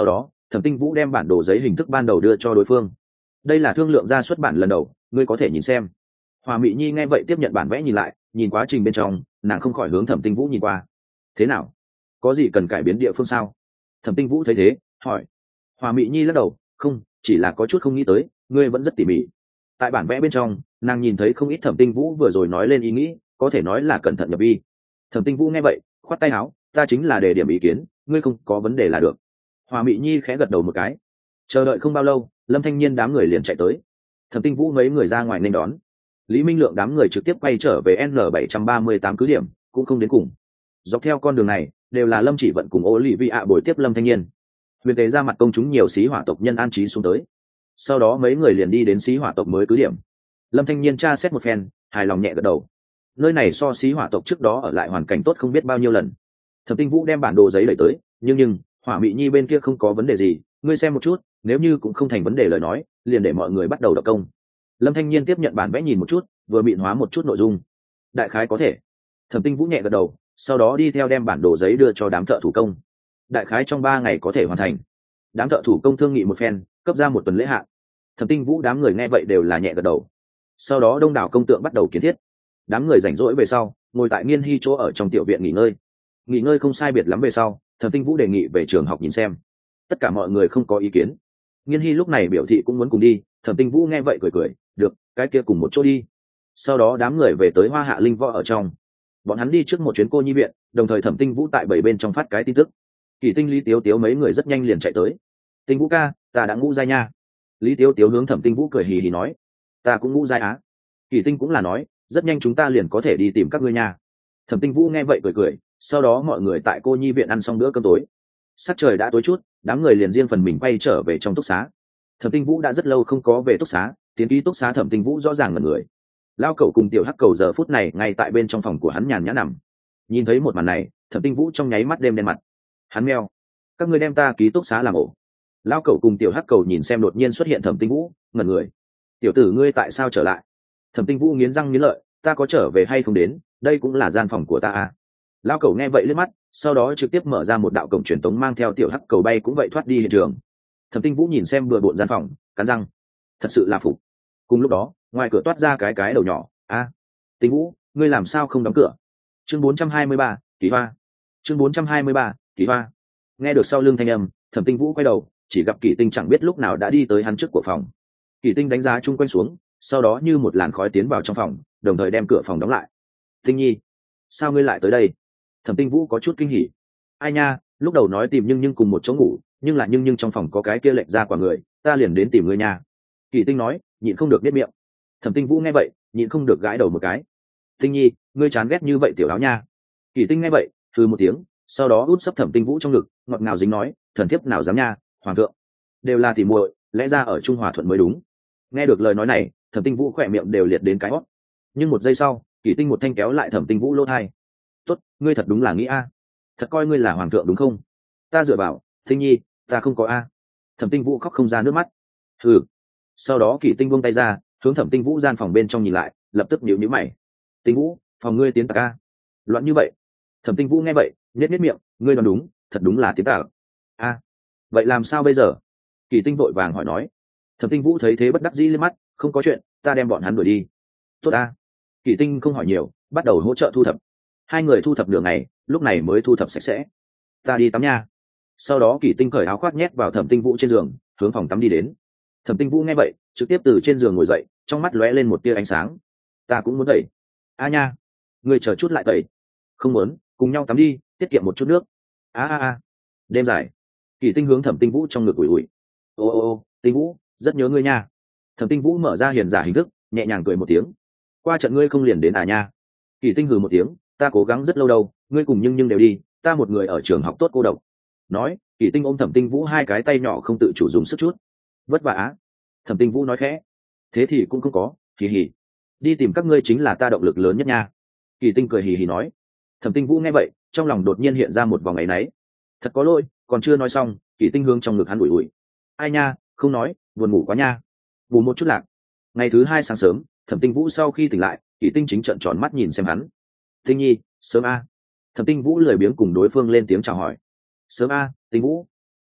Thẩm Tinh Vũ đem bản đồ giấy hình thức ban đầu đưa cho đối phương. Đây là thương lượng ra xuất bản lần đầu, ngươi có thể nhìn xem. Hòa Mị Nhi nghe vậy tiếp nhận bản vẽ nhìn lại, nhìn quá trình bên trong, nàng không khỏi hướng Thẩm Tinh Vũ nhìn qua. Thế nào? Có gì cần cải biến địa phương sao? Thẩm Tinh Vũ thấy thế, hỏi. Hòa Mị Nhi lắc đầu, không, chỉ là có chút không nghĩ tới, ngươi vẫn rất tỉ mỉ. Tại bản vẽ bên trong, nàng nhìn thấy không ít Thẩm Tinh Vũ vừa rồi nói lên ý nghĩ, có thể nói là cẩn thận nhập vi. Thẩm Tinh Vũ nghe vậy, khoát tay áo, ta chính là đề điểm ý kiến, ngươi không có vấn đề là được. Hòa Mị Nhi khẽ gật đầu một cái. Chờ đợi không bao lâu, Lâm Thanh Nhiên đám người liền chạy tới. Thẩm Tinh Vũ mấy người ra ngoài nên đón. Lý Minh Lượng đám người trực tiếp quay trở về N738 cứ điểm, cũng không đến cùng. Dọc theo con đường này, đều là Lâm Chỉ Vận cùng Olivia bồi tiếp Lâm Thanh Nhiên. Huyền Tế ra mặt công chúng nhiều xí hỏa tộc nhân an trí xuống tới. Sau đó mấy người liền đi đến xí hỏa tộc mới cứ điểm. Lâm Thanh Nhiên tra xét một phen, hài lòng nhẹ gật đầu. Nơi này so xí hỏa tộc trước đó ở lại hoàn cảnh tốt không biết bao nhiêu lần. Thẩm Tinh Vũ đem bản đồ giấy đẩy tới, nhưng Hỏa Mị Nhi bên kia không có vấn đề gì, ngươi xem một chút, nếu như cũng không thành vấn đề lời nói, liền để mọi người bắt đầu đọc công. Lâm Thanh Nhiên tiếp nhận bản vẽ nhìn một chút, vừa mịn hóa một chút nội dung. Đại khái có thể. Thẩm Tinh Vũ nhẹ gật đầu, sau đó đi theo đem bản đồ giấy đưa cho đám thợ thủ công. Đại khái trong 3 ngày có thể hoàn thành. Đám thợ thủ công thương nghị một phen, cấp ra một tuần lễ hạn. Thẩm Tinh Vũ đám người nghe vậy đều là nhẹ gật đầu. Sau đó đông đảo công tượng bắt đầu kiến thiết. Đám người rảnh rỗi về sau, ngồi tại Nghiên Hy chỗ ở trong tiểu viện nghỉ ngơi. Nghỉ ngơi không sai biệt lắm về sau, Thẩm Tinh Vũ đề nghị về trường học nhìn xem. Tất cả mọi người không có ý kiến. Nghiên Hy lúc này biểu thị cũng muốn cùng đi. Thẩm Tinh Vũ nghe vậy cười cười, được, cái kia cùng một chỗ đi. Sau đó đám người về tới Hoa Hạ Linh Võ ở trong. Bọn hắn đi trước một chuyến cô nhi viện, đồng thời Thẩm Tinh Vũ tại 7 bên trong phát cái tin tức. Kỳ Tinh, Lý Tiếu Tiếu mấy người rất nhanh liền chạy tới. Tinh Vũ ca, ta đã ngũ giai nha. Lý Tiếu Tiếu hướng Thẩm Tinh Vũ cười hì hì nói, ta cũng ngũ giai á. Kỳ Tinh cũng là nói, rất nhanh chúng ta liền có thể đi tìm các ngươi nha. Thẩm Tinh Vũ nghe vậy cười cười, sau đó mọi người tại cô nhi viện ăn xong bữa cơm tối. Sắc trời đã tối chút, đám người liền riêng phần mình quay trở về trong túc xá. Thẩm Tinh Vũ đã rất lâu không có về túc xá, tiến ký túc xá Thẩm Tinh Vũ rõ ràng là người. Lao Cẩu cùng Tiểu Hắc Cầu giờ phút này ngay tại bên trong phòng của hắn nhàn nhã nằm. Nhìn thấy một màn này, Thẩm Tinh Vũ trong nháy mắt đêm đen mặt. Hắn meo, các ngươi đem ta ký túc xá làm ổ. Lao Cẩu cùng Tiểu Hắc Cầu nhìn xem đột nhiên xuất hiện Thẩm Tinh Vũ, ngẩn người. Tiểu tử ngươi tại sao trở lại? Thẩm Tinh Vũ nghiến răng nghiến lợi, ta có trở về hay không đến, đây cũng là gian phòng của ta à. Lao Cẩu nghe vậy liếc mắt, sau đó trực tiếp mở ra một đạo cổng truyền tống mang theo Tiểu Hắc Cầu bay cũng vậy thoát đi hiện trường. Thẩm Tinh Vũ nhìn xem bừa bộn gian phòng, cắn răng, thật sự là phục. Cùng lúc đó, ngoài cửa toát ra cái đầu nhỏ, a, Tinh Vũ, ngươi làm sao không đóng cửa? Chương 423, Kỳ Hoa. Chương 423, Kỳ Hoa. Nghe được sau lưng thanh âm, Thẩm Tinh Vũ quay đầu, chỉ gặp Kỳ Tinh chẳng biết lúc nào đã đi tới hắn trước của phòng. Kỳ Tinh đánh giá chung quanh xuống, sau đó như một làn khói tiến vào trong phòng, đồng thời đem cửa phòng đóng lại. Tinh Nhi, sao ngươi lại tới đây? Thẩm Tinh Vũ có chút kinh hỉ. Ai nha, lúc đầu nói tìm nhưng cùng một chỗ ngủ, nhưng trong phòng có cái kia lệch ra quả người, ta liền đến tìm ngươi nha. Kỳ Tinh nói, nhịn không được biết miệng. Thẩm Tinh Vũ nghe vậy, nhịn không được gãi đầu một cái. Tinh Nhi, ngươi chán ghét như vậy tiểu áo nha. Kỳ Tinh nghe vậy, hừ một tiếng, sau đó út sấp Thẩm Tinh Vũ trong ngực, ngọt ngào dính nói, thần thiếp nào dám nha, hoàng thượng, đều là tỉ muội, lẽ ra ở Trung Hòa thuận mới đúng. Nghe được lời nói này, Thẩm Tinh Vũ khỏe miệng đều liệt đến cái hót. Nhưng một giây sau, Kỳ Tinh một thanh kéo lại Thẩm Tinh Vũ lỗ tai. Tốt, ngươi thật đúng là nghĩ a, thật coi ngươi là hoàng thượng đúng không? Ta dựa vào, Tinh Nhi, ta không có a. Thẩm Tinh Vũ khóc không ra nước mắt. Hừ. Sau đó Kỳ Tinh buông tay ra, hướng Thẩm Tinh Vũ gian phòng bên trong nhìn lại, lập tức nhíu nhíu mày. Tinh Vũ, phòng ngươi tiến tạc a? Loạn như vậy? Thẩm Tinh Vũ nghe vậy, nhếch nhếch miệng, ngươi đoán đúng, thật đúng là tiến tạc. A, vậy làm sao bây giờ? Kỳ Tinh vội vàng hỏi nói. Thẩm Tinh Vũ thấy thế bất đắc dĩ lên mắt, không có chuyện, ta đem bọn hắn đuổi đi. Tốt a. Kỳ Tinh không hỏi nhiều, bắt đầu hỗ trợ thu thập. Hai người thu thập đường này, lúc này mới thu thập sạch sẽ. Ta đi tắm nha. Sau đó Kỳ Tinh cởi áo khoác nhét vào Thẩm Tinh Vũ trên giường, hướng phòng tắm đi đến. Thẩm Tinh Vũ nghe vậy, trực tiếp từ trên giường ngồi dậy, trong mắt lóe lên một tia ánh sáng. Ta cũng muốn tẩy. A nha, ngươi chờ chút lại tẩy. Không muốn, cùng nhau tắm đi, tiết kiệm một chút nước. A. Đêm dài. Kỳ Tinh hướng Thẩm Tinh Vũ trong ngực ủi ủi. Ô, Tinh Vũ, rất nhớ ngươi nha. Thẩm Tinh Vũ mở ra hiền giả hình thức, nhẹ nhàng cười một tiếng. Qua trận ngươi không liền đến à nha. Kỳ Tinh hừ một tiếng, ta cố gắng rất lâu đâu, ngươi cùng nhưng đều đi, ta một người ở trường học tốt cô độc. Nói, Kỳ Tinh ôm Thẩm Tinh Vũ hai cái tay nhỏ không tự chủ dùng sức chút. Vất vả á. Thẩm Tinh Vũ nói khẽ. Thế thì cũng không có, hì hì. Đi tìm các ngươi chính là ta động lực lớn nhất nha. Kỳ Tinh cười hì hì nói. Thẩm Tinh Vũ nghe vậy, trong lòng đột nhiên hiện ra một vòng áy náy. Thật có lỗi, còn chưa nói xong, Kỳ Tinh hướng trong ngực hắn ủi ủi. Ai nha, không nói, buồn ngủ quá nha. Ngủ một chút lạc. Ngày thứ 2 sáng sớm, Thẩm Tinh Vũ sau khi tỉnh lại, Kỳ Tinh chính trợn tròn mắt nhìn xem hắn. Tinh Nhi, sớm a. Thẩm Tinh Vũ lười biếng cùng đối phương lên tiếng chào hỏi. Sớm a, Tinh Vũ.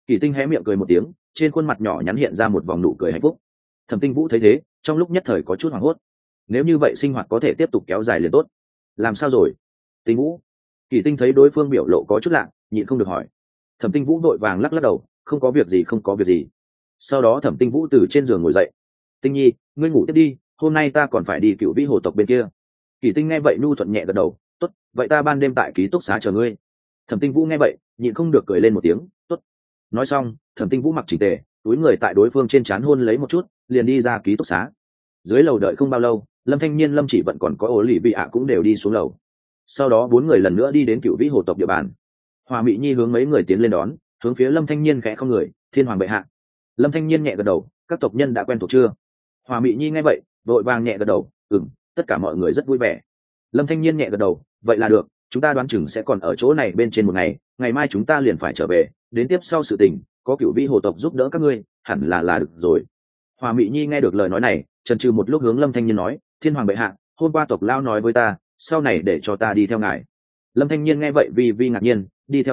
Kỳ Tinh hé miệng cười một tiếng, trên khuôn mặt nhỏ nhắn hiện ra một vòng nụ cười hạnh phúc. Thẩm Tinh Vũ thấy thế, trong lúc nhất thời có chút hoảng hốt. Nếu như vậy sinh hoạt có thể tiếp tục kéo dài liền tốt. Làm sao rồi? Tinh Vũ. Kỳ Tinh thấy đối phương biểu lộ có chút lạ, nhịn không được hỏi. Thẩm Tinh Vũ vội vàng lắc lắc đầu, không có việc gì, không có việc gì. Sau đó Thẩm Tinh Vũ từ trên giường ngồi dậy. Tinh Nhi, ngươi ngủ tiếp đi, hôm nay ta còn phải đi Cựu Vĩ hồ tộc bên kia. Kỳ Tinh nghe vậy nhu thuận nhẹ gật đầu, tốt, vậy ta ban đêm tại ký túc xá chờ ngươi. Thẩm Tinh Vũ nghe vậy, nhịn không được cười lên một tiếng, tốt. Nói xong, Thẩm Tinh Vũ mặc chỉnh tề, túi người tại đối phương trên trán hôn lấy một chút, liền đi ra ký túc xá. Dưới lầu đợi không bao lâu, Lâm Thanh Nhiên, Lâm Chỉ Vận còn có Ổ Lì Vị ạ cũng đều đi xuống lầu. Sau đó bốn người lần nữa đi đến Cựu Vĩ hồ tộc địa bàn. Hòa Mị Nhi hướng mấy người tiến lên đón, hướng phía Lâm Thanh Nhiên khẽ không người, thiên hoàng bệ hạ. Lâm Thanh Nhiên nhẹ gật đầu, các tộc nhân đã quen thuộc chưa? Hòa Mị Nhi nghe vậy, vội vàng nhẹ gật đầu, tất cả mọi người rất vui vẻ. Lâm Thanh Nhiên nhẹ gật đầu, vậy là được, chúng ta đoán chừng sẽ còn ở chỗ này bên trên một ngày, ngày mai chúng ta liền phải trở về, đến tiếp sau sự tình, có Cựu Vĩ hồ tộc giúp đỡ các ngươi, hẳn là được rồi. Hòa Mị Nhi nghe được lời nói này, chần chừ một lúc hướng Lâm Thanh Nhiên nói, thiên hoàng bệ hạ, hôm qua tộc lao nói với ta, sau này để cho ta đi theo ngài. Lâm Thanh Nhiên nghe vậy vi ngạc nhiên,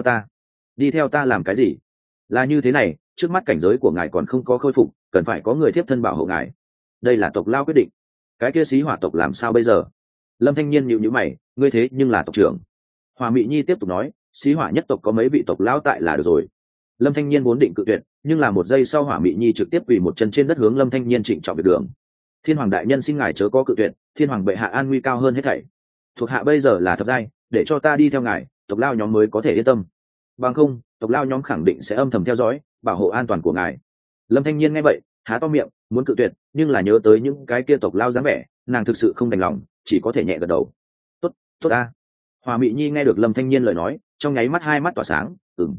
đi theo ta làm cái gì? Là như thế này, trước mắt cảnh giới của ngài còn không có khôi phục, cần phải có người tiếp thân bảo hộ ngài. Đây là tộc lao quyết định. Cái kia xí hỏa tộc làm sao bây giờ? Lâm Thanh Nhiên nhíu nhíu mày, ngươi thế nhưng là tộc trưởng. Hòa Mị Nhi tiếp tục nói, xí hỏa nhất tộc có mấy vị tộc lão tại là được rồi. Lâm Thanh Nhiên vốn định cự tuyệt, nhưng là một giây sau Hỏa Mị Nhi trực tiếp quỳ một chân trên đất hướng Lâm Thanh Nhiên trịnh trọng việc đường. Thiên hoàng đại nhân xin ngài chớ có cự tuyệt, thiên hoàng bệ hạ an nguy cao hơn hết thảy. Thuộc hạ bây giờ là thập giai, để cho ta đi theo ngài, tộc lao nhóm mới có thể yên tâm. Bằng không, tộc lao nhóm khẳng định sẽ âm thầm theo dõi, bảo hộ an toàn của ngài. Lâm Thanh Nhiên nghe vậy, há to miệng, muốn cự tuyệt, nhưng là nhớ tới những cái kia tộc lao dáng vẻ, nàng thực sự không đành lòng, chỉ có thể nhẹ gật đầu. Tốt, tốt a. Hòa Mị Nhi nghe được Lâm Thanh Nhiên lời nói, trong nháy mắt hai mắt tỏa sáng,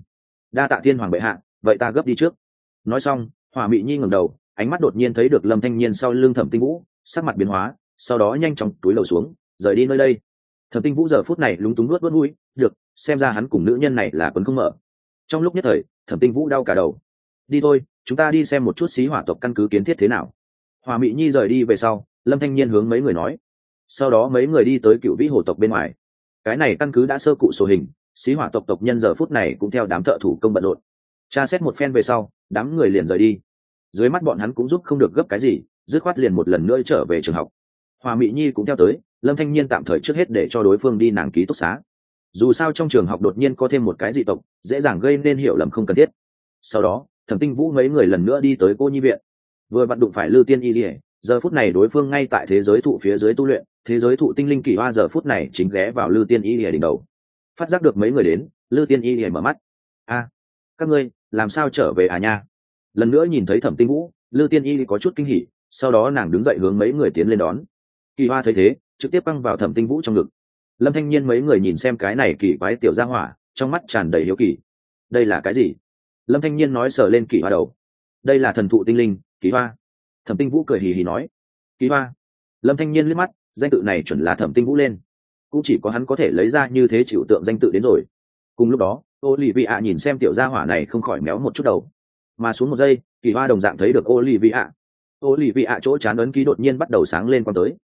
đa tạ thiên hoàng bệ hạ, vậy ta gấp đi trước. Nói xong, Hòa Mị Nhi ngẩng đầu, ánh mắt đột nhiên thấy được Lâm Thanh Nhiên sau lưng Thẩm Tinh Vũ, sắc mặt biến hóa, sau đó nhanh chóng túi lầu xuống, rời đi nơi đây. Thẩm Tinh Vũ giờ phút này lúng túng nuốt mũi, được, xem ra hắn cùng nữ nhân này là quấn không mở. Trong lúc nhất thời, Thẩm Tinh Vũ đau cả đầu. Đi thôi, chúng ta đi xem một chút xí hỏa tộc căn cứ kiến thiết thế nào. Hòa Mị Nhi rời đi về sau, Lâm Thanh Nhiên hướng mấy người nói. Sau đó mấy người đi tới Cựu Vĩ hồ tộc bên ngoài. Cái này căn cứ đã sơ cụ sổ hình, xí hỏa tộc tộc nhân giờ phút này cũng theo đám thợ thủ công bận rộn. Tra xét một phen về sau, đám người liền rời đi. Dưới mắt bọn hắn cũng giúp không được gấp cái gì, dứt khoát liền một lần nữa trở về trường học. Hòa Mị Nhi cũng theo tới, Lâm Thanh Nhiên tạm thời trước hết để cho đối phương đi nàng ký túc xá. Dù sao trong trường học đột nhiên có thêm một cái dị tộc, dễ dàng gây nên hiểu lầm không cần thiết. Sau đó, Thẩm Tinh Vũ mấy người lần nữa đi tới cô nhi viện. Vừa vặn đụng phải Lư Tiên Y Lìa, giờ phút này đối phương ngay tại thế giới thụ phía dưới tu luyện, thế giới thụ tinh linh kỳ hoa giờ phút này chính ghé vào Lư Tiên Y Lìa đỉnh đầu. Phát giác được mấy người đến, Lư Tiên Y Lìa mở mắt. Các ngươi làm sao trở về à nha? Lần nữa nhìn thấy Thẩm Tinh Vũ, Lư Tiên Y có chút kinh hỉ, sau đó nàng đứng dậy hướng mấy người tiến lên đón. Kỳ hoa thấy thế, trực tiếp băng vào Thẩm Tinh Vũ trong ngực. Lâm Thanh Nhiên mấy người nhìn xem cái này kỳ quái tiểu gia hỏa, trong mắt tràn đầy hiếu kỳ. Đây là cái gì? Lâm Thanh Nhiên nói sờ lên kỳ hoa đầu. Đây là thần thụ tinh linh, kỳ hoa. Thẩm Tinh Vũ cười hì hì nói. Kỳ hoa. Lâm Thanh Nhiên liếc mắt, danh tự này chuẩn là Thẩm Tinh Vũ lên. Cũng chỉ có hắn có thể lấy ra như thế chịu tượng danh tự đến rồi. Cùng lúc đó, Olivia nhìn xem tiểu gia hỏa này không khỏi méo một chút đầu. Mà xuống một giây, kỳ hoa đồng dạng thấy được Olivia chỗ chán ấn ký đột nhiên bắt đầu sáng lên quang tới.